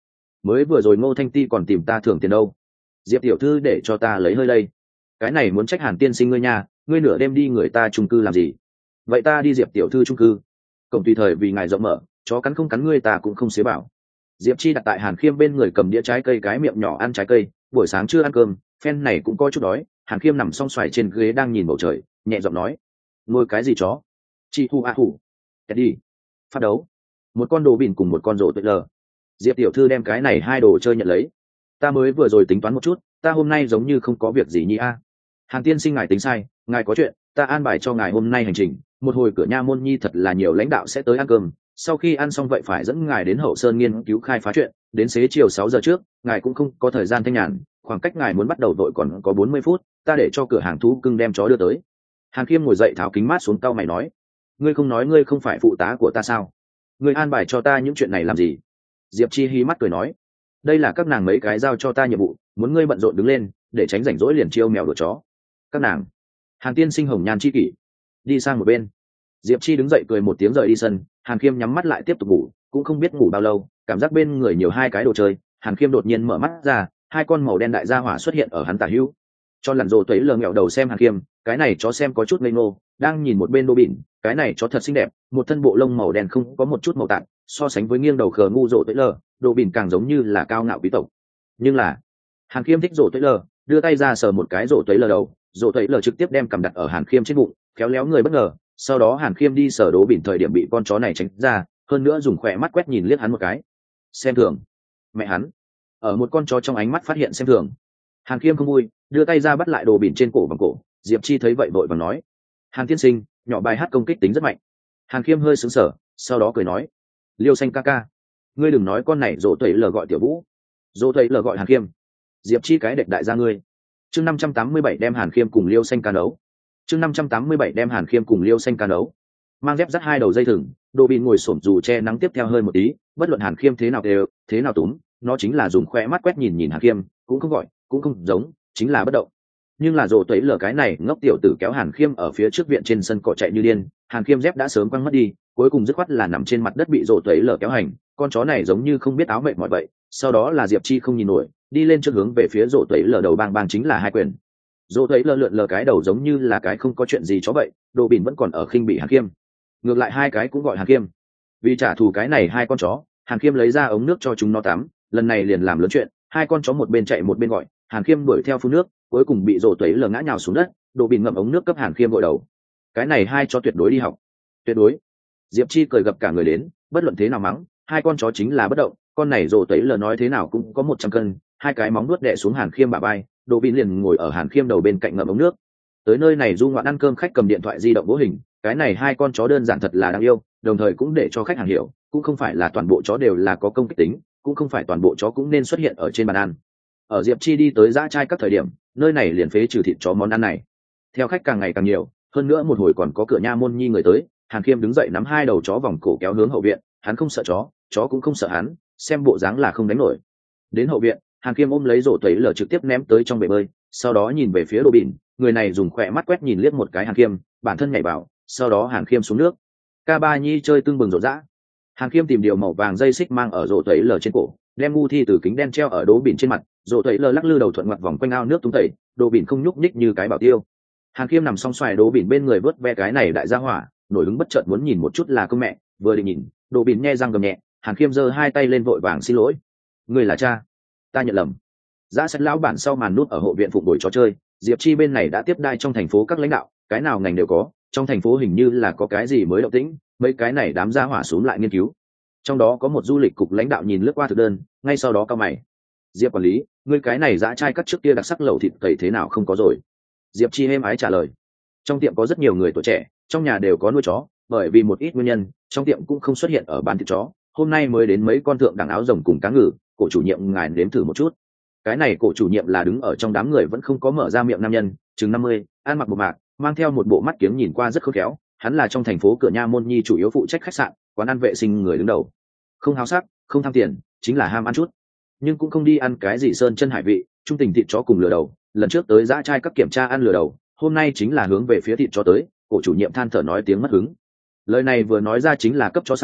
mới vừa rồi Ngô Thanh Ti còn tìm ta thưởng tiền đâu. Diệp tiểu thư để cho ta lấy hơi đây. Cái này muốn trách Hàn tiên sinh ngươi nha, ngươi nửa đêm đi người ta chung cư làm gì? Vậy ta đi Diệp tiểu thư chung cư. Cổng tùy thời vì ngài rộng mở, chó cắn không cắn ngươi ta cũng không xế bảo. Diệp Chi đặt tại Hàn Khiêm bên người cầm đĩa trái cây cái miệng nhỏ ăn trái cây, buổi sáng chưa ăn cơm, phen này cũng có chút đói. Hàn Khiêm nằm song xoài trên ghế đang nhìn bầu trời, nhẹ giọng nói: "Ngồi cái gì chó? Chị Hu a Hủ. Đi. Phát đấu. Một con đồ bỉn cùng một con rổ tuyệt lờ." Diệp tiểu thư đem cái này hai đồ chơi nhận lấy. "Ta mới vừa rồi tính toán một chút, ta hôm nay giống như không có việc gì nhi a." Hàn tiên sinh ngài tính sai, ngài có chuyện, ta an bài cho ngài hôm nay hành trình. Một hồi cửa nha môn nhi thật là nhiều lãnh đạo sẽ tới ăn cơm, sau khi ăn xong vậy phải dẫn ngài đến hậu sơn nghiên cứu khai phá chuyện, đến xế chiều 6 giờ trước, ngài cũng không có thời gian thanh nhàn, khoảng cách ngài muốn bắt đầu vội còn có 40 phút, ta để cho cửa hàng thú cưng đem chó đưa tới. Hàn Khiêm ngồi dậy tháo kính mát xuống, cau mày nói: "Ngươi không nói ngươi không phải phụ tá của ta sao? Ngươi an bài cho ta những chuyện này làm gì?" Diệp Chi hí mắt cười nói: "Đây là các nàng mấy cái giao cho ta nhiệm vụ, muốn ngươi bận rộn đứng lên, để tránh rảnh rỗi liền chiêu mèo đuổi chó." "Các nàng?" Hàn tiên sinh hồng nhan chi kỷ. Đi sang một bên. Diệp Chi đứng dậy cười một tiếng rời đi sân. Hàn Khiêm nhắm mắt lại tiếp tục ngủ, cũng không biết ngủ bao lâu, cảm giác bên người nhiều hai cái đồ chơi. Hàn Khiêm đột nhiên mở mắt ra, hai con màu đen đại gia hỏa xuất hiện ở hắn tả hữu. Cho lằn rồ tuấy lờ nghẹo đầu xem Hàn Khiêm, cái này chó xem có chút ngây ngô, đang nhìn một bên đô bỉn, cái này chó thật xinh đẹp, một thân bộ lông màu đen không có một chút màu tạng, so sánh với nghiêng đầu khờ ngu rồ tuấy lờ, đô bỉn càng giống như là cao ngạo quý tộc. Nhưng là Hàn Khiêm thích rồ tuấy lờ, đưa tay ra sờ một cái rồ tuấy lờ đầu, rồ tuấy lờ trực tiếp đem cầm đặt ở Hàn Khiêm trên bụng, khéo léo người bất ngờ. Sau đó Hàn Khiêm đi sờ đố bỉn thời điểm bị con chó này tránh ra, hơn nữa dùng khỏe mắt quét nhìn liếc hắn một cái, xem thường. Mẹ hắn ở một con chó trong ánh mắt phát hiện xem thường. Hàn Khiêm không vui, đưa tay ra bắt lại đồ bỉn trên cổ bằng cổ. Diệp Chi thấy vậy vội vàng nói: "Hàn tiên sinh, nhỏ bài hát công kích tính rất mạnh." Hàn Khiêm hơi sững sờ, sau đó cười nói: "Liêu xanh ca ca, ngươi đừng nói con này rồ tẩy lờ gọi Tiểu Vũ, rồ tẩy lờ gọi Hàn Khiêm." Diệp Chi cái đệch đại gia ngươi. Chương 587 đem Hàn Khiêm cùng Liêu xanh ca đấu. Chương 587 đem Hàn Khiêm cùng Liêu xanh ca đấu. Mang dép dắt hai đầu dây thừng, đồ bỉn ngồi xổm dù che nắng tiếp theo hơi một tí, bất luận Hàn Khiêm thế nào đều, thế nào túm, nó chính là dùng khỏe mắt quét nhìn nhìn Hàn Khiêm, cũng không gọi, cũng không giống, chính là bất động. Nhưng là rồ tuấy lờ cái này ngốc tiểu tử kéo Hàn Khiêm ở phía trước viện trên sân cỏ chạy như điên. Hàn Khiêm dép đã sớm quăng mất đi, cuối cùng dứt khoát là nằm trên mặt đất bị rồ tuấy lờ kéo hành. Con chó này giống như không biết áo mệt mỏi vậy. Sau đó là Diệp Chi không nhìn nổi, đi lên trước hướng về phía rồ tuấy lờ đầu bang bang chính là hai quyền. Rồ tuấy lờ lượn lờ cái đầu giống như là cái không có chuyện gì chó vậy, đồ bỉn vẫn còn ở khinh bị Hàn Khiêm. Ngược lại hai cái cũng gọi Hàn Khiêm. Vì trả thù cái này hai con chó, Hàn Khiêm lấy ra ống nước cho chúng nó tắm, lần này liền làm lớn chuyện, hai con chó một bên chạy một bên gọi, Hàn Khiêm đuổi theo phun nước, cuối cùng bị rồ tuấy lờ ngã nhào xuống đất, đồ bỉn ngậm ống nước cấp Hàn Khiêm gội đầu. Cái này hai chó tuyệt đối đi học. Tuyệt đối. Diệp Chi cười gặp cả người đến, bất luận thế nào mắng, hai con chó chính là bất động, con này rồ tuấy lờ nói thế nào cũng có 100 cân, hai cái móng nuốt đè xuống Hàn Khiêm bả vai, đồ bỉn liền ngồi ở Hàn Khiêm đầu bên cạnh ngậm ống nước. Tới nơi này du ngoạn ăn cơm, khách cầm điện thoại di động bố hình, cái này hai con chó đơn giản thật là đáng yêu, đồng thời cũng để cho khách hàng hiểu, cũng không phải là toàn bộ chó đều là có công kích tính, cũng không phải toàn bộ chó cũng nên xuất hiện ở trên bàn ăn. Ở Diệp Chi đi tới dã trai các thời điểm, nơi này liền phế trừ thịt chó món ăn này. Theo khách càng ngày càng nhiều, hơn nữa một hồi còn có cửa nha môn nhi người tới, Hàn Khiêm đứng dậy nắm hai đầu chó vòng cổ kéo hướng hậu viện, hắn không sợ chó, chó cũng không sợ hắn, xem bộ dáng là không đánh nổi. Đến hậu viện, Hàn Khiêm ôm lấy rổ tẩy lở trực tiếp ném tới trong bể bơi, sau đó nhìn về phía đồ bỉn, người này dùng khỏe mắt quét nhìn liếc một cái Hàn Khiêm, bản thân nhảy vào, sau đó Hàn Khiêm xuống nước. Ca Ba Nhi chơi tưng bừng rộn rã. Hàn Khiêm tìm điều màu vàng dây xích mang ở rổ tẩy lở trên cổ, đem ngu thi từ kính đen treo ở đố bỉn trên mặt, rổ tẩy lở lắc lư đầu thuận ngoặt vòng quanh ao nước tung tẩy, đồ bỉn không nhúc nhích như cái bảo tiêu. Hàn Khiêm nằm song xoài đố bỉn bên người vớt ve cái này đại gia hỏa, nổi hứng bất chợt muốn nhìn một chút là công mẹ, vừa định nhìn, đồ bỉn nhe răng gầm nhẹ, Hàn Khiêm giơ hai tay lên vội vàng xin lỗi. Người là cha, ta nhận lầm. Dã sách lão bản sau màn nút ở hộ viện phụng bồi trò chơi, Diệp Chi bên này đã tiếp đai trong thành phố các lãnh đạo, cái nào ngành đều có, trong thành phố hình như là có cái gì mới động tĩnh, mấy cái này đám gia hỏa xuống lại nghiên cứu. Trong đó có một du lịch cục lãnh đạo nhìn lướt qua thực đơn, ngay sau đó cao mày. Diệp quản lý, ngươi cái này dã trai cắt trước kia đặc sắc lẩu thịt cầy thế nào không có rồi? Diệp Chi êm ái trả lời. Trong tiệm có rất nhiều người tuổi trẻ, trong nhà đều có nuôi chó, bởi vì một ít nguyên nhân, trong tiệm cũng không xuất hiện ở bán thịt chó. Hôm nay mới đến mấy con thượng đẳng áo rồng cùng cá ngừ, cổ chủ nhiệm ngài nếm thử một chút. Cái này cổ chủ nhiệm là đứng ở trong đám người vẫn không có mở ra miệng nam nhân, chừng 50, ăn mặc một mạc, mang theo một bộ mắt kiếng nhìn qua rất khôn khéo. Hắn là trong thành phố cửa nha môn nhi chủ yếu phụ trách khách sạn, quán ăn vệ sinh người đứng đầu. Không háo sắc, không tham tiền, chính là ham ăn chút, nhưng cũng không đi ăn cái gì sơn chân hải vị, trung tình thịt chó cùng lừa đầu. Lần trước tới dã trai các kiểm tra ăn lừa đầu, hôm nay chính là hướng về phía thịt chó tới. Cổ chủ nhiệm than thở nói tiếng mất hứng. Lời này vừa nói ra chính là cấp chó săn,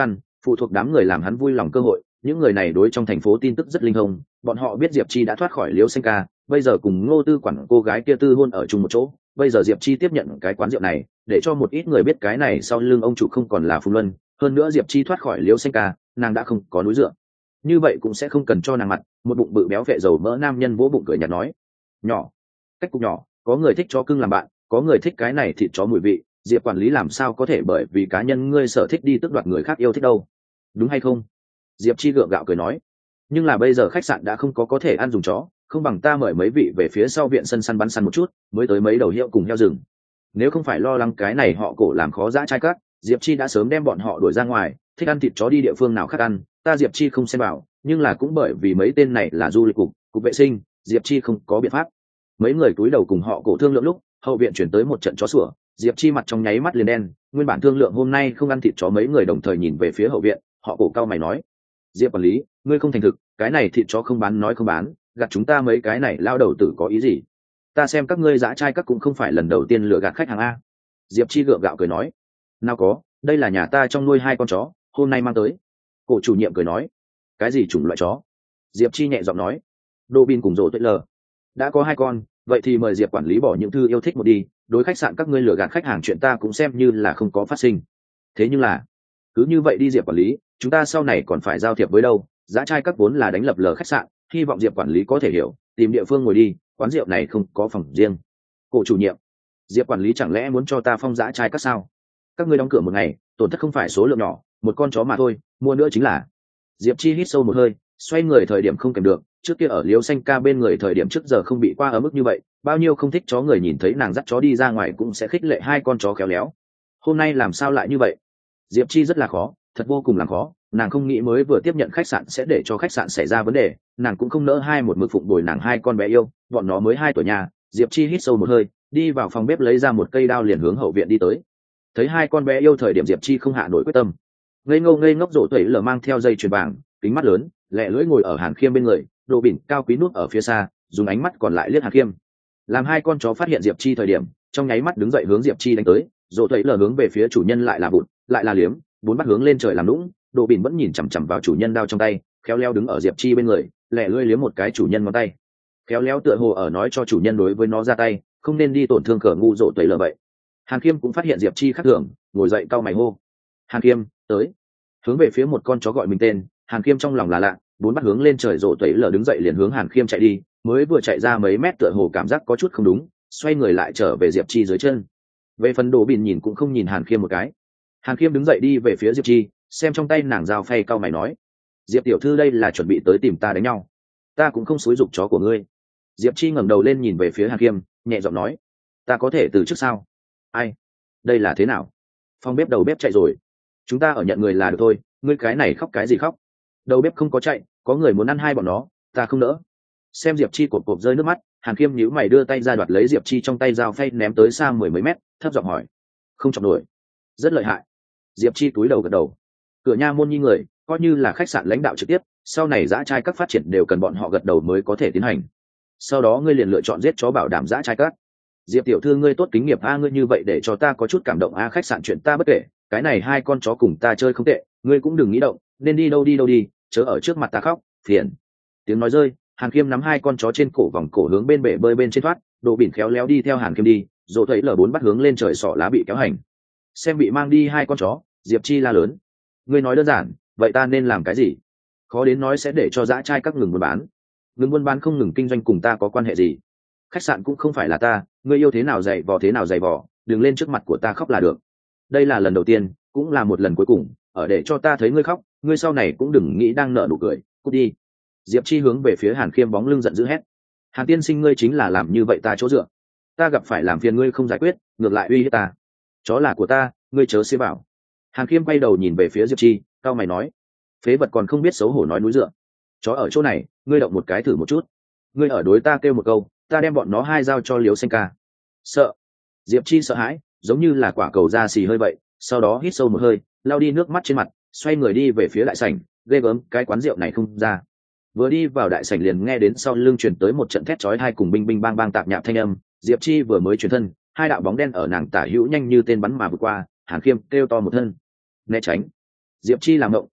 phụ thuộc đám người làm hắn vui lòng cơ hội. Những người này đối trong thành phố tin tức rất linh thông, bọn họ biết Diệp Chi đã thoát khỏi Liễu Xanh Ca, bây giờ cùng Ngô Tư quản cô gái kia tư hôn ở chung một chỗ. Bây giờ Diệp Chi tiếp nhận cái quán rượu này, để cho một ít người biết cái này sau lưng ông chủ không còn là Phùng Luân, hơn nữa Diệp Chi thoát khỏi Liễu Xanh Ca, nàng đã không có núi dựa, như vậy cũng sẽ không cần cho nàng mặt. Một bụng bự béo phệ dầu mỡ nam nhân vỗ bụng cười nhạt nói: nhỏ, cách cục nhỏ, có người thích chó cưng làm bạn, có người thích cái này thịt chó mùi vị, Diệp quản lý làm sao có thể bởi vì cá nhân ngươi sở thích đi tước đoạt người khác yêu thích đâu, đúng hay không? Diệp Chi gượng gạo cười nói: nhưng là bây giờ khách sạn đã không có thể ăn dùng chó, không bằng ta mời mấy vị về phía sau viện sân săn bắn săn một chút, mới tới mấy đầu hiệu cùng heo rừng. Nếu không phải lo lắng cái này họ Cổ làm khó dã trai cát, Diệp Chi đã sớm đem bọn họ đuổi ra ngoài, thích ăn thịt chó đi địa phương nào khác ăn, ta Diệp Chi không xem vào, nhưng là cũng bởi vì mấy tên này là du lịch cục vệ sinh, Diệp Chi không có biện pháp. Mấy người túi đầu cùng họ Cổ thương lượng lúc, hậu viện chuyển tới một trận chó sủa, Diệp Chi mặt trong nháy mắt liền đen, nguyên bản thương lượng hôm nay không ăn thịt chó, mấy người đồng thời nhìn về phía hậu viện, họ Cổ cao mày nói: Diệp quản lý, ngươi không thành thực, cái này thịt chó không bán nói không bán, gạt chúng ta mấy cái này lao đầu tử có ý gì? Ta xem các ngươi dã trai các cũng không phải lần đầu tiên lừa gạt khách hàng a. Diệp Chi gượng gạo cười nói: nào có, đây là nhà ta trong nuôi 2 con chó, hôm nay mang tới. Cổ chủ nhiệm cười nói: cái gì chủng loại chó? Diệp Chi nhẹ giọng nói: Đô Bin cùng rổ tuyết lờ. Đã có 2 con, vậy thì mời Diệp quản lý bỏ những thư yêu thích một đi, đối khách sạn các ngươi lừa gạt khách hàng chuyện ta cũng xem như là không có phát sinh. Thế nhưng là, cứ như vậy đi Diệp quản lý, chúng ta sau này còn phải giao thiệp với đâu? Dã trai các vốn là đánh lập lờ khách sạn, hy vọng Diệp quản lý có thể hiểu, tìm địa phương ngồi đi, quán rượu này không có phòng riêng. Cổ chủ nhiệm, Diệp quản lý chẳng lẽ muốn cho ta phong dã trai các sao? Các ngươi đóng cửa một ngày, tổn thất không phải số lượng nhỏ, 1 con chó mà thôi, mua nữa chính là. Diệp Chi hít sâu một hơi, xoay người thời điểm không kèm được, trước kia ở Liễu Xanh Ca bên người thời điểm trước giờ không bị qua ở mức như vậy, bao nhiêu không thích chó người nhìn thấy nàng dắt chó đi ra ngoài cũng sẽ khích lệ 2 con chó khéo léo. Hôm nay làm sao lại như vậy? Diệp Chi rất là khó, thật vô cùng là khó, nàng không nghĩ mới vừa tiếp nhận khách sạn sẽ để cho khách sạn xảy ra vấn đề, nàng cũng không nỡ một mực phụng bồi nàng 2 con bé yêu, bọn nó mới 2 tuổi nhà. Diệp Chi hít sâu một hơi, đi vào phòng bếp lấy ra một cây đao liền hướng hậu viện đi tới. Thấy 2 con bé yêu thời điểm Diệp Chi không hạ nổi quyết tâm. Ngây ngốc rổ tẩy lờ mang theo dây chuyền vàng, kính mắt lớn, lẹ lưỡi ngồi ở Hàn Khiêm bên người, Đồ Bỉnh cao quý nút ở phía xa, dùng ánh mắt còn lại liếc Hàn Khiêm. Làm 2 con chó phát hiện Diệp Chi thời điểm, trong nháy mắt đứng dậy hướng Diệp Chi đánh tới, rổ tẩy lờ hướng về phía chủ nhân lại là vụt, lại là liếm, 4 bắt hướng lên trời làm lũng. Đồ Bỉnh vẫn nhìn chằm chằm vào chủ nhân đao trong tay, khéo léo đứng ở Diệp Chi bên người, lẹ lưỡi liếm một cái chủ nhân ngón tay, khéo léo tựa hồ ở nói cho chủ nhân đối với nó ra tay, không nên đi tổn thương cờ ngu rổ tẩy lờ vậy. Hàn Khiêm cũng phát hiện Diệp Chi khác thường, ngồi dậy cau mày hô: Hàn Khiêm, tới! Hướng về phía một con chó gọi mình tên, Hàn Khiêm trong lòng là lạ, 4 bắt hướng lên trời rổ tẩy lờ đứng dậy liền hướng Hàn Khiêm chạy đi, mới vừa chạy ra mấy mét tựa hồ cảm giác có chút không đúng, xoay người lại trở về Diệp Chi dưới chân. Về phần Đồ Bìn nhìn cũng không nhìn Hàn Khiêm một cái. Hàn Khiêm đứng dậy đi về phía Diệp Chi, xem trong tay nàng dao phay cau mày nói: Diệp tiểu thư đây là chuẩn bị tới tìm ta đánh nhau? Ta cũng không xúi giục chó của ngươi. Diệp Chi ngẩng đầu lên nhìn về phía Hàn Khiêm, nhẹ giọng nói: ta có thể từ trước sao? Ai? Đây là thế nào? Phòng bếp đầu bếp chạy rồi. Chúng ta ở nhận người là được thôi, ngươi cái này khóc cái gì khóc? Đầu bếp không có chạy, có người muốn ăn 2 bọn nó, ta không nỡ. Xem Diệp Chi cột rơi nước mắt, Hàn Khiêm nhíu mày đưa tay ra đoạt lấy Diệp Chi trong tay dao phay ném tới xa 10 mấy mét, thấp giọng hỏi: không chọc nổi? Rất lợi hại. Diệp Chi túi đầu gật đầu. Cửa nha môn nhi người, coi như là khách sạn lãnh đạo trực tiếp, sau này dã trai các phát triển đều cần bọn họ gật đầu mới có thể tiến hành. Sau đó ngươi liền lựa chọn giết chó bảo đảm dã trai các. Diệp tiểu thư ngươi tốt kính nghiệp a, ngươi như vậy để cho ta có chút cảm động a. Khách sạn chuyện ta bất kể, cái này 2 con chó cùng ta chơi không tệ, ngươi cũng đừng nghĩ động, nên đi đâu đi, chớ ở trước mặt ta khóc phiền. Tiếng nói rơi, Hàn Khiêm nắm 2 con chó trên cổ vòng cổ hướng bên bể bơi bên trên thoát, Đồ Bỉn khéo léo đi theo Hàn Khiêm đi, rồi thấy L4 bắt hướng lên trời sọ lá bị kéo hành. Xem bị mang đi 2 con chó, Diệp Chi la lớn: ngươi nói đơn giản, vậy ta nên làm cái gì? Khó đến nói sẽ để cho dã trai các ngừng buôn bán. Ngừng buôn bán không ngừng kinh doanh cùng ta có quan hệ gì? Khách sạn cũng không phải là ta, ngươi yêu thế nào dày vò, đừng lên trước mặt của ta khóc là được. Đây là lần đầu tiên, cũng là một lần cuối cùng, ở để cho ta thấy ngươi khóc, ngươi sau này cũng đừng nghĩ đang nợ nụ cười, cút đi. Diệp Chi hướng về phía Hàn Khiêm bóng lưng giận dữ hét: Hàn tiên sinh ngươi chính là làm như vậy ta chỗ dựa, ta gặp phải làm phiền ngươi không giải quyết, ngược lại uy hiếp ta. Chó là của ta, ngươi chớ xế bảo. Hàn Khiêm quay đầu nhìn về phía Diệp Chi, cao mày nói: phế vật còn không biết xấu hổ nói núi dựa. Chó ở chỗ này, ngươi động một cái thử một chút. Ngươi ở đối ta kêu một câu, ta đem bọn nó 2 giao cho Liễu Xanh Ca. Sợ? Diệp Chi sợ hãi, giống như là quả cầu da xì hơi vậy, sau đó hít sâu một hơi, lau đi nước mắt trên mặt, xoay người đi về phía đại sảnh. Ghê gớm, cái quán rượu này không ra. Vừa đi vào đại sảnh liền nghe đến sau lưng truyền tới một trận thét chói tai cùng binh binh bang bang tạp nhạp thanh âm. Diệp Chi vừa mới chuyển thân, 2 đạo bóng đen ở nàng tả hữu nhanh như tên bắn mà vượt qua. Hàn Khiêm kêu to một thân: né tránh. Diệp Chi làm ngộng,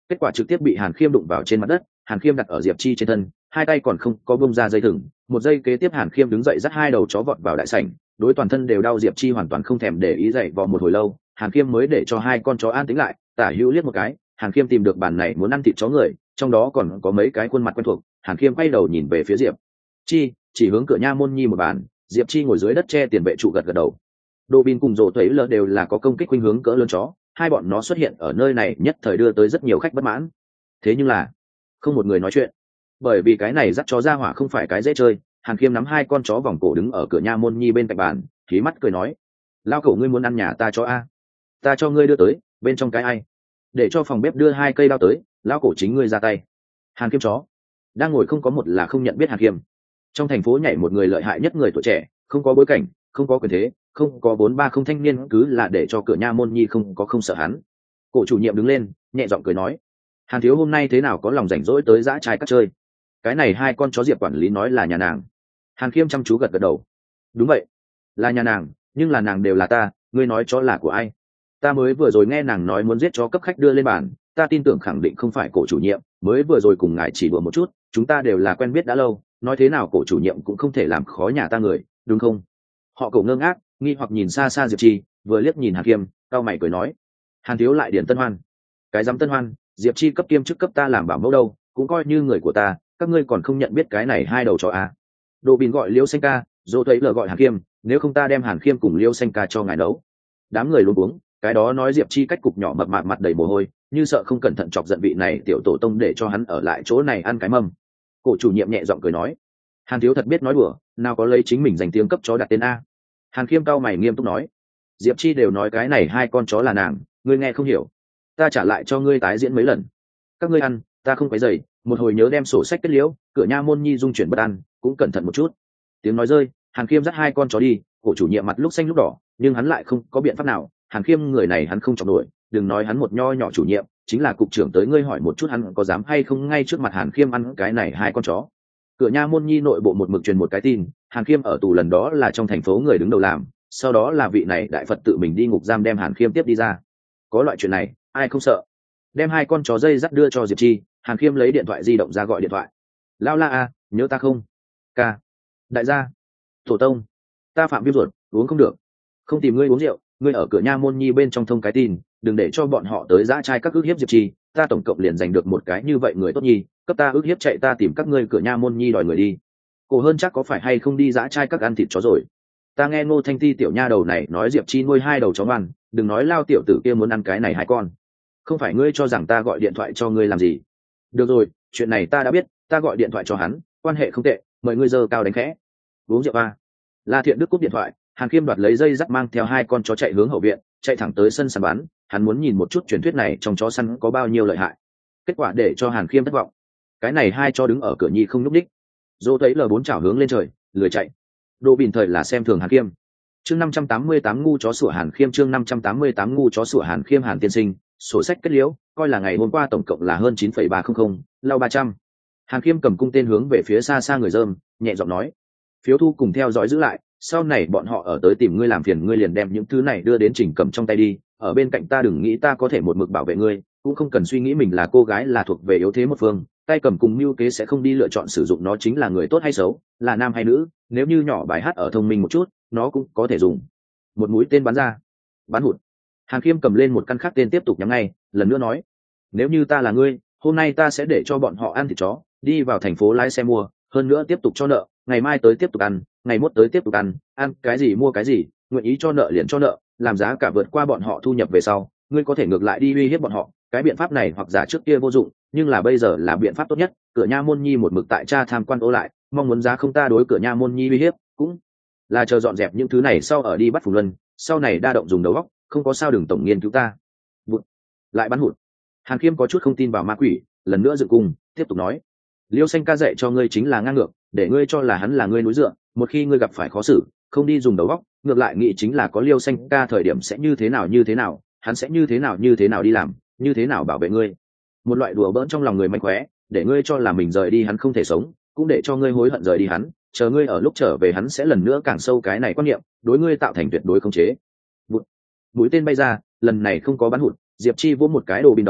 kết quả trực tiếp bị Hàn Khiêm đụng vào trên mặt đất. Hàn Khiêm đặt ở Diệp Chi trên thân, hai tay còn không có bông ra dây thừng. Một giây kế tiếp Hàn Khiêm đứng dậy dắt hai đầu chó vọt vào đại sảnh, đối toàn thân đều đau Diệp Chi hoàn toàn không thèm để ý, dậy vò một hồi lâu Hàn Khiêm mới để cho hai con chó an tĩnh lại. Tả hữu liếc một cái, Hàn Khiêm tìm được bàn này muốn ăn thịt chó người, trong đó còn có mấy cái khuôn mặt quen thuộc. Hàn Khiêm quay đầu nhìn về phía Diệp Chi, chỉ hướng cửa nha môn nhi một bàn. Diệp Chi ngồi dưới đất che tiền vệ trụ gật gật đầu. Đô Bin cùng Rồ Thuế Lơ đều là có công kích khuynh hướng cỡ lớn chó, hai bọn nó xuất hiện ở nơi này nhất thời đưa tới rất nhiều khách bất mãn. Thế nhưng là không một người nói chuyện, bởi vì cái này dắt chó ra hỏa không phải cái dễ chơi. Hàn Khiêm nắm hai con chó vòng cổ đứng ở cửa nha môn nhi bên cạnh bàn, khí mắt cười nói: lao cẩu, ngươi muốn ăn nhà ta chó a? Ta cho ngươi đưa tới, bên trong cái ai? Để cho phòng bếp đưa hai cây đao tới, lao cổ chính ngươi ra tay. Hàn Khiêm chó đang ngồi không có một là không nhận biết Hàn Khiêm. Trong thành phố nhảy một người lợi hại nhất người tuổi trẻ, không có bối cảnh, không có quyền thế, không có 430 thanh niên, cứ là để cho cửa nha môn nhi không sợ hắn. Cổ chủ nhiệm đứng lên, nhẹ giọng cười nói: Hàn thiếu hôm nay thế nào có lòng rảnh rỗi tới dã trai các chơi? Cái này hai con chó Diệp quản lý nói là nhà nàng. Hàn Khiêm chăm chú gật gật đầu: đúng vậy, là nhà nàng, nhưng là nàng đều là ta, ngươi nói chó là của ai? Ta mới vừa rồi nghe nàng nói muốn giết chó cấp khách đưa lên bàn, ta tin tưởng khẳng định không phải cổ chủ nhiệm, mới vừa rồi cùng ngài chỉ đùa một chút, chúng ta đều là quen biết đã lâu, nói thế nào cổ chủ nhiệm cũng không thể làm khó nhà ta người, đúng không? Họ cổ ngơ ngác, nghi hoặc nhìn xa xa Diệp Chi, vừa liếc nhìn Hàn Khiêm, cao mày cười nói: Hàn thiếu lại điền tân hoan? Cái dám tân hoan, Diệp Chi cấp kiêm chức cấp ta làm bảo mẫu đâu, cũng coi như người của ta, các ngươi còn không nhận biết cái này hai đầu chó à? Đồ Bin gọi Liêu Xanh ca, Dô thấy lờ gọi Hàn Khiêm, nếu không ta đem Hàn Khiêm cùng Liêu Xanh ca cho ngài nấu. Đám người luống cuống, cái đó nói Diệp Chi cách cục nhỏ mập mạp mặt đầy mồ hôi, như sợ không cẩn thận chọc giận vị này tiểu tổ tông để cho hắn ở lại chỗ này ăn cái mâm. Cổ chủ nhiệm nhẹ giọng cười nói: Hàn thiếu thật biết nói đùa, nào có lấy chính mình danh tiếng cấp chó đặt tên a? Hàn Khiêm cao mày nghiêm túc nói: Diệp Chi đều nói cái này hai con chó là nàng, ngươi nghe không hiểu, ta trả lại cho ngươi tái diễn mấy lần. Các ngươi ăn, ta không quấy rầy, một hồi nhớ đem sổ sách kết liễu, cửa nha môn nhi dung chuyển bất an, cũng cẩn thận một chút. Tiếng nói rơi, Hàn Khiêm dắt hai con chó đi. Cổ chủ nhiệm mặt lúc xanh lúc đỏ, nhưng hắn lại không có biện pháp nào. Hàn Khiêm người này hắn không chọc nổi, đừng nói hắn một nho nhỏ chủ nhiệm, chính là cục trưởng tới ngươi hỏi một chút hắn có dám hay không ngay trước mặt Hàn Khiêm ăn cái này hai con chó. Cửa nha môn nhi nội bộ một mực truyền một cái tin, Hàn Khiêm ở tù lần đó là trong thành phố người đứng đầu làm, sau đó là vị này đại Phật tự mình đi ngục giam đem Hàn Khiêm tiếp đi ra. Có loại chuyện này ai không sợ? Đem hai con chó dây dắt đưa cho Diệp Chi, Hàn Khiêm lấy điện thoại di động ra gọi điện thoại. Lao la a, nhớ ta không? Ca, đại gia, tổ tông, ta phạm viêm ruột, uống không được, không tìm ngươi uống rượu, ngươi ở cửa nha môn nhi bên trong thông cái tin, đừng để cho bọn họ tới dã trai các ước hiếp Diệp Chi, ta tổng cộng liền giành được một cái như vậy người tốt nhi, cấp ta ước hiếp chạy ta tìm các ngươi cửa nha môn nhi đòi người đi. Cổ hơn chắc có phải hay không đi dã trai các ăn thịt chó rồi? Ta nghe Ngô Thanh Ti tiểu nha đầu này nói Diệp Chi nuôi hai đầu chó ngoan, đừng nói lao tiểu tử kia muốn ăn cái này hai con. Không phải ngươi cho rằng ta gọi điện thoại cho ngươi làm gì? Được rồi, chuyện này ta đã biết, ta gọi điện thoại cho hắn, quan hệ không tệ, mời ngươi giơ cao đánh khẽ. Uống rượu a. La Thiện Đức cúp điện thoại, Hàn Khiêm đoạt lấy dây dắt mang theo hai con chó chạy hướng hậu viện, chạy thẳng tới sân săn bắn, hắn muốn nhìn một chút truyền thuyết này trong chó săn có bao nhiêu lợi hại. Kết quả để cho Hàn Khiêm thất vọng. Cái này hai chó đứng ở cửa nhi không nhúc đích. Dô thấy L4 chảo hướng lên trời, lười chạy. Đồ Bình thời là xem thường Hàn Khiêm. Chương 588 ngu chó sủa Hàn Khiêm, chương 588 ngu chó sủa Hàn Khiêm. Hàn tiên sinh, sổ sách kết liễu, coi là ngày hôm qua tổng cộng là hơn 9,300, lau 300. Hàn Khiêm cầm cung tên hướng về phía xa xa người dơm, nhẹ giọng nói: phiếu thu cùng theo dõi giữ lại, sau này bọn họ ở tới tìm ngươi làm phiền ngươi liền đem những thứ này đưa đến Trình Cầm trong tay đi, ở bên cạnh ta đừng nghĩ ta có thể một mực bảo vệ ngươi, cũng không cần suy nghĩ mình là cô gái là thuộc về yếu thế một phương, tay cầm cùng mưu kế sẽ không đi lựa chọn sử dụng nó chính là người tốt hay xấu, là nam hay nữ, nếu như nhỏ bài hát ở thông minh một chút, nó cũng có thể dùng một mũi tên bắn ra, bắn hụt. Hàn Khiêm cầm lên một căn khác tên tiếp tục nhắm ngay, lần nữa nói: nếu như ta là ngươi, hôm nay ta sẽ để cho bọn họ ăn thịt chó, đi vào thành phố lái xe mua, hơn nữa tiếp tục cho nợ, ngày mai tới tiếp tục ăn, ngày mốt tới tiếp tục ăn cái gì mua cái gì, nguyện ý cho nợ liền cho nợ, làm giá cả vượt qua bọn họ thu nhập về sau, ngươi có thể ngược lại đi uy hiếp bọn họ. Cái biện pháp này hoặc giả trước kia vô dụng, nhưng là bây giờ là biện pháp tốt nhất. Cửa nha môn nhi một mực tại cha tham quan ô lại, mong muốn giá không ta đối cửa nha môn nhi uy hiếp, cũng là chờ dọn dẹp những thứ này sau ở đi bắt Phùng Luân, sau này đa động dùng đầu óc, không có sao đừng tổng nghiên cứu ta. Vụt, lại bắn hụt. Hàn Khiêm có chút không tin vào ma quỷ, lần nữa dựng cung, tiếp tục nói: Liêu Xanh ca dạy cho ngươi chính là ngang ngược, để ngươi cho là hắn là ngươi núi dựa, một khi ngươi gặp phải khó xử, không đi dùng đầu óc, ngược lại nghĩ chính là có Liêu Xanh ca thời điểm sẽ như thế nào, hắn sẽ như thế nào đi làm, như thế nào bảo vệ ngươi. Một loại đùa bỡn trong lòng người mánh khóe, để ngươi cho là mình rời đi hắn không thể sống, cũng để cho ngươi hối hận rời đi hắn, chờ ngươi ở lúc trở về hắn sẽ lần nữa càng sâu cái này quan niệm, đối ngươi tạo thành tuyệt đối khống chế. Mũi tên bay ra, lần này không có bắn hụt, Diệp Chi vỗ một cái Đồ Bin đầu,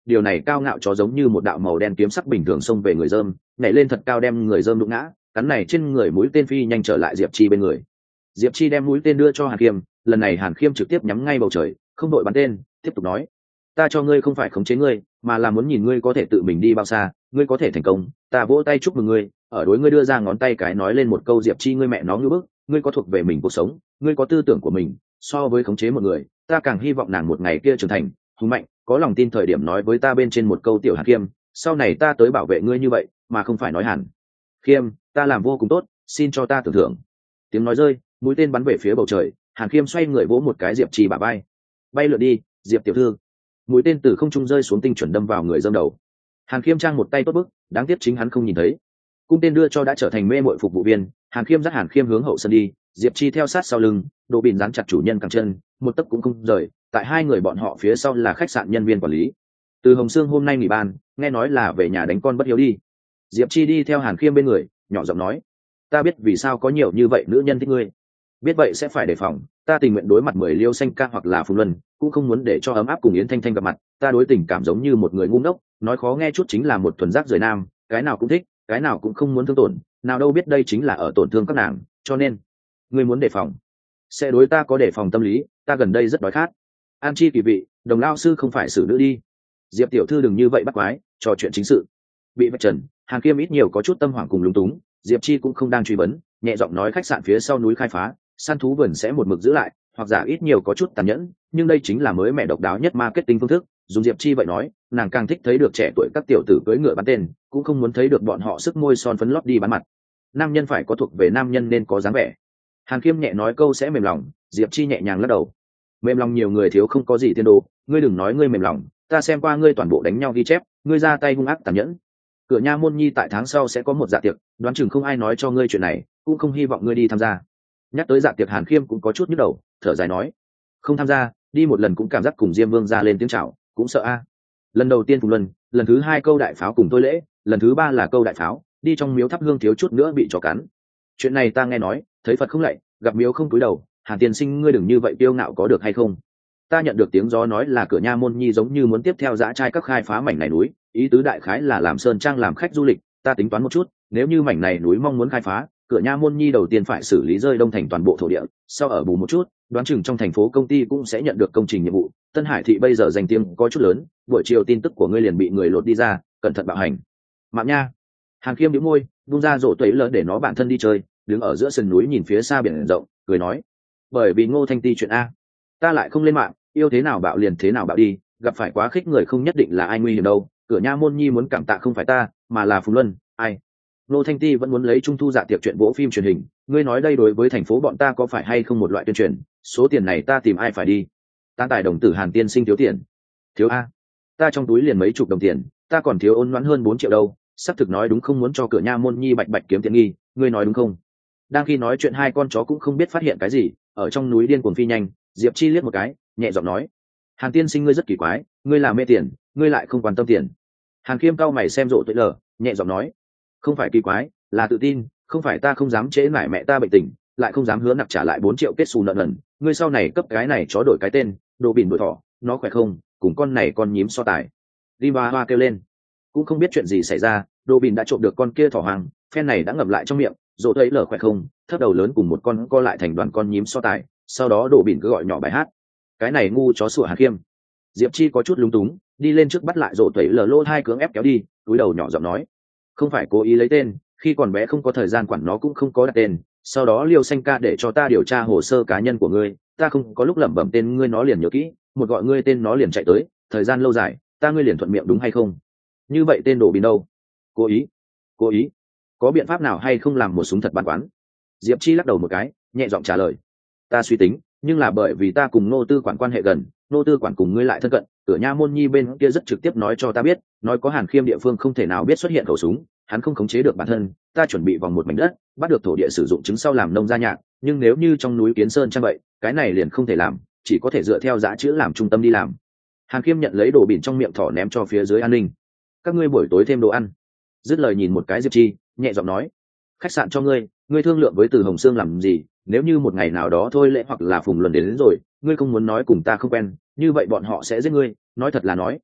điều này cao ngạo chó giống như một đạo màu đen kiếm sắc bình thường xông về người dơm, nhảy lên thật cao đem người dơm đụng ngã, cắn này trên người mũi tên phi nhanh trở lại Diệp Chi bên người. Diệp Chi đem mũi tên đưa cho Hàn Khiêm, lần này Hàn Khiêm trực tiếp nhắm ngay bầu trời, không đội bắn tên, tiếp tục nói: ta cho ngươi không phải khống chế ngươi, mà là muốn nhìn ngươi có thể tự mình đi bao xa, ngươi có thể thành công, ta vỗ tay chúc mừng ngươi. Ở đối ngươi đưa ra ngón tay cái nói lên một câu: Diệp Chi ngươi mẹ nó ngưỡng bức, ngươi có thuộc về mình cuộc sống, ngươi có tư tưởng của mình, so với khống chế một người, ta càng hy vọng nàng một ngày kia trưởng thành, hùng mạnh, có lòng tin thời điểm nói với ta bên trên một câu: tiểu Hàn Khiêm, sau này ta tới bảo vệ ngươi như vậy, mà không phải nói Hàn Khiêm, ta làm vô cùng tốt, xin cho ta tưởng thưởng. Tiếng nói rơi, mũi tên bắn về phía bầu trời, Hàn Khiêm xoay người vỗ một cái Diệp Chi bả vai. Bay lượn đi, Diệp tiểu thư. Mũi tên từ không trung rơi xuống tinh chuẩn đâm vào người dâm đầu. Hàn Khiêm trang một tay tốt bức, đáng tiếc chính hắn không nhìn thấy. Cung tên đưa cho đã trở thành mê mội phục vụ viên, Hàn Khiêm dắt Hàn Khiêm hướng hậu sân đi, Diệp Chi theo sát sau lưng, Đỗ Bìn dán chặt chủ nhân cẳng chân, một tấc cũng không rời. Tại hai người bọn họ phía sau là khách sạn nhân viên quản lý. Từ Hồng Sương hôm nay nghỉ ban, nghe nói là về nhà đánh con bất hiếu đi. Diệp Chi đi theo Hàn Khiêm bên người, nhỏ giọng nói: ta biết vì sao có nhiều như vậy nữ nhân thích ngươi, biết vậy sẽ phải đề phòng, ta tình nguyện đối mặt 10 Liêu Xanh Ca hoặc là Phùng Luân, cũng không muốn để cho ấm áp cùng Yến Thanh Thanh gặp mặt. Ta đối tình cảm giống như một người ngu ngốc, nói khó nghe chút chính là một thuần giác rời nam, cái nào cũng thích, cái nào cũng không muốn thương tổn, nào đâu biết đây chính là ở tổn thương các nàng, cho nên ngươi muốn đề phòng, sẽ đối ta có đề phòng tâm lý. Ta gần đây rất đói khát. An chi kỳ vị, Đồng lao sư không phải xử nữ đi. Diệp tiểu thư đừng như vậy bắt quái, trò chuyện chính sự. Bị vạch trần, Hàn Kiêm ít nhiều có chút tâm hoảng cùng lúng túng, Diệp Chi cũng không đang truy vấn, nhẹ giọng nói: khách sạn phía sau núi khai phá, săn thú vườn sẽ một mực giữ lại, hoặc giả ít nhiều có chút tàn nhẫn, nhưng đây chính là mới mẻ độc đáo nhất marketing phương thức. Dùng Diệp Chi vậy nói, nàng càng thích thấy được trẻ tuổi các tiểu tử cưỡi ngựa bắn tên, cũng không muốn thấy được bọn họ sức môi son phấn lót đi bắn mặt. Nam nhân phải có thuộc về nam nhân nên có dáng vẻ. Hàn Kiêm nhẹ nói câu sẽ mềm lòng, Diệp Chi nhẹ nhàng lắc đầu. Mềm lòng nhiều người thiếu không có gì tiên đồ, ngươi đừng nói ngươi mềm lòng, ta xem qua ngươi toàn bộ đánh nhau ghi chép, ngươi ra tay hung ác tàn nhẫn. Cửa Nha Môn Nhi tại tháng sau sẽ có một dạ tiệc, đoán chừng không ai nói cho ngươi chuyện này, cũng không hy vọng ngươi đi tham gia. Nhắc tới dạ tiệc, Hàn Khiêm cũng có chút nhức đầu, thở dài nói: không tham gia, đi một lần cũng cảm giác cùng Diêm Vương ra lên tiếng chào, cũng sợ a. Lần đầu tiên Phùng Luân, lần thứ hai câu đại pháo cùng tôi lễ, lần thứ ba là câu đại pháo, đi trong miếu thắp hương thiếu chút nữa bị chó cắn. Chuyện này ta nghe nói, thấy Phật không lạy, gặp miếu không cúi đầu. Hàn tiên sinh ngươi đừng như vậy kiêu ngạo có được hay không? Ta nhận được tiếng gió nói là Cửa Nha Môn Nhi giống như muốn tiếp theo dã trai các khai phá mảnh này núi, ý tứ đại khái là làm sơn trang làm khách du lịch. Ta tính toán một chút, nếu như mảnh này núi mong muốn khai phá, Cửa Nha Môn Nhi đầu tiên phải xử lý rơi đông thành toàn bộ thổ địa, sau ở bù một chút, đoán chừng trong thành phố công ty cũng sẽ nhận được công trình nhiệm vụ. Tân Hải thị bây giờ danh tiếng có chút lớn, buổi chiều tin tức của ngươi liền bị người lột đi ra, cẩn thận bạo hành. Mạng nha. Hàn Khiêm nhíu môi, vung ra rổ tẩy lớn để nó bản thân đi chơi, đứng ở giữa sườn núi nhìn phía xa biển rộng, cười nói: bởi vì Ngô Thanh Ti chuyện a, ta lại không lên mạng, yêu thế nào bạo liền thế nào bạo đi, gặp phải quá khích người không nhất định là ai nguy hiểm đâu. Cửa Nha Môn Nhi muốn cảm tạ không phải ta, mà là Phùng Luân. Ai? Ngô Thanh Ti vẫn muốn lấy trung thu dạ tiệc chuyện vỗ phim truyền hình, ngươi nói đây đối với thành phố bọn ta có phải hay không một loại tuyên truyền? Số tiền này ta tìm ai phải đi? Tán tài đồng tử Hàn tiên sinh thiếu tiền. Thiếu a? Ta trong túi liền mấy chục đồng tiền, ta còn thiếu ôn loãn hơn 4 triệu đâu. Sắp thực nói đúng không muốn cho Cửa Nha Môn Nhi bạch bạch kiếm tiền nghi, ngươi nói đúng không? Đang khi nói chuyện hai con chó cũng không biết phát hiện cái gì, ở trong núi điên cuồng phi nhanh. Diệp Chi liếc một cái, nhẹ giọng nói: Hàn tiên sinh ngươi rất kỳ quái, ngươi là mê tiền, ngươi lại không quan tâm tiền. Hàn Khiêm cao mày xem rộ tuổi lờ, nhẹ giọng nói: không phải kỳ quái, là tự tin, không phải ta không dám trễ nải mẹ ta bệnh tình, lại không dám hứa nặc trả lại 4 triệu kết xù nợ nần. Ngươi sau này cấp cái này chó đổi cái tên, Đồ Bìn đổi thỏ, nó khỏe không? Cùng con này con nhím so tài. Đi ba hoa kêu lên, cũng không biết chuyện gì xảy ra, Đồ Bìn đã trộm được con kia thỏ hoàng, phen này đã ngậm lại trong miệng. Rộ thấy lở khỏe không? Thấp đầu lớn cùng một con co lại thành đoàn con nhím so tài, sau đó Đồ Bìn cứ gọi nhỏ bài hát. Cái này ngu chó sủa Hàn Khiêm. Diệp Chi có chút lúng túng, đi lên trước bắt lại Rộ tẩy lở lô hai cưỡng ép kéo đi, túi đầu nhỏ giọng nói: không phải cố ý lấy tên, khi còn bé không có thời gian quản nó cũng không có đặt tên, sau đó Liêu Xanh Ca để cho ta điều tra hồ sơ cá nhân của ngươi, ta không có lúc lẩm bẩm tên ngươi nó liền nhớ kỹ, một gọi ngươi tên nó liền chạy tới, thời gian lâu dài ta ngươi liền thuận miệng đúng hay không? Như vậy tên Đồ Bìn đâu? Cố ý. Cố ý. Có biện pháp nào hay không làm một súng thật bắn quán? Diệp Chi lắc đầu một cái, nhẹ giọng trả lời: ta suy tính, nhưng là bởi vì ta cùng Nô Tư quản quan hệ gần, Nô Tư quản cùng ngươi lại thân cận, Cửa Nha Môn Nhi bên kia rất trực tiếp nói cho ta biết, nói có Hàn Khiêm địa phương không thể nào biết xuất hiện khẩu súng, hắn không khống chế được bản thân. Ta chuẩn bị vòng một mảnh đất, bắt được thổ địa sử dụng chứng sau làm nông gia nhạc, nhưng nếu như trong núi Kiến Sơn trang vậy, cái này liền không thể làm, chỉ có thể dựa theo giá chữ làm trung tâm đi làm. Hàn Khiêm nhận lấy Đồ Bìn trong miệng thỏ ném cho phía dưới an ninh. Các ngươi buổi tối thêm đồ ăn. Dứt lời nhìn một cái Diệp Chi, nhẹ giọng nói: khách sạn cho ngươi, ngươi thương lượng với Từ Hồng Sương làm gì? Nếu như một ngày nào đó thôi lễ hoặc là Phùng Luân đến rồi, ngươi không muốn nói cùng ta không quen, như vậy bọn họ sẽ giết ngươi. Nói thật là nói,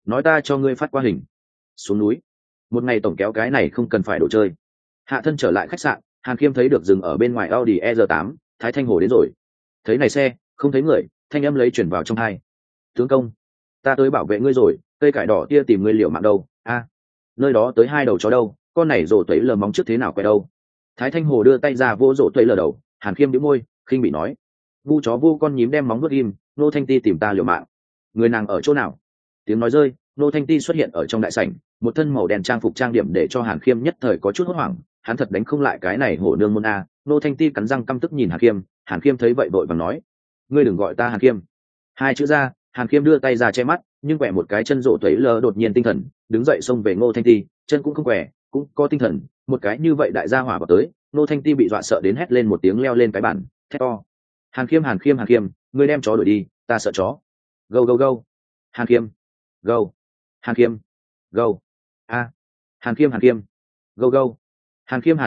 nói ta cho ngươi phát qua hình. Xuống núi một ngày tổng kéo cái này không cần phải đồ chơi. Hạ thân trở lại khách sạn, Hàn Khiêm thấy được dừng ở bên ngoài Audi E8, Thái Thanh Hồ đến rồi. Thấy này xe không thấy người, thanh âm lấy chuyển vào trong hai. Tướng công, ta tới bảo vệ ngươi rồi, cây cải đỏ tia tìm ngươi liệu mạng đâu. A, nơi đó tới hai đầu chó đâu, con này rổ tuấy lờ móng trước thế nào quay đâu. Thái Thanh Hồ đưa tay ra vô rổ tuấy lờ đầu. Hàn Khiêm nhíu môi khinh bị nói, vu chó vu con nhím đem móng vuốt ghim, Nô Thanh Ti tìm ta liều mạng. Người nàng ở chỗ nào? Tiếng nói rơi, Nô Thanh Ti xuất hiện ở trong đại sảnh, một thân màu đen trang phục trang điểm để cho Hàn Khiêm nhất thời có chút hốt hoảng. Hắn thật đánh không lại cái này hổ nương môn a. Nô Thanh Ti cắn răng căm tức nhìn Hàn Khiêm thấy vậy vội vàng nói, ngươi đừng gọi ta Hàn Khiêm. Hai chữ ra, Hàn Khiêm đưa tay ra che mắt, nhưng quẹ một cái chân rộ tuấy lờ đột nhiên tinh thần, đứng dậy xông về Ngô Thanh Ti, chân cũng không quẹ, cũng có tinh thần, một cái như vậy đại gia hỏa vào tới, Ngô Thanh Ti bị dọa sợ đến hét lên một tiếng leo lên cái bàn, thét to. Hàn Khiêm, ngươi đem chó đuổi đi, ta sợ chó. Go go go. Hàn Khiêm. Go. Hàn Khiêm. Go. A. Hàn Khiêm. Go go. Hàn Khiêm.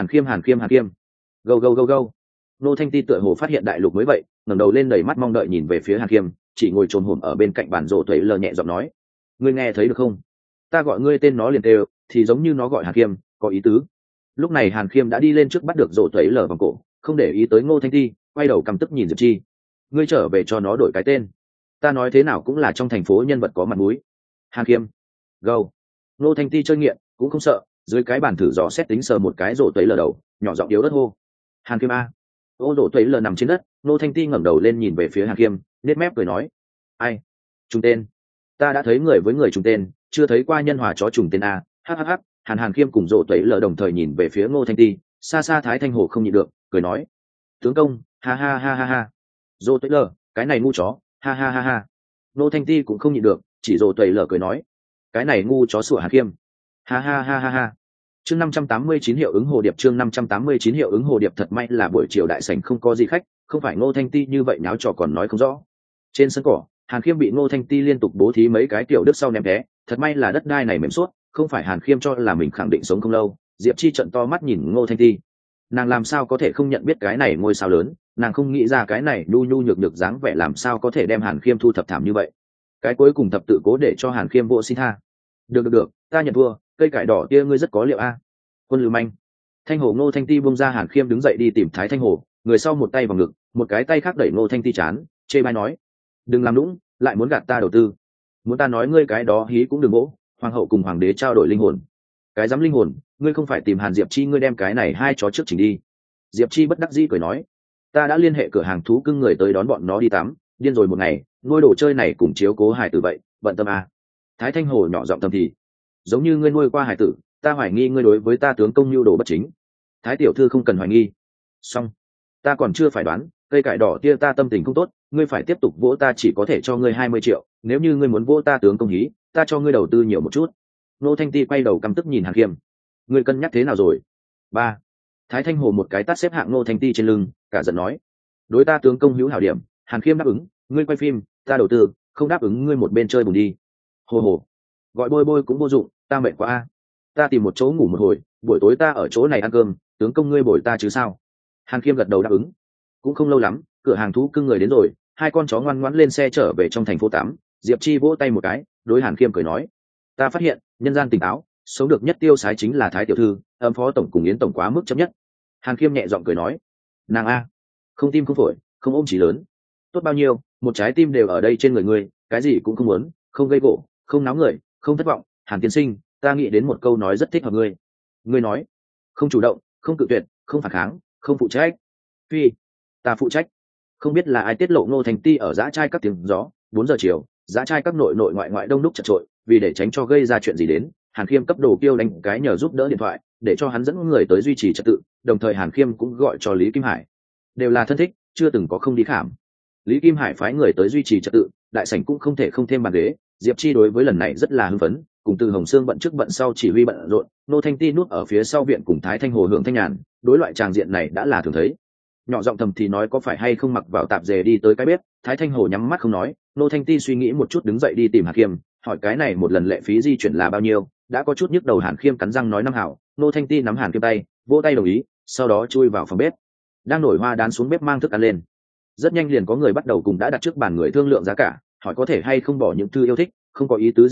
Go go go go. Ngô Thanh Ti tựa hồ phát hiện đại lục mới vậy, ngẩng đầu lên đầy mắt mong đợi nhìn về phía Hàn Khiêm, chỉ ngồi trồm hổm ở bên cạnh bàn rổ tuấy lờ nhẹ giọng nói, ngươi nghe thấy được không? Ta gọi ngươi tên nó liền đều, thì giống như nó gọi Hàn Khiêm, có ý tứ. Lúc này Hàn Khiêm đã đi lên trước bắt được rổ tuấy lờ vòng cổ, không để ý tới Ngô Thanh Ti, quay đầu căm tức nhìn Diệp Chi. Ngươi trở về cho nó đổi cái tên. Ta nói thế nào cũng là trong thành phố nhân vật có mặt mũi. Hàn Khiêm. Go. Ngô Thanh Ti chơi nghiện, cũng không sợ, dưới cái bàn thử dò xét tính sờ một cái rổ tuấy lờ đầu, nhỏ giọng yếu đất hô. Hàn Khiêm a. Ô rổ tuấy lờ nằm trên đất, Ngô Thanh Ti ngẩng đầu lên nhìn về phía Hàn Khiêm, nết mép cười nói, ai? Trùng tên. Ta đã thấy người với người trùng tên, chưa thấy qua nhân hòa chó trùng tên a. Hhh. Hàn Khiêm cùng rộ tuấy lờ đồng thời nhìn về phía Ngô Thanh Ti, xa xa Thái Thanh Hồ không nhịn được, cười nói, tướng công, ha ha ha ha ha. Rộ tuấy lờ, cái này ngu chó, ha ha ha ha. Ngô Thanh Ti cũng không nhịn được, chỉ rộ tuấy lờ cười nói, cái này ngu chó sủa Hàn Khiêm, ha ha ha ha ha. Chương 589 hiệu ứng hồ điệp, chương 589 hiệu ứng hồ điệp. Thật may là buổi chiều đại sảnh không có gì khách, không phải Ngô Thanh Ti như vậy nháo trò còn nói không rõ. Trên sân cỏ, Hàn Khiêm bị Ngô Thanh Ti liên tục bố thí mấy cái tiểu đức sau ném té, thật may là đất đai này mềm suốt, không phải Hàn Khiêm cho là mình khẳng định sống không lâu. Diệp Chi trợn to mắt nhìn Ngô Thanh Ti, nàng làm sao có thể không nhận biết cái này ngôi sao lớn, nàng không nghĩ ra cái này nhu nhu nhược nhược dáng vẻ làm sao có thể đem Hàn Khiêm thu thập thảm như vậy. Cái cuối cùng thập tự cố để cho Hàn Khiêm vô xin tha. Được, ta nhận thua, cây cải đỏ kia ngươi rất có liệu a. Quân lưu manh. Thanh Hồ. Ngô Thanh Ti buông ra Hàn Khiêm đứng dậy đi tìm Thái Thanh Hồ, người sau một tay vào ngực, một cái tay khác đẩy Ngô Thanh Ti chán, chê bai nói, đừng làm lũng, lại muốn gạt ta đầu tư. Muốn ta nói ngươi cái đó hí cũng đừng bỗ, hoàng hậu cùng hoàng đế trao đổi linh hồn. Cái dám linh hồn, ngươi không phải tìm Hàn Diệp Chi, ngươi đem cái này hai chó trước chỉnh đi. Diệp Chi bất đắc dĩ cười nói, ta đã liên hệ cửa hàng thú cưng người tới đón bọn nó đi tắm, điên rồi một ngày, nuôi đồ chơi này cùng chiếu cố hài tử vậy, bận tâm à. Thái Thanh Hồ nhỏ giọng thầm thì, giống như ngươi nuôi qua hài tử, ta hoài nghi ngươi đối với ta tướng công nhu đồ bất chính. Thái tiểu thư không cần hoài nghi. Xong, ta còn chưa phải đoán, cây cải đỏ tia ta tâm tình không tốt, ngươi phải tiếp tục vỗ ta, chỉ có thể cho ngươi 20 triệu, nếu như ngươi muốn vỗ ta tướng công hí, ta cho ngươi đầu tư nhiều một chút. Nô Thanh Ti quay đầu căm tức nhìn Hàn Khiêm, ngươi cân nhắc thế nào rồi? Ba. Thái Thanh Hồ một cái tát xếp hạng Nô Thanh Ti trên lưng, cả giận nói, đối ta tướng công hữu hảo điểm. Hàn Khiêm đáp ứng, ngươi quay phim, ta đầu tư, không đáp ứng ngươi một bên chơi bùn đi. Hồ hồ, gọi bôi bôi cũng vô dụng, ta mệt quá a. Ta tìm một chỗ ngủ một hồi, buổi tối ta ở chỗ này ăn cơm, tướng công ngươi bồi ta chứ sao? Hàn Khiêm gật đầu đáp ứng. Cũng không lâu lắm, cửa hàng thú cưng người đến rồi, hai con chó ngoan ngoãn lên xe trở về trong thành phố tắm. Diệp Chi vỗ tay một cái, đối Hàn Khiêm cười nói, ta phát hiện nhân gian tỉnh táo, sống được nhất tiêu sái chính là Thái tiểu thư, âm phó tổng cùng Yến tổng quá mức chấp nhất. Hàn Khiêm nhẹ giọng cười nói, nàng a, không tim không phổi, không ôm chỉ lớn, tốt bao nhiêu, một trái tim đều ở đây trên người ngươi, cái gì cũng không muốn, không gây gỗ, không náo người, không thất vọng. Hàn tiên sinh, ta nghĩ đến một câu nói rất thích hợp ngươi. Ngươi nói, không chủ động, không cự tuyệt, không phản kháng, không phụ trách. Phi, ta phụ trách. Không biết là ai tiết lộ Ngô Thành Ti ở dã trai các tiếng gió. 4 giờ chiều, dã trai các nội nội ngoại ngoại đông đúc chật chội, vì để tránh cho gây ra chuyện gì đến, Hàn Khiêm cấp đồ kiêu đánh cái nhờ giúp đỡ điện thoại, để cho hắn dẫn người tới duy trì trật tự, đồng thời Hàn Khiêm cũng gọi cho Lý Kim Hải. Đều là thân thích, chưa từng có không đi khảm. Lý Kim Hải phái người tới duy trì trật tự, đại sảnh cũng không thể không thêm bàn ghế. Diệp Chi đối với lần này rất là hưng phấn, cùng Từ Hồng Sương bận trước bận sau chỉ huy bận rộn, Nô Thanh Ti núp ở phía sau viện cùng Thái Thanh Hồ hưởng thanh nhàn, đối loại tràng diện này đã là thường thấy. Nhỏ giọng thầm thì nói có phải hay không mặc vào tạp dề đi tới cái bếp. Thái Thanh Hồ nhắm mắt không nói. Nô Thanh Ti suy nghĩ một chút đứng dậy đi tìm Hàn Khiêm, hỏi cái này một lần lệ phí di chuyển là bao nhiêu. Đã có chút nhức đầu, Hàn Khiêm cắn răng nói 5 hảo. Nô Thanh Ti nắm Hàn Khiêm tay, vỗ tay đồng ý, sau đó chui vào phòng bếp. Đang nổi hoa đán xuống bếp mang thức ăn lên. Rất nhanh liền có người bắt đầu cùng đã đặt trước bàn người thương lượng giá cả, hỏi có thể hay không bỏ những thư yêu thích, không có ý tứ gì khác,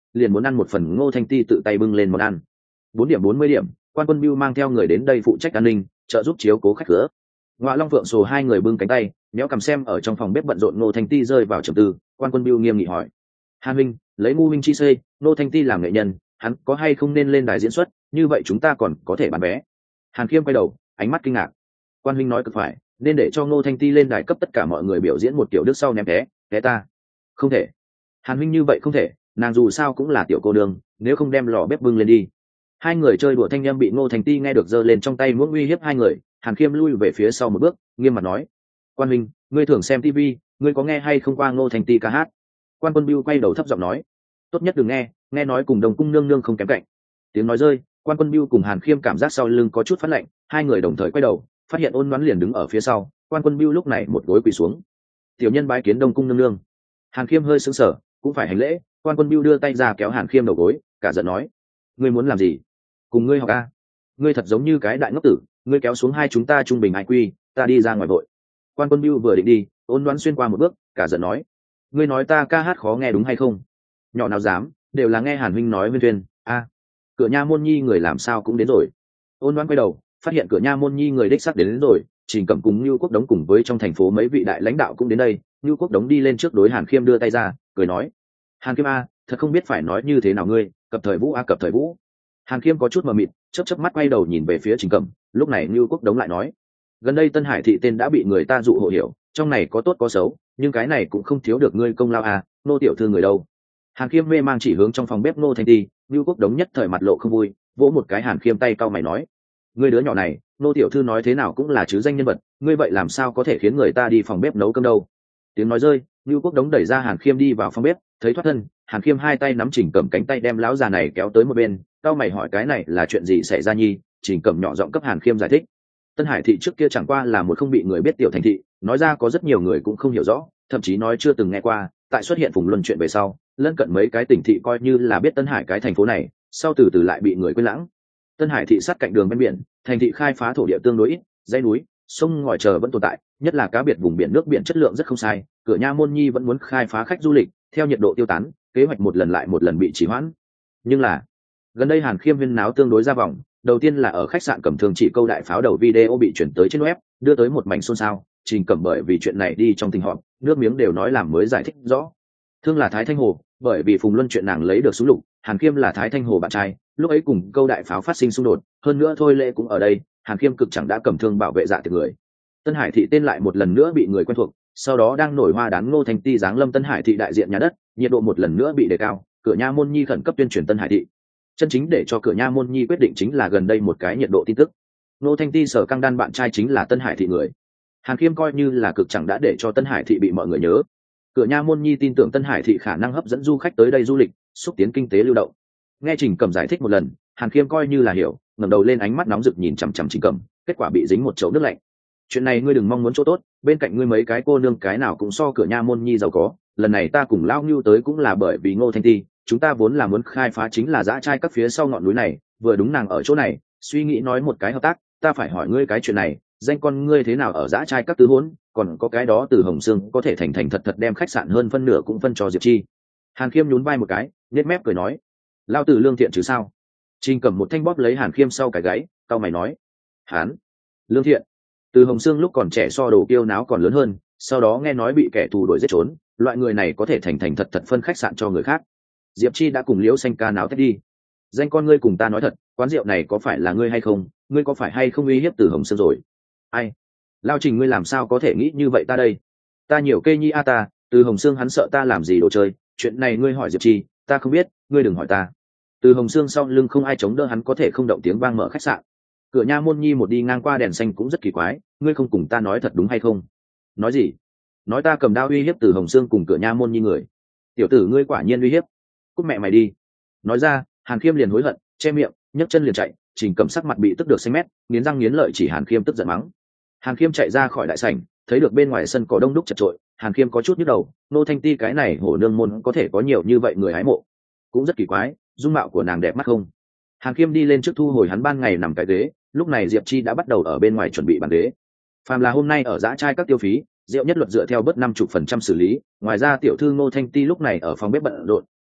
liền muốn ăn một phần Ngô Thanh Ti tự tay bưng lên món ăn. 4:40, Quan Quân Bưu mang theo người đến đây phụ trách an ninh, trợ giúp chiếu cố khách cửa. Ngoại Long Phượng Sồ hai người bưng cánh tay, méo cầm xem ở trong phòng bếp bận rộn Ngô Thanh Ti rơi vào trầm tư. Quan Quân Bưu nghiêm nghị hỏi: Hàn huynh, lấy ngu huynh chi xây, Ngô Thanh Ti làm nghệ nhân, hắn có hay không nên lên đài diễn xuất, như vậy chúng ta còn có thể bán vé. Hàn Khiêm quay đầu, ánh mắt kinh ngạc. Quan huynh nói cực phải, nên để cho Ngô Thanh Ti lên đài cấp tất cả mọi người biểu diễn một kiểu đức sau ném té ta. Không thể. Hàn huynh như vậy không thể, nàng dù sao cũng là tiểu cô nương, nếu không đem lò bếp bưng lên đi. Hai người chơi đùa thanh â bị Ngô Thanh Ti nghe được giơ lên trong tay muốn uy hiếp hai người. Hàn Khiêm lui về phía sau một bước, nghiêm mặt nói: Quan huynh, ngươi thường xem TV, ngươi có nghe hay không qua Ngô Thanh Ti ca hát? Quan Quân Bưu quay đầu thấp giọng nói: Tốt nhất đừng nghe nói cùng Đồng cung nương nương không kém cạnh. Tiếng nói rơi, Quan Quân Bưu cùng Hàn Khiêm cảm giác sau lưng có chút phát lạnh, hai người đồng thời quay đầu, phát hiện Ôn Ngoãn liền đứng ở phía sau. Quan Quân Bưu lúc này một gối quỳ xuống: Tiểu nhân bái kiến Đông cung nương nương. Hàn Khiêm hơi sững sờ, cũng phải hành lễ. Quan Quân Bưu đưa tay ra kéo Hàn Khiêm đầu gối, cả giận nói: Ngươi muốn làm gì? Cùng ngươi học a? Ngươi thật giống như cái đại ngốc tử, ngươi kéo xuống hai chúng ta trung bình ai quy, ta đi ra ngoài vội. Quan Quân Bưu vừa định đi, Ôn Ngoãn xuyên qua một bước, cả giận nói: Ngươi nói ta ca hát khó nghe đúng hay không? Nhỏ nào dám, đều là nghe Hàn huynh nói viên thuyền. A, cửa nha môn nhi người làm sao cũng đến rồi. Ôn Ngoãn quay đầu, phát hiện cửa nha môn nhi người đích xác đến rồi. Trình Cẩm cùng Nưu Quốc Đống cùng với trong thành phố mấy vị đại lãnh đạo cũng đến đây. Nưu Quốc Đống đi lên trước đối Hàn Khiêm đưa tay ra, cười nói: Hàn Khiêm a, thật không biết phải nói như thế nào ngươi, cập thời vũ a cập thời vũ. Hàn Khiêm có chút mờ mịt, chớp mắt quay đầu nhìn về phía Trình Cẩm. Lúc này Nưu Quốc Đống lại nói: gần đây Tân Hải thị tên đã bị người ta dụ hộ hiểu, trong này có tốt có xấu, nhưng cái này cũng không thiếu được ngươi công lao à, Nô tiểu thư người đâu? Hàn Khiêm mê mang chỉ hướng trong phòng bếp Nô Thanh Ti. Nưu Quốc Đống nhất thời mặt lộ không vui, vỗ một cái Hàn Khiêm tay cau mày nói: ngươi đứa nhỏ này, Nô tiểu thư nói thế nào cũng là chứ danh nhân vật, ngươi vậy làm sao có thể khiến người ta đi phòng bếp nấu cơm đâu? Tiếng nói rơi, Nưu Quốc Đống đẩy ra Hàn Khiêm đi vào phòng bếp, thấy thoát thân, Hàn Khiêm hai tay nắm Trình Cẩm cánh tay đem lão già này kéo tới một bên, cau mày hỏi cái này là chuyện gì xảy ra nhi? Trình Cẩm nhỏ giọng cấp Hàn Khiêm giải thích: Tân Hải thị trước kia chẳng qua là một không bị người biết tiểu thành thị, nói ra có rất nhiều người cũng không hiểu rõ, thậm chí nói chưa từng nghe qua. Tại xuất hiện Phùng Luân chuyện về sau, lân cận mấy cái tỉnh thị coi như là biết Tân Hải cái thành phố này, sau từ từ lại bị người quên lãng. Tân Hải thị sát cạnh đường ven biển, thành thị khai phá thổ địa tương đối ít, dãy núi, sông ngòi chờ vẫn tồn tại, nhất là cá biệt vùng biển nước biển chất lượng rất không sai. Cửa nha môn nhi vẫn muốn khai phá khách du lịch, theo nhiệt độ tiêu tán, kế hoạch một lần lại một lần bị trì hoãn. Nhưng là gần đây Hàn Khiêm huyên náo tương đối ra vòng. Đầu tiên là ở khách sạn Cẩm Thương chỉ câu đại pháo đầu video bị chuyển tới trên web, đưa tới một mảnh xôn xao. Trình Cẩm bởi vì chuyện này đi trong tình họp, nước miếng đều nói làm mới giải thích rõ. Thương là Thái Thanh Hồ, bởi vì Phùng Luân chuyện nàng lấy được súng lục, Hàn Khiêm là Thái Thanh Hồ bạn trai, lúc ấy cùng câu đại pháo phát sinh xung đột, hơn nữa thôi lệ cũng ở đây, Hàn Khiêm cực chẳng đã Cẩm Thương bảo vệ dạ tiệc người. Tân Hải thị tên lại một lần nữa bị người quen thuộc, sau đó đang nổi hoa đán Ngô Thanh Ti giáng lâm Tân Hải thị đại diện nhà đất, nhiệt độ một lần nữa bị đề cao, cửa nha môn nhi khẩn cấp tuyên truyền Tân Hải thị. Chân chính để cho cửa nha môn nhi quyết định chính là gần đây một cái nhiệt độ tin tức. Ngô Thanh Ti sở căng đan bạn trai chính là Tân Hải thị người. Hàn Khiêm coi như là cực chẳng đã để cho Tân Hải thị bị mọi người nhớ. Cửa nha môn nhi tin tưởng Tân Hải thị khả năng hấp dẫn du khách tới đây du lịch, xúc tiến kinh tế lưu động. Nghe Trình Cẩm giải thích một lần, Hàn Khiêm coi như là hiểu, ngẩng đầu lên ánh mắt nóng rực nhìn chằm chằm Trình Cẩm, kết quả bị dính một chậu nước lạnh. Chuyện này ngươi đừng mong muốn chỗ tốt, bên cạnh ngươi mấy cái cô nương cái nào cũng so cửa nha môn nhi giàu có, lần này ta cùng Lão Nưu tới cũng là bởi vì Ngô Thanh Ti, chúng ta vốn là muốn khai phá chính là dã trai các phía sau ngọn núi này, vừa đúng nàng ở chỗ này, suy nghĩ nói một cái hợp tác, ta phải hỏi ngươi cái chuyện này, danh con ngươi thế nào ở dã trai các tứ hỗn, còn có cái đó từ Hồng Sương có thể thành thành thật thật đem khách sạn hơn phân nửa cũng phân cho Diệp Chi. Hàn Khiêm nhún vai một cái, nhếch mép cười nói: Lao tử lương thiện chứ sao? Trình Cẩm một thanh bóp lấy Hàn Khiêm sau cái gáy, cau mày nói: Hán, lương thiện? Từ Hồng Sương lúc còn trẻ so đồ kiêu náo còn lớn hơn, sau đó nghe nói bị kẻ thù đuổi giết trốn, loại người này có thể thành thành thật thật phân khách sạn cho người khác. Diệp Chi đã cùng Liễu Xanh ca náo thét đi. Danh con ngươi cùng ta nói thật, quán rượu này có phải là ngươi hay không? Ngươi có phải hay không uy hiếp Từ Hồng Sương rồi? Ai? Lao Trình ngươi làm sao có thể nghĩ như vậy ta đây? Ta nhiều kê nhi a ta, Từ Hồng Sương hắn sợ ta làm gì đồ chơi, chuyện này ngươi hỏi Diệp Chi, ta không biết, ngươi đừng hỏi ta. Từ Hồng Sương sau lưng không ai chống đỡ hắn có thể không động tiếng vang mở khách sạn. Cửa nha môn nhi một đi ngang qua đèn xanh cũng rất kỳ quái, ngươi không cùng ta nói thật đúng hay không? Nói gì? Nói ta cầm đao uy hiếp Từ Hồng Sương cùng cửa nha môn nhi người. Tiểu tử ngươi quả nhiên uy hiếp. Cút mẹ mày đi. Nói ra, Hàn Khiêm liền hối hận, che miệng, nhấc chân liền chạy. Trình Cẩm sắc mặt bị tức được xanh mét, nghiến răng nghiến lợi chỉ Hàn Khiêm tức giận mắng. Hàn Khiêm chạy ra khỏi đại sảnh, thấy được bên ngoài sân có đông đúc chật chội, Hàn Khiêm có chút nhức đầu, Nô Thanh Ti cái này hổ nương môn có thể có nhiều như vậy người hái mộ, cũng rất kỳ quái, dung mạo của nàng đẹp mắt không? Hàn Khiêm đi lên trước thu hồi hắn ban ngày nằm cái ghế, lúc này Diệp Chi đã bắt đầu ở bên ngoài chuẩn bị bàn ghế. Phàm là hôm nay ở dã trai các tiêu phí, rượu nhất luật dựa theo bớt 50% xử lý, ngoài ra tiểu thư Ngô Thanh Ti lúc này ở phòng bếp bận rộn,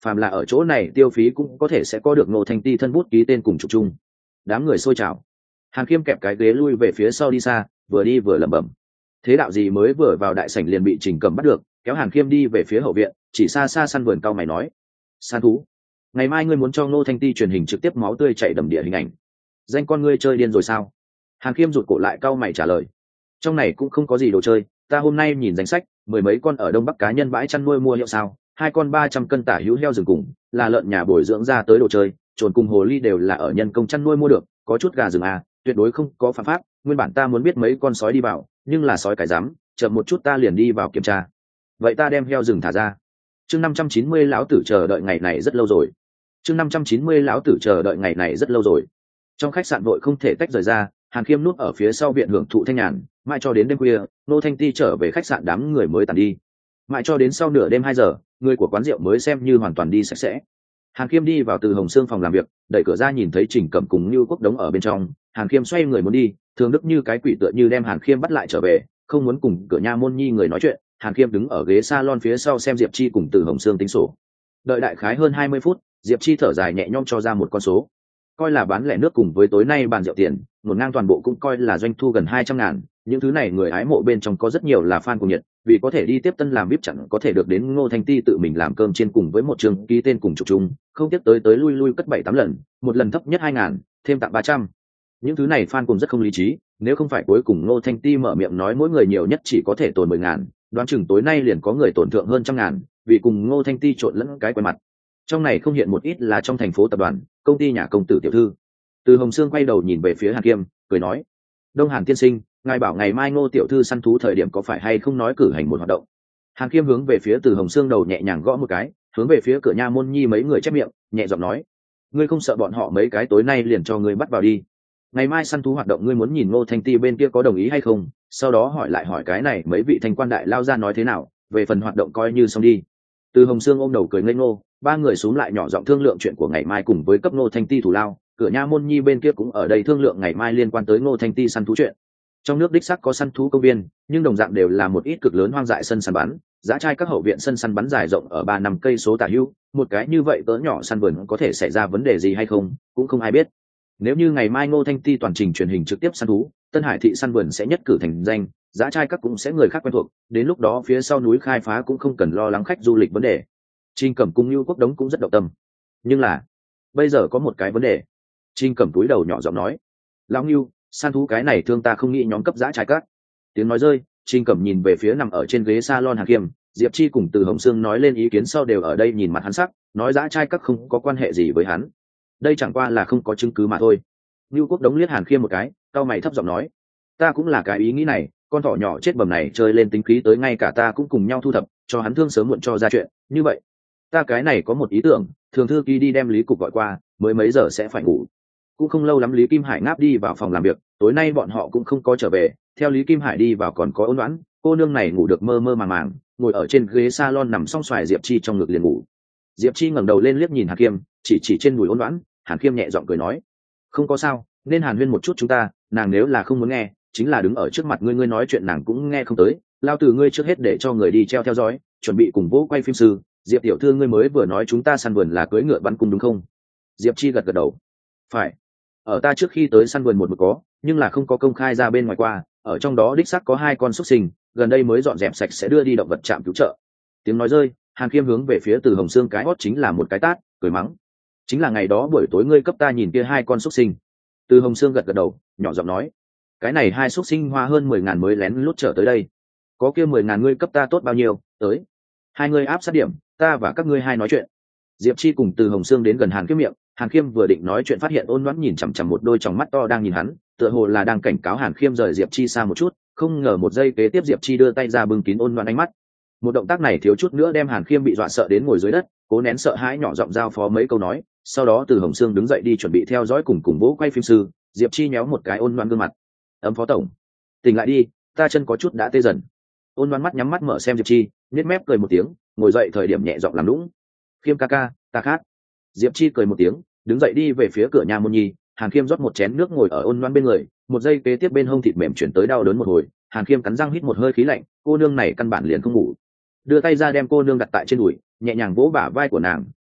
phàm là ở chỗ này tiêu phí cũng có thể sẽ có được Ngô Thanh Ti thân bút ký tên cùng chụp chung. Đám người xôi trào. Hàn Khiêm kẹp cái ghế lui về phía sau đi xa, vừa đi vừa lẩm bẩm. Thế đạo gì mới vừa vào đại sảnh liền bị Trình Cẩm bắt được, kéo Hàn Khiêm đi về phía hậu viện, chỉ xa xa săn vườn cao mày nói: "Săn thú, ngày mai ngươi muốn cho Ngô Thanh Ti truyền hình trực tiếp máu tươi chảy đầm địa hình ảnh. Danh con ngươi chơi điên rồi sao?" Hàn Khiêm rụt cổ lại cao mày trả lời: "Trong này cũng không có gì đồ chơi, ta hôm nay nhìn danh sách, mười mấy con ở Đông Bắc cá nhân bãi chăn nuôi mua hiệu sao, 2 con 300 cân tả hữu heo rừng cùng, là lợn nhà bồi dưỡng ra tới đồ chơi, trồn cùng hồ ly đều là ở nhân công chăn nuôi mua được, có chút gà rừng à, tuyệt đối không có phạm pháp. Nguyên bản ta muốn biết mấy con sói đi vào, nhưng là sói cái dám, chậm một chút ta liền đi vào kiểm tra. Vậy ta đem heo rừng thả ra." Chương 590 lão tử chờ đợi ngày này rất lâu rồi. Chương 590 lão tử chờ đợi ngày này rất lâu rồi. Trong khách sạn vội không thể tách rời ra, Hàn Khiêm núp ở phía sau viện hưởng thụ thanh nhàn, mãi cho đến đêm khuya, Ngô Thanh Ti trở về khách sạn đám người mới tàn đi. Mãi cho đến sau nửa đêm 2 giờ, người của quán rượu mới xem như hoàn toàn đi sạch sẽ. Hàn Khiêm đi vào Từ Hồng Sương phòng làm việc, đẩy cửa ra nhìn thấy Trình Cẩm cùng Nưu Quốc Đống ở bên trong. Hàn Khiêm xoay người muốn đi, Thường Đức như cái quỷ tựa như đem Hàn Khiêm bắt lại trở về, không muốn cùng cửa nha môn nhi người nói chuyện. Hàn Khiêm đứng ở ghế salon phía sau xem Diệp Chi cùng Từ Hồng Sương tính sổ. Đợi đại khái hơn 20 phút, Diệp Chi thở dài nhẹ nhõm cho ra một con số. Coi là bán lẻ nước cùng với tối nay bàn rượu tiền, nguồn ngang toàn bộ cũng coi là doanh thu gần 200.000. Những thứ này người hái mộ bên trong có rất nhiều là fan của Nhật, vì có thể đi tiếp tân làm VIP chẳng có thể được đến Ngô Thanh Ti tự mình làm cơm trên cùng với một trường ký tên cùng chụp chung, không tiếp tới lui lui cất 7-8 lần, một lần thấp nhất 2.000, thêm tặng 300. Những thứ này fan cùng rất không lý trí, nếu không phải cuối cùng Ngô Thanh Ti mở miệng nói mỗi người nhiều nhất chỉ có thể tồn 10.000, đoán chừng tối nay liền có người tổn thượng hơn 100.000, vì cùng Ngô Thanh Ti trộn lẫn cái quen mặt. Trong này không hiện một ít là trong thành phố tập đoàn, công ty nhà công tử tiểu thư. Từ Hồng Sương quay đầu nhìn về phía Hàn Kiêm, cười nói: "Đông Hàn tiên sinh, ngài bảo ngày mai Ngô tiểu thư săn thú thời điểm có phải hay không nói cử hành một hoạt động?" Hàn Kiêm hướng về phía Từ Hồng Sương đầu nhẹ nhàng gõ một cái, hướng về phía cửa nha môn nhi mấy người chép miệng, nhẹ giọng nói: "Ngươi không sợ bọn họ mấy cái tối nay liền cho ngươi bắt vào đi? Ngày mai săn thú hoạt động ngươi muốn nhìn Ngô Thanh Ti bên kia có đồng ý hay không, sau đó hỏi cái này mấy vị thanh quan đại lao ra nói thế nào, về phần hoạt động coi như xong đi." Từ Hồng Sương ôm đầu cười ngây ngô, ba người xúm lại nhỏ giọng thương lượng chuyện của ngày mai cùng với cấp Ngô Thanh Ti thủ lao. Cửa nha môn nhi bên kia cũng ở đây thương lượng ngày mai liên quan tới Ngô Thanh Ti săn thú chuyện. Trong nước đích sắc có săn thú công viên, nhưng đồng dạng đều là một ít cực lớn hoang dại sân săn bắn, dã trai các hậu viện sân săn bắn dài rộng ở 3-5 cây số tả hữu, một cái như vậy cỡ nhỏ săn vườn có thể xảy ra vấn đề gì hay không, cũng không ai biết. Nếu như ngày mai Ngô Thanh Ti toàn trình truyền hình trực tiếp săn thú, Tân Hải thị săn vườn sẽ nhất cử thành danh, dã trai các cũng sẽ người khác quen thuộc, đến lúc đó phía sau núi khai phá cũng không cần lo lắng khách du lịch vấn đề. Trình Cẩm cùng Nưu Quốc Đống cũng rất động tâm, nhưng là bây giờ có một cái vấn đề. Trình Cẩm túi đầu nhỏ giọng nói: "Lão Nưu, săn thú cái này thương ta không nghĩ nhóm cấp dã trai các." Tiếng nói rơi, Trình Cẩm nhìn về phía nằm ở trên ghế salon Hàn Kiêm, Diệp Chi cùng Từ Hồng Sương nói lên ý kiến sau đều ở đây nhìn mặt hắn sắc, nói dã trai các không có quan hệ gì với hắn. Đây chẳng qua là không có chứng cứ mà thôi. Nưu Quốc Đống liếc Hàn Khiêm một cái, cau mày thấp giọng nói: "Ta cũng là cái ý nghĩ này, con thỏ nhỏ chết bầm này chơi lên tính khí tới ngay cả ta cũng cùng nhau thu thập, cho hắn thương sớm muộn cho ra chuyện, như vậy ta cái này có một ý tưởng, thường thư ký đi đem Lý Cục gọi qua, mới mấy giờ sẽ phải ngủ." Cũng không lâu lắm Lý Kim Hải ngáp đi vào phòng làm việc, tối nay bọn họ cũng không có trở về, theo Lý Kim Hải đi vào còn có Ôn Đoán, cô nương này ngủ được mơ mơ màng màng, ngồi ở trên ghế salon nằm song xoài Diệp Chi trong ngực liền ngủ. Diệp Chi ngẩng đầu lên liếc nhìn Hàn Kiêm, chỉ trên đùi Ôn Đoán. Hàn Kiêm nhẹ giọng cười nói: "Không có sao, nên hàn huyên một chút chúng ta, nàng nếu là không muốn nghe, chính là đứng ở trước mặt ngươi nói chuyện nàng cũng nghe không tới. Lao từ ngươi trước hết để cho người đi theo dõi, chuẩn bị cùng Vũ quay phim sư. Diệp tiểu thư ngươi mới vừa nói chúng ta săn vườn là cưỡi ngựa bắn cung đúng không?" Diệp Chi gật gật đầu: "Phải. Ở ta trước khi tới săn vườn một có, nhưng là không có công khai ra bên ngoài qua, ở trong đó đích xác có 2 con xúc sinh, gần đây mới dọn dẹp sạch sẽ đưa đi động vật trạm cứu trợ." Tiếng nói rơi, Hàn Kiêm hướng về phía Từ Hồng Sương cái hót chính là một cái tát, cười mắng: "Chính là ngày đó buổi tối ngươi cấp ta nhìn kia 2 con xúc sinh." Từ Hồng Sương gật gật đầu, nhỏ giọng nói: "Cái này 2 xúc sinh hoa hơn 10.000 mới lén lút trở tới đây. Có kia 10.000 ngươi cấp ta tốt bao nhiêu, tới. Hai ngươi áp sát điểm, ta và các ngươi hai nói chuyện." Diệp Chi cùng Từ Hồng Sương đến gần Hàn Kiêm miệng, Hàn Kiêm vừa định nói chuyện phát hiện Ôn Đoán nhìn chằm chằm một đôi tròng mắt to đang nhìn hắn, tựa hồ là đang cảnh cáo Hàn Kiêm rời Diệp Chi xa một chút, không ngờ một giây kế tiếp Diệp Chi đưa tay ra bưng kín Ôn Đoán ánh mắt. Một động tác này thiếu chút nữa đem Hàn Kiêm bị dọa sợ đến ngồi dưới đất, cố nén sợ hãi nhỏ giọng giao phó mấy câu nói, sau đó Từ Hồng Sương đứng dậy đi chuẩn bị theo dõi cùng Vũ quay phim sư. Diệp Chi nhéo một cái Ôn Đoán gương mặt: "Ấm phó tổng, tỉnh lại đi, ta chân có chút đã tê dần." Ôn Đoán mắt nhắm mắt mở xem Diệp Chi, nhếch mép cười một tiếng, ngồi dậy thời điểm nhẹ giọng làm nũng: "Khiêm ca ca, ta khát." Diệp Chi cười một tiếng, đứng dậy đi về phía cửa nhà môn nhi. Hàn Khiêm rót một chén nước ngồi ở Ôn Đoán bên người, một giây kế tiếp bên hông thịt mềm chuyển tới đau đớn một hồi. Hàn Khiêm cắn răng hít một hơi khí lạnh, cô nương này căn bản liền không ngủ. Đưa tay ra đem cô nương đặt tại trên đùi, nhẹ nhàng vỗ bả vai của nàng,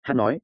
hát nói: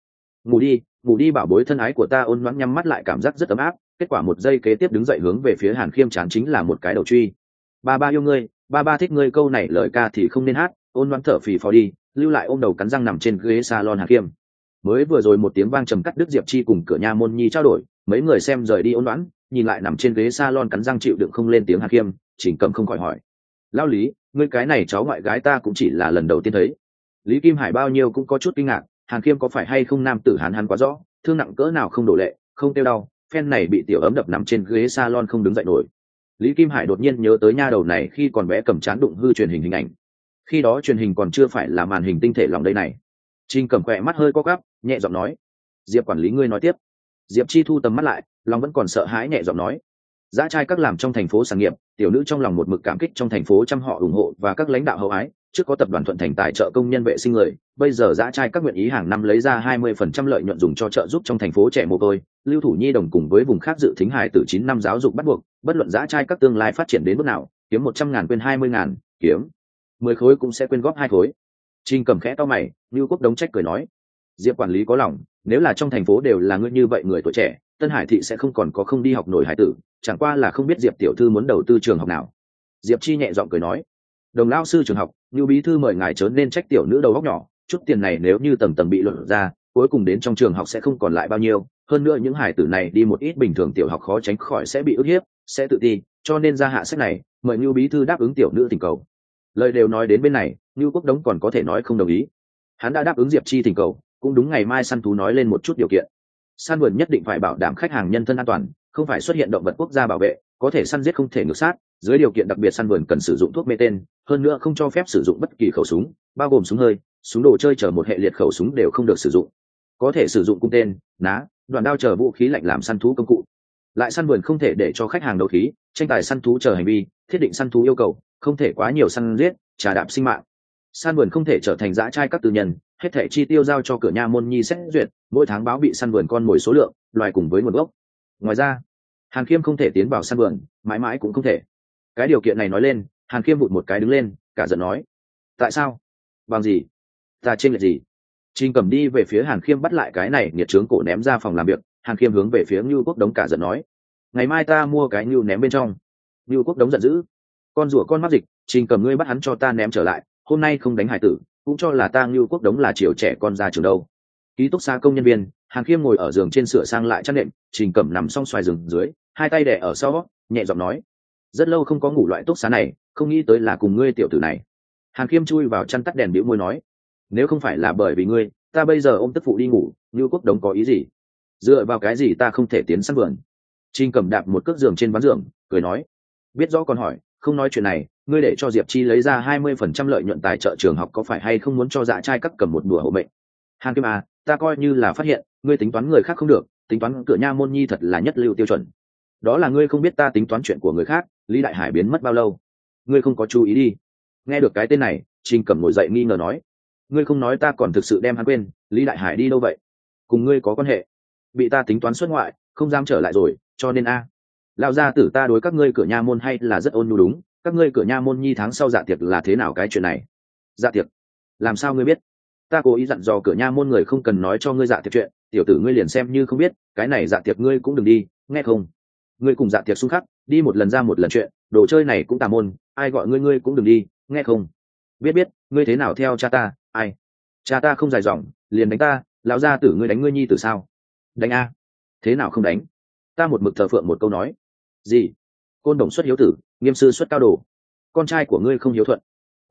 ngủ đi bảo bối thân ái của ta. Ôn Loan nhắm mắt lại, cảm giác rất ấm áp. Kết quả một giây kế tiếp đứng dậy hướng về phía Hàn Khiêm chán chính là một cái đầu truy. Ba ba yêu ngươi, ba ba thích ngươi. Câu này lời ca thì không nên hát. Ôn Loan thở phì phò đi, lưu lại ôm đầu cắn răng nằm trên ghế salon Hàn Khiêm. Mới vừa rồi một tiếng vang trầm cắt đứt Diệp Chi cùng cửa nha môn nhi trao đổi, mấy người xem rời đi Ôn Loan, nhìn lại nằm trên ghế salon cắn răng chịu đựng không lên tiếng Hàn Khiêm. Trình Cẩm không khỏi hỏi: lão Lý, ngươi cái này cháu ngoại gái ta cũng chỉ là lần đầu tiên thấy. Lý Kim Hải bao nhiêu cũng có chút kinh ngạc, Hàn Khiêm có phải hay không nam tử Hán hắn quá rõ, thương nặng cỡ nào không đổ lệ, không tiêu đau, phen này bị tiểu ấm đập nằm trên ghế salon không đứng dậy nổi. Lý Kim Hải đột nhiên nhớ tới nha đầu này khi còn bé cầm chán đụng hư truyền hình ảnh. Khi đó truyền hình còn chưa phải là màn hình tinh thể lòng đây này. Trình Cẩm khỏe mắt hơi co quắp, nhẹ giọng nói: Diệp quản lý ngươi nói tiếp. Diệp Chi thu tầm mắt lại, lòng vẫn còn sợ hãi, nhẹ giọng nói: dã trai các làm trong thành phố sản nghiệp, tiểu nữ trong lòng một mực cảm kích trong thành phố chăm họ ủng hộ và các lãnh đạo hậu ái. Trước có tập đoàn Thuận Thành tài trợ công nhân vệ sinh người, bây giờ dã trai các nguyện ý hàng năm lấy ra 20% lợi nhuận dùng cho trợ giúp trong thành phố trẻ mồ côi, lưu thủ nhi đồng cùng với vùng khác dự thính hài từ 9 năm giáo dục bắt buộc, bất luận dã trai các tương lai phát triển đến mức nào, kiếm 100.000 quên 20.000, kiếm 10 khối cũng sẽ quyên góp 2 khối. Trình Cẩm khẽ to mày, Lưu Quốc Đống trách cười nói: Diệp quản lý có lòng, nếu là trong thành phố đều là ngươi như vậy người tuổi trẻ, Tân Hải thị sẽ không còn có không đi học nổi hải tử, chẳng qua là không biết Diệp tiểu thư muốn đầu tư trường học nào. Diệp Chi nhẹ giọng cười nói: Đồng lao sư trường học, Lưu bí thư mời ngài chớ nên trách tiểu nữ đầu óc nhỏ, chút tiền này nếu như tầng tầng bị luận ra, cuối cùng đến trong trường học sẽ không còn lại bao nhiêu, hơn nữa những hải tử này đi một ít bình thường tiểu học khó tránh khỏi sẽ bị ức hiếp, sẽ tự ti, cho nên ra hạ sách này, mời Lưu bí thư đáp ứng tiểu nữ thỉnh cầu. Lời đều nói đến bên này, Lưu Quốc Đống còn có thể nói không đồng ý. Hắn đã đáp ứng Diệp Chi thỉnh cầu, cũng đúng ngày mai săn thú nói lên một chút điều kiện. Săn vườn nhất định phải bảo đảm khách hàng nhân thân an toàn, không phải xuất hiện động vật quốc gia bảo vệ, có thể săn giết không thể ngược sát, dưới điều kiện đặc biệt săn vườn cần sử dụng thuốc mê tên, hơn nữa không cho phép sử dụng bất kỳ khẩu súng, bao gồm súng hơi, súng đồ chơi chờ một hệ liệt khẩu súng đều không được sử dụng. Có thể sử dụng cung tên, ná, đoạn đao chờ vũ khí lạnh làm săn thú công cụ. Lại săn vườn không thể để cho khách hàng đấu khí, tranh tài săn thú chờ hành vi, thiết định săn thú yêu cầu, không thể quá nhiều săn giết, trà đạp sinh mạng. Săn vườn không thể trở thành dã trai các tư nhân, hết thảy chi tiêu giao cho cửa nha môn nhi xét duyệt, mỗi tháng báo bị săn vườn con mồi số lượng, loài cùng với nguồn gốc. Ngoài ra, Hàn Khiêm không thể tiến vào săn vườn, mãi mãi cũng không thể. Cái điều kiện này nói lên, Hàn Khiêm vụt một cái đứng lên, cả giận nói: tại sao? Bằng gì? Ta chênh lệch gì? Trình Cẩm đi về phía Hàn Khiêm bắt lại cái này nghiệt trướng cổ ném ra phòng làm việc. Hàn Khiêm hướng về phía Ngưu Quốc Đống cả giận nói: ngày mai ta mua cái ngưu ném bên trong. Ngưu Quốc Đống giận dữ: con rủa con mắc dịch, Trình Cẩm ngươi bắt hắn cho ta ném trở lại, hôm nay không đánh hải tử, cũng cho là ta Ngưu Quốc Đống là chiều trẻ con ra trường đâu. Ký túc xá công nhân viên, Hàn Khiêm ngồi ở giường trên sửa sang lại chăn nệm, Trình Cẩm nằm song xoài giường dưới, hai tay đè ở sau, nhẹ giọng nói: rất lâu không có ngủ loại túc xá này, không nghĩ tới là cùng ngươi tiểu tử này. Hàn Khiêm chui vào chăn tắt đèn bĩu môi nói: nếu không phải là bởi vì ngươi, ta bây giờ ôm tức phụ đi ngủ. Ngưu Quốc Đống có ý gì? Dựa vào cái gì ta không thể tiến săn vườn? Trình Cẩm đạp một cước giường trên ván giường, cười nói: biết rõ còn hỏi, không nói chuyện này, ngươi để cho Diệp Chi lấy ra 20% lợi nhuận tài trợ trường học có phải hay không muốn cho dã trai các cầm một đùa hộ mệnh? Hàn Khiêm à, ta coi như là phát hiện, ngươi tính toán người khác không được, tính toán cửa nha môn nhi thật là nhất lưu tiêu chuẩn. Đó là ngươi không biết ta tính toán chuyện của người khác. Lý Đại Hải biến mất bao lâu? Ngươi không có chú ý đi. Nghe được cái tên này, Trình Cẩm ngồi dậy nghi ngờ nói: ngươi không nói ta còn thực sự đem hắn quên. Lý Đại Hải đi đâu vậy? Cùng ngươi có quan hệ? Bị ta tính toán xuất ngoại, không dám trở lại rồi, cho nên a. Lão gia tử ta đối các ngươi cửa nha môn hay là rất ôn nhu đúng. Các ngươi cửa nha môn nhi tháng sau dạ tiệc là thế nào cái chuyện này? Dạ tiệc? Làm sao ngươi biết? Ta cố ý dặn dò cửa nha môn người không cần nói cho ngươi dạ tiệc chuyện, tiểu tử ngươi liền xem như không biết, cái này dạ tiệc ngươi cũng đừng đi, nghe không? Ngươi cùng dạ tiệc xung khắc, đi một lần ra một lần chuyện, đồ chơi này cũng tà môn, ai gọi ngươi ngươi cũng đừng đi, nghe không? Biết, ngươi thế nào theo cha ta? Ai? Cha ta không dài dòng, liền đánh ta, lão gia tử ngươi đánh ngươi nhi tử sao? Đánh a? Thế nào không đánh? Ta một mực thờ phượng một câu nói. Gì? Côn đồng xuất hiếu tử, nghiêm sư xuất cao đồ. Con trai của ngươi không hiếu thuận.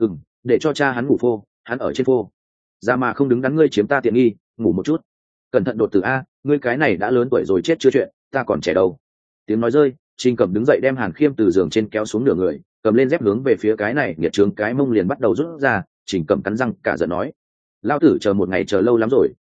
Để cho cha hắn ngủ phô, hắn ở trên phô. Ra mà không đứng đắn ngươi chiếm ta tiện nghi, ngủ một chút. Cẩn thận đột tử a, ngươi cái này đã lớn tuổi rồi chết chưa chuyện, ta còn trẻ đâu. Tiếng nói rơi, Trình Cẩm đứng dậy đem Hàn Khiêm từ giường trên kéo xuống nửa người, cầm lên dép hướng về phía cái này nghiệt trướng cái mông liền bắt đầu rút ra. Trình Cẩm cắn răng cả giận nói: lão tử chờ một ngày chờ lâu lắm rồi,